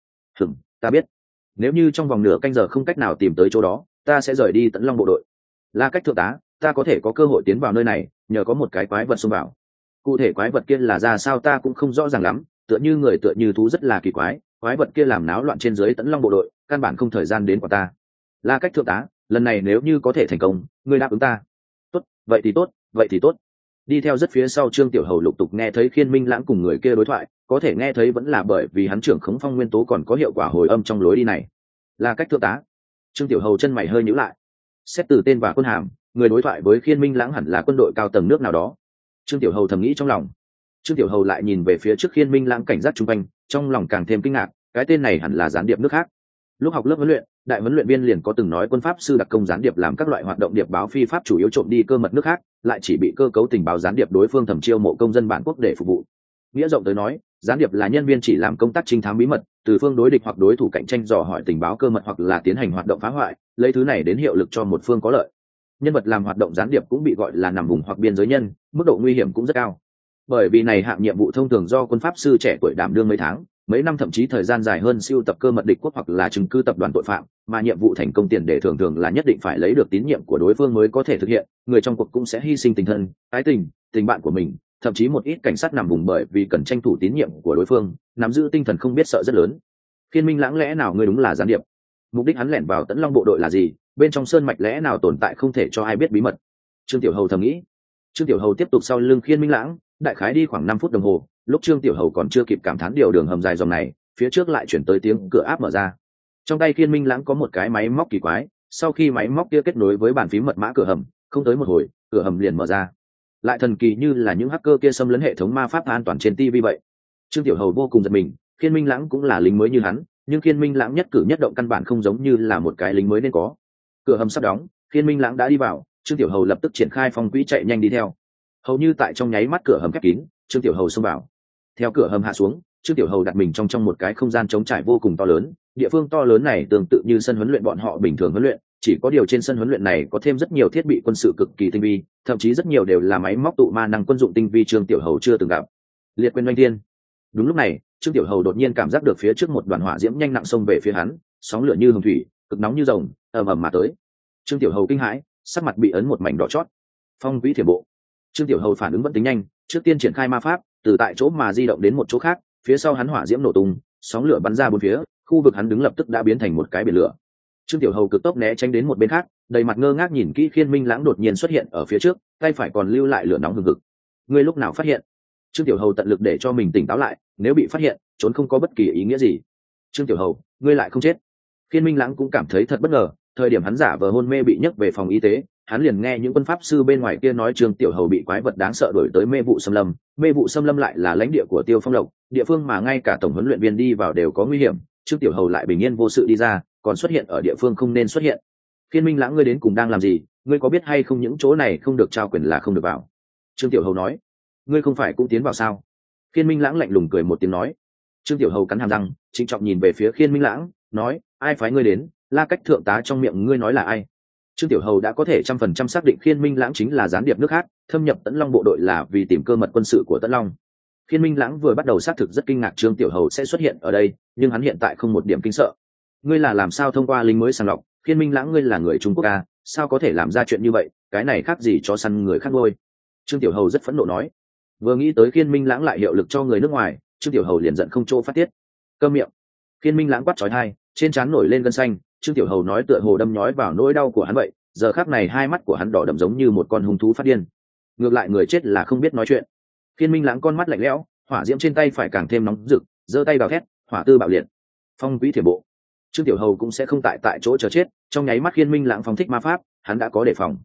Ta biết, nếu như trong vòng nửa canh giờ không cách nào tìm tới chỗ đó, ta sẽ rời đi Tấn Long bộ đội. La Cách thượng tá, ta có thể có cơ hội tiến vào nơi này, nhờ có một cái quái vật xông vào. Cụ thể quái vật kia là ra sao ta cũng không rõ ràng lắm, tựa như người tựa như thú, rất là kỳ quái. Quái vật kia làm náo loạn trên dưới Tấn Long bộ đội, căn bản không thời gian đến của ta. La Cách thượng tá, lần này nếu như có thể thành công, ngươi đáp ứng ta. Tốt, vậy thì tốt, vậy thì tốt. Đi theo rất phía sau Trương Tiểu Hầu lục tục nghe thấy Khiên Minh Lãng cùng người kia đối thoại, có thể nghe thấy vẫn là bởi vì hắn trưởng khống phong nguyên tố còn có hiệu quả hồi âm trong lối đi này. La Cách thượng tá. Trương Tiểu Hầu chân mày hơi nhíu lại. Xét từ tên và quân hàm, người đối thoại với Khiên Minh Lãng hẳn là quân đội cao tầng nước nào đó. Trương Tiểu Hầu thầm nghĩ trong lòng. Trương Tiểu Hầu lại nhìn về phía trước Khiên Minh Lãng cảnh giác chung quanh, trong lòng càng thêm kinh ngạc, cái tên này hẳn là gián điệp nước khác. Lúc học lớp huấn luyện, đại huấn luyện viên liền có từng nói quân pháp sư đặc công gián điệp làm các loại hoạt động điệp báo phi pháp chủ yếu trộm đi cơ mật nước khác, lại chỉ bị cơ cấu tình báo gián điệp đối phương thẩm chiêu mộ công dân bản quốc để phục vụ. Nghĩa rộng tới nói, gián điệp là nhân viên chỉ làm công tác trinh thám bí mật, từ phương đối địch hoặc đối thủ cạnh tranh dò hỏi tình báo cơ mật hoặc là tiến hành hoạt động phá hoại, lấy thứ này đến hiệu lực cho một phương có lợi. Nhân vật làm hoạt động gián điệp cũng bị gọi là nằm vùng hoặc biên giới nhân, mức độ nguy hiểm cũng rất cao. Bởi vì này hạng nhiệm vụ thông thường do quân pháp sư trẻ tuổi đảm đương mấy tháng, mấy năm thậm chí thời gian dài hơn siêu tập cơ mật địch quốc hoặc là chứng cứ tập đoàn tội phạm, mà nhiệm vụ thành công tiền đề thường thường là nhất định phải lấy được tín nhiệm của đối phương mới có thể thực hiện, người trong cuộc cũng sẽ hy sinh tình thân, ái tình, tình bạn của mình, thậm chí một ít cảnh sát nằm vùng bởi vì cần tranh thủ tín nhiệm của đối phương, nắm giữ tinh thần không biết sợ rất lớn. Khiên Minh Lãng, lẽ nào ngươi đúng là gián điệp? Mục đích hắn lẻn vào Tấn Long bộ đội là gì? Bên trong sơn mạch lẽ nào tồn tại không thể cho ai biết bí mật? Trương Tiểu Hầu thầm nghĩ. Trương Tiểu Hầu tiếp tục sau lưng Khiên Minh Lãng, đại khái đi khoảng 5 phút đồng hồ, lúc Trương Tiểu Hầu còn chưa kịp cảm thán điều đường hầm dài dòng này, phía trước lại chuyển tới tiếng cửa áp mở ra. Trong tay Khiên Minh Lãng có một cái máy móc kỳ quái, sau khi máy móc kia kết nối với bàn phím mật mã cửa hầm, không tới một hồi, cửa hầm liền mở ra. Lại thần kỳ như là những hacker kia xâm lấn hệ thống ma pháp an toàn trên TV vậy. Trương Tiểu Hầu vô cùng giật mình, Khiên Minh Lãng cũng là lính mới như hắn, nhưng Khiên Minh Lãng nhất cử nhất động căn bản không giống như là một cái lính mới nên có. Cửa hầm sắp đóng, Khiên Minh Lãng đã đi vào, Trương Tiểu Hầu lập tức triển khai phong quỹ chạy nhanh đi theo. Hầu như tại trong nháy mắt cửa hầm khép kín, Trương Tiểu Hầu xông vào. Theo cửa hầm hạ xuống, Trương Tiểu Hầu đặt mình trong một cái không gian trống trải vô cùng to lớn. Địa phương to lớn này tương tự như sân huấn luyện bọn họ bình thường huấn luyện, chỉ có điều trên sân huấn luyện này có thêm rất nhiều thiết bị quân sự cực kỳ tinh vi, thậm chí rất nhiều đều là máy móc tụ ma năng quân dụng tinh vi Trương Tiểu Hầu chưa từng gặp. Liệt quyền oanh thiên. Đúng lúc này, Trương Tiểu Hầu đột nhiên cảm giác được phía trước một đoàn hỏa diễm nhanh nặng xông về phía hắn, sóng lửa như hồng thủy, cực nóng như rồng, ầm ầm mà tới. Trương Tiểu Hầu kinh hãi, sắc mặt bị ấn một mảnh đỏ chót. Phong quỹ thiểm bộ. Trương Tiểu Hầu phản ứng vẫn tính nhanh, trước tiên triển khai ma pháp, từ tại chỗ mà di động đến một chỗ khác, phía sau hắn hỏa diễm nổ tung, sóng lửa bắn ra bốn phía, khu vực hắn đứng lập tức đã biến thành một cái biển lửa. Trương Tiểu Hầu cực tốc né tránh đến một bên khác, đầy mặt ngơ ngác nhìn kỹ Khiên Minh Lãng đột nhiên xuất hiện ở phía trước, tay phải còn lưu lại lửa nóng hừng hực. Ngươi lúc nào phát hiện? Trương Tiểu Hầu tận lực để cho mình tỉnh táo lại, nếu bị phát hiện, trốn không có bất kỳ ý nghĩa gì. Trương Tiểu Hầu, ngươi lại không chết. Khiên Minh Lãng cũng cảm thấy thật bất ngờ, thời điểm hắn giả vờ hôn mê bị nhấc về phòng y tế, hắn liền nghe những quân pháp sư bên ngoài kia nói Trương Tiểu Hầu bị quái vật đáng sợ đuổi tới mê vụ xâm lâm. Mê vụ xâm lâm lại là lãnh địa của Tiêu Phong Lộc, địa phương mà ngay cả tổng huấn luyện viên đi vào đều có nguy hiểm. Trương Tiểu Hầu lại bình yên vô sự đi ra, còn xuất hiện ở địa phương không nên xuất hiện. Khiên Minh Lãng, ngươi đến cùng đang làm gì? Ngươi có biết hay không những chỗ này không được trao quyền là không được vào? Trương Tiểu Hầu nói. Ngươi không phải cũng tiến vào sao? Khiên Minh Lãng lạnh lùng cười một tiếng nói. Trương Tiểu Hầu cắn hàm răng, trịnh trọng nhìn về phía Khiên Minh Lãng, nói, ai phái ngươi đến? La Cách thượng tá trong miệng ngươi nói là ai? Trương Tiểu Hầu đã có thể 100% xác định Khiên Minh Lãng chính là gián điệp nước khác, thâm nhập Tấn Long bộ đội là vì tìm cơ mật quân sự của Tấn Long. Khiên Minh Lãng vừa bắt đầu xác thực rất kinh ngạc Trương Tiểu Hầu sẽ xuất hiện ở đây, nhưng hắn hiện tại không một điểm kinh sợ. Ngươi là làm sao thông qua lính mới sàng lọc? Khiên Minh Lãng, ngươi là người Trung Quốc à? Sao có thể làm ra chuyện như vậy? Cái này khác gì cho săn người khác nuôi? Trương Tiểu Hầu rất phẫn nộ nói. Vừa nghĩ tới Khiên Minh Lãng lại hiệu lực cho người nước ngoài, Trương Tiểu Hầu liền giận không chỗ phát tiết. Câm miệng! Khiên Minh Lãng quát chói tai, trên trán nổi lên gân xanh. Trương Tiểu Hầu nói tựa hồ đâm nhói vào nỗi đau của hắn vậy, giờ khắc này hai mắt của hắn đỏ đậm giống như một con hung thú phát điên. Ngược lại người chết là không biết nói chuyện. Khiên Minh Lãng con mắt lạnh lẽo, hỏa diễm trên tay phải càng thêm nóng rực, giơ tay vào thét, hỏa tư bạo liệt. Phong quỹ thiểm bộ. Trương Tiểu Hầu cũng sẽ không tại chỗ chờ chết, trong nháy mắt Khiên Minh Lãng phóng thích ma pháp, hắn đã có đề phòng.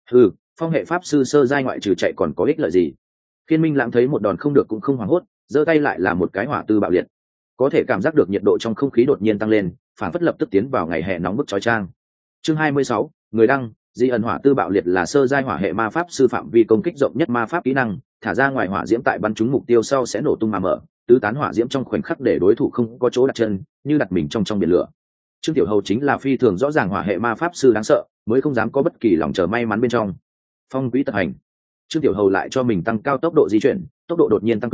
Phong hệ pháp sư sơ giai ngoại trừ chạy còn có ích lợi gì? Khiên Minh Lãng thấy một đòn không được cũng không hoảng hốt, giơ tay lại là một cái hỏa tư bạo liệt. Có thể cảm giác được nhiệt độ trong không khí đột nhiên tăng lên, phản phất lập tức tiến vào ngày hè nóng bức chói chang. Chương 26, người đăng, di ẩn hỏa tư bạo liệt là sơ giai hỏa hệ ma pháp sư phạm vi công kích rộng nhất ma pháp kỹ năng, thả ra ngoài hỏa diễm tại bắn trúng mục tiêu sau sẽ nổ tung mà mở, tứ tán hỏa diễm trong khoảnh khắc để đối thủ không có chỗ đặt chân, như đặt mình trong biển lửa. Trương Tiểu Hầu chính là phi thường rõ ràng hỏa hệ ma pháp sư đáng sợ, mới không dám có bất kỳ lòng chờ may mắn bên trong. Phong quỹ tập hành. Trương Tiểu Hầu lại cho mình tăng cao tốc độ di chuyển, tốc độ đột nhiên tăng cường,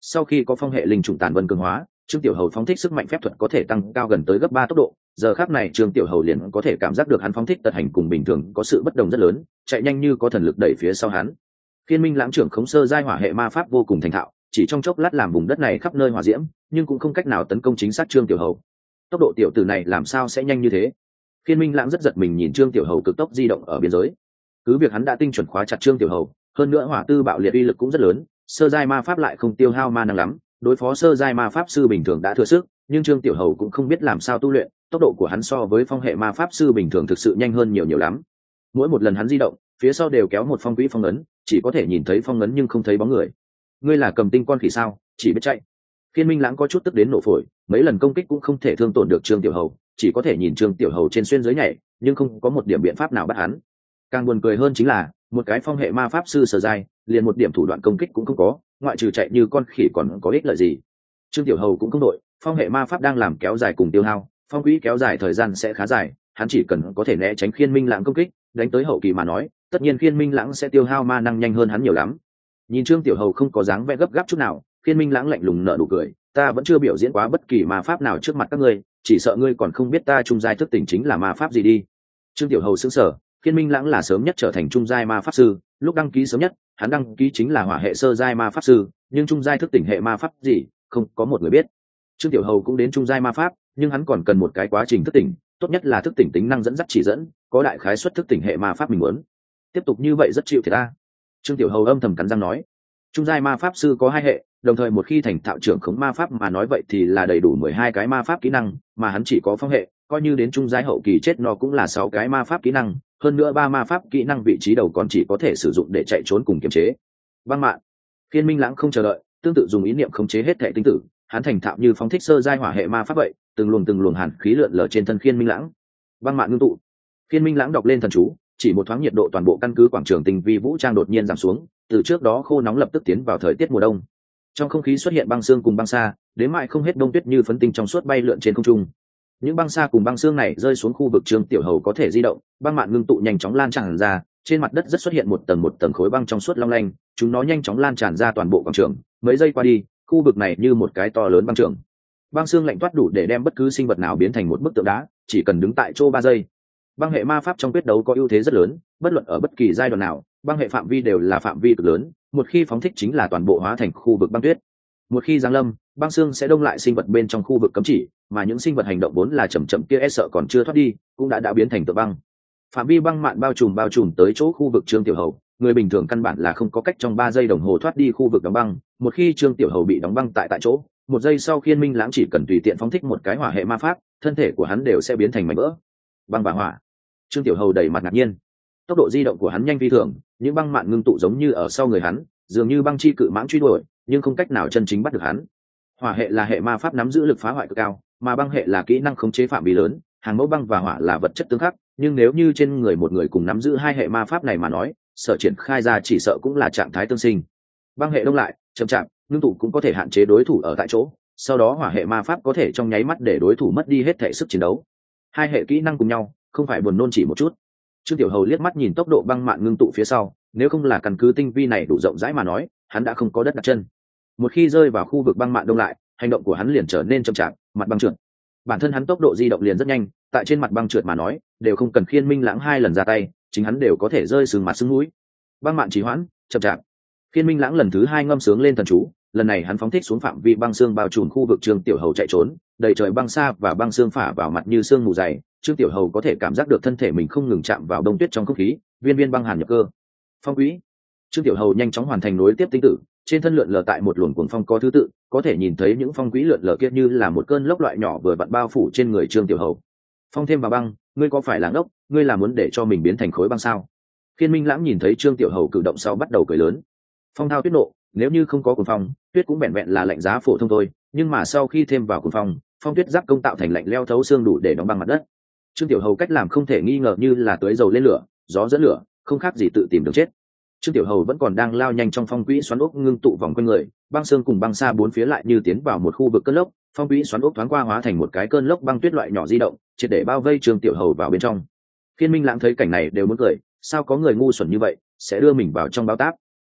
sau khi có phong hệ linh trùng tàn vân cường hóa, Trương Tiểu Hầu phóng thích sức mạnh phép thuật có thể tăng cao gần tới gấp 3 tốc độ. Giờ khắc này Trương Tiểu Hầu liền có thể cảm giác được hắn phóng thích tật hành cùng bình thường có sự bất đồng rất lớn, chạy nhanh như có thần lực đẩy phía sau hắn. Thiên Minh Lãng trưởng khống sơ giai hỏa hệ ma pháp vô cùng thành thạo, chỉ trong chốc lát làm vùng đất này khắp nơi hỏa diễm, nhưng cũng không cách nào tấn công chính xác Trương Tiểu Hầu. Tốc độ tiểu tử này làm sao sẽ nhanh như thế? Thiên Minh Lãng rất giật mình nhìn Trương Tiểu Hầu cực tốc di động ở biên giới. Cứ việc hắn đã tinh chuẩn khóa chặt Trương Tiểu Hầu, hơn nữa hỏa tư bạo liệt uy lực cũng rất lớn, sơ giai ma pháp lại không tiêu hao ma năng lắm, đối phó sơ giai ma pháp sư bình thường đã thừa sức, nhưng Trương Tiểu Hầu cũng không biết làm sao tu luyện, tốc độ của hắn so với phong hệ ma pháp sư bình thường thực sự nhanh hơn nhiều lắm. Mỗi một lần hắn di động, phía sau đều kéo một phong quỹ phong ấn, chỉ có thể nhìn thấy phong ấn nhưng không thấy bóng người. Ngươi là cầm tinh con khỉ sao, chỉ biết chạy. Thiên Minh Lãng có chút tức đến nổ phổi, mấy lần công kích cũng không thể thương tổn được Trương Tiểu Hầu, chỉ có thể nhìn Trương Tiểu Hầu trên xuyên dưới nhảy, nhưng không có một điểm biện pháp nào bắt hắn. Càng buồn cười hơn chính là, một cái phong hệ ma pháp sư sở giai, liền một điểm thủ đoạn công kích cũng không có, ngoại trừ chạy như con khỉ còn có ích lợi gì. Trương Tiểu Hầu cũng không đội, phong hệ ma pháp đang làm kéo dài cùng tiêu hao, phong quỹ kéo dài thời gian sẽ khá dài, hắn chỉ cần có thể né tránh Khiên Minh Lãng công kích, đánh tới hậu kỳ mà nói, tất nhiên Khiên Minh Lãng sẽ tiêu hao ma năng nhanh hơn hắn nhiều lắm. Nhìn Trương Tiểu Hầu không có dáng vẻ gấp gáp chút nào, Khiên Minh Lãng lạnh lùng nở nụ cười, ta vẫn chưa biểu diễn quá bất kỳ ma pháp nào trước mặt các ngươi, chỉ sợ ngươi còn không biết ta trung giai thức tỉnh chính là ma pháp gì đi. Trương Tiểu Hầu sững sờ, Khiên Minh Lãng là sớm nhất trở thành trung giai ma pháp sư, lúc đăng ký sớm nhất, hắn đăng ký chính là hỏa hệ sơ giai ma pháp sư, nhưng trung giai thức tỉnh hệ ma pháp gì, không có một người biết. Trương Tiểu Hầu cũng đến trung giai ma pháp, nhưng hắn còn cần một cái quá trình thức tỉnh, tốt nhất là thức tỉnh tính năng dẫn dắt chỉ dẫn, có đại khái suất thức tỉnh hệ ma pháp mình muốn. Tiếp tục như vậy rất chịu thiệt ta. Trương Tiểu Hầu âm thầm cắn răng nói, trung giai ma pháp sư có 2 hệ, đồng thời một khi thành thạo trưởng khống ma pháp mà nói vậy thì là đầy đủ 12 cái ma pháp kỹ năng, mà hắn chỉ có phong hệ, coi như đến trung giai hậu kỳ chết nó cũng là 6 cái ma pháp kỹ năng, hơn nữa 3 ma pháp kỹ năng vị trí đầu còn chỉ có thể sử dụng để chạy trốn cùng kiềm chế. Băng mạn. Thiên Minh Lãng không chờ đợi, tương tự dùng ý niệm khống chế hết thể tinh tử, hắn thành thạo như phóng thích sơ giai hỏa hệ ma pháp vậy, từng luồng hàn khí lượn lờ trên thân Thiên Minh Lãng. Băng mạn ngưng tụ. Thiên Minh Lãng đọc lên thần chú, chỉ một thoáng nhiệt độ toàn bộ căn cứ quảng trường tinh vi vũ trang đột nhiên giảm xuống, từ trước đó khô nóng lập tức tiến vào thời tiết mùa đông. Trong không khí xuất hiện băng xương cùng băng sa, đến mại không hết đông tuyết như phấn tinh trong suốt bay lượn trên không trung. Những băng sa cùng băng xương này rơi xuống khu vực Trương Tiểu Hầu có thể di động, băng mạn ngưng tụ nhanh chóng lan tràn ra, trên mặt đất rất xuất hiện một tầng khối băng trong suốt long lanh, chúng nó nhanh chóng lan tràn ra toàn bộ quảng trường, mấy giây qua đi, khu vực này như một cái to lớn băng trường. Băng xương lạnh toát đủ để đem bất cứ sinh vật nào biến thành một bức tượng đá, chỉ cần đứng tại chỗ 3 giây. Băng hệ ma pháp trong quyết đấu có ưu thế rất lớn, bất luận ở bất kỳ giai đoạn nào, băng hệ phạm vi đều là phạm vi cực lớn, một khi phóng thích chính là toàn bộ hóa thành khu vực băng tuyết. Một khi giáng lâm, băng xương sẽ đông lại sinh vật bên trong khu vực cấm chỉ, mà những sinh vật hành động vốn là chậm chậm kia e sợ còn chưa thoát đi, cũng đã biến thành tượng băng. Phạm vi băng mạn bao trùm tới chỗ khu vực Trương Tiểu Hầu, người bình thường căn bản là không có cách trong 3 giây đồng hồ thoát đi khu vực đóng băng. Một khi Trương Tiểu Hầu bị đóng băng tại chỗ, 1 giây sau Khiên Minh Lãng chỉ cần tùy tiện phóng thích một cái hỏa hệ ma pháp, thân thể của hắn đều sẽ biến thành mảnh vỡ. Băng và hỏa. Trương Tiểu Hầu đầy mặt ngạc nhiên, tốc độ di động của hắn nhanh phi thường, những băng mạn ngưng tụ giống như ở sau người hắn, dường như băng chi cự mãng truy đuổi, nhưng không cách nào chân chính bắt được hắn. Hỏa hệ là hệ ma pháp nắm giữ lực phá hoại cực cao, mà băng hệ là kỹ năng khống chế phạm vi lớn, hàng mẫu băng và hỏa là vật chất tương khắc, nhưng nếu như trên người một người cùng nắm giữ 2 hệ ma pháp này mà nói, sở triển khai ra chỉ sợ cũng là trạng thái tương sinh. Băng hệ đông lại, chậm chạp, ngưng tụ cũng có thể hạn chế đối thủ ở tại chỗ, sau đó hỏa hệ ma pháp có thể trong nháy mắt để đối thủ mất đi hết thể sức chiến đấu. 2 hệ kỹ năng cùng nhau, không phải buồn nôn chỉ một chút. Trương Tiểu Hầu liếc mắt nhìn tốc độ băng mạn ngưng tụ phía sau, nếu không là căn cứ tinh vi này đủ rộng rãi mà nói, hắn đã không có đất đặt chân. Một khi rơi vào khu vực băng mạn đông lại, hành động của hắn liền trở nên chậm chạp, mặt băng trượt. Bản thân hắn tốc độ di động liền rất nhanh, tại trên mặt băng trượt mà nói, đều không cần Khiên Minh Lãng 2 lần ra tay, chính hắn đều có thể rơi sừng mặt sưng mũi. Băng mạn trì hoãn, chậm chạp. Khiên Minh Lãng lần thứ 2 ngâm sướng lên thần chú, lần này hắn phóng thích xuống phạm vi băng xương bao trùm khu vực Trương Tiểu Hầu chạy trốn, đầy trời băng sa và băng xương phả vào mặt như sương mù dày, Trương Tiểu Hầu có thể cảm giác được thân thể mình không ngừng chạm vào đông tuyết trong không khí, viên viên băng hàn nhập cơ. Phong quỹ. Trương Tiểu Hầu nhanh chóng hoàn thành nối tiếp tinh tử, trên thân lượn lờ tại một luồng cuồng phong có thứ tự, có thể nhìn thấy những phong quỹ lượn lờ kia như là một cơn lốc loại nhỏ vừa vặn bao phủ trên người Trương Tiểu Hầu. Phong thêm vào băng, ngươi có phải là ngốc, ngươi là muốn để cho mình biến thành khối băng sao? Khiên Minh Lãng nhìn thấy Trương Tiểu Hầu cử động sau bắt đầu cười lớn. Phong thao tuyết nộ, nếu như không có cuồng phong, tuyết cũng vẹn vẹn là lạnh giá phổ thông thôi, nhưng mà sau khi thêm vào cuồng phong, phong tuyết giáp công tạo thành lạnh leo thấu xương đủ để đóng băng mặt đất. Trương Tiểu Hầu cách làm không thể nghi ngờ như là tưới dầu lên lửa, gió dẫn lửa, không khác gì tự tìm đường chết. Trương Tiểu Hầu vẫn còn đang lao nhanh trong phong quỹ xoắn ốc ngưng tụ vòng quanh người, băng xương cùng băng sa bốn phía lại như tiến vào một khu vực cơn lốc, phong quỹ xoắn ốc thoáng qua hóa thành một cái cơn lốc băng tuyết loại nhỏ di động, triệt để bao vây Trương Tiểu Hầu vào bên trong. Phiên Minh Lãng thấy cảnh này đều muốn cười, sao có người ngu xuẩn như vậy, sẽ đưa mình vào trong bao táp.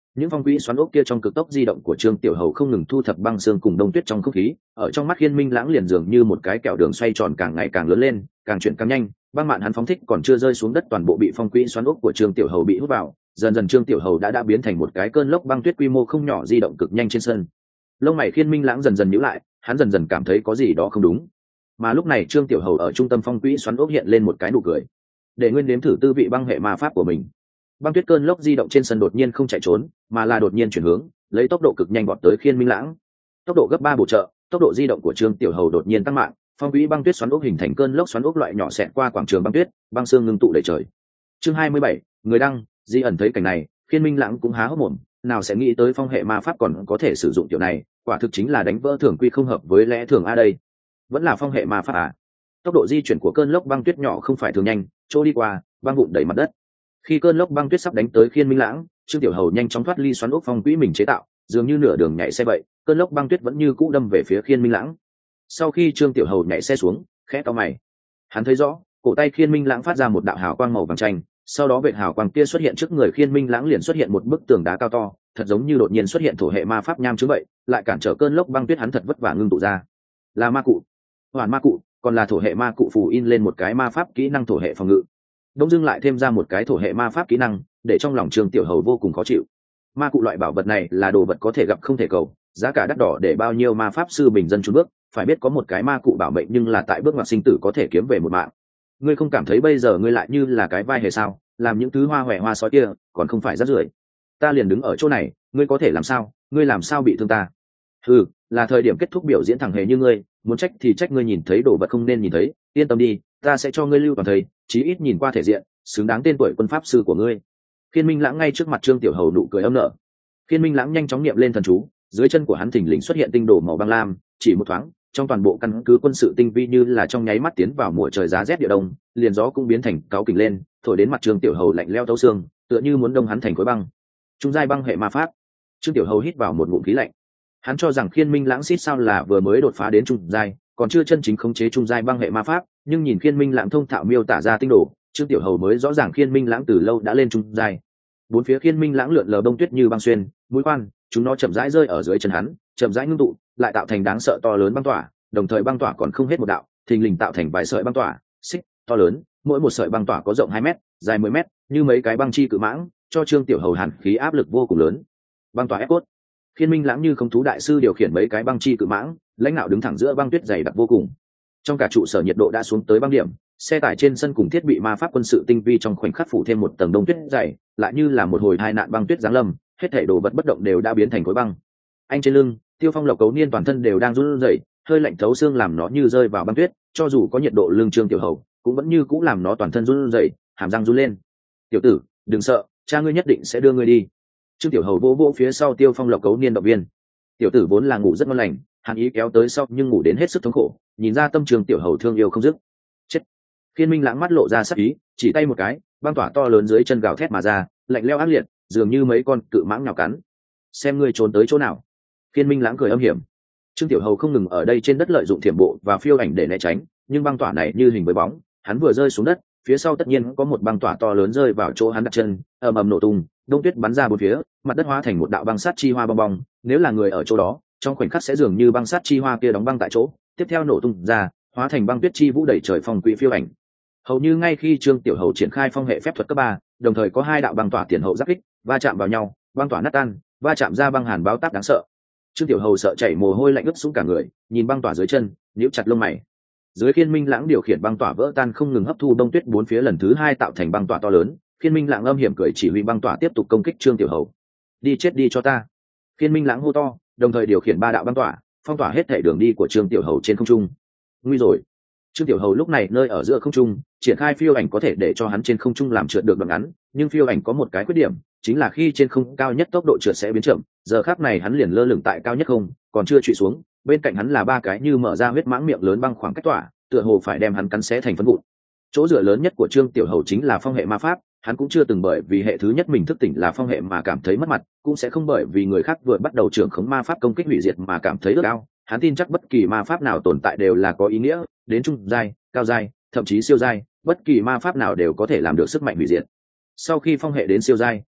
những phong quỹ xoắn ốc kia trong cực tốc di động của Trương Tiểu Hầu không ngừng thu thập băng xương cùng đông tuyết trong không khí, ở trong mắt Hiên Minh Lãng liền dường như một cái kẹo đường xoay tròn càng ngày càng lớn lên, càng chuyển càng nhanh, băng mạn hắn phóng thích còn chưa rơi xuống đất toàn bộ bị phong quỹ xoắn ốc của Trương Tiểu Hầu bị hút vào, dần dần Trương Tiểu Hầu đã biến thành một cái cơn lốc băng tuyết quy mô không nhỏ di động cực nhanh trên sân. Lông mày Hiên Minh Lãng dần dần nhíu lại, hắn dần dần cảm thấy có gì đó không đúng. Mà lúc này Trương Tiểu Hầu ở trung tâm phong quỹ xoắn ốc hiện lên một cái nụ cười, để nguyên nếm thử tư vị băng hệ ma pháp của mình. Băng tuyết cơn lốc di động trên sân đột nhiên không chạy trốn, mà là đột nhiên chuyển hướng, lấy tốc độ cực nhanh vọt tới Hiên Minh Lãng. Tốc độ gấp 3 bổ trợ, tốc độ di động của Trương Tiểu Hầu đột nhiên tăng mạnh, phong quỹ băng tuyết xoắn ốc hình thành cơn lốc xoắn ốc loại nhỏ xẹt qua quảng trường băng tuyết, băng xương ngưng tụ đầy trời. Chương 27, người đăng, Di ẩn thấy cảnh này, Hiên Minh Lãng cũng há hốc mồm, nào sẽ nghĩ tới phong hệ ma pháp còn có thể sử dụng kiểu này, quả thực chính là đánh vỡ thường quy không hợp với lẽ thường a đây. Vẫn là phong hệ ma pháp à? Tốc độ di chuyển của cơn lốc băng tuyết nhỏ không phải thường nhanh, trôi đi qua, băng vụn đầy mặt đất. Khi cơn lốc băng tuyết sắp đánh tới Hiên Minh Lãng, Trương Tiểu Hầu nhanh chóng thoát ly xoắn ốc phong quỹ mình chế tạo, dường như nửa đường nhảy xe vậy, cơn lốc băng tuyết vẫn như cũ đâm về phía Hiên Minh Lãng. Sau khi Trương Tiểu Hầu nhảy xe xuống, khẽ cau mày, hắn thấy rõ, cổ tay Hiên Minh Lãng phát ra một đạo hào quang màu vàng chanh, sau đó vệt hào quang kia xuất hiện trước người Hiên Minh Lãng liền xuất hiện một bức tường đá cao to, thật giống như đột nhiên xuất hiện thổ hệ ma pháp nham chứa vậy, lại cản trở cơn lốc băng tuyết hắn thật vất vả ngưng tụ ra. Là ma cụ, hoàn ma cụ, còn là thổ hệ ma cụ phù in lên một cái ma pháp kỹ năng thổ hệ phòng ngự. Đông Dương lại thêm ra một cái thổ hệ ma pháp kỹ năng, để trong lòng Trương Tiểu Hầu vô cùng khó chịu. Ma cụ loại bảo vật này là đồ vật có thể gặp không thể cầu, giá cả đắt đỏ để bao nhiêu ma pháp sư bình dân chùn bước, phải biết có một cái ma cụ bảo mệnh nhưng là tại bước ngoặt sinh tử có thể kiếm về một mạng. Ngươi không cảm thấy bây giờ ngươi lại như là cái vai hề sao, làm những thứ hoa hoẹ hoa sói kia, còn không phải rác rưởi. Ta liền đứng ở chỗ này, ngươi có thể làm sao, ngươi làm sao bị thương ta? Ừ, là thời điểm kết thúc biểu diễn thẳng hề như ngươi, muốn trách thì trách ngươi nhìn thấy đồ vật không nên nhìn thấy, yên tâm đi, ta sẽ cho ngươi lưu toàn thầy, chí ít nhìn qua thể diện, xứng đáng tên tuổi quân pháp sư của ngươi. Hiên Minh Lãng ngay trước mặt Trương Tiểu Hầu nụ cười ấm nở. Hiên Minh Lãng nhanh chóng niệm lên thần chú, dưới chân của hắn thình lình xuất hiện tinh đồ màu băng lam, chỉ một thoáng, trong toàn bộ căn cứ quân sự tinh vi như là trong nháy mắt tiến vào mùa trời giá rét địa đông, liền gió cũng biến thành cáu kỉnh lên, thổi đến mặt Trương Tiểu Hầu lạnh lẽo thấu xương, tựa như muốn đông hắn thành khối băng. Trung giai băng hệ ma pháp. Trương Tiểu Hầu hít vào một ngụm khí lạnh. Hắn cho rằng Hiên Minh Lãng xít sao là vừa mới đột phá đến trung giai, còn chưa chân chính khống chế trung giai băng hệ ma pháp, nhưng nhìn Hiên Minh Lãng thông thạo miêu tả ra tinh đồ, Trương Tiểu Hầu mới rõ ràng Hiên Minh Lãng từ lâu đã lên trung giai. Bốn phía Hiên Minh Lãng lượn lờ bông tuyết như băng xuyên, mũi khoan, chúng nó chậm rãi rơi ở dưới chân hắn, chậm rãi ngưng tụ, lại tạo thành đáng sợ to lớn băng tỏa, đồng thời băng tỏa còn không hết một đạo, thình lình tạo thành vài sợi băng tỏa, xích to lớn, mỗi một sợi băng tỏa có rộng 2 mét, dài 10 mét, như mấy cái băng chi cự mãng, cho Trương Tiểu Hầu hàn khí áp lực vô cùng lớn. Băng tỏa ép cốt. Hiên Minh Lãng như không thú đại sư điều khiển mấy cái băng chi cự mãng, lãnh đạo đứng thẳng giữa băng tuyết dày đặc vô cùng. Trong cả trụ sở nhiệt độ đã xuống tới băng điểm, xe tải trên sân cùng thiết bị ma pháp quân sự tinh vi trong khoảnh khắc phủ thêm một tầng đông tuyết dày, lại như là một hồi hai nạn băng tuyết giáng lâm, hết thảy đồ vật bất động đều đã biến thành khối băng. Anh trên lưng, Tiêu Phong Lộc Cấu Niên toàn thân đều đang run rẩy, hơi lạnh thấu xương làm nó như rơi vào băng tuyết, cho dù có nhiệt độ lưng Trương Tiểu Hầu, cũng vẫn như cũ làm nó toàn thân run rẩy, hàm răng run lên. "Tiểu tử, đừng sợ, cha ngươi nhất định sẽ đưa ngươi đi." Trương Tiểu Hầu vỗ vỗ phía sau Tiêu Phong Lộc Cấu Niên động viên. Tiểu tử vốn là ngủ rất ngon lành, hàn ý kéo tới sau nhưng ngủ đến hết sức thống khổ, nhìn ra tâm trường Tiểu Hầu thương yêu không dứt. Chết. Hiên Minh Lãng mắt lộ ra sắc ý, chỉ tay một cái, băng tỏa to lớn dưới chân gào thét mà ra, lạnh lẽo ác liệt, dường như mấy con cự mãng nhào cắn. "Xem ngươi trốn tới chỗ nào." Hiên Minh Lãng cười âm hiểm. Trương Tiểu Hầu không ngừng ở đây trên đất lợi dụng thiểm bộ và phiêu ảnh để né tránh, nhưng băng tỏa này như hình với bóng, hắn vừa rơi xuống đất, phía sau tất nhiên có một băng tỏa to lớn rơi vào chỗ hắn đặt chân, ầm ầm nổ tung, đông tuyết bắn ra bốn phía, mặt đất hóa thành một đạo băng sát chi hoa bong bong, nếu là người ở chỗ đó, trong khoảnh khắc sẽ dường như băng sát chi hoa kia đóng băng tại chỗ, tiếp theo nổ tung ra, hóa thành băng tuyết chi vũ đẩy trời phong quỷ phiêu ảnh. Hầu như ngay khi Trương Tiểu Hầu triển khai phong hệ phép thuật cấp 3, đồng thời có 2 đạo băng tỏa tiền hậu giáp kích, va chạm vào nhau, băng tỏa nát tan, va chạm ra băng hàn báo táp đáng sợ. Trương Tiểu Hầu sợ chảy mồ hôi lạnh ướt sũng cả người, nhìn băng tỏa dưới chân, nhíu chặt lông mày. Dưới Hiên Minh Lãng điều khiển băng tỏa vỡ tan không ngừng hấp thu đông tuyết bốn phía lần thứ 2 tạo thành băng tỏa to lớn, Hiên Minh Lãng âm hiểm cười chỉ huy băng tỏa tiếp tục công kích Trương Tiểu Hầu. "Đi chết đi cho ta." Hiên Minh Lãng hô to, đồng thời điều khiển 3 đạo băng tỏa, phong tỏa hết thể đường đi của Trương Tiểu Hầu trên không trung. Nguy rồi. Trương Tiểu Hầu lúc này nơi ở giữa không trung, triển khai phiêu ảnh có thể để cho hắn trên không trung làm trượt được đoạn ngắn, nhưng phiêu ảnh có một cái khuyết điểm, chính là khi trên không cao nhất tốc độ trượt sẽ biến chậm, giờ khắc này hắn liền lơ lửng tại cao nhất không, còn chưa trụy xuống, bên cạnh hắn là 3 cái như mở ra huyết mãng miệng lớn băng khoảng cách tỏa, tựa hồ phải đem hắn cắn xé thành phấn vụn. Chỗ dựa lớn nhất của Trương Tiểu Hầu chính là phong hệ ma pháp, hắn cũng chưa từng bởi vì hệ thứ nhất mình thức tỉnh là phong hệ mà cảm thấy mất mặt, cũng sẽ không bởi vì người khác vừa bắt đầu trưởng khống ma pháp công kích hủy diệt mà cảm thấy ước ao. Hắn tin chắc bất kỳ ma pháp nào tồn tại đều là có ý nghĩa, đến trung giai, cao giai, thậm chí siêu giai, bất kỳ ma pháp nào đều có thể làm được sức mạnh hủy diệt. Sau khi phong hệ đến siêu giai,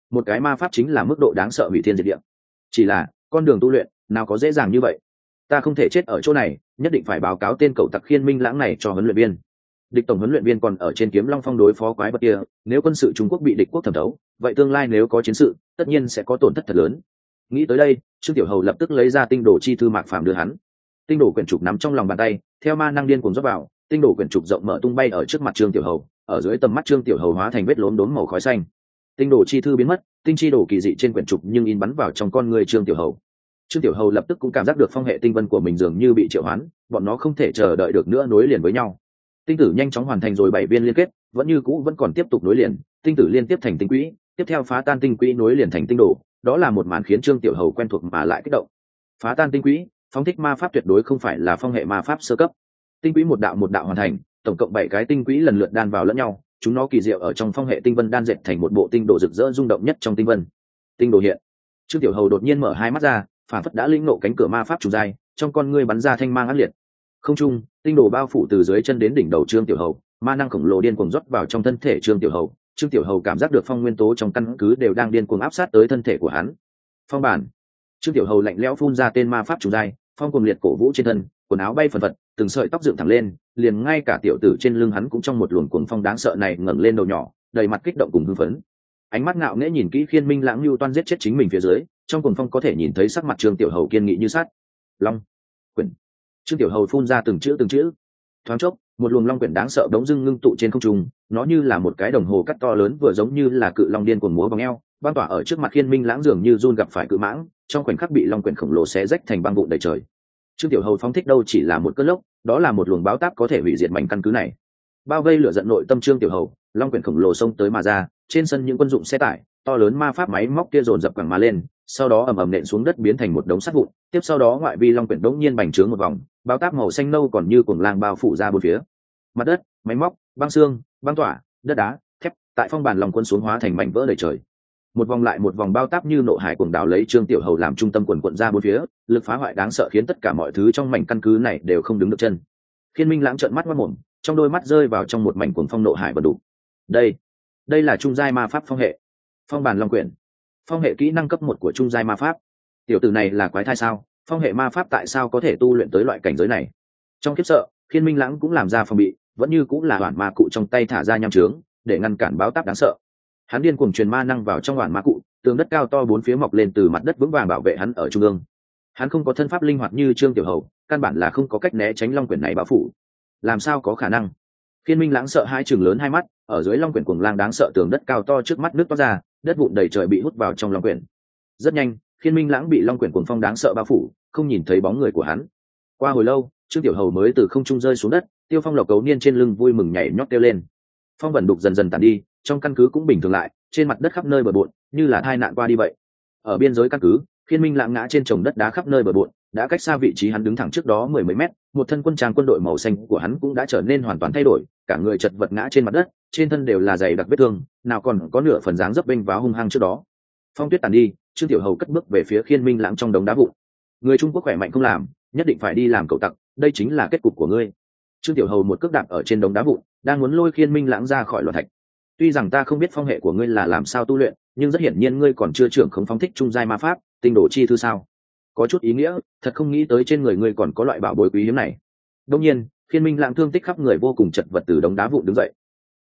một cái ma pháp chính là mức độ đáng sợ hủy thiên diệt địa. Chỉ là con đường tu luyện nào có dễ dàng như vậy. Ta không thể chết ở chỗ này, nhất định phải báo cáo tên cậu tặc Khiên Minh Lãng này cho huấn luyện viên. Địch tổng huấn luyện viên còn ở trên Kiếm Long Phong đối phó quái vật kia, nếu quân sự Trung Quốc bị địch quốc thẩm thấu, vậy tương lai nếu có chiến sự, tất nhiên sẽ có tổn thất thật lớn. Nghĩ tới đây, Trương Tiểu Hầu lập tức lấy ra tinh đồ chi thư Mạc Phàm đưa hắn. Tinh đồ quyển trục nắm trong lòng bàn tay, theo ma năng điên cuồng rót vào, tinh đồ quyển trục rộng mở tung bay ở trước mặt Trương Tiểu Hầu, ở dưới tầm mắt Trương Tiểu Hầu hóa thành vết lốm đốm màu khói xanh. Tinh đồ chi thư biến mất, tinh chi đồ kỳ dị trên quyển trục nhưng in bắn vào trong con người Trương Tiểu Hầu. Trương Tiểu Hầu lập tức cũng cảm giác được phong hệ tinh vân của mình dường như bị triệu hoán, bọn nó không thể chờ đợi được nữa nối liền với nhau. Tinh tử nhanh chóng hoàn thành rồi 7 viên liên kết, vẫn như cũ vẫn còn tiếp tục nối liền, tinh tử liên tiếp thành tinh quỹ, tiếp theo phá tan tinh quỹ nối liền thành tinh đồ, đó là một màn khiến Trương Tiểu Hầu quen thuộc mà lại kích động. Phá tan tinh quỹ, phóng thích ma pháp tuyệt đối không phải là phong hệ ma pháp sơ cấp. Tinh quỹ một đạo hoàn thành, tổng cộng 7 cái tinh quỹ lần lượt đan vào lẫn nhau, chúng nó kỳ diệu ở trong phong hệ tinh vân đan dệt thành một bộ tinh đồ rực rỡ rung động nhất trong tinh vân. Tinh đồ hiện. Trương Tiểu Hầu đột nhiên mở hai mắt ra, phản phất đã linh ngộ cánh cửa ma pháp trùng dài, trong con ngươi bắn ra thanh mang ác liệt. Không trung, tinh đồ bao phủ từ dưới chân đến đỉnh đầu Trương Tiểu Hầu, ma năng khổng lồ điên cuồng rót vào trong thân thể Trương Tiểu Hầu. Trương Tiểu Hầu cảm giác được phong nguyên tố trong căn cứ đều đang điên cuồng áp sát tới thân thể của hắn. Phong bản. Trương Tiểu Hầu lạnh lẽo phun ra tên ma pháp trùng dài, phong cuồng liệt cổ vũ trên thân, quần áo bay phần phật, từng sợi tóc dựng thẳng lên, liền ngay cả tiểu tử trên lưng hắn cũng trong một luồng cuồng phong đáng sợ này ngẩng lên đầu nhỏ, đầy mặt kích động cùng hưng phấn. Ánh mắt ngạo nghễ nhìn kỹ Khiên Minh Lãng lưu toan giết chết chính mình phía dưới, trong cuồng phong có thể nhìn thấy sắc mặt Trương Tiểu Hầu kiên nghị như sắt. Long quyển. Trương Tiểu Hầu phun ra từng chữ. Thoáng chốc, một luồng long quyển đáng sợ đống dưng ngưng tụ trên không trung, nó như là một cái đồng hồ cắt to lớn, vừa giống như là cự long điên cuồng múa vòng eo, băng tỏa ở trước mặt Khiên Minh Lãng dường như run gặp phải cự mãng, trong khoảnh khắc bị long quyển khổng lồ xé rách thành băng vụn đầy trời. Trương Tiểu Hầu phóng thích đâu chỉ là một cơn lốc, đó là một luồng báo táp có thể hủy diệt mảnh căn cứ này. Bao vây lửa giận nội tâm Trương Tiểu Hầu, long quyển khổng lồ xông tới mà ra, trên sân những quân dụng xe tải, to lớn ma pháp máy móc kia dồn dập quẳng mà lên, sau đó ầm ầm nện xuống đất biến thành một đống sắt vụn. Tiếp sau đó ngoại vi long quyển đống nhiên bành trướng một vòng, báo táp màu xanh nâu còn như cuồng lang bao phủ ra bốn phía. Mặt đất, máy móc, băng xương, băng tỏa, đất đá, thép, tại phong bản lòng quân xuống hóa thành mảnh vỡ đầy trời. Một vòng lại một vòng bao táp như nộ hải cuồng đảo lấy Trương Tiểu Hầu làm trung tâm quần quận ra bốn phía, lực phá hoại đáng sợ khiến tất cả mọi thứ trong mảnh căn cứ này đều không đứng được chân. Khiên Minh Lãng trợn mắt ngoác mồm, trong đôi mắt rơi vào trong một mảnh cuồng phong nộ hải bần đủ. Đây là trung giai ma pháp phong hệ. Phong bản long quyển. Phong hệ kỹ năng cấp 1 của trung giai ma pháp. Tiểu tử này là quái thai sao? Phong hệ ma pháp tại sao có thể tu luyện tới loại cảnh giới này? Trong khiếp sợ, Khiên Minh Lãng cũng làm ra phòng bị, vẫn như cũng là hoàn ma cụ trong tay thả ra nham chướng, để ngăn cản báo táp đáng sợ. Hắn điên cuồng truyền ma năng vào trong hoàn ma cụ, tường đất cao to bốn phía mọc lên từ mặt đất vững vàng bảo vệ hắn ở trung ương. Hắn không có thân pháp linh hoạt như Trương Tiểu Hầu, căn bản là không có cách né tránh long quyển này bao phủ. Làm sao có khả năng? Khiên Minh Lãng sợ hai chừng lớn hai mắt, ở dưới long quyển cuồng lang đáng sợ tường đất cao to trước mắt nước toát ra, đất vụn đầy trời bị hút vào trong long quyển. Rất nhanh, Khiên Minh Lãng bị long quyển cuồng phong đáng sợ bao phủ, không nhìn thấy bóng người của hắn. Qua hồi lâu, Trương Tiểu Hầu mới từ không trung rơi xuống đất, Tiêu Phong Lộc Cấu Niên trên lưng vui mừng nhảy nhót kêu lên. Phong vẩn đục dần dần tàn đi, trong căn cứ cũng bình thường lại, trên mặt đất khắp nơi bừa bộn, như là tai nạn qua đi vậy. Ở biên giới căn cứ, Khiên Minh Lãng ngã trên chồng đất đá khắp nơi bừa bộn, đã cách xa vị trí hắn đứng thẳng trước đó mười mấy mét, một thân quân trang quân đội màu xanh của hắn cũng đã trở nên hoàn toàn thay đổi, cả người chật vật ngã trên mặt đất, trên thân đều là dày đặc vết thương, nào còn có nửa phần dáng dấp bênh váo hung hăng trước đó. Phong tuyết tàn đi, Trương Tiểu Hầu cất bước về phía Khiên Minh Lãng trong đống đá vụn. Người Trung Quốc khỏe mạnh không làm, nhất định phải đi làm cậu tặc, đây chính là kết cục của ngươi. Trương Tiểu Hầu một cước đạp ở trên đống đá vụn, đang muốn lôi Khiên Minh Lãng ra khỏi loạn thạch. Tuy rằng ta không biết phong hệ của ngươi là làm sao tu luyện, nhưng rất hiển nhiên ngươi còn chưa trưởng khống phóng thích trung giai ma pháp, tinh đồ chi thư sao? Có chút ý nghĩa, thật không nghĩ tới trên người ngươi còn có loại bảo bối quý hiếm này. Đương nhiên, Khiên Minh Lãng thương tích khắp người vô cùng chật vật từ đống đá vụn đứng dậy.